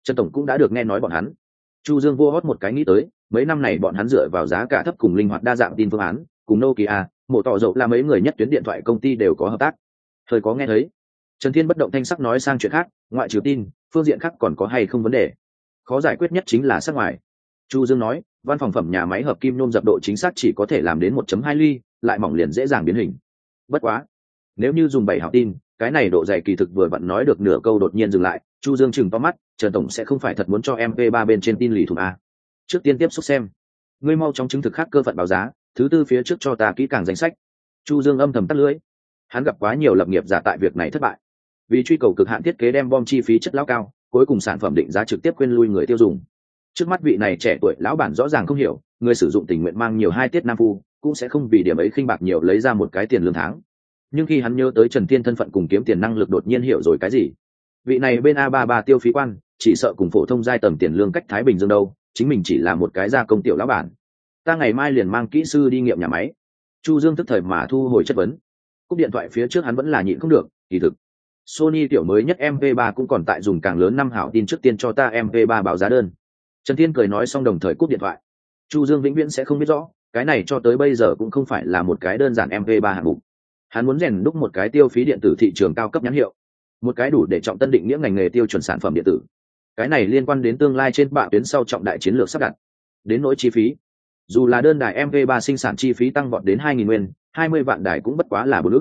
A: Trần tổng cũng đã được nghe nói bọn hắn. Chu Dương vô hót một cái nghĩ tới, mấy năm này bọn hắn dựa vào giá cả thấp cùng linh hoạt đa dạng tin phương án, cùng Nokia, Mộ Tỏ Dậu là mấy người nhất tuyến điện thoại công ty đều có hợp tác. Thời có nghe thấy. Trần Thiên bất động thanh sắc nói sang chuyện khác, ngoại trừ tin, phương diện khác còn có hay không vấn đề. Khó giải quyết nhất chính là sắc ngoài. Chu Dương nói, văn phòng phẩm nhà máy hợp kim nhôm dập độ chính xác chỉ có thể làm đến 1.2 ly, lại mỏng liền dễ dàng biến hình. Bất quá, nếu như dùng 7 hào tin, cái này độ dày kỳ thực vừa vặn nói được nửa câu đột nhiên dừng lại. Chu Dương chừng to mắt, Trần tổng sẽ không phải thật muốn cho MP3 bên trên tin lì thủng a? Trước tiên tiếp xúc xem, ngươi mau chóng chứng thực khác cơ phận báo giá, thứ tư phía trước cho ta kỹ càng danh sách. Chu Dương âm thầm tắt lưỡi, hắn gặp quá nhiều lập nghiệp giả tại việc này thất bại, vì truy cầu cực hạn thiết kế đem bom chi phí chất lão cao, cuối cùng sản phẩm định giá trực tiếp quên lui người tiêu dùng. Trước mắt vị này trẻ tuổi lão bản rõ ràng không hiểu, người sử dụng tình nguyện mang nhiều hai tiết nam phu cũng sẽ không vì điểm ấy khinh bạc nhiều lấy ra một cái tiền lương tháng. Nhưng khi hắn nhớ tới Trần Thiên thân phận cùng kiếm tiền năng lực, đột nhiên hiểu rồi cái gì. Vị này bên A33 tiêu phí quan chỉ sợ cùng phổ thông giai tầm tiền lương cách Thái Bình Dương đâu, chính mình chỉ là một cái gia công tiểu lão bản. Ta ngày mai liền mang kỹ sư đi nghiệm nhà máy. Chu Dương tức thời mà thu hồi chất vấn. Cúp điện thoại phía trước hắn vẫn là nhịn không được, kỳ thực Sony tiểu mới nhất MP3 cũng còn tại dùng càng lớn năm hảo tin, trước tiên cho ta MP3 báo giá đơn. Trần Thiên cười nói xong đồng thời cúp điện thoại. Chu Dương vĩnh viễn sẽ không biết rõ, cái này cho tới bây giờ cũng không phải là một cái đơn giản MP3 hạng mục. Hắn muốn rèn đúc một cái tiêu phí điện tử thị trường cao cấp nhãn hiệu, một cái đủ để trọng tân định nghĩa ngành nghề tiêu chuẩn sản phẩm điện tử. Cái này liên quan đến tương lai trên bạ tuyến sau trọng đại chiến lược sắp đặt. Đến nỗi chi phí, dù là đơn đài MP3 sinh sản chi phí tăng vọt đến 2.000 nguyên, 20 vạn đài cũng bất quá là 4 ức.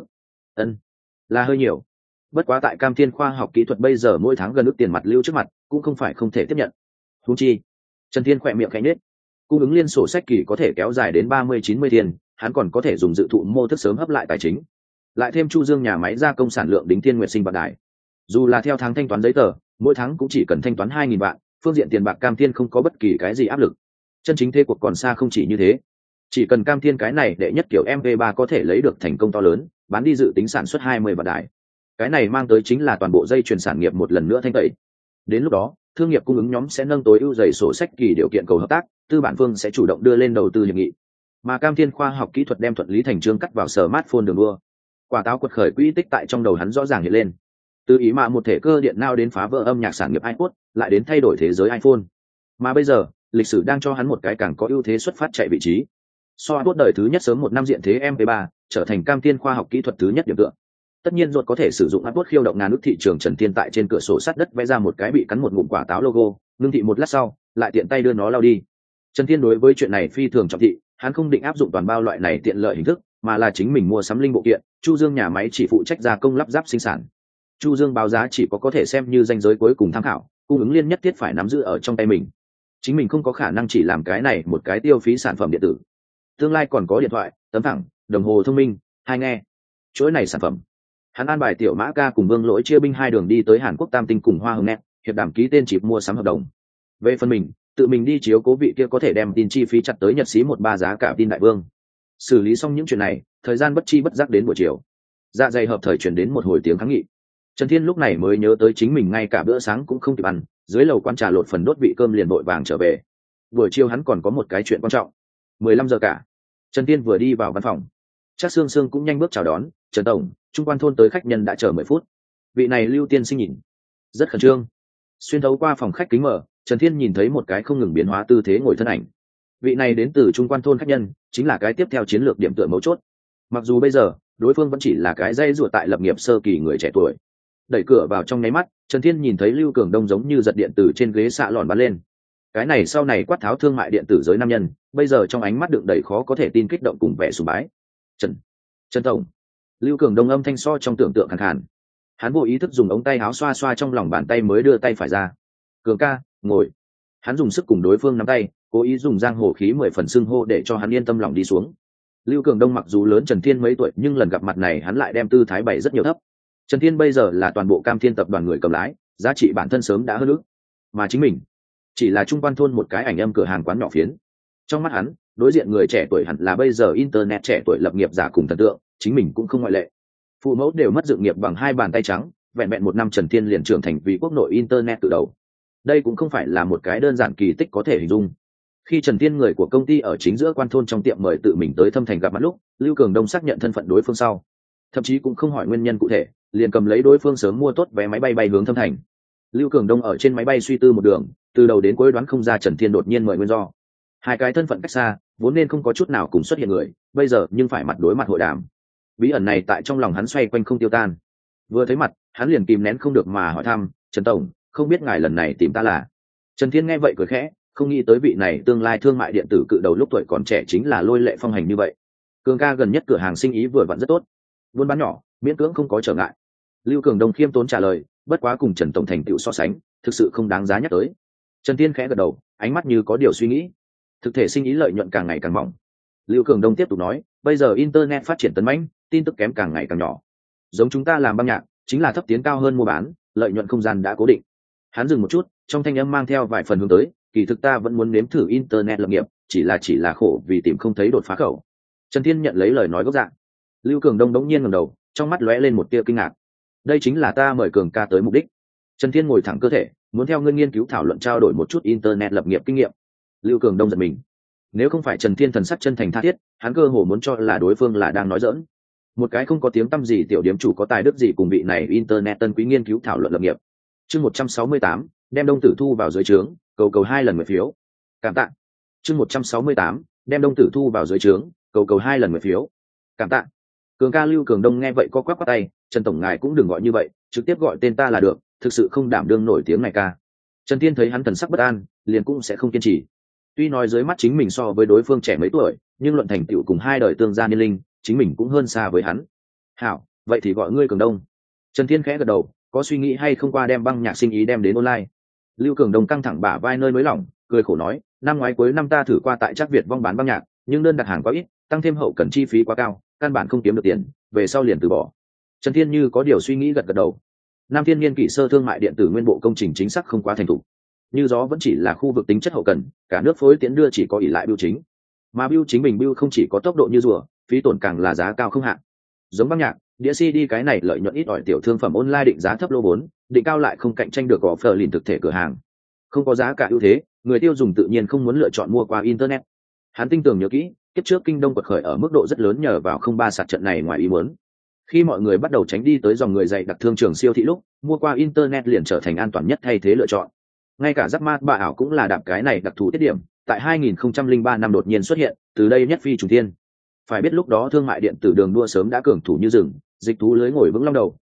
A: Là hơi nhiều. Bất quá tại Cam Thiên khoa học kỹ thuật bây giờ mỗi tháng gần ức tiền mặt lưu trước mặt, cũng không phải không thể tiếp nhận. Huống chi, Trần Thiên khỏe miệng khẽ nhếch, cung ứng liên sổ sách kỳ có thể kéo dài đến 30-90 thiên, hắn còn có thể dùng dự thụ mô thức sớm hấp lại tài chính. Lại thêm Chu Dương nhà máy gia công sản lượng đính thiên nguyệt sinh vạn đài. Dù là theo tháng thanh toán giấy tờ, mỗi tháng cũng chỉ cần thanh toán 2.000 vạn, phương diện tiền bạc Cam Thiên không có bất kỳ cái gì áp lực. Chân chính thế cuộc còn xa không chỉ như thế. Chỉ cần Cam Thiên cái này đệ nhất kiểu MP3 có thể lấy được thành công to lớn, bán đi dự tính sản xuất 20 vạn đài. Cái này mang tới chính là toàn bộ dây chuyền sản nghiệp một lần nữa thanh tẩy. Đến lúc đó, thương nghiệp cung ứng nhóm sẽ nâng tối ưu dày sổ sách kỳ điều kiện cầu hợp tác, tư bản phương sẽ chủ động đưa lên đầu tư hiệp nghị. Mà Cam Thiên khoa học kỹ thuật đem thuận lý thành chương cắt vào smartphone đường đua. Quả táo quật khởi quỹ tích tại trong đầu hắn rõ ràng hiện lên. Từ ý mà một thể cơ điện nào đến phá vỡ âm nhạc sản nghiệp iPod, lại đến thay đổi thế giới iPhone. Mà bây giờ, lịch sử đang cho hắn một cái càng có ưu thế xuất phát chạy vị trí. So iPod đời thứ nhất sớm một năm diện thế MP3, trở thành Cam Thiên khoa học kỹ thuật thứ nhất điểm tựa. Tất nhiên ruột có thể sử dụng iPod khiêu động ngàn ước thị trường, Trần Thiên tại trên cửa sổ sắt đất vẽ ra một cái bị cắn một ngụm quả táo logo, ngưng thị một lát sau, lại tiện tay đưa nó lao đi. Trần Thiên đối với chuyện này phi thường trọng thị, hắn không định áp dụng toàn bao loại này tiện lợi hình thức, mà là chính mình mua sắm linh bộ kiện, Chu Dương nhà máy chỉ phụ trách gia công lắp ráp sinh sản. Chu Dương báo giá chỉ có thể xem như ranh giới cuối cùng tham khảo, cung ứng liên nhất thiết phải nắm giữ ở trong tay mình. Chính mình không có khả năng chỉ làm cái này một cái tiêu phí sản phẩm điện tử. Tương lai còn có điện thoại, tấm phẳng, đồng hồ thông minh, hai nghe. Chuỗi này sản phẩm. Hắn an bài Tiểu Mã Ca cùng Vương Lỗi chia binh hai đường đi tới Hàn Quốc Tam Tinh cùng Hoa Hồng Net, hiệp đàm ký tên chịp mua sắm hợp đồng. Về phần mình, tự mình đi chiếu cố vị kia có thể đem tin chi phí chặt tới nhật xí 13 giá cả tin đại vương. Xử lý xong những chuyện này, thời gian bất chi bất giác đến buổi chiều. Dạ dày hợp thời chuyển đến một hồi tiếng kháng nghị. Trần Thiên lúc này mới nhớ tới chính mình ngay cả bữa sáng cũng không kịp ăn, dưới lầu quán trà lột phần đốt vị cơm liền vội vàng trở về. Buổi chiều hắn còn có một cái chuyện quan trọng. 15 giờ cả. Trần Thiên vừa đi vào văn phòng, Trác Sương Sương cũng nhanh bước chào đón, "Trần tổng, Trung Quan thôn tới khách nhân đã chờ 10 phút." Vị này Lưu tiên sinh nhìn rất khẩn trương. Xuyên thấu qua phòng khách kính mở, Trần Thiên nhìn thấy một cái không ngừng biến hóa tư thế ngồi thân ảnh. Vị này đến từ Trung Quan thôn khách nhân, chính là cái tiếp theo chiến lược điểm tựa mấu chốt. Mặc dù bây giờ, đối phương vẫn chỉ là cái dây ruột tại lập nghiệp sơ kỳ người trẻ tuổi. Đẩy cửa vào trong nháy mắt, Trần Thiên nhìn thấy Lưu Cường Đông giống như giật điện từ trên ghế xạ lòn bắn lên. Cái này sau này quát tháo thương mại điện tử giới nam nhân, bây giờ trong ánh mắt đựng đầy khó có thể tin kích động cùng vẻ sùng bái. Trần tổng. Lưu Cường Đông âm thanh so trong tưởng tượng khàn khàn. Hắn vô ý thức dùng ống tay áo xoa xoa trong lòng bàn tay mới đưa tay phải ra. "Cường ca, ngồi." Hắn dùng sức cùng đối phương nắm tay, cố ý dùng giang hồ khí 10 phần xưng hô để cho hắn yên tâm lòng đi xuống. Lưu Cường Đông mặc dù lớn Trần Thiên mấy tuổi, nhưng lần gặp mặt này hắn lại đem tư thái bày rất nhiều thấp. Trần Thiên bây giờ là toàn bộ Cam Thiên tập đoàn người cầm lái, giá trị bản thân sớm đã hơn ước, mà chính mình chỉ là Trung Quan thôn một cái ảnh âm cửa hàng quán nhỏ phiến. Trong mắt hắn, đối diện người trẻ tuổi hẳn là bây giờ internet trẻ tuổi lập nghiệp giả cùng thần tượng, chính mình cũng không ngoại lệ. Phụ mẫu đều mất dựng nghiệp bằng hai bàn tay trắng, vẹn vẹn một năm Trần Thiên liền trưởng thành vì quốc nội internet từ đầu. Đây cũng không phải là một cái đơn giản kỳ tích có thể hình dung. Khi Trần Thiên người của công ty ở chính giữa Quan thôn trong tiệm mời tự mình tới Thâm Thành gặp mặt lúc, Lưu Cường Đông xác nhận thân phận đối phương sau, thậm chí cũng không hỏi nguyên nhân cụ thể, liền cầm lấy đối phương sớm mua tốt vé máy bay bay hướng Thâm Thành. Lưu Cường Đông ở trên máy bay suy tư một đường, từ đầu đến cuối đoán không ra Trần Thiên đột nhiên mời nguyên do. Hai cái thân phận cách xa, vốn nên không có chút nào cùng xuất hiện người, bây giờ nhưng phải mặt đối mặt hội đàm. Bí ẩn này tại trong lòng hắn xoay quanh không tiêu tan. Vừa thấy mặt, hắn liền kìm nén không được mà hỏi thăm, "Trần tổng, không biết ngài lần này tìm ta là?" Trần Thiên nghe vậy cười khẽ, không nghĩ tới vị này tương lai thương mại điện tử cự đầu lúc tuổi còn trẻ chính là lôi lệ phong hành như vậy. Cường ca gần nhất cửa hàng sinh ý vừa vặn rất tốt, buôn bán nhỏ, miễn cưỡng không có trở ngại. Lưu Cường Đông khiêm tốn trả lời, bất quá cùng Trần tổng thành tựu so sánh, thực sự không đáng giá nhắc tới. Trần Thiên khẽ gật đầu, ánh mắt như có điều suy nghĩ. Thực thể sinh ý lợi nhuận càng ngày càng mỏng. Lưu Cường Đông tiếp tục nói, bây giờ internet phát triển tấn mãnh, tin tức kém càng ngày càng nhỏ. Giống chúng ta làm băng nhạc, chính là thấp tiến cao hơn mua bán, lợi nhuận không gian đã cố định. Hắn dừng một chút, trong thanh âm mang theo vài phần hướng tới, kỳ thực ta vẫn muốn nếm thử internet lập nghiệp, chỉ là khổ vì tìm không thấy đột phá khẩu. Trần Thiên nhận lấy lời nói gốc dạng. Lưu Cường Đông đống nhiên ngẩng đầu, trong mắt lóe lên một tia kinh ngạc. Đây chính là ta mời Cường ca tới mục đích. Trần Thiên ngồi thẳng cơ thể, muốn theo ngươi nghiên cứu thảo luận trao đổi một chút internet lập nghiệp kinh nghiệm. Lưu Cường Đông giật mình. Nếu không phải Trần Thiên thần sắc chân thành tha thiết, hắn cơ hồ muốn cho là đối phương là đang nói giỡn. Một cái không có tiếng tăm gì tiểu điếm chủ có tài đức gì cùng vị này internet tân quý nghiên cứu thảo luận lập nghiệp. Chương 168, đem Đông Tử thu vào dưới trướng, cầu cầu 2 lần nguyện phiếu. Cảm tạ. Chương 168, đem Đông Tử thu vào dưới trướng, cầu cầu 2 lần nguyện phiếu. Cảm tạ. Cường ca Lưu Cường Đông nghe vậy có quắc quắc tay, Trần tổng ngài cũng đừng gọi như vậy, trực tiếp gọi tên ta là được, thực sự không đảm đương nổi tiếng này ca. Trần Thiên thấy hắn thần sắc bất an, liền cũng sẽ không kiên trì. Tuy nói dưới mắt chính mình so với đối phương trẻ mấy tuổi, nhưng luận thành tựu cùng hai đời tương gia niên linh, chính mình cũng hơn xa với hắn. Hảo, vậy thì gọi ngươi Cường Đông. Trần Thiên khẽ gật đầu, có suy nghĩ hay không qua đem băng nhạc sinh ý đem đến online. Lưu Cường Đông căng thẳng bả vai nơi mới lỏng, cười khổ nói, năm ngoái cuối năm ta thử qua tại Trác Việt vong bán băng nhạc, nhưng đơn đặt hàng quá ít, tăng thêm hậu cần chi phí quá cao, căn bản không kiếm được tiền, về sau liền từ bỏ. Trần Thiên như có điều suy nghĩ gật gật đầu. Nam Thiên Niên kỷ sơ thương mại điện tử nguyên bộ công trình chính xác không quá thành thục. Như gió vẫn chỉ là khu vực tính chất hậu cần, cả nước phối tiễn đưa chỉ có ỷ lại bưu chính, mà bưu chính bình bưu không chỉ có tốc độ như rùa, phí tổn càng là giá cao không hạn. Giống băng nhạc, đĩa CD cái này lợi nhuận ít ỏi tiểu thương phẩm online định giá thấp lô vốn, định cao lại không cạnh tranh được gõ phở lìn thực thể cửa hàng. Không có giá cả ưu thế, người tiêu dùng tự nhiên không muốn lựa chọn mua qua internet. Hắn tinh tường nhớ kỹ, kiếp trước Kinh Đông quật khởi ở mức độ rất lớn nhờ vào không ba sạt trận này ngoài ý muốn. Khi mọi người bắt đầu tránh đi tới dòng người dày đặc thương trường siêu thị lúc, mua qua internet liền trở thành an toàn nhất thay thế lựa chọn. Ngay cả giáp ma bà ảo cũng là đạp cái này đặc thù tiết điểm, tại 2003 năm đột nhiên xuất hiện, từ đây nhất phi trùng thiên. Phải biết lúc đó thương mại điện tử đường đua sớm đã cường thủ như rừng, dịch thú lưới ngồi vững long đầu,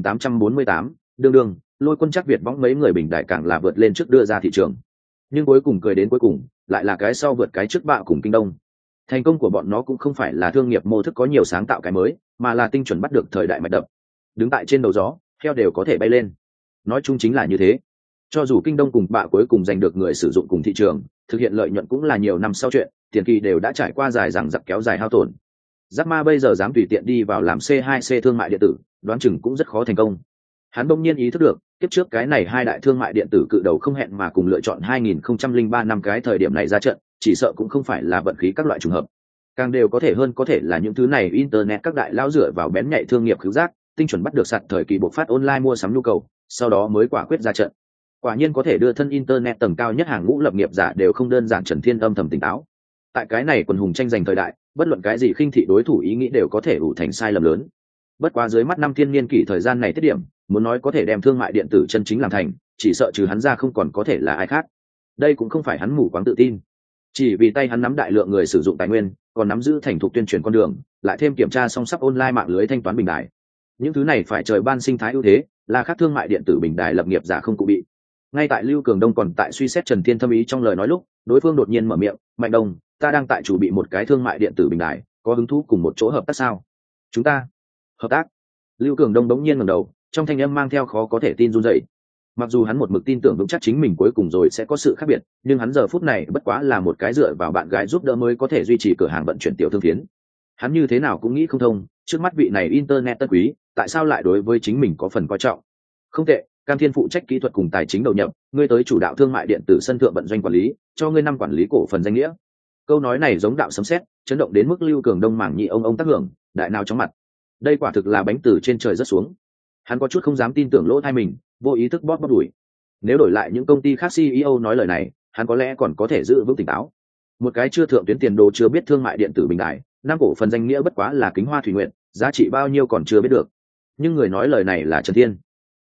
A: 8848, đương lôi quân chắc Việt võng mấy người bình đại càng là vượt lên trước đưa ra thị trường. Nhưng cuối cùng cười đến cuối cùng, lại là cái sau vượt cái trước bạo cùng Kinh Đông. Thành công của bọn nó cũng không phải là thương nghiệp mô thức có nhiều sáng tạo cái mới, mà là tinh chuẩn bắt được thời đại mạch đập. Đứng tại trên đầu gió, heo đều có thể bay lên. Nói chung chính là như thế. Cho dù Kinh Đông cùng bạ cuối cùng giành được người sử dụng cùng thị trường, thực hiện lợi nhuận cũng là nhiều năm sau chuyện, tiền kỳ đều đã trải qua dài dằng dặc kéo dài hao tổn. Jack Ma bây giờ dám tùy tiện đi vào làm C2C thương mại điện tử, đoán chừng cũng rất khó thành công. Hắn bỗng nhiên ý thức được, kiếp trước cái này hai đại thương mại điện tử cự đầu không hẹn mà cùng lựa chọn 2003 năm cái thời điểm này ra trận, chỉ sợ cũng không phải là vận khí các loại trùng hợp. Càng đều có thể hơn có thể là những thứ này internet các đại lão dựa vào bén nhạy thương nghiệp khứu giác, tinh chuẩn bắt được sạt thời kỳ bộc phát online mua sắm nhu cầu, sau đó mới quả quyết ra trận. Quả nhiên có thể đưa thân internet tầng cao nhất hàng ngũ lập nghiệp giả đều không đơn giản. Trần Thiên âm thầm tỉnh táo. Tại cái này quần hùng tranh giành thời đại, bất luận cái gì khinh thị đối thủ ý nghĩ đều có thể ủ thành sai lầm lớn. Bất quá dưới mắt năm thiên niên kỷ thời gian này tiết điểm, muốn nói có thể đem thương mại điện tử chân chính làm thành, chỉ sợ trừ hắn ra không còn có thể là ai khác. Đây cũng không phải hắn mù quáng tự tin, chỉ vì tay hắn nắm đại lượng người sử dụng tài nguyên, còn nắm giữ thành thục tuyên truyền con đường, lại thêm kiểm tra song sắp online mạng lưới thanh toán bình đại. Những thứ này phải trời ban sinh thái ưu thế, là khác thương mại điện tử bình đài lập nghiệp giả không cụ bị. Ngay tại Lưu Cường Đông còn tại suy xét Trần Thiên thâm ý trong lời nói lúc, đối phương đột nhiên mở miệng, "Mạnh Đông, ta đang tại chủ bị một cái thương mại điện tử bình đài, có hứng thú cùng một chỗ hợp tác sao?" "Chúng ta hợp tác?" Lưu Cường Đông đống nhiên ngẩng đầu, trong thanh âm mang theo khó có thể tin run rẩy. Mặc dù hắn một mực tin tưởng vững chắc chính mình cuối cùng rồi sẽ có sự khác biệt, nhưng hắn giờ phút này bất quá là một cái dựa vào bạn gái giúp đỡ mới có thể duy trì cửa hàng vận chuyển tiểu thương phiến. Hắn như thế nào cũng nghĩ không thông, trước mắt vị này internet tân quý, tại sao lại đối với chính mình có phần coi trọng. "Không tệ, Cam Thiên phụ trách kỹ thuật cùng tài chính đầu nhập, ngươi tới chủ đạo thương mại điện tử sân thượng vận doanh quản lý, cho ngươi năm quản lý cổ phần danh nghĩa." Câu nói này giống đạo sấm sét, chấn động đến mức Lưu Cường Đông mảng nhị ông tác hưởng, đại nào chóng mặt. Đây quả thực là bánh từ trên trời rớt xuống. Hắn có chút không dám tin tưởng lỗ tai mình, vô ý thức bóp đuổi. Nếu đổi lại những công ty khác CEO nói lời này, hắn có lẽ còn có thể giữ vững tỉnh táo. Một cái chưa thượng tuyến tiền đồ chưa biết thương mại điện tử bình đại, năm cổ phần danh nghĩa bất quá là kính hoa thủy nguyện, giá trị bao nhiêu còn chưa biết được. Nhưng người nói lời này là Trần Thiên.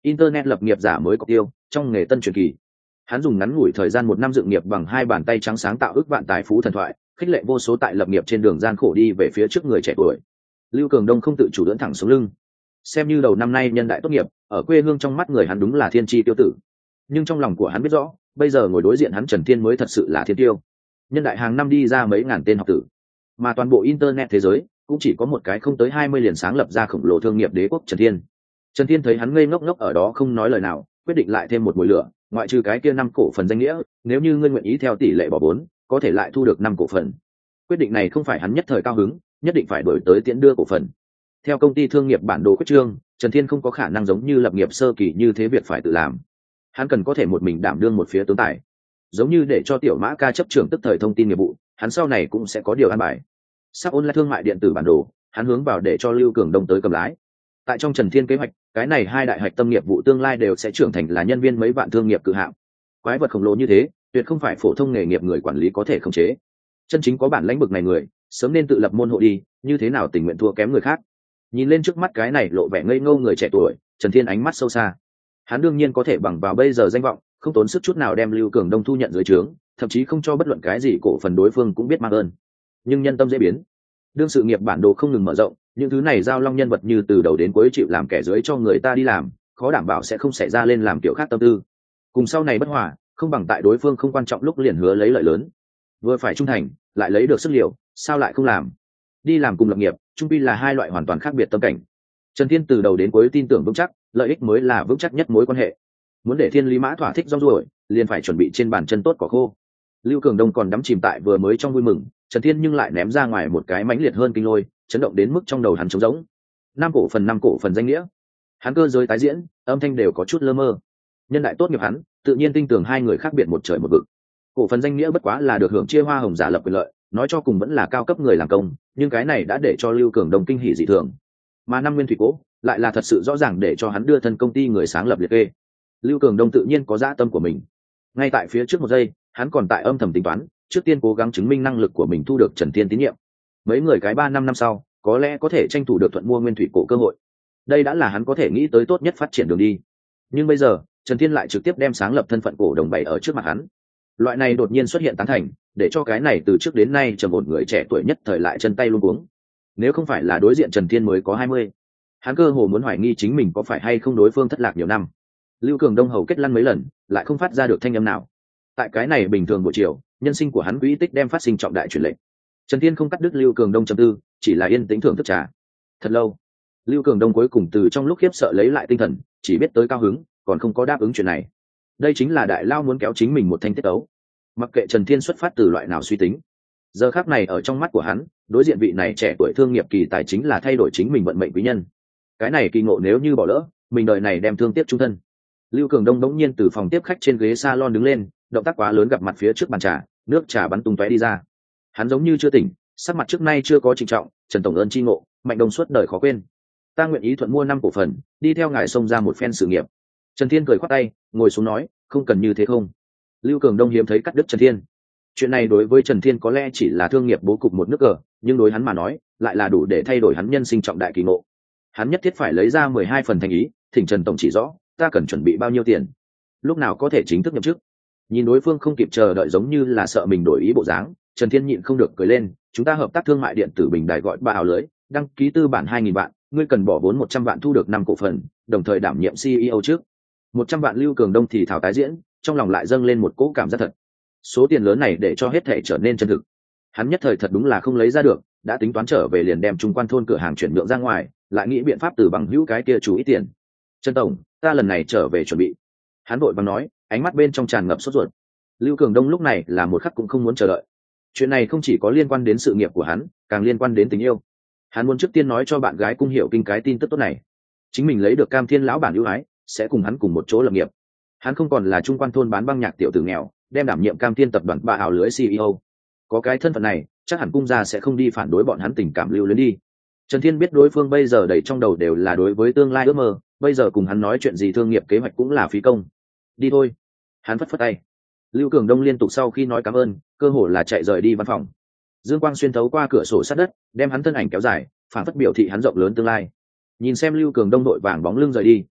A: internet lập nghiệp giả mới cọc tiêu trong nghề tân truyền kỳ. Hắn dùng ngắn ngủi thời gian 1 năm dựng nghiệp bằng 2 bàn tay trắng sáng tạo ước vạn tài phú thần thoại, khích lệ vô số tại lập nghiệp trên đường gian khổ đi về phía trước người trẻ tuổi. Lưu Cường Đông không tự chủ đỡ thẳng xuống lưng. Xem như đầu năm nay nhân đại tốt nghiệp, ở quê hương trong mắt người hắn đúng là thiên chi tiêu tử. Nhưng trong lòng của hắn biết rõ, bây giờ ngồi đối diện hắn Trần Thiên mới thật sự là thiên tiêu. Nhân đại hàng năm đi ra mấy ngàn tên học tử, mà toàn bộ internet thế giới cũng chỉ có một cái không tới 20 liền sáng lập ra khổng lồ thương nghiệp đế quốc Trần Thiên. Trần Thiên thấy hắn ngây ngốc ngốc ở đó không nói lời nào, quyết định lại thêm một mùi lửa, ngoại trừ cái kia 5 cổ phần danh nghĩa, nếu như ngươi nguyện ý theo tỷ lệ bỏ vốn, có thể lại thu được 5 cổ phần. Quyết định này không phải hắn nhất thời cao hứng, nhất định phải đổi tới tiễn đưa cổ phần. Theo công ty thương nghiệp bản đồ quyết trương, Trần Thiên không có khả năng giống như lập nghiệp sơ kỳ như thế việc phải tự làm. Hắn cần có thể một mình đảm đương một phía tướng tài, giống như để cho Tiểu Mã ca chấp trưởng tức thời thông tin nghiệp vụ, hắn sau này cũng sẽ có điều an bài. Sắp ôn lại thương mại điện tử bản đồ, hắn hướng vào để cho Lưu Cường Đông tới cầm lái. Tại trong Trần Thiên kế hoạch, cái này 2 đại hạch tâm nghiệp vụ tương lai đều sẽ trưởng thành là nhân viên mấy vạn thương nghiệp cự hạng. Quái vật khổng lồ như thế, tuyệt không phải phổ thông nghề nghiệp người quản lý có thể khống chế. Chân chính có bản lãnh bực này người, sớm nên tự lập môn hộ đi, như thế nào tình nguyện thua kém người khác. Nhìn lên trước mắt cái này lộ vẻ ngây ngô người trẻ tuổi, Trần Thiên ánh mắt sâu xa. Hắn đương nhiên có thể bằng vào bây giờ danh vọng, không tốn sức chút nào đem Lưu Cường Đông thu nhận dưới trướng, thậm chí không cho bất luận cái gì cổ phần đối phương cũng biết mang ơn. Nhưng nhân tâm dễ biến, đương sự nghiệp bản đồ không ngừng mở rộng, những thứ này giao long nhân vật như từ đầu đến cuối chịu làm kẻ dưới cho người ta đi làm, khó đảm bảo sẽ không xảy ra lên làm kiểu khác tâm tư. Cùng sau này bất hòa, không bằng tại đối phương không quan trọng lúc liền hứa lấy lợi lớn. Vừa phải trung thành, lại lấy được sức liệu, sao lại không làm? Đi làm cùng lập nghiệp, chung quy là 2 loại hoàn toàn khác biệt tâm cảnh. Trần Thiên từ đầu đến cuối tin tưởng vững chắc, lợi ích mới là vững chắc nhất mối quan hệ. Muốn để Thiên Lý Mã thỏa thích rong ruổi, liền phải chuẩn bị trên bàn chân tốt cỏ khô. Lưu Cường Đông còn đắm chìm tại vừa mới trong vui mừng, Trần Thiên nhưng lại ném ra ngoài một cái mãnh liệt hơn kinh lôi, chấn động đến mức trong đầu hắn trống rỗng. 5 cổ phần danh nghĩa. Hắn cơ giới tái diễn, âm thanh đều có chút lơ mơ. Nhân đại tốt nghiệp hắn, tự nhiên tin tưởng 2 người khác biệt một trời một vực. Cổ phần danh nghĩa bất quá là được hưởng chia hoa hồng giả lập quyền lợi, nói cho cùng vẫn là cao cấp người làm công, nhưng cái này đã để cho Lưu Cường Đông kinh hỉ dị thường. Mà 5 nguyên thủy cố, lại là thật sự rõ ràng để cho hắn đưa thân công ty người sáng lập liệt kê. Lưu Cường Đông tự nhiên có dã tâm của mình. Ngay tại phía trước một giây, hắn còn tại âm thầm tính toán, trước tiên cố gắng chứng minh năng lực của mình thu được Trần Thiên tín nhiệm. Mấy người cái 3-5 năm sau, có lẽ có thể tranh thủ được thuận mua nguyên thủy cổ cơ hội. Đây đã là hắn có thể nghĩ tới tốt nhất phát triển đường đi. Nhưng bây giờ, Trần Thiên lại trực tiếp đem sáng lập thân phận cổ đồng bày ở trước mặt hắn. Loại này đột nhiên xuất hiện tán thành, để cho cái này từ trước đến nay trầm một người trẻ tuổi nhất thời lại chân tay luống cuống. Nếu không phải là đối diện Trần Thiên mới có 20, hắn cơ hồ muốn hoài nghi chính mình có phải hay không đối phương thất lạc nhiều năm. Lưu Cường Đông hầu kết lăn mấy lần, lại không phát ra được thanh âm nào. Tại cái này bình thường buổi chiều, nhân sinh của hắn quỹ tích đem phát sinh trọng đại chuyển lệnh. Trần Thiên không cắt đứt Lưu Cường Đông trầm tư, chỉ là yên tĩnh thưởng thức trà. Thật lâu, Lưu Cường Đông cuối cùng từ trong lúc khiếp sợ lấy lại tinh thần, chỉ biết tới cao hứng, còn không có đáp ứng chuyện này. Đây chính là đại lao muốn kéo chính mình một thanh tiết ấu. Mặc kệ Trần Thiên xuất phát từ loại nào suy tính, giờ khắc này ở trong mắt của hắn, đối diện vị này trẻ tuổi thương nghiệp kỳ tài chính là thay đổi chính mình vận mệnh quý nhân. Cái này kỳ ngộ nếu như bỏ lỡ, mình đời này đem thương tiếc chung thân. Lưu Cường Đông đống nhiên từ phòng tiếp khách trên ghế salon đứng lên, động tác quá lớn gặp mặt phía trước bàn trà, nước trà bắn tung tóe đi ra. Hắn giống như chưa tỉnh, sắc mặt trước nay chưa có trịnh trọng, Trần tổng ơn chi ngộ, Mạnh Đông suốt đời khó quên. Ta nguyện ý thuận mua 5 cổ phần, đi theo ngài xông ra một phen sự nghiệp. Trần Thiên cười khoát tay, ngồi xuống nói, không cần như thế không. Lưu Cường Đông hiếm thấy cắt đứt Trần Thiên. Chuyện này đối với Trần Thiên có lẽ chỉ là thương nghiệp bố cục một nước cờ, nhưng đối hắn mà nói, lại là đủ để thay đổi hắn nhân sinh trọng đại kỳ ngộ. Hắn nhất thiết phải lấy ra 12 phần thành ý, thỉnh Trần tổng chỉ rõ, ta cần chuẩn bị bao nhiêu tiền, lúc nào có thể chính thức nhậm chức. Nhìn đối phương không kịp chờ đợi giống như là sợ mình đổi ý bộ dáng, Trần Thiên nhịn không được cười lên, chúng ta hợp tác thương mại điện tử bình đài gọi bà ảo lưới, đăng ký tư bản 2.000 vạn, ngươi cần bỏ vốn 100 vạn thu được 5 cổ phần, đồng thời đảm nhiệm CEO trước. 100 vạn. Lưu Cường Đông thì thảo tái diễn, trong lòng lại dâng lên một cỗ cảm giác thật. Số tiền lớn này để cho hết thể trở nên chân thực. Hắn nhất thời thật đúng là không lấy ra được, đã tính toán trở về liền đem Trung Quan thôn cửa hàng chuyển nhượng ra ngoài, lại nghĩ biện pháp từ bằng hữu cái kia chú ý tiền. Trần tổng, ta lần này trở về chuẩn bị. Hắn vội vàng nói, ánh mắt bên trong tràn ngập sốt ruột. Lưu Cường Đông lúc này là một khắc cũng không muốn chờ đợi. Chuyện này không chỉ có liên quan đến sự nghiệp của hắn, càng liên quan đến tình yêu. Hắn muốn trước tiên nói cho bạn gái Cung Hiểu Kinh cái tin tức tốt này. Chính mình lấy được Cam Thiên lão bản ưu ái, sẽ cùng hắn cùng một chỗ lập nghiệp. Hắn không còn là Trung Quan thôn bán băng nhạc tiểu tử nghèo, đem đảm nhiệm Cam Thiên tập đoàn bà ảo lưới CEO. Có cái thân phận này, chắc hẳn Cung gia sẽ không đi phản đối bọn hắn tình cảm lưu luyến đi. Trần Thiên biết đối phương bây giờ đầy trong đầu đều là đối với tương lai ước mơ, bây giờ cùng hắn nói chuyện gì thương nghiệp kế hoạch cũng là phí công. Đi thôi. Hắn phất phất tay. Lưu Cường Đông liên tục sau khi nói cảm ơn, cơ hồ là chạy rời đi văn phòng. Dương quang xuyên thấu qua cửa sổ sát đất, đem hắn thân ảnh kéo dài, phản phất biểu thị hắn rộng lớn tương lai. Nhìn xem Lưu Cường Đông đội vàng bóng lưng rời đi,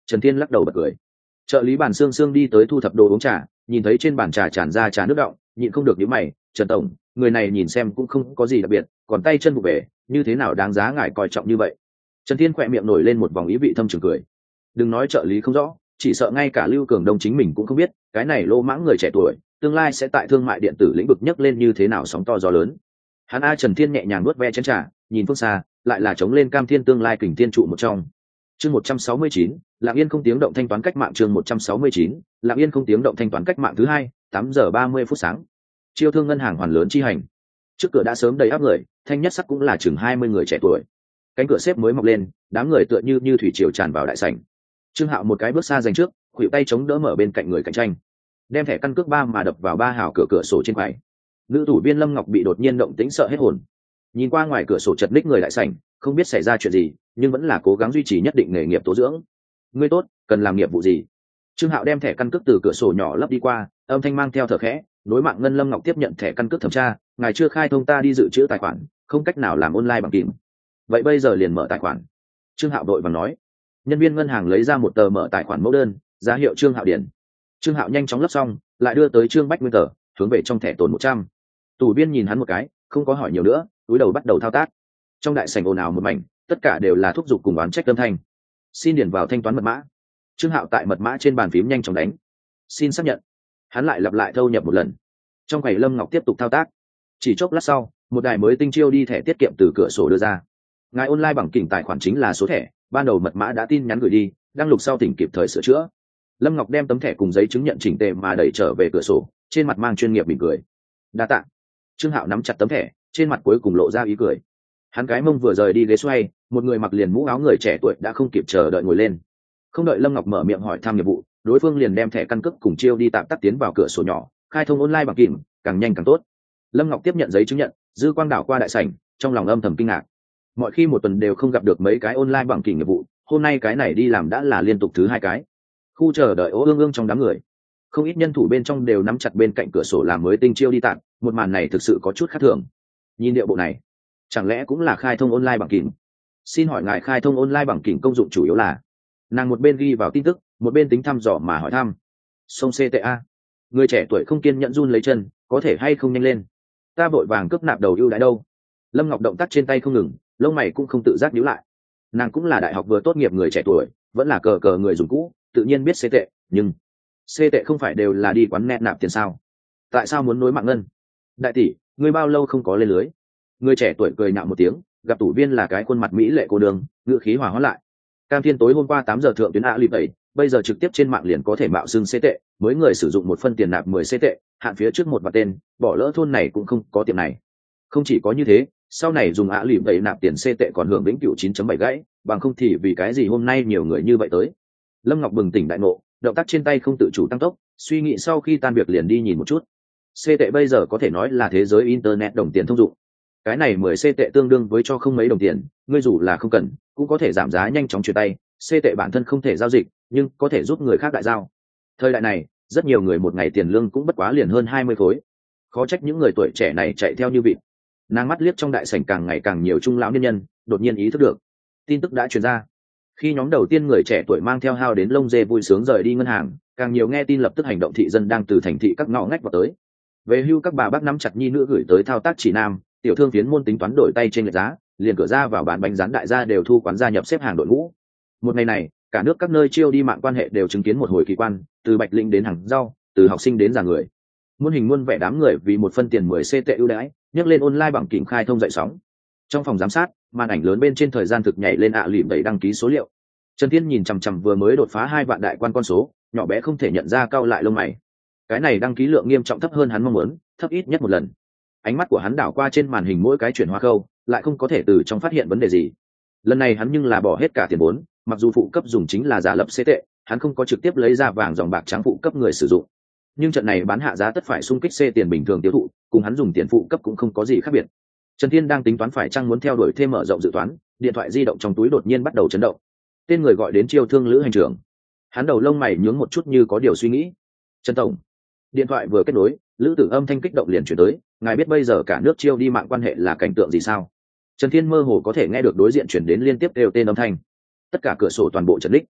A: Trần Thiên lắc đầu bật cười. Trợ lý bàn xương xương đi tới thu thập đồ uống trà, nhìn thấy trên bàn trà tràn ra trà nước đọng, nhịn không được nhíu mày. Trần tổng, người này nhìn xem cũng không có gì đặc biệt, còn tay chân vụ về, như thế nào đáng giá ngài coi trọng như vậy? Trần Thiên khỏe miệng nổi lên một vòng ý vị thâm trường cười. Đừng nói trợ lý không rõ, chỉ sợ ngay cả Lưu Cường Đông chính mình cũng không biết, cái này lô mãng người trẻ tuổi, tương lai sẽ tại thương mại điện tử lĩnh vực nhấc lên như thế nào sóng to gió lớn. Hắn Trần Thiên nhẹ nhàng nuốt ve chén trà, nhìn phương xa, lại là chống lên cam thiên tương lai kình thiên trụ một trong. Chương 169, Lặng Yên không tiếng động thanh toán cách mạng. Chương 169, Lặng Yên không tiếng động thanh toán cách mạng thứ hai, 8:30 sáng. Chiêu thương ngân hàng hoàn lớn chi hành. Trước cửa đã sớm đầy áp người, thanh nhất sắc cũng là chừng 20 người trẻ tuổi. Cánh cửa xếp mới mọc lên, đám người tựa như thủy triều tràn vào đại sảnh. Trương Hạo một cái bước xa giành trước, khuỷu tay chống đỡ mở bên cạnh người cạnh tranh, đem thẻ căn cước 3 mà đập vào 3 hào cửa sổ trên quầy. Nữ thủ viên Lâm Ngọc bị đột nhiên động tĩnh sợ hết hồn. Nhìn qua ngoài cửa sổ chật ních người đại sảnh, không biết xảy ra chuyện gì, nhưng vẫn là cố gắng duy trì nhất định nghề nghiệp tố dưỡng. Ngươi tốt, cần làm nghiệp vụ gì? Trương Hạo đem thẻ căn cước từ cửa sổ nhỏ lấp đi qua, âm thanh mang theo thở khẽ, nối mạng ngân. Lâm Ngọc tiếp nhận thẻ căn cước thẩm tra, ngài chưa khai thông ta đi dự trữ tài khoản, không cách nào làm online bằng kìm. Vậy bây giờ liền mở tài khoản. Trương Hạo đội vàng nói. Nhân viên ngân hàng lấy ra một tờ mở tài khoản mẫu đơn, giá hiệu Trương Hạo điền. Trương Hạo nhanh chóng lấp xong, lại đưa tới Trương Bách nguyên tờ, hướng về trong thẻ tồn 100. Tủ viên nhìn hắn một cái, không có hỏi nhiều nữa, cúi đầu bắt đầu thao tác. Trong đại sảnh ồn ào một mảnh, tất cả đều là thúc giục cùng oán trách âm thanh. Xin điền vào thanh toán mật mã. Trương Hạo tại mật mã trên bàn phím nhanh chóng đánh. Xin xác nhận. Hắn lại lặp lại thâu nhập một lần. Trong quầy Lâm Ngọc tiếp tục thao tác. Chỉ chốc lát sau, một đài mới tinh chiêu đi thẻ tiết kiệm từ cửa sổ đưa ra. Ngài online bằng kỉnh tài khoản chính là số thẻ, ban đầu mật mã đã tin nhắn gửi đi, đăng lục sau tỉnh kịp thời sửa chữa. Lâm Ngọc đem tấm thẻ cùng giấy chứng nhận chỉnh tề mà đẩy trở về cửa sổ, trên mặt mang chuyên nghiệp mỉm cười. Đa tạ. Trương Hạo nắm chặt tấm thẻ, trên mặt cuối cùng lộ ra ý cười. Hắn cái mông vừa rời đi ghế xoay, một người mặc liền mũ áo người trẻ tuổi đã không kịp chờ đợi ngồi lên. Không đợi Lâm Ngọc mở miệng hỏi thăm nghiệp vụ, đối phương liền đem thẻ căn cước cùng chiêu đi tạm tắt tiến vào cửa sổ nhỏ, khai thông online bằng kìm, càng nhanh càng tốt. Lâm Ngọc tiếp nhận giấy chứng nhận, dư quang đảo qua đại sảnh, trong lòng âm thầm kinh ngạc. Mọi khi một tuần đều không gặp được mấy cái online bằng kìm nghiệp vụ, hôm nay cái này đi làm đã là liên tục thứ 2 cái. Khu chờ đợi ố ương ương trong đám người, không ít nhân thủ bên trong đều nắm chặt bên cạnh cửa sổ làm mới tinh chiêu đi tạm, một màn này thực sự có chút khác thường. Nhìn điệu bộ này, chẳng lẽ cũng là khai thông online bằng kìm? Xin hỏi ngài khai thông online bằng kìm công dụng chủ yếu là? Nàng một bên ghi vào tin tức, một bên tính thăm dò mà hỏi thăm. Sông CTA, người trẻ tuổi không kiên nhẫn run lấy chân, có thể hay không nhanh lên? Ta vội vàng cướp nạp đầu ưu đãi đâu? Lâm Ngọc động tác trên tay không ngừng, lông mày cũng không tự giác nhíu lại. Nàng cũng là đại học vừa tốt nghiệp người trẻ tuổi, vẫn là cờ người dùng cũ, tự nhiên biết CT, nhưng CT không phải đều là đi quán net nạp tiền sao? Tại sao muốn nối mạng ngân? Đại tỷ, ngươi bao lâu không có lên lưới? Người trẻ tuổi cười nhạo một tiếng, gặp tủ viên là cái khuôn mặt mỹ lệ cô đường, ngữ khí hòa hoãn lại. Cam Thiên tối hôm qua 8 giờ thượng tuyến lip 7, bây giờ trực tiếp trên mạng liền có thể mạo xưng CT, mới người sử dụng một phân tiền nạp 10 CT, hạn phía trước một và tên, bỏ lỡ thôn này cũng không có tiệm này. Không chỉ có như thế, sau này dùng lip 7 nạp tiền CT còn hưởng vĩnh cửu 9.7 gãy, bằng không thì vì cái gì hôm nay nhiều người như vậy tới. Lâm Ngọc bừng tỉnh đại ngộ, động tác trên tay không tự chủ tăng tốc, suy nghĩ sau khi tan việc liền đi nhìn một chút. CT bây giờ có thể nói là thế giới internet đồng tiền thông dụng. Cái này 10 CT tương đương với cho không mấy đồng tiền, ngươi dù là không cần, cũng có thể giảm giá nhanh chóng chuyển tay. CT bản thân không thể giao dịch, nhưng có thể giúp người khác đại giao. Thời đại này, rất nhiều người một ngày tiền lương cũng bất quá liền hơn 20 khối. Khó trách những người tuổi trẻ này chạy theo như vịt. Nàng mắt liếc trong đại sảnh càng ngày càng nhiều trung lão niên nhân, đột nhiên ý thức được. Tin tức đã truyền ra. Khi nhóm đầu tiên người trẻ tuổi mang theo hao đến lông dê vui sướng rời đi ngân hàng, càng nhiều nghe tin lập tức hành động thị dân đang từ thành thị các ngõ ngách vào tới. Về hưu các bà bác nắm chặt nhi nữ gửi tới thao tác chỉ nam, tiểu thương phiến môn tính toán đổi tay trên lệch giá, liền cửa ra vào bán bánh rán đại gia đều thu quán gia nhập xếp hàng đội ngũ. Một ngày này, cả nước các nơi chiêu đi mạng quan hệ đều chứng kiến một hồi kỳ quan, từ bạch linh đến hàng rau, từ học sinh đến già người. Muôn hình muôn vẻ đám người vì một phân tiền 10 CT ưu đãi, nhấc lên online bằng kìm khai thông dậy sóng. Trong phòng giám sát, màn ảnh lớn bên trên thời gian thực nhảy lên lìm đẩy đăng ký số liệu. Trần Thiên nhìn chằm chằm vừa mới đột phá 2 vạn đại quan con số, nhỏ bé không thể nhận ra, cau lại lông mày. Cái này đăng ký lượng nghiêm trọng thấp hơn hắn mong muốn, thấp ít nhất một lần. Ánh mắt của hắn đảo qua trên màn hình mỗi cái chuyển hóa khâu, lại không có thể từ trong phát hiện vấn đề gì. Lần này hắn nhưng là bỏ hết cả tiền vốn, mặc dù phụ cấp dùng chính là giả lập CT, hắn không có trực tiếp lấy ra vàng dòng bạc trắng phụ cấp người sử dụng. Nhưng trận này bán hạ giá tất phải xung kích C tiền bình thường tiêu thụ, cùng hắn dùng tiền phụ cấp cũng không có gì khác biệt. Trần Thiên đang tính toán phải chăng muốn theo đuổi thêm mở rộng dự toán, điện thoại di động trong túi đột nhiên bắt đầu chấn động. Tên người gọi đến Chiêu Thương Lữ Hành trưởng. Hắn đầu lông mày nhướng một chút như có điều suy nghĩ. Trần tổng. Điện thoại vừa kết nối, Lữ Tử âm thanh kích động liền chuyển tới, ngài biết bây giờ cả nước chiêu đi mạng quan hệ là cảnh tượng gì sao? Trần Thiên mơ hồ có thể nghe được đối diện chuyển đến liên tiếp đều tên âm thanh. Tất cả cửa sổ toàn bộ trấn đích.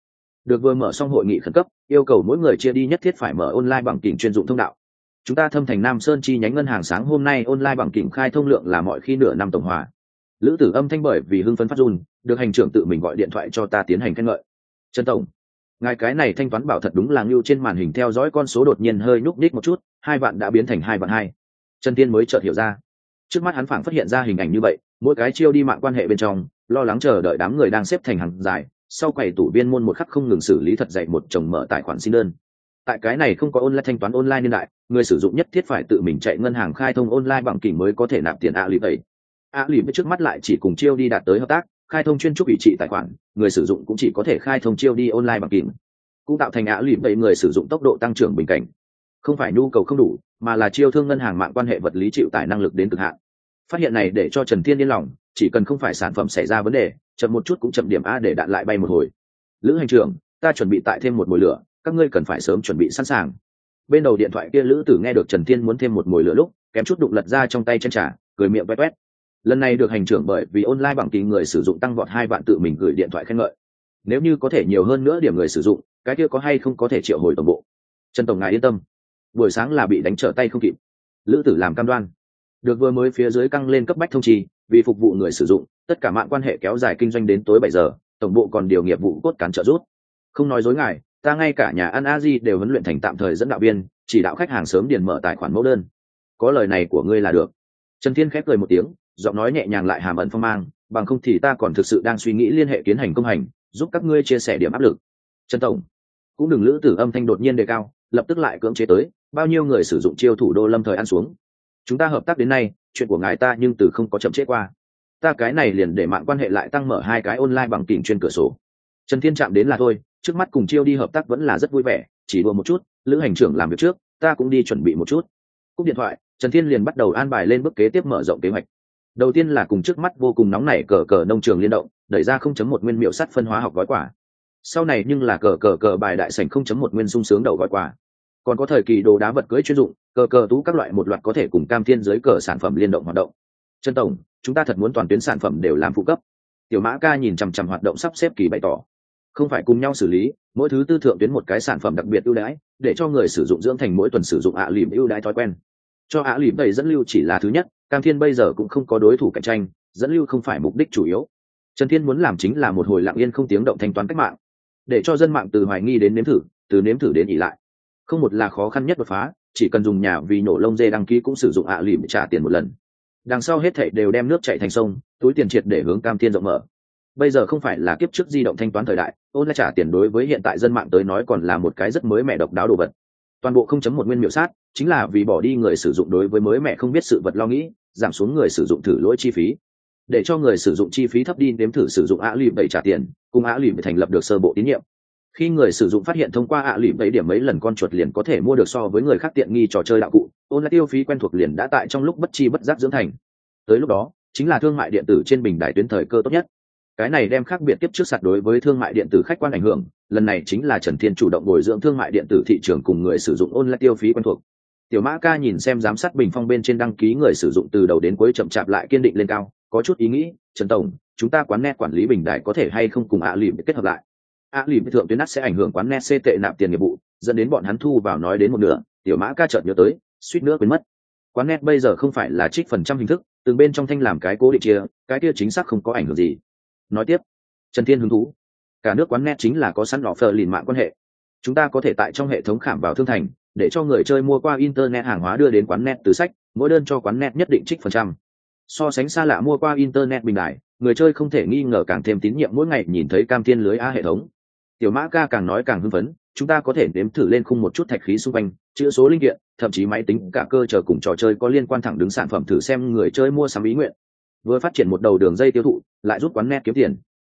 A: Được vừa mở xong hội nghị khẩn cấp, yêu cầu mỗi người chia đi nhất thiết phải mở online bằng kỉnh chuyên dụng thông đạo. Chúng ta Thâm Thành Nam Sơn chi nhánh ngân hàng sáng hôm nay online bằng kỉnh khai thông lượng là mọi khi nửa năm tổng hòa. Lữ Tử âm thanh bởi vì hưng phấn phát run, được hành trưởng tự mình gọi điện thoại cho ta tiến hành khen ngợi. Trần tổng, ngài cái này thanh toán bảo thật đúng là ngưu. Trên màn hình theo dõi con số đột nhiên hơi nhúc nhích một chút, 2 vạn đã biến thành 2 vạn 2. Trần Tiên mới chợt hiểu ra. Trước mắt hắn phảng phát hiện ra hình ảnh như vậy, mỗi cái chiêu đi mạng quan hệ bên trong, lo lắng chờ đợi đám người đang xếp thành hàng dài, sau quầy tủ viên môn một khắc không ngừng xử lý thật dậy một chồng mở tài khoản xin đơn. Tại cái này không có online thanh toán online niên đại, người sử dụng nhất thiết phải tự mình chạy ngân hàng khai thông online bằng kỉnh mới có thể nạp tiền ạ lì vậy. ạ lì trước mắt lại chỉ cùng chiêu đi đạt tới hợp tác khai thông chuyên trúc ủy trị tài khoản, người sử dụng cũng chỉ có thể khai thông chiêu đi online bằng kỉnh, cũng tạo thành ạ lì vậy người sử dụng tốc độ tăng trưởng bình cảnh. Không phải nhu cầu không đủ, mà là chiêu thương ngân hàng mạng quan hệ vật lý chịu tải năng lực đến cực hạn. Phát hiện này để cho Trần Thiên yên lòng, chỉ cần không phải sản phẩm xảy ra vấn đề, chậm một chút cũng chậm điểm a để đạn lại bay một hồi. Lữ hành trưởng, ta chuẩn bị tại thêm một mồi lửa, các ngươi cần phải sớm chuẩn bị sẵn sàng. Bên đầu điện thoại kia Lữ Tử nghe được Trần Thiên muốn thêm một mồi lửa lúc, kém chút đụng lật ra trong tay chân trà, cười miệng quét quét. Lần này được hành trưởng bởi vì online bằng ký người sử dụng tăng vọt 2 vạn tự mình gửi điện thoại khen ngợi. Nếu như có thể nhiều hơn nữa điểm người sử dụng, cái kia có hay không có thể triệu hồi tổng bộ. Trần tổng ngài yên tâm, buổi sáng là bị đánh trở tay không kịp. Lữ Tử làm cam đoan. Được vừa mới phía dưới căng lên cấp bách thông trì, vì phục vụ người sử dụng, tất cả mạng quan hệ kéo dài kinh doanh đến tối 7 giờ, tổng bộ còn điều nghiệp vụ cốt cán trợ rút. Không nói dối ngài, ta ngay cả nhà ăn Aji đều huấn luyện thành tạm thời dẫn đạo viên, chỉ đạo khách hàng sớm điền mở tài khoản mẫu đơn. Có lời này của ngươi là được. Trần Thiên khép cười một tiếng, giọng nói nhẹ nhàng lại hàm ẩn phong mang, bằng không thì ta còn thực sự đang suy nghĩ liên hệ tiến hành công hành, giúp các ngươi chia sẻ điểm áp lực. Trần tổng, cũng đừng. Lữ Tử âm thanh đột nhiên đề cao, lập tức lại cưỡng chế tới, bao nhiêu người sử dụng chiêu thủ đô lâm thời ăn xuống. Chúng ta hợp tác đến nay, chuyện của ngài ta nhưng từ không có chậm trễ qua. Ta cái này liền để mạng quan hệ lại tăng mở 2 cái online bằng kỉnh chuyên cửa sổ. Trần Thiên chạm đến là thôi, trước mắt cùng chiêu đi hợp tác vẫn là rất vui vẻ, chỉ đùa một chút, Lữ hành trưởng làm việc trước, ta cũng đi chuẩn bị một chút. Cúp điện thoại, Trần Thiên liền bắt đầu an bài lên bước kế tiếp mở rộng kế hoạch. Đầu tiên là cùng trước mắt vô cùng nóng nảy cờ nông trường liên động, đẩy ra 0.1 nguyên miệu sắt phân hóa học gói quả. Sau này nhưng là cờ bài đại sảnh 0.1 nguyên sung sướng đầu gói quả. Còn có thời kỳ đồ đá vật cưới chuyên dụng, cờ tú các loại một loạt có thể cùng cam thiên dưới cờ sản phẩm liên động hoạt động. Trần tổng, chúng ta thật muốn toàn tuyến sản phẩm đều làm phụ cấp. Tiểu Mã Ca nhìn chằm chằm hoạt động sắp xếp kỳ bày tỏ. Không phải cùng nhau xử lý, mỗi thứ tư thượng tuyến một cái sản phẩm đặc biệt ưu đãi, để cho người sử dụng dưỡng thành mỗi tuần sử dụng ạ lỉm ưu đãi thói quen. Cho ạ lỉm đầy dẫn lưu chỉ là thứ nhất, cam thiên bây giờ cũng không có đối thủ cạnh tranh, dẫn lưu không phải mục đích chủ yếu. Trần Thiên muốn làm chính là một hồi lặng yên không tiếng động thanh toán cách mạng, để cho dân mạng từ hoài nghi đến nếm thử, từ nếm thử đến ỷ lại. Không một là khó khăn nhất đột phá, chỉ cần dùng nhà vì nổ lông dê đăng ký cũng sử dụng ạ lỉm để trả tiền một lần. Đằng sau hết thảy đều đem nước chảy thành sông, túi tiền triệt để hướng cam thiên rộng mở. Bây giờ không phải là kiếp trước di động thanh toán thời đại, online trả tiền đối với hiện tại dân mạng tới nói còn là một cái rất mới mẻ độc đáo đồ vật. Toàn bộ 0.1 nguyên miệu sát chính là vì bỏ đi người sử dụng đối với mới mẻ không biết sự vật lo nghĩ, giảm xuống người sử dụng thử lỗi chi phí, để cho người sử dụng chi phí thấp đi nếm thử sử dụng ạ lỉm để trả tiền, cùng ạ lỉm để thành lập được sơ bộ tín nhiệm. Khi người sử dụng phát hiện thông qua ạ lỉm 7 điểm mấy lần con chuột liền có thể mua được so với người khác tiện nghi trò chơi đạo cụ, online tiêu phí quen thuộc liền đã tại trong lúc bất chi bất giác dưỡng thành. Tới lúc đó, chính là thương mại điện tử trên bình đài tuyến thời cơ tốt nhất. Cái này đem khác biệt tiếp trước sạt đối với thương mại điện tử khách quan ảnh hưởng, lần này chính là Trần Thiên chủ động bồi dưỡng thương mại điện tử thị trường cùng người sử dụng online tiêu phí quen thuộc. Tiểu Mã Ca nhìn xem giám sát bình phong bên trên đăng ký người sử dụng từ đầu đến cuối chậm chạp lại kiên định lên cao, có chút ý nghĩ, Trần tổng, chúng ta quán net quản lý bình đài có thể hay không cùng ạ lỉm kết hợp lại. ạ lỉm thượng tuyến nát sẽ ảnh hưởng quán net CT nạp tiền nghiệp vụ, dẫn đến bọn hắn thu vào nói đến một nửa. Tiểu Mã Ca chợt nhớ tới, suýt nữa quên mất. Quán net bây giờ không phải là trích phần trăm hình thức, từng bên trong thanh làm cái cố định chia, cái kia chính xác không có ảnh hưởng gì. Nói tiếp, Trần Thiên hứng thú, cả nước quán net chính là có sẵn offer liền mạng quan hệ, chúng ta có thể tại trong hệ thống khảm vào thương thành, để cho người chơi mua qua internet hàng hóa đưa đến quán net từ sách, mỗi đơn cho quán net nhất định trích phần trăm. So sánh xa lạ mua qua internet bình đại, người chơi không thể nghi ngờ càng thêm tín nhiệm mỗi ngày nhìn thấy cam thiên lưới a hệ thống. Tiểu Mã Ca càng nói càng hưng phấn, chúng ta có thể nếm thử lên khung một chút thạch khí xung quanh, chữa số linh kiện, thậm chí máy tính cả cơ chờ cùng trò chơi có liên quan thẳng đứng sản phẩm thử xem người chơi mua sắm ý nguyện. Vừa phát triển một đầu đường dây tiêu thụ, lại giúp quán net kiếm tiền,